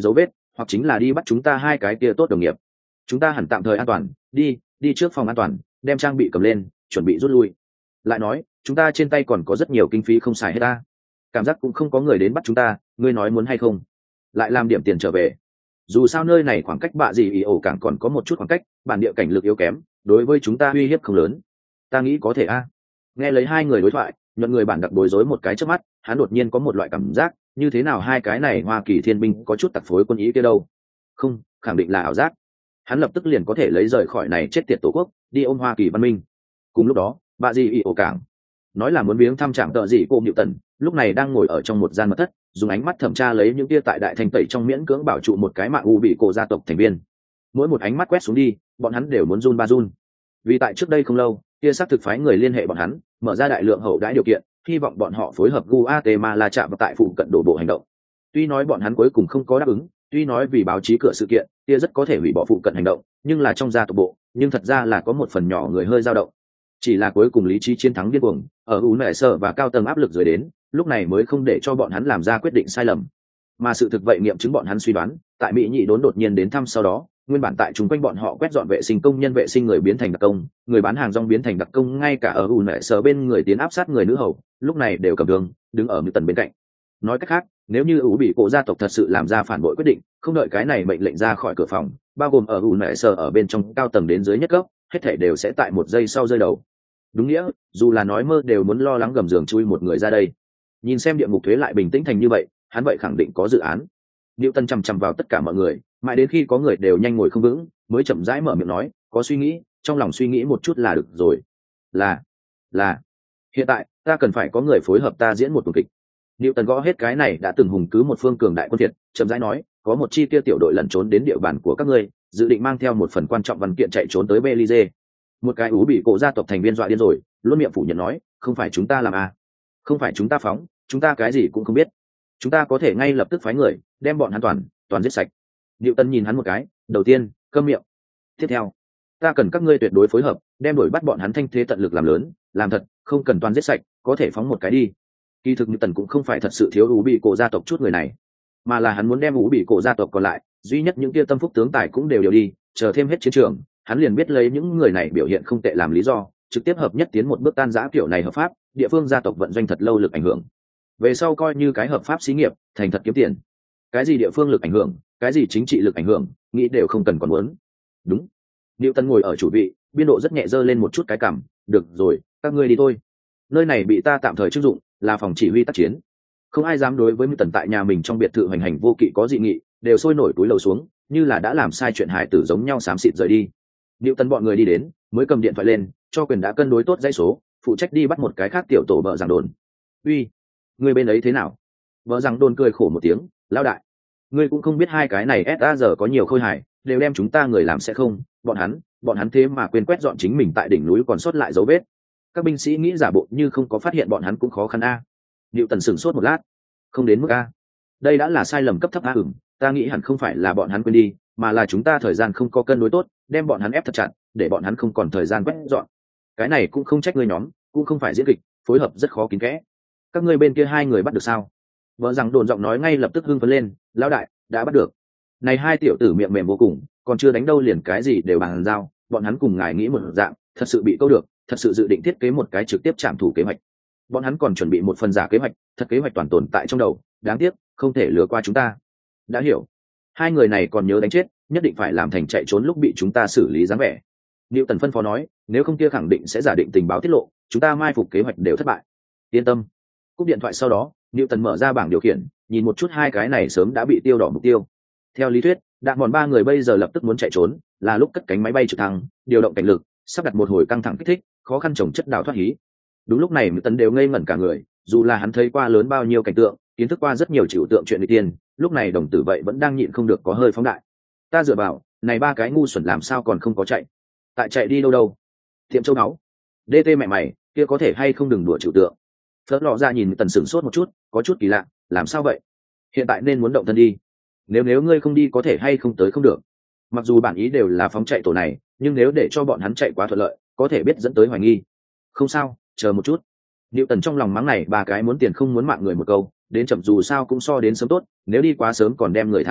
hoặc chính là đi bắt chúng ta hai cái kia tốt đồng nghiệp. Chúng ta hẳn tạm thời an toàn, đi đi trước phòng an toàn, đem trang bị cầm lên, chuẩn bị rút lui. Lại nói chúng ta trên tay còn có rất nhiều kinh phí không xài hết ta, cảm giác cũng không có người đến bắt chúng ta, ngươi nói muốn hay không lại làm điểm tiền trở về. Dù sao nơi này khoảng cách bạ gì ý ổ cảng còn có một chút khoảng cách, bản địa cảnh lực yếu kém, đối với chúng ta uy hiếp không lớn. Ta nghĩ có thể a. Nghe lấy hai người đối thoại, nhuận người bản đặc bối rối một cái trước mắt, hắn đột nhiên có một loại cảm giác như thế nào hai cái này Hoa Kỳ thiên binh có chút tặc phối quân ý kia đâu. Không, khẳng định là ảo giác. Hắn lập tức liền có thể lấy rời khỏi này chết tiệt tổ quốc, đi ôm Hoa Kỳ văn minh. Cùng lúc đó bạ gì ý ổ cảng nói là muốn viếng thăm trạm tợ dị cô Niệu Tần, lúc này đang ngồi ở trong một gian mật thất, dùng ánh mắt thẩm tra lấy những kia tại đại thành tẩy trong miễn cưỡng bảo trụ một cái mạng u bị cổ gia tộc thành viên. Mỗi một ánh mắt quét xuống đi, bọn hắn đều muốn run ba run. Vì tại trước đây không lâu, kia xác thực phái người liên hệ bọn hắn, mở ra đại lượng hậu đãi điều kiện, hy vọng bọn họ phối hợp Guatemala chạm vào tại phụ cận đổ bộ hành động. Tuy nói bọn hắn cuối cùng không có đáp ứng, tuy nói vì báo chí cửa sự kiện, kia rất có thể hủy bỏ phụ cận hành động, nhưng là trong gia tộc bộ, nhưng thật ra là có một phần nhỏ người hơi dao động. Chỉ là cuối cùng lý trí chiến thắng điên cuồng, ở u nệ sở và cao tầng áp lực dưới đến, lúc này mới không để cho bọn hắn làm ra quyết định sai lầm. Mà sự thực vậy nghiệm chứng bọn hắn suy đoán, tại Mỹ nhị đốn đột nhiên đến thăm sau đó, nguyên bản tại chúng quanh bọn họ quét dọn vệ sinh công nhân vệ sinh người biến thành đặc công, người bán hàng rong biến thành đặc công, ngay cả ở u nệ sở bên người tiến áp sát người nữ hầu, lúc này đều cầm đường, đứng ở Mưu Tần bên cạnh. Nói cách khác, nếu như ủ bị cổ gia tộc thật sự làm ra phản bội quyết định, không đợi cái này mệnh lệnh ra khỏi cửa phòng, bao gồm ở u nệ sở ở bên trong cao tầng đến dưới nhất cấp, hết thảy đều sẽ tại một giây sau rơi đầu. Đúng nghĩa, dù là nói mơ đều muốn lo lắng gầm giường chui một người ra đây. Nhìn xem địa ngục thuế lại bình tĩnh thành như vậy, hắn vậy khẳng định có dự án. Niệu Tân chằm chằm vào tất cả mọi người, mãi đến khi có người đều nhanh ngồi không vững, mới chậm rãi mở miệng nói, có suy nghĩ, trong lòng suy nghĩ một chút là được rồi. Là, là, hiện tại ta cần phải có người phối hợp ta diễn một tuần kịch. Niệu Tân gõ hết cái này đã từng hùng cứ một phương cường đại quân Việt, chậm rãi nói, có một chi tiêu tiểu đội lẩn trốn đến địa bàn của các ngươi, dự định mang theo một phần quan trọng văn kiện chạy trốn tới Belize. Một cái ú bị cổ gia tộc thành viên dọa điên rồi, luôn miệng phủ nhận nói, không phải chúng ta làm à, không phải chúng ta phóng, chúng ta cái gì cũng không biết, chúng ta có thể ngay lập tức phái người đem bọn hắn toàn toàn giết sạch. Diệu Tân nhìn hắn một cái, đầu tiên câm miệng, tiếp theo ta cần các ngươi tuyệt đối phối hợp, đem đuổi bắt bọn hắn thanh thế tận lực làm lớn làm thật, không cần toàn giết sạch, có thể phóng một cái đi. Kỳ thực Diệu Tân cũng không phải thật sự thiếu ú bị cổ gia tộc chút người này, mà là hắn muốn đem ú bị cổ gia tộc còn lại duy nhất những kia tâm phúc tướng tài cũng đều đều đi, chờ thêm hết chiến trường, hắn liền biết lấy những người này biểu hiện không tệ làm lý do, trực tiếp hợp nhất tiến một bước tan rã kiểu này hợp pháp địa phương gia tộc vận doanh thật lâu lực ảnh hưởng, về sau coi như cái hợp pháp xí nghiệp, thành thật kiếm tiền. Cái gì địa phương lực ảnh hưởng, cái gì chính trị lực ảnh hưởng, nghĩ đều không cần còn muốn. Đúng. Niệu Tân ngồi ở chủ vị, biên độ rất nhẹ dơ lên một chút cái cằm, được rồi, các ngươi đi thôi. Nơi này bị ta tạm thời trưng dụng, là phòng chỉ huy tác chiến. Không ai dám đối với Niệu Tần tại nhà mình trong biệt thự hành hành vô kỵ có dị nghị, đều sôi nổi túi lầu xuống, như là đã làm sai chuyện hại tử giống nhau xám xịt rời đi. Niệu Tân bọn người đi đến, mới cầm điện thoại lên, cho quyền đã cân đối tốt dãy số, phụ trách đi bắt một cái khác tiểu tổ bợ giảng đồn. Uy, người bên ấy thế nào? Bợ giảng đồn cười khổ một tiếng, lão đại, ngươi cũng không biết hai cái này ét a giờ có nhiều khôi hài, đều đem chúng ta người làm sẽ không, bọn hắn, bọn hắn thế mà quên quét dọn chính mình tại đỉnh núi còn sót lại dấu vết. Các binh sĩ nghĩ giả bộ như không có phát hiện bọn hắn cũng khó khăn a. Niệu Tần sửng sốt một lát, không đến mức a. Đây đã là sai lầm cấp thấp a. Ừm, ta nghĩ hẳn không phải là bọn hắn quên đi, mà là chúng ta thời gian không có cân đối tốt, đem bọn hắn ép thật chặt, để bọn hắn không còn thời gian quét dọn. Cái này cũng không trách ngươi nhóm, cũng không phải diễn kịch, phối hợp rất khó kín kẽ. Các ngươi bên kia hai người bắt được sao? Vợ rằng đồn giọng nói ngay lập tức hưng phấn lên, lão đại, đã bắt được. Này hai tiểu tử miệng mềm vô cùng, còn chưa đánh đâu liền cái gì đều bàn giao, bọn hắn cùng ngài nghĩ một dạng, thật sự bị câu được, thật sự dự định thiết kế một cái trực tiếp chạm thủ kế hoạch. Bọn hắn còn chuẩn bị một phần giả kế hoạch, thật kế hoạch toàn tồn tại trong đầu, đáng tiếc, không thể lừa qua chúng ta. Đã hiểu. Hai người này còn nhớ đánh chết, nhất định phải làm thành chạy trốn lúc bị chúng ta xử lý dáng vẻ. Niệu Tần phân phó nói, nếu không kia khẳng định sẽ giả định tình báo tiết lộ, chúng ta mai phục kế hoạch đều thất bại. Yên tâm. Cúp điện thoại sau đó, Niệu Tần mở ra bảng điều khiển, nhìn một chút hai cái này sớm đã bị tiêu đỏ mục tiêu. Theo lý thuyết, đạn bọn ba người bây giờ lập tức muốn chạy trốn, là lúc cất cánh máy bay trực thăng, điều động cảnh lực, sắp đặt một hồi căng thẳng kích thích, khó khăn chồng chất đào thoát hí. Đúng lúc này Niệu Tần đều ngây ngẩn cả người, dù là hắn thấy qua lớn bao nhiêu cảnh tượng, kiến thức qua rất nhiều trừu tượng chuyện đi tiên, lúc này đồng tử vậy vẫn đang nhịn không được có hơi phóng đại. Ta dựa vào, này ba cái ngu xuẩn làm sao còn không có chạy? Tại chạy đi đâu đâu? Tiệm châu náu. đê tê mẹ mày, kia có thể hay không đừng đùa trừu tượng. Phớt lọ ra nhìn Tần sửng sốt một chút, có chút kỳ lạ, làm sao vậy? Hiện tại nên muốn động thân đi. Nếu nếu ngươi không đi có thể hay không tới không được. Mặc dù bản ý đều là phóng chạy tổ này, nhưng nếu để cho bọn hắn chạy quá thuận lợi, có thể biết dẫn tới hoài nghi. Không sao, chờ một chút. Niệu Tần trong lòng mắng này ba cái muốn tiền không muốn mạng người một câu, đến chậm dù sao cũng so đến sớm tốt, nếu đi quá sớm còn đem người thả đi,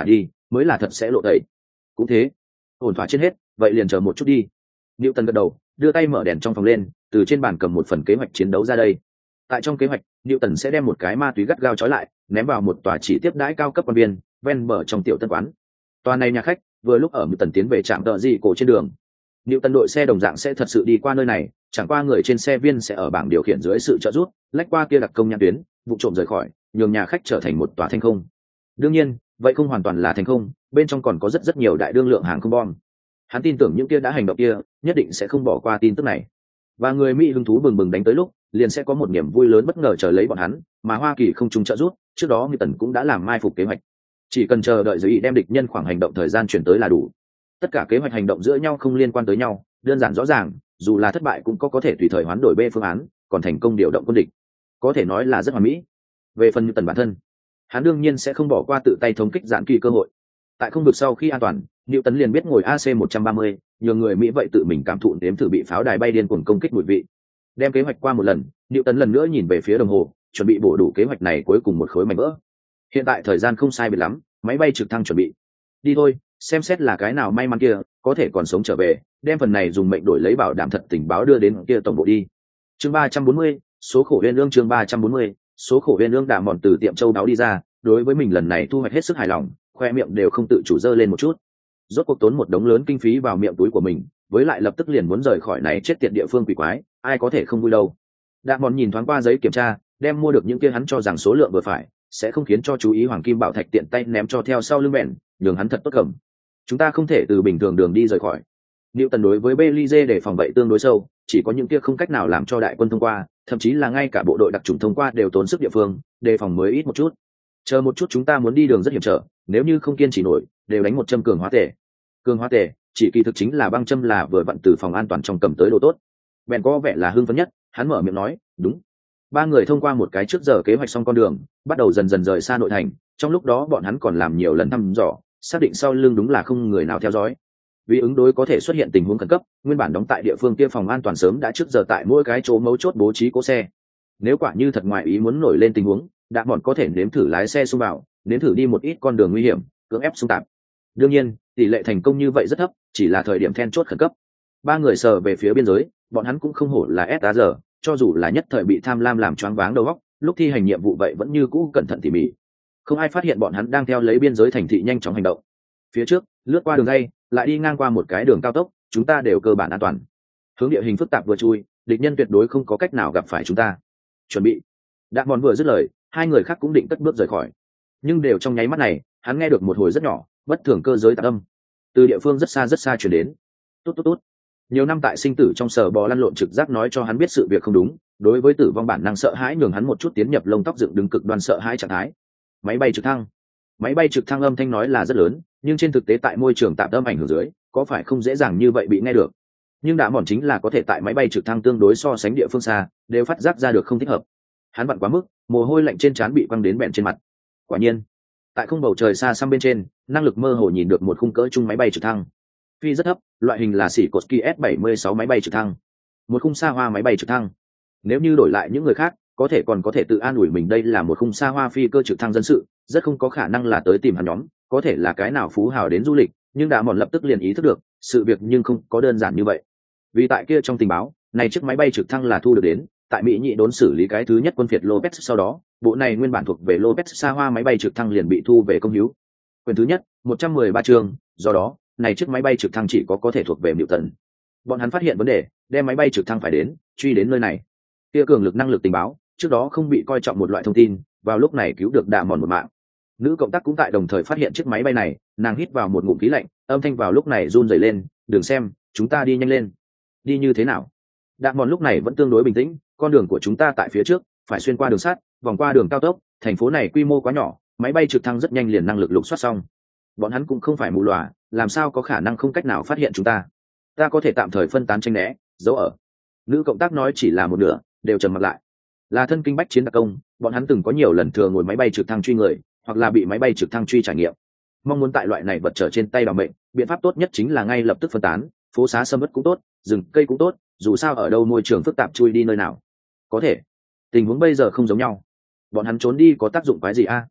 mới là thật sẽ lộ tẩy. Cũng thế, ổn thỏa trên hết, vậy liền chờ một chút đi. Newton gật đầu, đưa tay mở đèn trong phòng lên, từ trên bàn cầm một phần kế hoạch chiến đấu ra đây. Tại trong kế hoạch, Newton sẽ đem một cái ma túy gắt gao trói lại, ném vào một tòa chỉ tiếp đãi cao cấp quan viên, ven bờ trong tiểu tân quán. Tòa này nhà khách, vừa lúc ở Newton tiến về trạm tợ dị cổ trên đường. Newton đội xe đồng dạng sẽ thật sự đi qua nơi này, chẳng qua người trên xe viên sẽ ở bảng điều khiển dưới sự trợ giúp, lách qua kia đặc công nhãn tuyến, vụ trộm rời khỏi, nhường nhà khách trở thành một tòa thành không. Đương nhiên, vậy không hoàn toàn là thành không, bên trong còn có rất rất nhiều đại đương lượng hàng không bom. Hắn tin tưởng những kia đã hành động kia, nhất định sẽ không bỏ qua tin tức này. Và người Mỹ hứng thú bừng bừng đánh tới lúc, liền sẽ có một niềm vui lớn bất ngờ chờ lấy bọn hắn, mà Hoa Kỳ không chung trợ giúp, trước đó Newton cũng đã làm mai phục kế hoạch. Chỉ cần chờ đợi giới ý đem địch nhân khoảng hành động thời gian chuyển tới là đủ. Tất cả kế hoạch hành động giữa nhau không liên quan tới nhau, đơn giản rõ ràng, dù là thất bại cũng có có thể tùy thời hoán đổi B phương án, còn thành công điều động quân địch, có thể nói là rất hoàn mỹ. Về phần Newton bản thân, hắn đương nhiên sẽ không bỏ qua tự tay thống kích giản kỳ cơ hội. Tại không vực sau khi an toàn, Newton liền biết ngồi A C một trăm ba mươi, nhờ người Mỹ vậy tự mình cảm thụ nếm thử bị pháo đài bay điên cuồng công kích mùi vị. Đem kế hoạch qua một lần, Newton lần nữa nhìn về phía đồng hồ, chuẩn bị bổ đủ kế hoạch này cuối cùng một khối mảnh vỡ. Hiện tại thời gian không sai biệt lắm, máy bay trực thăng chuẩn bị. Đi thôi, xem xét là cái nào may mắn kia có thể còn sống trở về, đem phần này dùng mệnh đổi lấy bảo đảm thật tình báo đưa đến kia tổng bộ đi. Chương ba trăm bốn mươi, số khổ huyên lương chương ba trăm bốn mươi, số khổ huyên lương đạm mòn từ tiệm châu đáo đi ra, đối với mình lần này thu hoạch hết sức hài lòng, khoe miệng đều không tự chủ dơ lên một chút. Rốt cuộc tốn một đống lớn kinh phí vào miệng túi của mình, với lại lập tức liền muốn rời khỏi này chết tiệt địa phương quỷ quái, ai có thể không vui đâu. Đạm mòn nhìn thoáng qua giấy kiểm tra, đem mua được những kia hắn cho rằng số lượng vừa phải, sẽ không khiến cho chú ý hoàng kim bảo thạch tiện tay ném cho theo sau lưng bèn, nhường hắn thật tốt cầm. Chúng ta không thể từ bình thường đường đi rời khỏi. Newton đối với Belize để phòng vậy tương đối sâu, chỉ có những kia không cách nào làm cho đại quân thông qua, thậm chí là ngay cả bộ đội đặc chủng thông qua đều tốn sức địa phương, đề phòng mới ít một chút. Chờ một chút, chúng ta muốn đi đường rất hiểm trở, nếu như không kiên trì nổi, đều đánh một châm cường hóa tể. Cường hóa tể, chỉ kỳ thực chính là băng châm là vừa vặn từ phòng an toàn trong cầm tới đồ tốt. Bèn có vẻ là hưng phấn nhất, hắn mở miệng nói, đúng. Ba người thông qua một cái trước giờ kế hoạch xong con đường, bắt đầu dần dần rời xa nội thành, trong lúc đó bọn hắn còn làm nhiều lần thăm dò, xác định sau lưng đúng là không người nào theo dõi. Vì ứng đối có thể xuất hiện tình huống khẩn cấp, nguyên bản đóng tại địa phương kia phòng an toàn sớm đã trước giờ tại mỗi cái chỗ mấu chốt bố trí cố xe. Nếu quả như thật ngoại ý muốn nổi lên tình huống, đã bọn có thể nếm thử lái xe xung vào, nếm thử đi một ít con đường nguy hiểm, cưỡng ép xung tạp. Đương nhiên, tỷ lệ thành công như vậy rất thấp, chỉ là thời điểm then chốt khẩn cấp. Ba người sờ về phía biên giới, bọn hắn cũng không hổ là ét a rờ, cho dù là nhất thời bị tham lam làm choáng váng đầu óc, lúc thi hành nhiệm vụ vậy vẫn như cũ cẩn thận tỉ mỉ. Không ai phát hiện bọn hắn đang theo lấy biên giới thành thị nhanh chóng hành động. Phía trước, lướt qua đường ray, lại đi ngang qua một cái đường cao tốc, chúng ta đều cơ bản an toàn. Hướng địa hình phức tạp vừa chui, địch nhân tuyệt đối không có cách nào gặp phải chúng ta. Chuẩn bị. Đạm Mòn vừa dứt lời, hai người khác cũng định cất bước rời khỏi. Nhưng đều trong nháy mắt này, hắn nghe được một hồi rất nhỏ, bất thường cơ giới tạc âm. Từ địa phương rất xa rất xa truyền đến. Tốt tốt tốt. Nhiều năm tại sinh tử trong sở bò lăn lộn trực giác nói cho hắn biết sự việc không đúng, đối với tử vong bản năng sợ hãi nhường hắn một chút tiến nhập lông tóc dựng đứng cực đoan sợ hãi trạng thái. Máy bay trực thăng. Máy bay trực thăng âm thanh nói là rất lớn, nhưng trên thực tế tại môi trường tạm âm ảnh hưởng dưới, có phải không dễ dàng như vậy bị nghe được. Nhưng đã mòn chính là có thể tại máy bay trực thăng tương đối so sánh địa phương xa, đều phát giác ra được không thích hợp. Hắn vặn quá mức, mồ hôi lạnh trên trán bị quăng đến bẹn trên mặt. Quả nhiên, tại không bầu trời xa xăm bên trên, năng lực mơ hồ nhìn được một khung cỡ chung máy bay trực thăng. Phi rất thấp, loại hình là Sikorsky S bảy mươi sáu máy bay trực thăng. Một khung xa hoa máy bay trực thăng. Nếu như đổi lại những người khác, có thể còn có thể tự an ủi mình đây là một khung xa hoa phi cơ trực thăng dân sự, rất không có khả năng là tới tìm hắn nhóm, có thể là cái nào phú hào đến du lịch, nhưng đã mòn lập tức liền ý thức được, sự việc nhưng không có đơn giản như vậy. Vì tại kia trong tình báo, này chiếc máy bay trực thăng là thu được đến, tại Mỹ nhị đốn xử lý cái thứ nhất quân phiệt Lopez sau đó, bộ này nguyên bản thuộc về Lopez xa hoa máy bay trực thăng liền bị thu về công hữu. Quyền thứ nhất, một trăm mười ba chương, do đó, này chiếc máy bay trực thăng chỉ có có thể thuộc về Newton. Bọn hắn phát hiện vấn đề, đem máy bay trực thăng phải đến, truy đến nơi này. Kia cường lực năng lực tình báo, trước đó không bị coi trọng một loại thông tin, vào lúc này cứu được Đạ Mòn một mạng. Nữ cộng tác cũng tại đồng thời phát hiện chiếc máy bay này, nàng hít vào một ngụm khí lạnh, âm thanh vào lúc này run rẩy lên, "Đừng xem, chúng ta đi nhanh lên." "Đi như thế nào?" Đạ Mòn lúc này vẫn tương đối bình tĩnh, "Con đường của chúng ta tại phía trước, phải xuyên qua đường sắt, vòng qua đường cao tốc, thành phố này quy mô quá nhỏ, máy bay trực thăng rất nhanh liền năng lực lục soát xong. Bọn hắn cũng không phải mù lòa, làm sao có khả năng không cách nào phát hiện chúng ta. Ta có thể tạm thời phân tán tranh né, giấu ở." Nữ cộng tác nói chỉ là một nửa, đều trầm mặt lại. Là thân kinh bách chiến đặc công, bọn hắn từng có nhiều lần thừa ngồi máy bay trực thăng truy người, hoặc là bị máy bay trực thăng truy trải nghiệm. Mong muốn tại loại này vật trở trên tay bảo mệnh, biện pháp tốt nhất chính là ngay lập tức phân tán, phố xá sầm uất cũng tốt, rừng cây cũng tốt, dù sao ở đâu môi trường phức tạp chui đi nơi nào. Có thể, tình huống bây giờ không giống nhau. Bọn hắn trốn đi có tác dụng cái gì a?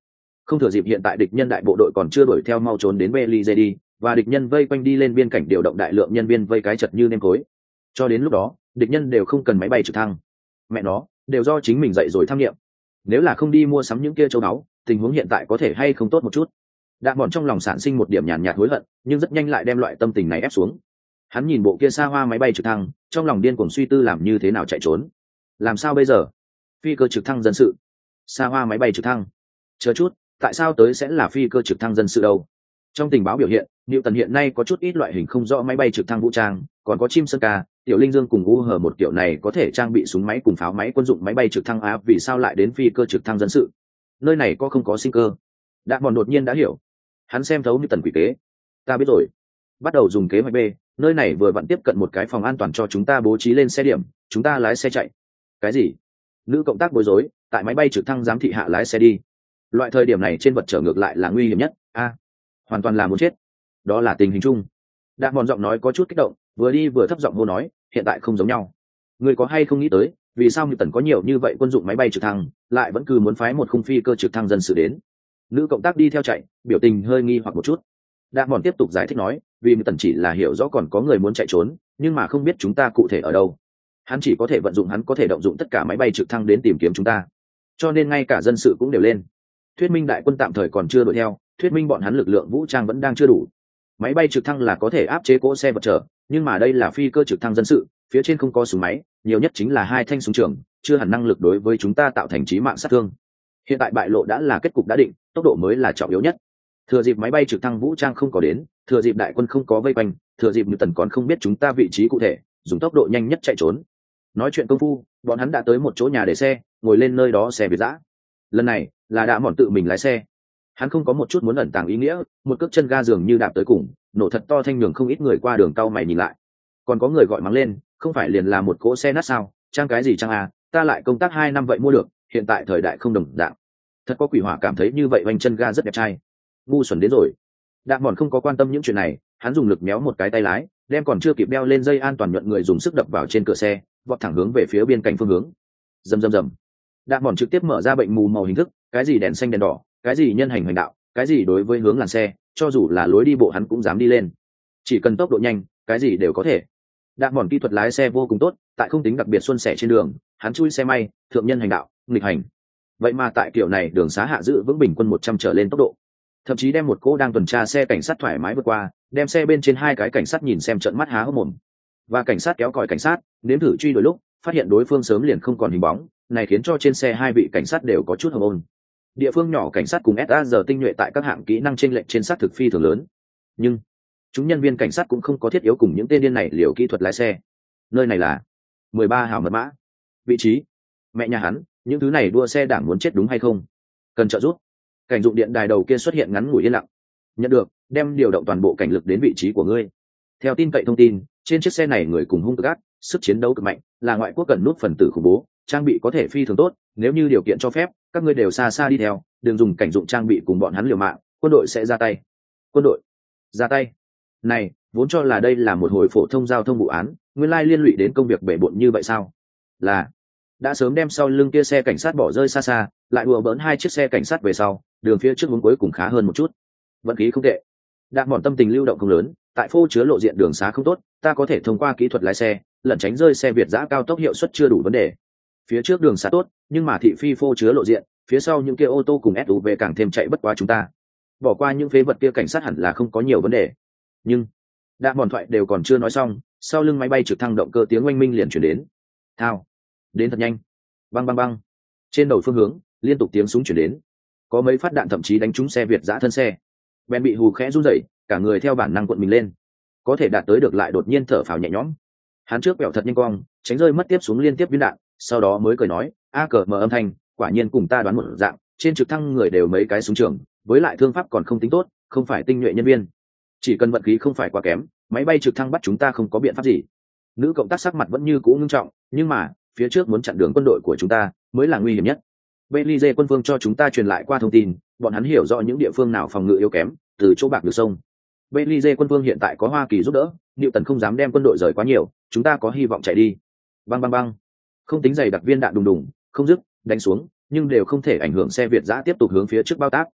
Không thừa dịp hiện tại địch nhân đại bộ đội còn chưa đuổi theo mau trốn đến Belize đi, và địch nhân vây quanh đi lên biên cảnh điều động đại lượng nhân viên vây cái chật như nêm cối. Cho đến lúc đó, địch nhân đều không cần máy bay trực thăng. Mẹ nó, đều do chính mình dậy rồi tham nghiệm. Nếu là không đi mua sắm những kia châu báu, tình huống hiện tại có thể hay không tốt một chút. Đạn bọn trong lòng sản sinh một điểm nhàn nhạt hối hận, nhưng rất nhanh lại đem loại tâm tình này ép xuống. Hắn nhìn bộ kia xa hoa máy bay trực thăng, trong lòng điên cuồng suy tư làm như thế nào chạy trốn. Làm sao bây giờ? Phi cơ trực thăng dân sự, xa hoa máy bay trực thăng. Chờ chút, tại sao tới sẽ là phi cơ trực thăng dân sự đâu? Trong tình báo biểu hiện, Newton hiện nay có chút ít loại hình không rõ máy bay trực thăng vũ trang, còn có chim sơn ca, tiểu linh dương cùng u hờ một kiểu này có thể trang bị súng máy cùng pháo máy quân dụng máy bay trực thăng á, vì sao lại đến phi cơ trực thăng dân sự? Nơi này có không có sinh cơ? Đạn bọn đột nhiên đã hiểu. Hắn xem thấu Newton quỷ kế. Ta biết rồi. Bắt đầu dùng kế hoạch B, nơi này vừa vặn tiếp cận một cái phòng an toàn cho chúng ta bố trí lên xe điểm, chúng ta lái xe chạy. Cái gì? Nữ cộng tác bối rối, tại máy bay trực thăng giám thị hạ lái xe đi. Loại thời điểm này trên vật chở ngược lại là nguy hiểm nhất. A, hoàn toàn là muốn chết. Đó là tình hình chung. Đạn bọn giọng nói có chút kích động, vừa đi vừa thấp giọng hô nói, hiện tại không giống nhau. Người có hay không nghĩ tới, vì sao Newton có nhiều như vậy quân dụng máy bay trực thăng, lại vẫn cứ muốn phái một khung phi cơ trực thăng dân sự đến? Nữ cộng tác đi theo chạy, biểu tình hơi nghi hoặc một chút. Đạn bọn tiếp tục giải thích nói, vì Newton chỉ là hiểu rõ còn có người muốn chạy trốn, nhưng mà không biết chúng ta cụ thể ở đâu. Hắn chỉ có thể vận dụng hắn có thể động dụng tất cả máy bay trực thăng đến tìm kiếm chúng ta, cho nên ngay cả dân sự cũng đều lên. Thuyết minh đại quân tạm thời còn chưa đuổi theo, thuyết minh bọn hắn lực lượng vũ trang vẫn đang chưa đủ. Máy bay trực thăng là có thể áp chế cỗ xe vật chở, nhưng mà đây là phi cơ trực thăng dân sự, phía trên không có súng máy, nhiều nhất chính là hai thanh súng trường, chưa hẳn năng lực đối với chúng ta tạo thành chí mạng sát thương. Hiện tại bại lộ đã là kết cục đã định, tốc độ mới là trọng yếu nhất. Thừa dịp máy bay trực thăng vũ trang không có đến, thừa dịp đại quân không có vây quanh, thừa dịp Newton còn không biết chúng ta vị trí cụ thể, dùng tốc độ nhanh nhất chạy trốn. Nói chuyện công phu, bọn hắn đã tới một chỗ nhà để xe, ngồi lên nơi đó xe Việt dã. Lần này là đã mòn tự mình lái xe. Hắn không có một chút muốn ẩn tàng ý nghĩa, một cước chân ga dường như đạp tới cùng, nổ thật to thanh nhường không ít người qua đường cau mày nhìn lại. Còn có người gọi mắng lên, không phải liền là một cỗ xe nát sao, trang cái gì trang à, ta lại công tác hai năm vậy mua được, hiện tại thời đại không đồng dạng. Thật có quỷ hỏa cảm thấy như vậy oanh chân ga rất đẹp trai. Ngu xuẩn đến rồi. Đạn mòn không có quan tâm những chuyện này, hắn dùng lực méo một cái tay lái, đem còn chưa kịp đeo lên dây an toàn nhuận người dùng sức đập vào trên cửa xe, vọt thẳng hướng về phía biên cảnh phương hướng. Rầm rầm rầm. Đạn mòn trực tiếp mở ra bệnh mù màu hình thức, cái gì đèn xanh đèn đỏ, cái gì nhân hành hành đạo, cái gì đối với hướng làn xe, cho dù là lối đi bộ hắn cũng dám đi lên. Chỉ cần tốc độ nhanh, cái gì đều có thể. Đạn mòn kỹ thuật lái xe vô cùng tốt, tại không tính đặc biệt xuân sẻ trên đường, hắn chui xe may, thượng nhân hành đạo, nghịch hành. Vậy mà tại kiểu này đường xá hạ giữ vững bình quân một trăm trở lên tốc độ, thậm chí đem một cô đang tuần tra xe cảnh sát thoải mái vượt qua, đem xe bên trên hai cái cảnh sát nhìn xem trận mắt há hốc mồm. Và cảnh sát kéo còi cảnh sát, nếm thử truy đuổi lúc, phát hiện đối phương sớm liền không còn hình bóng, này khiến cho trên xe hai vị cảnh sát đều có chút hồng ôn. Địa phương nhỏ cảnh sát cùng ét a giờ tinh nhuệ tại các hạng kỹ năng chênh lệch trên sát thực phi thường lớn, nhưng chúng nhân viên cảnh sát cũng không có thiết yếu cùng những tên điên này liều kỹ thuật lái xe. Nơi này là mười ba hào mật mã, vị trí mẹ nhà hắn, những thứ này đua xe đảng muốn chết đúng hay không? Cần trợ giúp. Cảnh dụng điện đài đầu kia xuất hiện ngắn ngủi yên lặng. Nhận được, đem điều động toàn bộ cảnh lực đến vị trí của ngươi. Theo tin cậy thông tin, trên chiếc xe này người cùng hung cực ác, sức chiến đấu cực mạnh, là ngoại quốc cần nút phần tử khủng bố, trang bị có thể phi thường tốt, nếu như điều kiện cho phép, các ngươi đều xa xa đi theo, đừng dùng cảnh dụng trang bị cùng bọn hắn liều mạng, quân đội sẽ ra tay. Quân đội ra tay? Này, vốn cho là đây là một hồi phổ thông giao thông vụ án, nguyên lai liên lụy đến công việc bể bộn như vậy sao? Là đã sớm đem sau lưng kia xe cảnh sát bỏ rơi xa xa, lại đùa bỡn hai chiếc xe cảnh sát về sau, đường phía trước hướng cuối cùng khá hơn một chút. Vận khí không tệ. Đạn mòn tâm tình lưu động không lớn, tại phô chứa lộ diện đường xá không tốt, ta có thể thông qua kỹ thuật lái xe, lẩn tránh rơi xe Việt giã cao tốc hiệu suất chưa đủ vấn đề. Phía trước đường xá tốt, nhưng mà thị phi phô chứa lộ diện, phía sau những kia ô tô cùng ét u vê càng thêm chạy bất quá chúng ta. Bỏ qua những phế vật kia cảnh sát hẳn là không có nhiều vấn đề. Nhưng đạn mòn thoại đều còn chưa nói xong, sau lưng máy bay trực thăng động cơ tiếng oanh minh liền chuyển đến. Thao, đến thật nhanh. Băng băng băng. Trên đầu phương hướng, liên tục tiếng súng chuyển đến. Có mấy phát đạn thậm chí đánh trúng xe Việt giã thân xe. Ben bị hù khẽ run rẩy, cả người theo bản năng cuộn mình lên. Có thể đạt tới được lại đột nhiên thở phào nhẹ nhõm. Hắn trước quẹo thật nhanh cong, tránh rơi mất tiếp xuống liên tiếp viên đạn, sau đó mới cười nói, a cờ mờ âm thanh, quả nhiên cùng ta đoán một dạng, trên trực thăng người đều mấy cái súng trường, với lại thương pháp còn không tính tốt, không phải tinh nhuệ nhân viên. Chỉ cần vận khí không phải quá kém, máy bay trực thăng bắt chúng ta không có biện pháp gì. Nữ cộng tác sắc mặt vẫn như cũ ngưng trọng, nhưng mà phía trước muốn chặn đường quân đội của chúng ta mới là nguy hiểm nhất. Belize quân phương cho chúng ta truyền lại qua thông tin, bọn hắn hiểu rõ những địa phương nào phòng ngự yếu kém, từ chỗ bạc được sông. Belize quân phương hiện tại có Hoa Kỳ giúp đỡ, Newton không dám đem quân đội rời quá nhiều, chúng ta có hy vọng chạy đi. Băng băng băng. Không tính dày đặc viên đạn đùng đùng, không dứt, đánh xuống, nhưng đều không thể ảnh hưởng xe Việt giã tiếp tục hướng phía trước bao tác.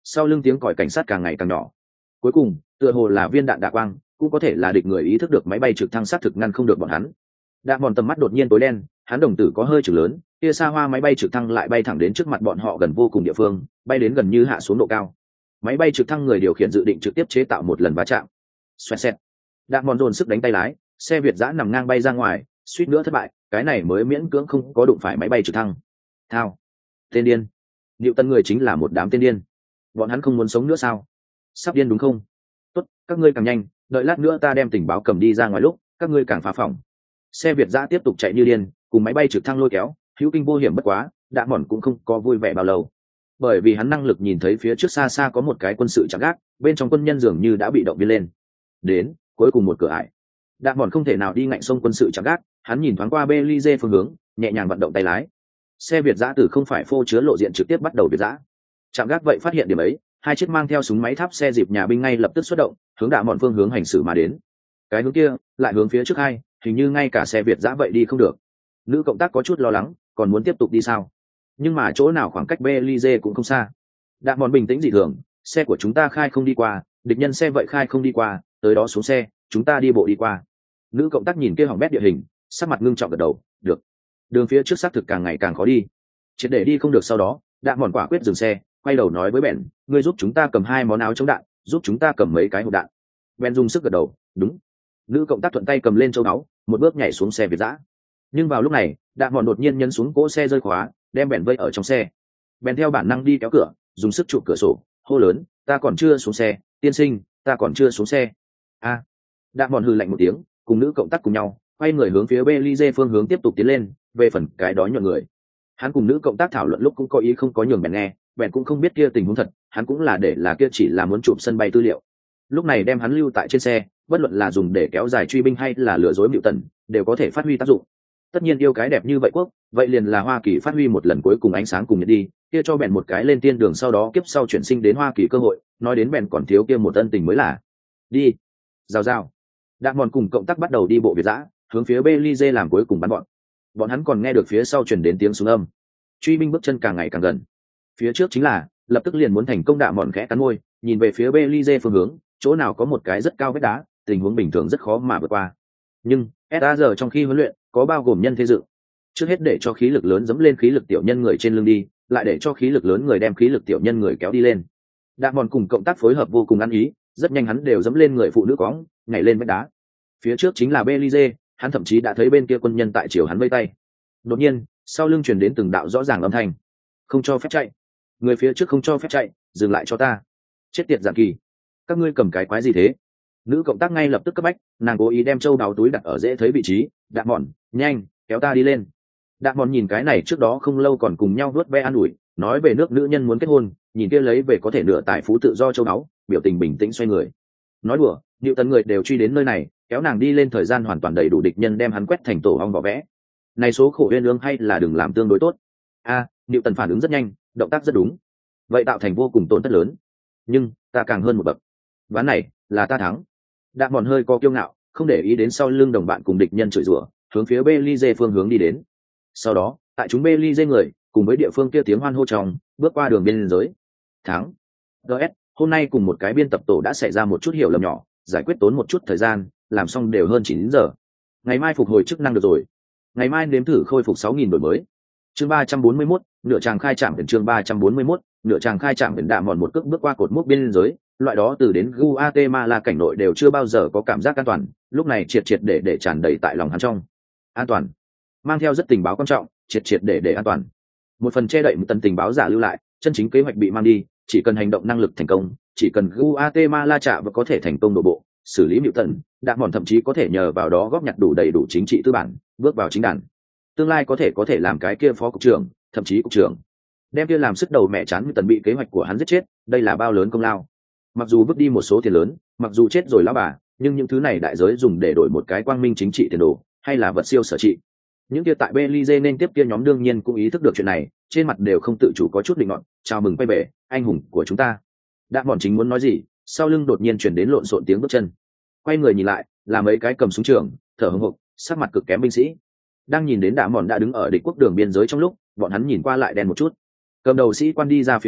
sau lưng tiếng còi cảnh sát càng ngày càng nhỏ. Cuối cùng tựa hồ là viên đạn đạ quang, cũng có thể là địch người ý thức được máy bay trực thăng sát thực ngăn không được bọn hắn. Đạ mòn tầm mắt đột nhiên tối đen, hắn đồng tử có hơi chừng lớn, kia xa hoa máy bay trực thăng lại bay thẳng đến trước mặt bọn họ gần vô cùng địa phương, bay đến gần như hạ xuống độ cao. Máy bay trực thăng người điều khiển dự định trực tiếp chế tạo một lần va chạm. Xoẹt xẹt. Đạ mòn dồn sức đánh tay lái, xe Việt giã nằm ngang bay ra ngoài, suýt nữa thất bại, cái này mới miễn cưỡng không có đụng phải máy bay trực thăng. Thao, tên điên. Liệu tân người chính là một đám tên điên. Bọn hắn không muốn sống nữa sao? Sắp điên đúng không? Tốt, các ngươi càng nhanh, đợi lát nữa ta đem tình báo cầm đi ra ngoài lúc các ngươi càng phá phòng. Xe Việt giã tiếp tục chạy như điên, cùng máy bay trực thăng lôi kéo, hữu kinh vô hiểm bất quá, Đạ mòn cũng không có vui vẻ bao lâu, bởi vì hắn năng lực nhìn thấy phía trước xa xa có một cái quân sự chạm gác, bên trong quân nhân dường như đã bị động viên lên. Đến cuối cùng một cửa ải, Đạ mòn không thể nào đi ngạnh sông quân sự chạm gác, hắn nhìn thoáng qua Belize phương hướng, nhẹ nhàng vận động tay lái. Xe Việt giã từ không phải phô chứa lộ diện trực tiếp bắt đầu Việt giã. Trạm gác vậy phát hiện điểm ấy, hai chiếc mang theo súng máy tháp xe dịp nhà binh ngay lập tức xuất động, hướng Đạ mòn phương hướng hành xử mà đến. Cái hướng kia lại hướng phía trước hai, hình như ngay cả xe Việt giã vậy đi không được. Nữ cộng tác có chút lo lắng, còn muốn tiếp tục đi sao? Nhưng mà chỗ nào khoảng cách Belize cũng không xa. Đạ mòn bình tĩnh dị thường, xe của chúng ta khai không đi qua, địch nhân xe vậy khai không đi qua, tới đó xuống xe, chúng ta đi bộ đi qua. Nữ cộng tác nhìn kia hỏng bét địa hình, sắc mặt ngưng trọng gật đầu, được. Đường phía trước xác thực càng ngày càng khó đi, triệt để đi không được. Sau đó Đạ mòn quả quyết dừng xe, quay đầu nói với bèn, ngươi giúp chúng ta cầm hai món áo chống đạn, giúp chúng ta cầm mấy cái hộp đạn. Ben dùng sức gật đầu, đúng. Nữ cộng tác thuận tay cầm lên châu áo, một bước nhảy xuống xe Việt giã. Nhưng vào lúc này Đạ mòn đột nhiên nhấn xuống cỗ xe rơi khóa, đem bèn vây ở trong xe. Bèn theo bản năng đi kéo cửa, dùng sức chụp cửa sổ, hô lớn, ta còn chưa xuống xe, tiên sinh, ta còn chưa xuống xe. A. À. Đạ mòn hừ lạnh một tiếng, cùng nữ cộng tác cùng nhau quay người hướng phía Belize phương hướng tiếp tục tiến lên. Về phần cái đó nhuận người, hắn cùng nữ cộng tác thảo luận lúc cũng có ý không có nhường bèn nghe, bèn cũng không biết kia tình huống thật, hắn cũng là để là kia chỉ là muốn chụp sân bay tư liệu. Lúc này đem hắn lưu tại trên xe, bất luận là dùng để kéo dài truy binh hay là lừa dối Mịu Tần, đều có thể phát huy tác dụng. Tất nhiên yêu cái đẹp như vậy quốc, vậy liền là Hoa Kỳ phát huy một lần cuối cùng ánh sáng cùng nhật đi, kia cho bèn một cái lên tiên đường, sau đó kiếp sau chuyển sinh đến Hoa Kỳ cơ hội, nói đến bèn còn thiếu kia một ân tình mới là. Đi. Rào rào. Đạ mòn cùng cộng tác bắt đầu đi bộ Việt dã, hướng phía Belize làm cuối cùng bắn bọn. Bọn hắn còn nghe được phía sau truyền đến tiếng súng âm. Truy binh bước chân càng ngày càng gần. Phía trước chính là, lập tức liền muốn thành công. Đạ mòn khẽ cắn môi, nhìn về phía Belize phương hướng, chỗ nào có một cái rất cao vách đá, tình huống bình thường rất khó mà vượt qua. Nhưng ét a giờ trong khi huấn luyện có bao gồm nhân thế dự. Trước hết để cho khí lực lớn dẫm lên khí lực tiểu nhân người trên lưng đi, lại để cho khí lực lớn người đem khí lực tiểu nhân người kéo đi lên. Đạ mòn cùng cộng tác phối hợp vô cùng ăn ý, rất nhanh hắn đều dẫm lên người phụ nữ cóng, nhảy lên vách đá. Phía trước chính là Belize, hắn thậm chí đã thấy bên kia quân nhân tại chiều hắn vây tay. Đột nhiên sau lưng truyền đến từng đạo rõ ràng âm thanh, không cho phép chạy, người phía trước không cho phép chạy, dừng lại cho ta. Chết tiệt Giản Kỳ, các ngươi cầm cái quái gì thế? Nữ cộng tác ngay lập tức cấp bách, nàng cố ý đem châu đáo túi đặt ở dễ thấy vị trí. Đạ mòn, nhanh kéo ta đi lên. Đạ mòn nhìn cái này trước đó không lâu còn cùng nhau vuốt ve an ủi, nói về nước nữ nhân muốn kết hôn, nhìn kia lấy về có thể nửa tài phú tự do châu đáo, biểu tình bình tĩnh xoay người. Nói đùa, Newton tấn người đều truy đến nơi này, kéo nàng đi lên thời gian hoàn toàn đầy đủ, địch nhân đem hắn quét thành tổ ong vỏ vẽ. Này số khổ uyên ương hay là đừng làm tương đối tốt. A, à, Newton tấn phản ứng rất nhanh, động tác rất đúng, vậy tạo thành vô cùng tổn thất lớn. Nhưng ta càng hơn một bậc, ván này là ta thắng. Đạ mòn hơi có kiêu ngạo, không để ý đến sau lưng đồng bạn cùng địch nhân chửi rủa, hướng phía Belize phương hướng đi đến. Sau đó tại chúng Belize người cùng với địa phương kia tiếng hoan hô trong bước qua đường biên giới. Thắng. gs hôm nay cùng một cái biên tập tổ đã xảy ra một chút hiểu lầm nhỏ, giải quyết tốn một chút thời gian, làm xong đều hơn chín giờ. Ngày mai phục hồi chức năng được rồi. Ngày mai nếm thử khôi phục sáu nghìn đổi mới. Chương ba trăm bốn mươi mốt, nửa tràng khai trạm đến chương ba trăm bốn mươi mốt, nửa tràng khai trạm đến. Đạ mòn một cước bước qua cột mốc biên giới, loại đó từ đến Guatemala cảnh nội đều chưa bao giờ có cảm giác an toàn, lúc này triệt triệt để để tràn đầy tại lòng hắn trong. An toàn, mang theo rất tình báo quan trọng, triệt triệt để để an toàn. Một phần che đậy một tần tình báo giả lưu lại, chân chính kế hoạch bị mang đi, chỉ cần hành động năng lực thành công, chỉ cần Guatemala trả và có thể thành công đổ bộ, xử lý Mịu Tần, Đạ mòn thậm chí có thể nhờ vào đó góp nhặt đủ đầy đủ chính trị tư bản, bước vào chính đàn. Tương lai có thể có thể làm cái kia phó cục trưởng, thậm chí cục trưởng. Đem kia làm sức đầu mẹ chán Mịu Tần bị kế hoạch của hắn giết chết, đây là bao lớn công lao. Mặc dù vứt đi một số tiền lớn, mặc dù chết rồi lão bà, nhưng những thứ này đại giới dùng để đổi một cái quang minh chính trị tiền đồ, hay là vật siêu sở trị. Những kia tại Belize nên tiếp kia nhóm đương nhiên cũng ý thức được chuyện này, trên mặt đều không tự chủ có chút định ngọn, chào mừng quay về, anh hùng của chúng ta. Đạ mòn chính muốn nói gì, sau lưng đột nhiên chuyển đến lộn xộn tiếng bước chân. Quay người nhìn lại, là mấy cái cầm súng trường, thở hổn hộc, sắc mặt cực kém binh sĩ. Đang nhìn đến Đạ mòn đã đứng ở địch quốc đường biên giới trong lúc, bọn hắn nhìn qua lại đen một chút. Cầm đầu sĩ quan đi ra phía trước,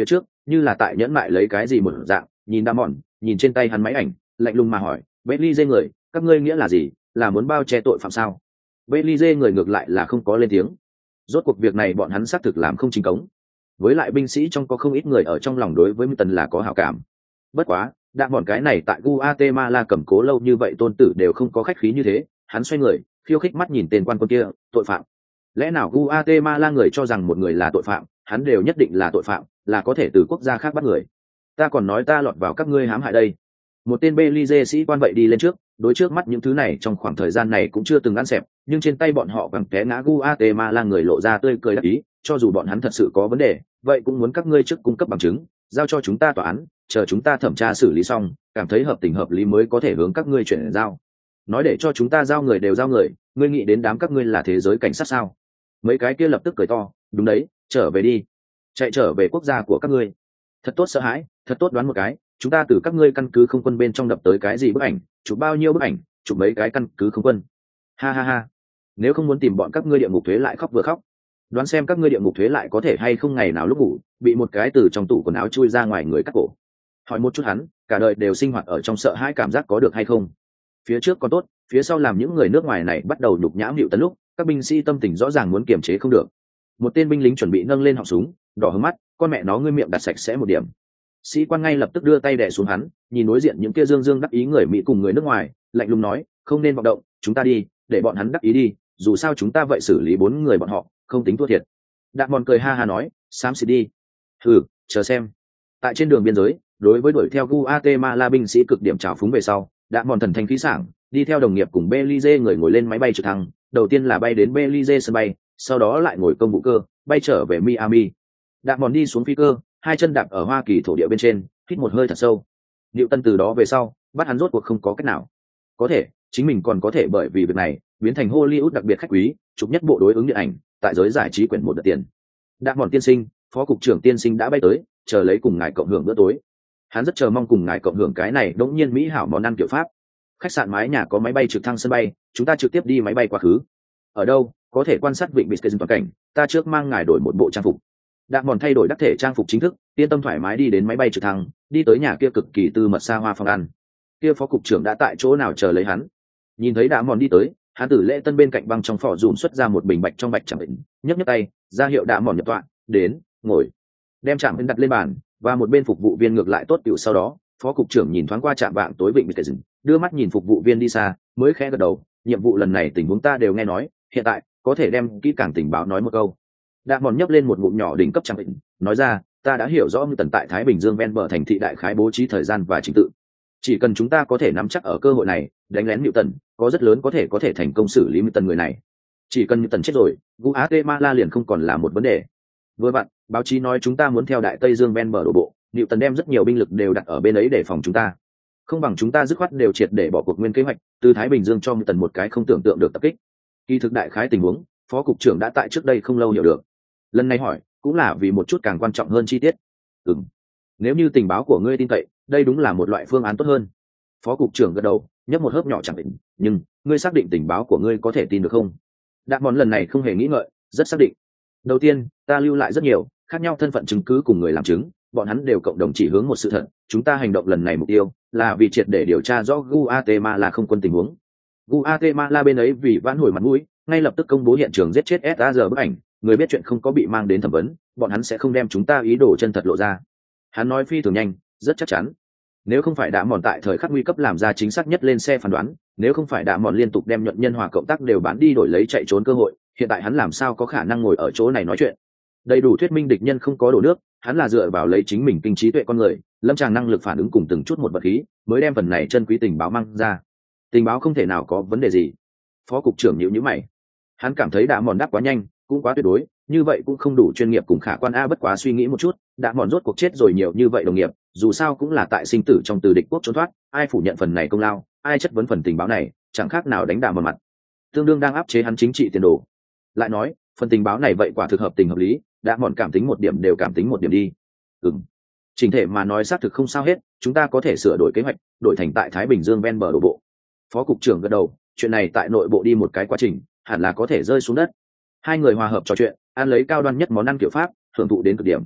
như là tại nhẫn mại lấy cái gì một dạng, nhìn đa mòn, nhìn trên tay hắn máy ảnh, lạnh lùng mà hỏi, Belize người, các ngươi nghĩa là gì, là muốn bao che tội phạm sao? Belize người ngược lại là không có lên tiếng. Rốt cuộc việc này bọn hắn xác thực làm không chính cống. Với lại binh sĩ trong có không ít người ở trong lòng đối với Milton là có hảo cảm. Bất quá, đã bọn cái này tại Guatemala cầm cố lâu như vậy tôn tử đều không có khách khí như thế, hắn xoay người, khiêu khích mắt nhìn tên quan quân kia, tội phạm. Lẽ nào Guatemala người cho rằng một người là tội phạm, hắn đều nhất định là tội phạm, là có thể từ quốc gia khác bắt người. Ta còn nói ta lọt vào các ngươi hãm hại đây. Một tên Belize sĩ quan vậy đi lên trước, đối trước mắt những thứ này trong khoảng thời gian này cũng chưa từng ăn xẹp, nhưng trên tay bọn họ bằng té ngã Guatemala người lộ ra tươi cười đắc ý, cho dù bọn hắn thật sự có vấn đề, vậy cũng muốn các ngươi trước cung cấp bằng chứng, giao cho chúng ta tòa án, chờ chúng ta thẩm tra xử lý xong, cảm thấy hợp tình hợp lý mới có thể hướng các ngươi chuyển giao. Nói để cho chúng ta giao người đều giao người, ngươi nghĩ đến đám các ngươi là thế giới cảnh sát sao? Mấy cái kia lập tức cười to, đúng đấy, trở về đi, chạy trở về quốc gia của các ngươi. Thật tốt sợ hãi, thật tốt đoán một cái, chúng ta từ các ngươi căn cứ không quân bên trong đập tới cái gì bức ảnh, chụp bao nhiêu bức ảnh, chụp mấy cái căn cứ không quân. Ha ha ha, nếu không muốn tìm bọn các ngươi địa ngục thuế lại khóc vừa khóc. Đoán xem các ngươi địa ngục thuế lại có thể hay không ngày nào lúc ngủ bị một cái từ trong tủ quần áo chui ra ngoài người cắt cổ. Hỏi một chút hắn, cả đời đều sinh hoạt ở trong sợ hãi cảm giác có được hay không? Phía trước còn tốt, phía sau làm những người nước ngoài này bắt đầu nhục nhã Newton lúc, các binh sĩ tâm tình rõ ràng muốn kiềm chế không được. Một tên binh lính chuẩn bị nâng lên họng súng, đỏ hướng mắt, con mẹ nó ngươi miệng đặt sạch sẽ một điểm. Sĩ quan ngay lập tức đưa tay đè xuống hắn, nhìn đối diện những kia dương dương đắc ý người Mỹ cùng người nước ngoài, lạnh lùng nói, không nên vọng động, chúng ta đi, để bọn hắn đắc ý đi, dù sao chúng ta vậy xử lý bốn người bọn họ, không tính thua thiệt. Đạn Mòn cười ha ha nói, xám xịt đi. Thử, chờ xem. Tại trên đường biên giới, đối với đuổi theo Guatemala binh sĩ cực điểm trào phúng về sau, Đạn Mòn thần thanh khí sảng, đi theo đồng nghiệp cùng Belize người ngồi lên máy bay trực thăng, đầu tiên là bay đến Belize sân bay, sau đó lại ngồi công vụ cơ, bay trở về Miami. Đạn Mòn đi xuống phi cơ, hai chân đạp ở Hoa Kỳ thổ địa bên trên, hít một hơi thật sâu. Liệu Tân từ đó về sau, bắt hắn rốt cuộc không có cách nào. Có thể, chính mình còn có thể bởi vì việc này, biến thành Hollywood đặc biệt khách quý, chụp nhất bộ đối ứng điện ảnh, tại giới giải trí quyển một đợt tiền. Đạn Mòn tiên sinh, phó cục trưởng tiên sinh đã bay tới, chờ lấy cùng ngài cộng hưởng bữa tối. Hắn rất chờ mong cùng ngài cộng hưởng cái này đống nhiên mỹ hảo món ăn kiểu Pháp. Khách sạn mái nhà có máy bay trực thăng sân bay, chúng ta trực tiếp đi máy bay quá khứ. Ở đâu, có thể quan sát vịnh Biscayne toàn cảnh, ta trước mang ngài đổi một bộ trang phục. Đạn Mòn thay đổi đắc thể trang phục chính thức, yên tâm thoải mái đi đến máy bay trực thăng, đi tới nhà kia cực kỳ tư mật xa hoa phòng ăn. Kia phó cục trưởng đã tại chỗ nào chờ lấy hắn. Nhìn thấy Đạn Mòn đi tới, hắn tử lễ tân bên cạnh băng trong phỏ dùm xuất ra một bình bạch trong bạch chẳng định, nhấc nhấc tay, ra hiệu Đạn Mòn nhập tọa, đến, ngồi. Đem chạm bên đặt lên bàn, và một bên phục vụ viên ngược lại tốt tiểu sau đó, phó cục trưởng nhìn thoáng qua chạm vạng tối vịnh Biscayne, đưa mắt nhìn phục vụ viên đi xa, mới khẽ gật đầu, nhiệm vụ lần này tình huống ta đều nghe nói, hiện tại có thể đem kỹ càng tình báo nói một câu. Đạn Mòn nhấp lên một ngụm nhỏ đỉnh cấp chẳng định, nói ra, ta đã hiểu rõ như tần tại Thái Bình Dương ven bờ thành thị đại khái bố trí thời gian và trình tự. Chỉ cần chúng ta có thể nắm chắc ở cơ hội này, đánh lén Newton, có rất lớn có thể có thể thành công xử lý Newton người này. Chỉ cần Newton chết rồi, Guatemala liền không còn là một vấn đề. Vừa vặn, báo chí nói chúng ta muốn theo đại Tây Dương ven bờ đổ bộ, Newton đem rất nhiều binh lực đều đặt ở bên ấy để phòng chúng ta. Không bằng chúng ta dứt khoát đều triệt để bỏ cuộc nguyên kế hoạch, từ Thái Bình Dương cho Newton một cái không tưởng tượng được tập kích. Kỳ thực đại khái tình huống, phó cục trưởng đã tại trước đây không lâu hiểu được. Lần này hỏi, cũng là vì một chút càng quan trọng hơn chi tiết. Ừm, nếu như tình báo của ngươi tin cậy, đây đúng là một loại phương án tốt hơn. Phó cục trưởng gật đầu, nhấp một hớp nhỏ chẳng định, nhưng ngươi xác định tình báo của ngươi có thể tin được không? Đạn Mòn lần này không hề nghĩ ngợi, rất xác định. Đầu tiên, ta lưu lại rất nhiều khác nhau thân phận chứng cứ cùng người làm chứng, bọn hắn đều cộng đồng chỉ hướng một sự thật, chúng ta hành động lần này mục tiêu là vì triệt để điều tra rõ Guatemala không quân tình huống. Guatemala bên ấy vì vãn hồi mặt mũi, ngay lập tức công bố hiện trường giết chết ét a giê bức ảnh, người biết chuyện không có bị mang đến thẩm vấn, bọn hắn sẽ không đem chúng ta ý đồ chân thật lộ ra. Hắn nói phi thường nhanh, rất chắc chắn. Nếu không phải Đạ Mòn tại thời khắc nguy cấp làm ra chính xác nhất lên xe phán đoán, nếu không phải Đạ Mòn liên tục đem nhuận nhân hòa cộng tác đều bán đi đổi lấy chạy trốn cơ hội, hiện tại hắn làm sao có khả năng ngồi ở chỗ này nói chuyện. Đầy đủ thuyết minh địch nhân không có đổ nước, hắn là dựa vào lấy chính mình kinh trí tuệ con người, lâm tràng năng lực phản ứng cùng từng chút một vật khí, mới đem phần này chân quý tình báo mang ra. Tình báo không thể nào có vấn đề gì. Phó cục trưởng nhíu nhíu mày. Hắn cảm thấy Đạ Mòn đáp quá nhanh, cũng quá tuyệt đối, như vậy cũng không đủ chuyên nghiệp cùng khả quan. A bất quá suy nghĩ một chút, Đạ Mòn rốt cuộc chết rồi nhiều như vậy đồng nghiệp, dù sao cũng là tại sinh tử trong từ địch quốc trốn thoát, ai phủ nhận phần này công lao, ai chất vấn phần tình báo này, chẳng khác nào đánh Đạ Mòn mặt, tương đương đang áp chế hắn chính trị tiền đồ. Lại nói, phần tình báo này vậy quả thực hợp tình hợp lý, Đạ Mòn cảm tính một điểm đều cảm tính một điểm đi. Ừm, trình thể mà nói xác thực không sao hết, chúng ta có thể sửa đổi kế hoạch, đổi thành tại Thái Bình Dương ven bờ đổ bộ. Phó cục trưởng gật đầu, chuyện này tại nội bộ đi một cái quá trình, hẳn là có thể rơi xuống đất. Hai người hòa hợp trò chuyện, ăn lấy cao đoan nhất món ăn kiểu Pháp, hưởng thụ đến cực điểm.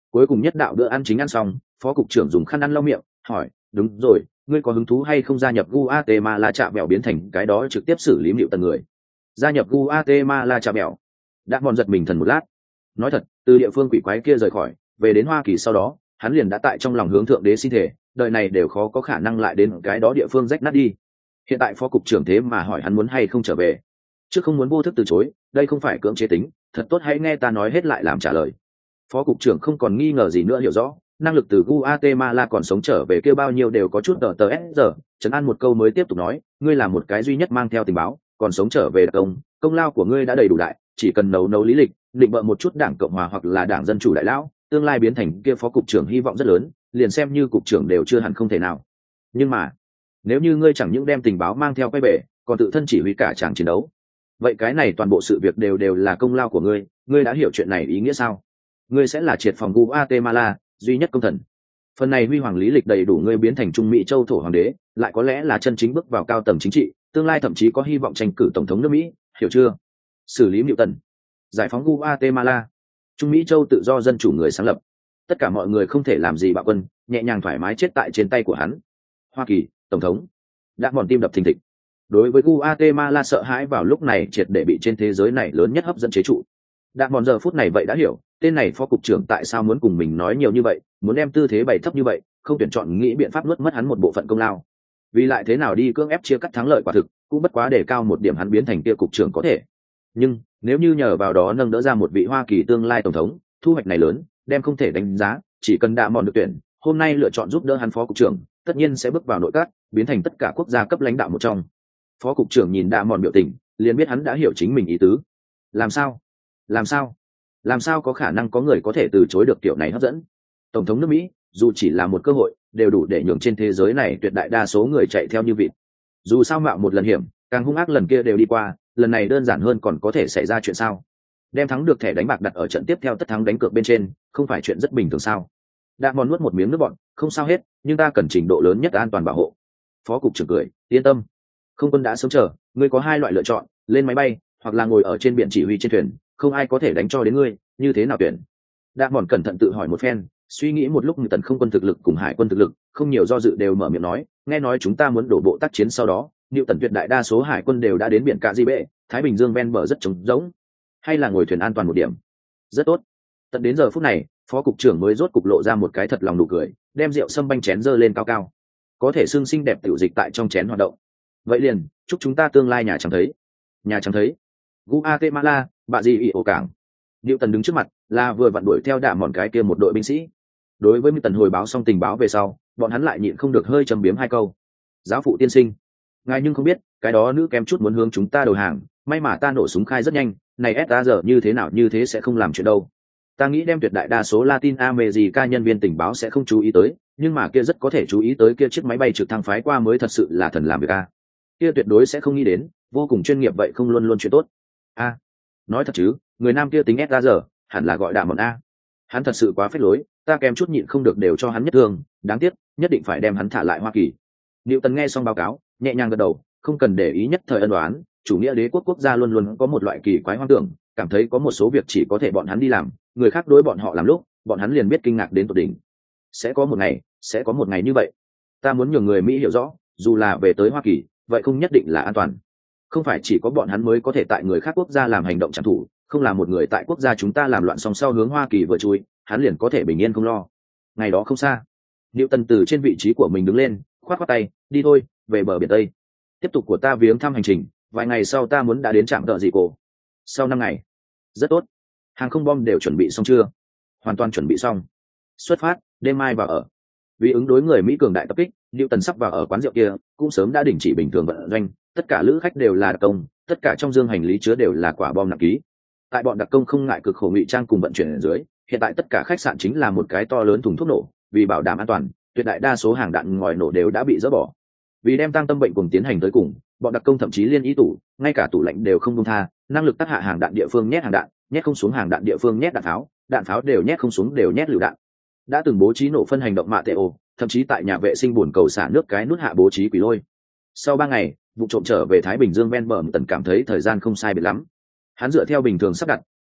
Cuối cùng nhất đạo bữa ăn chính ăn xong, phó cục trưởng dùng khăn ăn lau miệng hỏi, đúng rồi, ngươi có hứng thú hay không gia nhập Guatemala chạ bèo biến thành cái đó trực tiếp xử lý Newton người? Gia nhập Guatemala chạ bèo? Đã mòn giật mình thần một lát. Nói thật, từ địa phương quỷ quái kia rời khỏi, về đến Hoa Kỳ sau đó, hắn liền đã tại trong lòng hướng thượng đế xin thể, đời này đều khó có khả năng lại đến cái đó địa phương rách nát đi. Hiện tại phó cục trưởng thế mà hỏi hắn muốn hay không trở về, chứ không muốn vô thức từ chối, đây không phải cưỡng chế tính, thật tốt hãy nghe ta nói hết lại làm trả lời. Phó cục trưởng không còn nghi ngờ gì nữa, hiểu rõ năng lực từ Guatemala còn sống trở về kêu bao nhiêu đều có chút tờ tờ s giờ. Trấn an một câu mới tiếp tục nói, ngươi là một cái duy nhất mang theo tình báo còn sống trở về đặc công, công lao của ngươi đã đầy đủ đại, chỉ cần nấu nấu lý lịch, định bợ một chút đảng cộng hòa hoặc là đảng dân chủ đại lão, tương lai biến thành kia phó cục trưởng hy vọng rất lớn, liền xem như cục trưởng đều chưa hẳn không thể nào. Nhưng mà nếu như ngươi chẳng những đem tình báo mang theo quay bể, còn tự thân chỉ huy cả tràng chiến đấu, vậy cái này toàn bộ sự việc đều đều là công lao của ngươi. Ngươi đã hiểu chuyện này ý nghĩa sao? Ngươi sẽ là triệt phòng Guatemala duy nhất công thần. Phần này huy hoàng lý lịch đầy đủ ngươi biến thành Trung Mỹ châu thổ hoàng đế, lại có lẽ là chân chính bước vào cao tầng chính trị, tương lai thậm chí có hy vọng tranh cử tổng thống nước Mỹ, hiểu chưa? Xử lý Newton, giải phóng Guatemala, Trung Mỹ châu tự do dân chủ người sáng lập. Tất cả mọi người không thể làm gì bạo quân, nhẹ nhàng thoải mái chết tại trên tay của hắn. Hoa Kỳ, tổng thống. Đã mòn tim đập thình thịch. Đối với Guatemala sợ hãi vào lúc này triệt để bị trên thế giới này lớn nhất hấp dẫn chế trụ. Đã mòn giờ phút này vậy đã hiểu, tên này phó cục trưởng tại sao muốn cùng mình nói nhiều như vậy, muốn đem tư thế bày thấp như vậy, không tuyển chọn nghĩ biện pháp nuốt mất hắn một bộ phận công lao. Vì lại thế nào đi cưỡng ép chia cắt thắng lợi quả thực, cũng bất quá để cao một điểm hắn biến thành kia cục trưởng có thể. Nhưng nếu như nhờ vào đó nâng đỡ ra một vị Hoa Kỳ tương lai tổng thống, thu hoạch này lớn, đem không thể đánh giá, chỉ cần Đã mòn được tuyển, hôm nay lựa chọn giúp đỡ hắn phó cục trưởng, tất nhiên sẽ bước vào nội các, biến thành tất cả quốc gia cấp lãnh đạo một trong. Phó cục trưởng nhìn Đã mòn biểu tình, liền biết hắn đã hiểu chính mình ý tứ. Làm sao? Làm sao? Làm sao có khả năng có người có thể từ chối được kiểu này hấp dẫn? Tổng thống nước Mỹ, dù chỉ là một cơ hội, đều đủ để nhường trên thế giới này tuyệt đại đa số người chạy theo như vịt. Dù sao mạo một lần hiểm, càng hung ác lần kia đều đi qua, lần này đơn giản hơn còn có thể xảy ra chuyện sao? Đem thắng được thẻ đánh bạc đặt ở trận tiếp theo tất thắng đánh cược bên trên, không phải chuyện rất bình thường sao? Đã mòn nuốt một miếng nước bọt, không sao hết, nhưng ta cần trình độ lớn nhất an toàn bảo hộ. Phó cục trưởng cười, yên tâm, không quân đã sớm chờ, ngươi có hai loại lựa chọn, lên máy bay, hoặc là ngồi ở trên biển chỉ huy trên thuyền, không ai có thể đánh cho đến ngươi, như thế nào tuyển? Đã mòn cẩn thận tự hỏi một phen, suy nghĩ một lúc, người tần không quân thực lực cùng hải quân thực lực, không nhiều do dự đều mở miệng nói, nghe nói chúng ta muốn đổ bộ tác chiến sau đó, Niệu tần tuyệt đại đa số hải quân đều đã đến biển Cạ Di Bệ, Thái Bình Dương ven bờ rất trống rỗng, hay là ngồi thuyền an toàn một điểm? Rất tốt. Tận đến giờ phút này, phó cục trưởng mới rốt cục lộ ra một cái thật lòng nụ cười, đem rượu sâm banh chén dơ lên cao cao, có thể xương xinh đẹp tiểu dịch tại trong chén hoạt động. Vậy liền, chúc chúng ta tương lai nhà chẳng thấy, nhà chẳng thấy. Guatemala, bà gì ỉ ổ cảng. Niệu tần đứng trước mặt, là vừa vặn đuổi theo Đạ mòn cái kia một đội binh sĩ. Đối với Niệu tần hồi báo xong tình báo về sau, bọn hắn lại nhịn không được hơi châm biếm hai câu. Giáo phụ tiên sinh, ngài nhưng không biết, cái đó nữ kém chút muốn hướng chúng ta đầu hàng, may mà ta nổ súng khai rất nhanh, này ét a giờ như thế nào như thế sẽ không làm chuyện đâu. Ta nghĩ đem tuyệt đại đa số Latin America nhân viên tình báo sẽ không chú ý tới, nhưng mà kia rất có thể chú ý tới kia chiếc máy bay trực thăng phái qua mới thật sự là thần làm việc a. Kia tuyệt đối sẽ không nghĩ đến, vô cùng chuyên nghiệp vậy không luôn luôn chuyện tốt. A, nói thật chứ, người nam kia tính ét a giờ, hẳn là gọi Đạ mòn a. Hắn thật sự quá phết lối, ta kém chút nhịn không được đều cho hắn nhất thương, đáng tiếc, nhất định phải đem hắn thả lại Hoa Kỳ. Niệu tần nghe xong báo cáo, nhẹ nhàng gật đầu, không cần để ý nhất thời ân đoán, chủ nghĩa đế quốc quốc gia luôn luôn có một loại kỳ quái hoang tưởng, cảm thấy có một số việc chỉ có thể bọn hắn đi làm, người khác đối bọn họ làm lúc, bọn hắn liền biết kinh ngạc đến tột đỉnh. Sẽ có một ngày, sẽ có một ngày như vậy. Ta muốn nhường người Mỹ hiểu rõ, dù là về tới Hoa Kỳ, vậy không nhất định là an toàn. Không phải chỉ có bọn hắn mới có thể tại người khác quốc gia làm hành động trảm thủ, không là một người tại quốc gia chúng ta làm loạn song sau hướng Hoa Kỳ vừa chui, hắn liền có thể bình yên không lo. Ngày đó không xa. Niệu tần từ trên vị trí của mình đứng lên, khoát khoát tay, đi thôi, về bờ biển Tây. Tiếp tục của ta viếng thăm hành trình, vài ngày sau ta muốn đã đến trạm tợ dị cổ. Sau năm ngày. Rất tốt. Hàng không bom đều chuẩn bị xong chưa? Hoàn toàn chuẩn bị xong. Xuất phát, đêm mai vào ở. Vì ứng đối người Mỹ cường đại tập kích, Niệu tần sắp vào ở quán rượu kia, cũng sớm đã đình chỉ bình thường vận doanh, tất cả lữ khách đều là đặc công, tất cả trong dương hành lý chứa đều là quả bom nặng ký. Tại bọn đặc công không ngại cực khổ ngụy trang cùng vận chuyển ở dưới, hiện tại tất cả khách sạn chính là một cái to lớn thùng thuốc nổ, vì bảo đảm an toàn, tuyệt đại đa số hàng đạn ngòi nổ đều đã bị dỡ bỏ. Vì đem tăng tâm bệnh cùng tiến hành tới cùng, bọn đặc công thậm chí liên ý tủ, ngay cả tủ lạnh đều không buông tha, năng lực tác hạ hàng đạn địa phương nhét hàng đạn, nhét không xuống hàng đạn địa phương nhét đạn pháo, đạn pháo đều nhét không xuống đều nhét lựu đạn. Đã từng bố trí nổ phân hành động mạ tệ ồ, thậm chí tại nhà vệ sinh buồn cầu xả nước cái nút hạ bố trí quỷ lôi. Sau ba ngày, vụ trộm trở về Thái Bình Dương ven bờ, Tần cảm thấy thời gian không sai biệt lắm. Hắn dựa theo bình thường sắp đặt,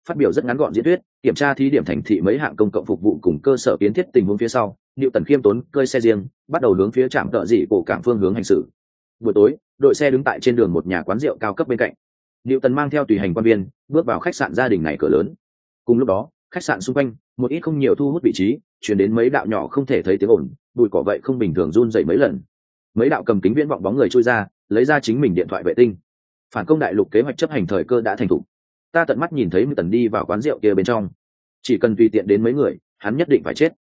Phát biểu rất ngắn gọn diễn thuyết, kiểm tra thí điểm thành thị mấy hạng công cộng phục vụ cùng cơ sở kiến thiết tình huống phía sau, Liệu Tần khiêm tốn cơi xe riêng, bắt đầu hướng phía trạm tợ dị cổ cảng phương hướng hành xử. Buổi tối, đội xe đứng tại trên đường một nhà quán rượu cao cấp bên cạnh. Liệu Tần mang theo tùy hành quan viên, bước vào khách sạn gia đình này cửa lớn. Cùng lúc đó, khách sạn xung quanh, một ít không nhiều thu hút vị trí, truyền đến mấy đạo nhỏ không thể thấy tiếng ồn, bụi cỏ vậy không bình thường run rẩy mấy lần. Mấy đạo cầm kính viễn vọng bóng người trôi ra, lấy ra chính mình điện thoại vệ tinh. Phản công đại lục kế hoạch chấp hành thời cơ đã thành thục. Ta tận mắt nhìn thấy Tần đi vào quán rượu kia bên trong, chỉ cần tùy tiện đến mấy người, hắn nhất định phải chết.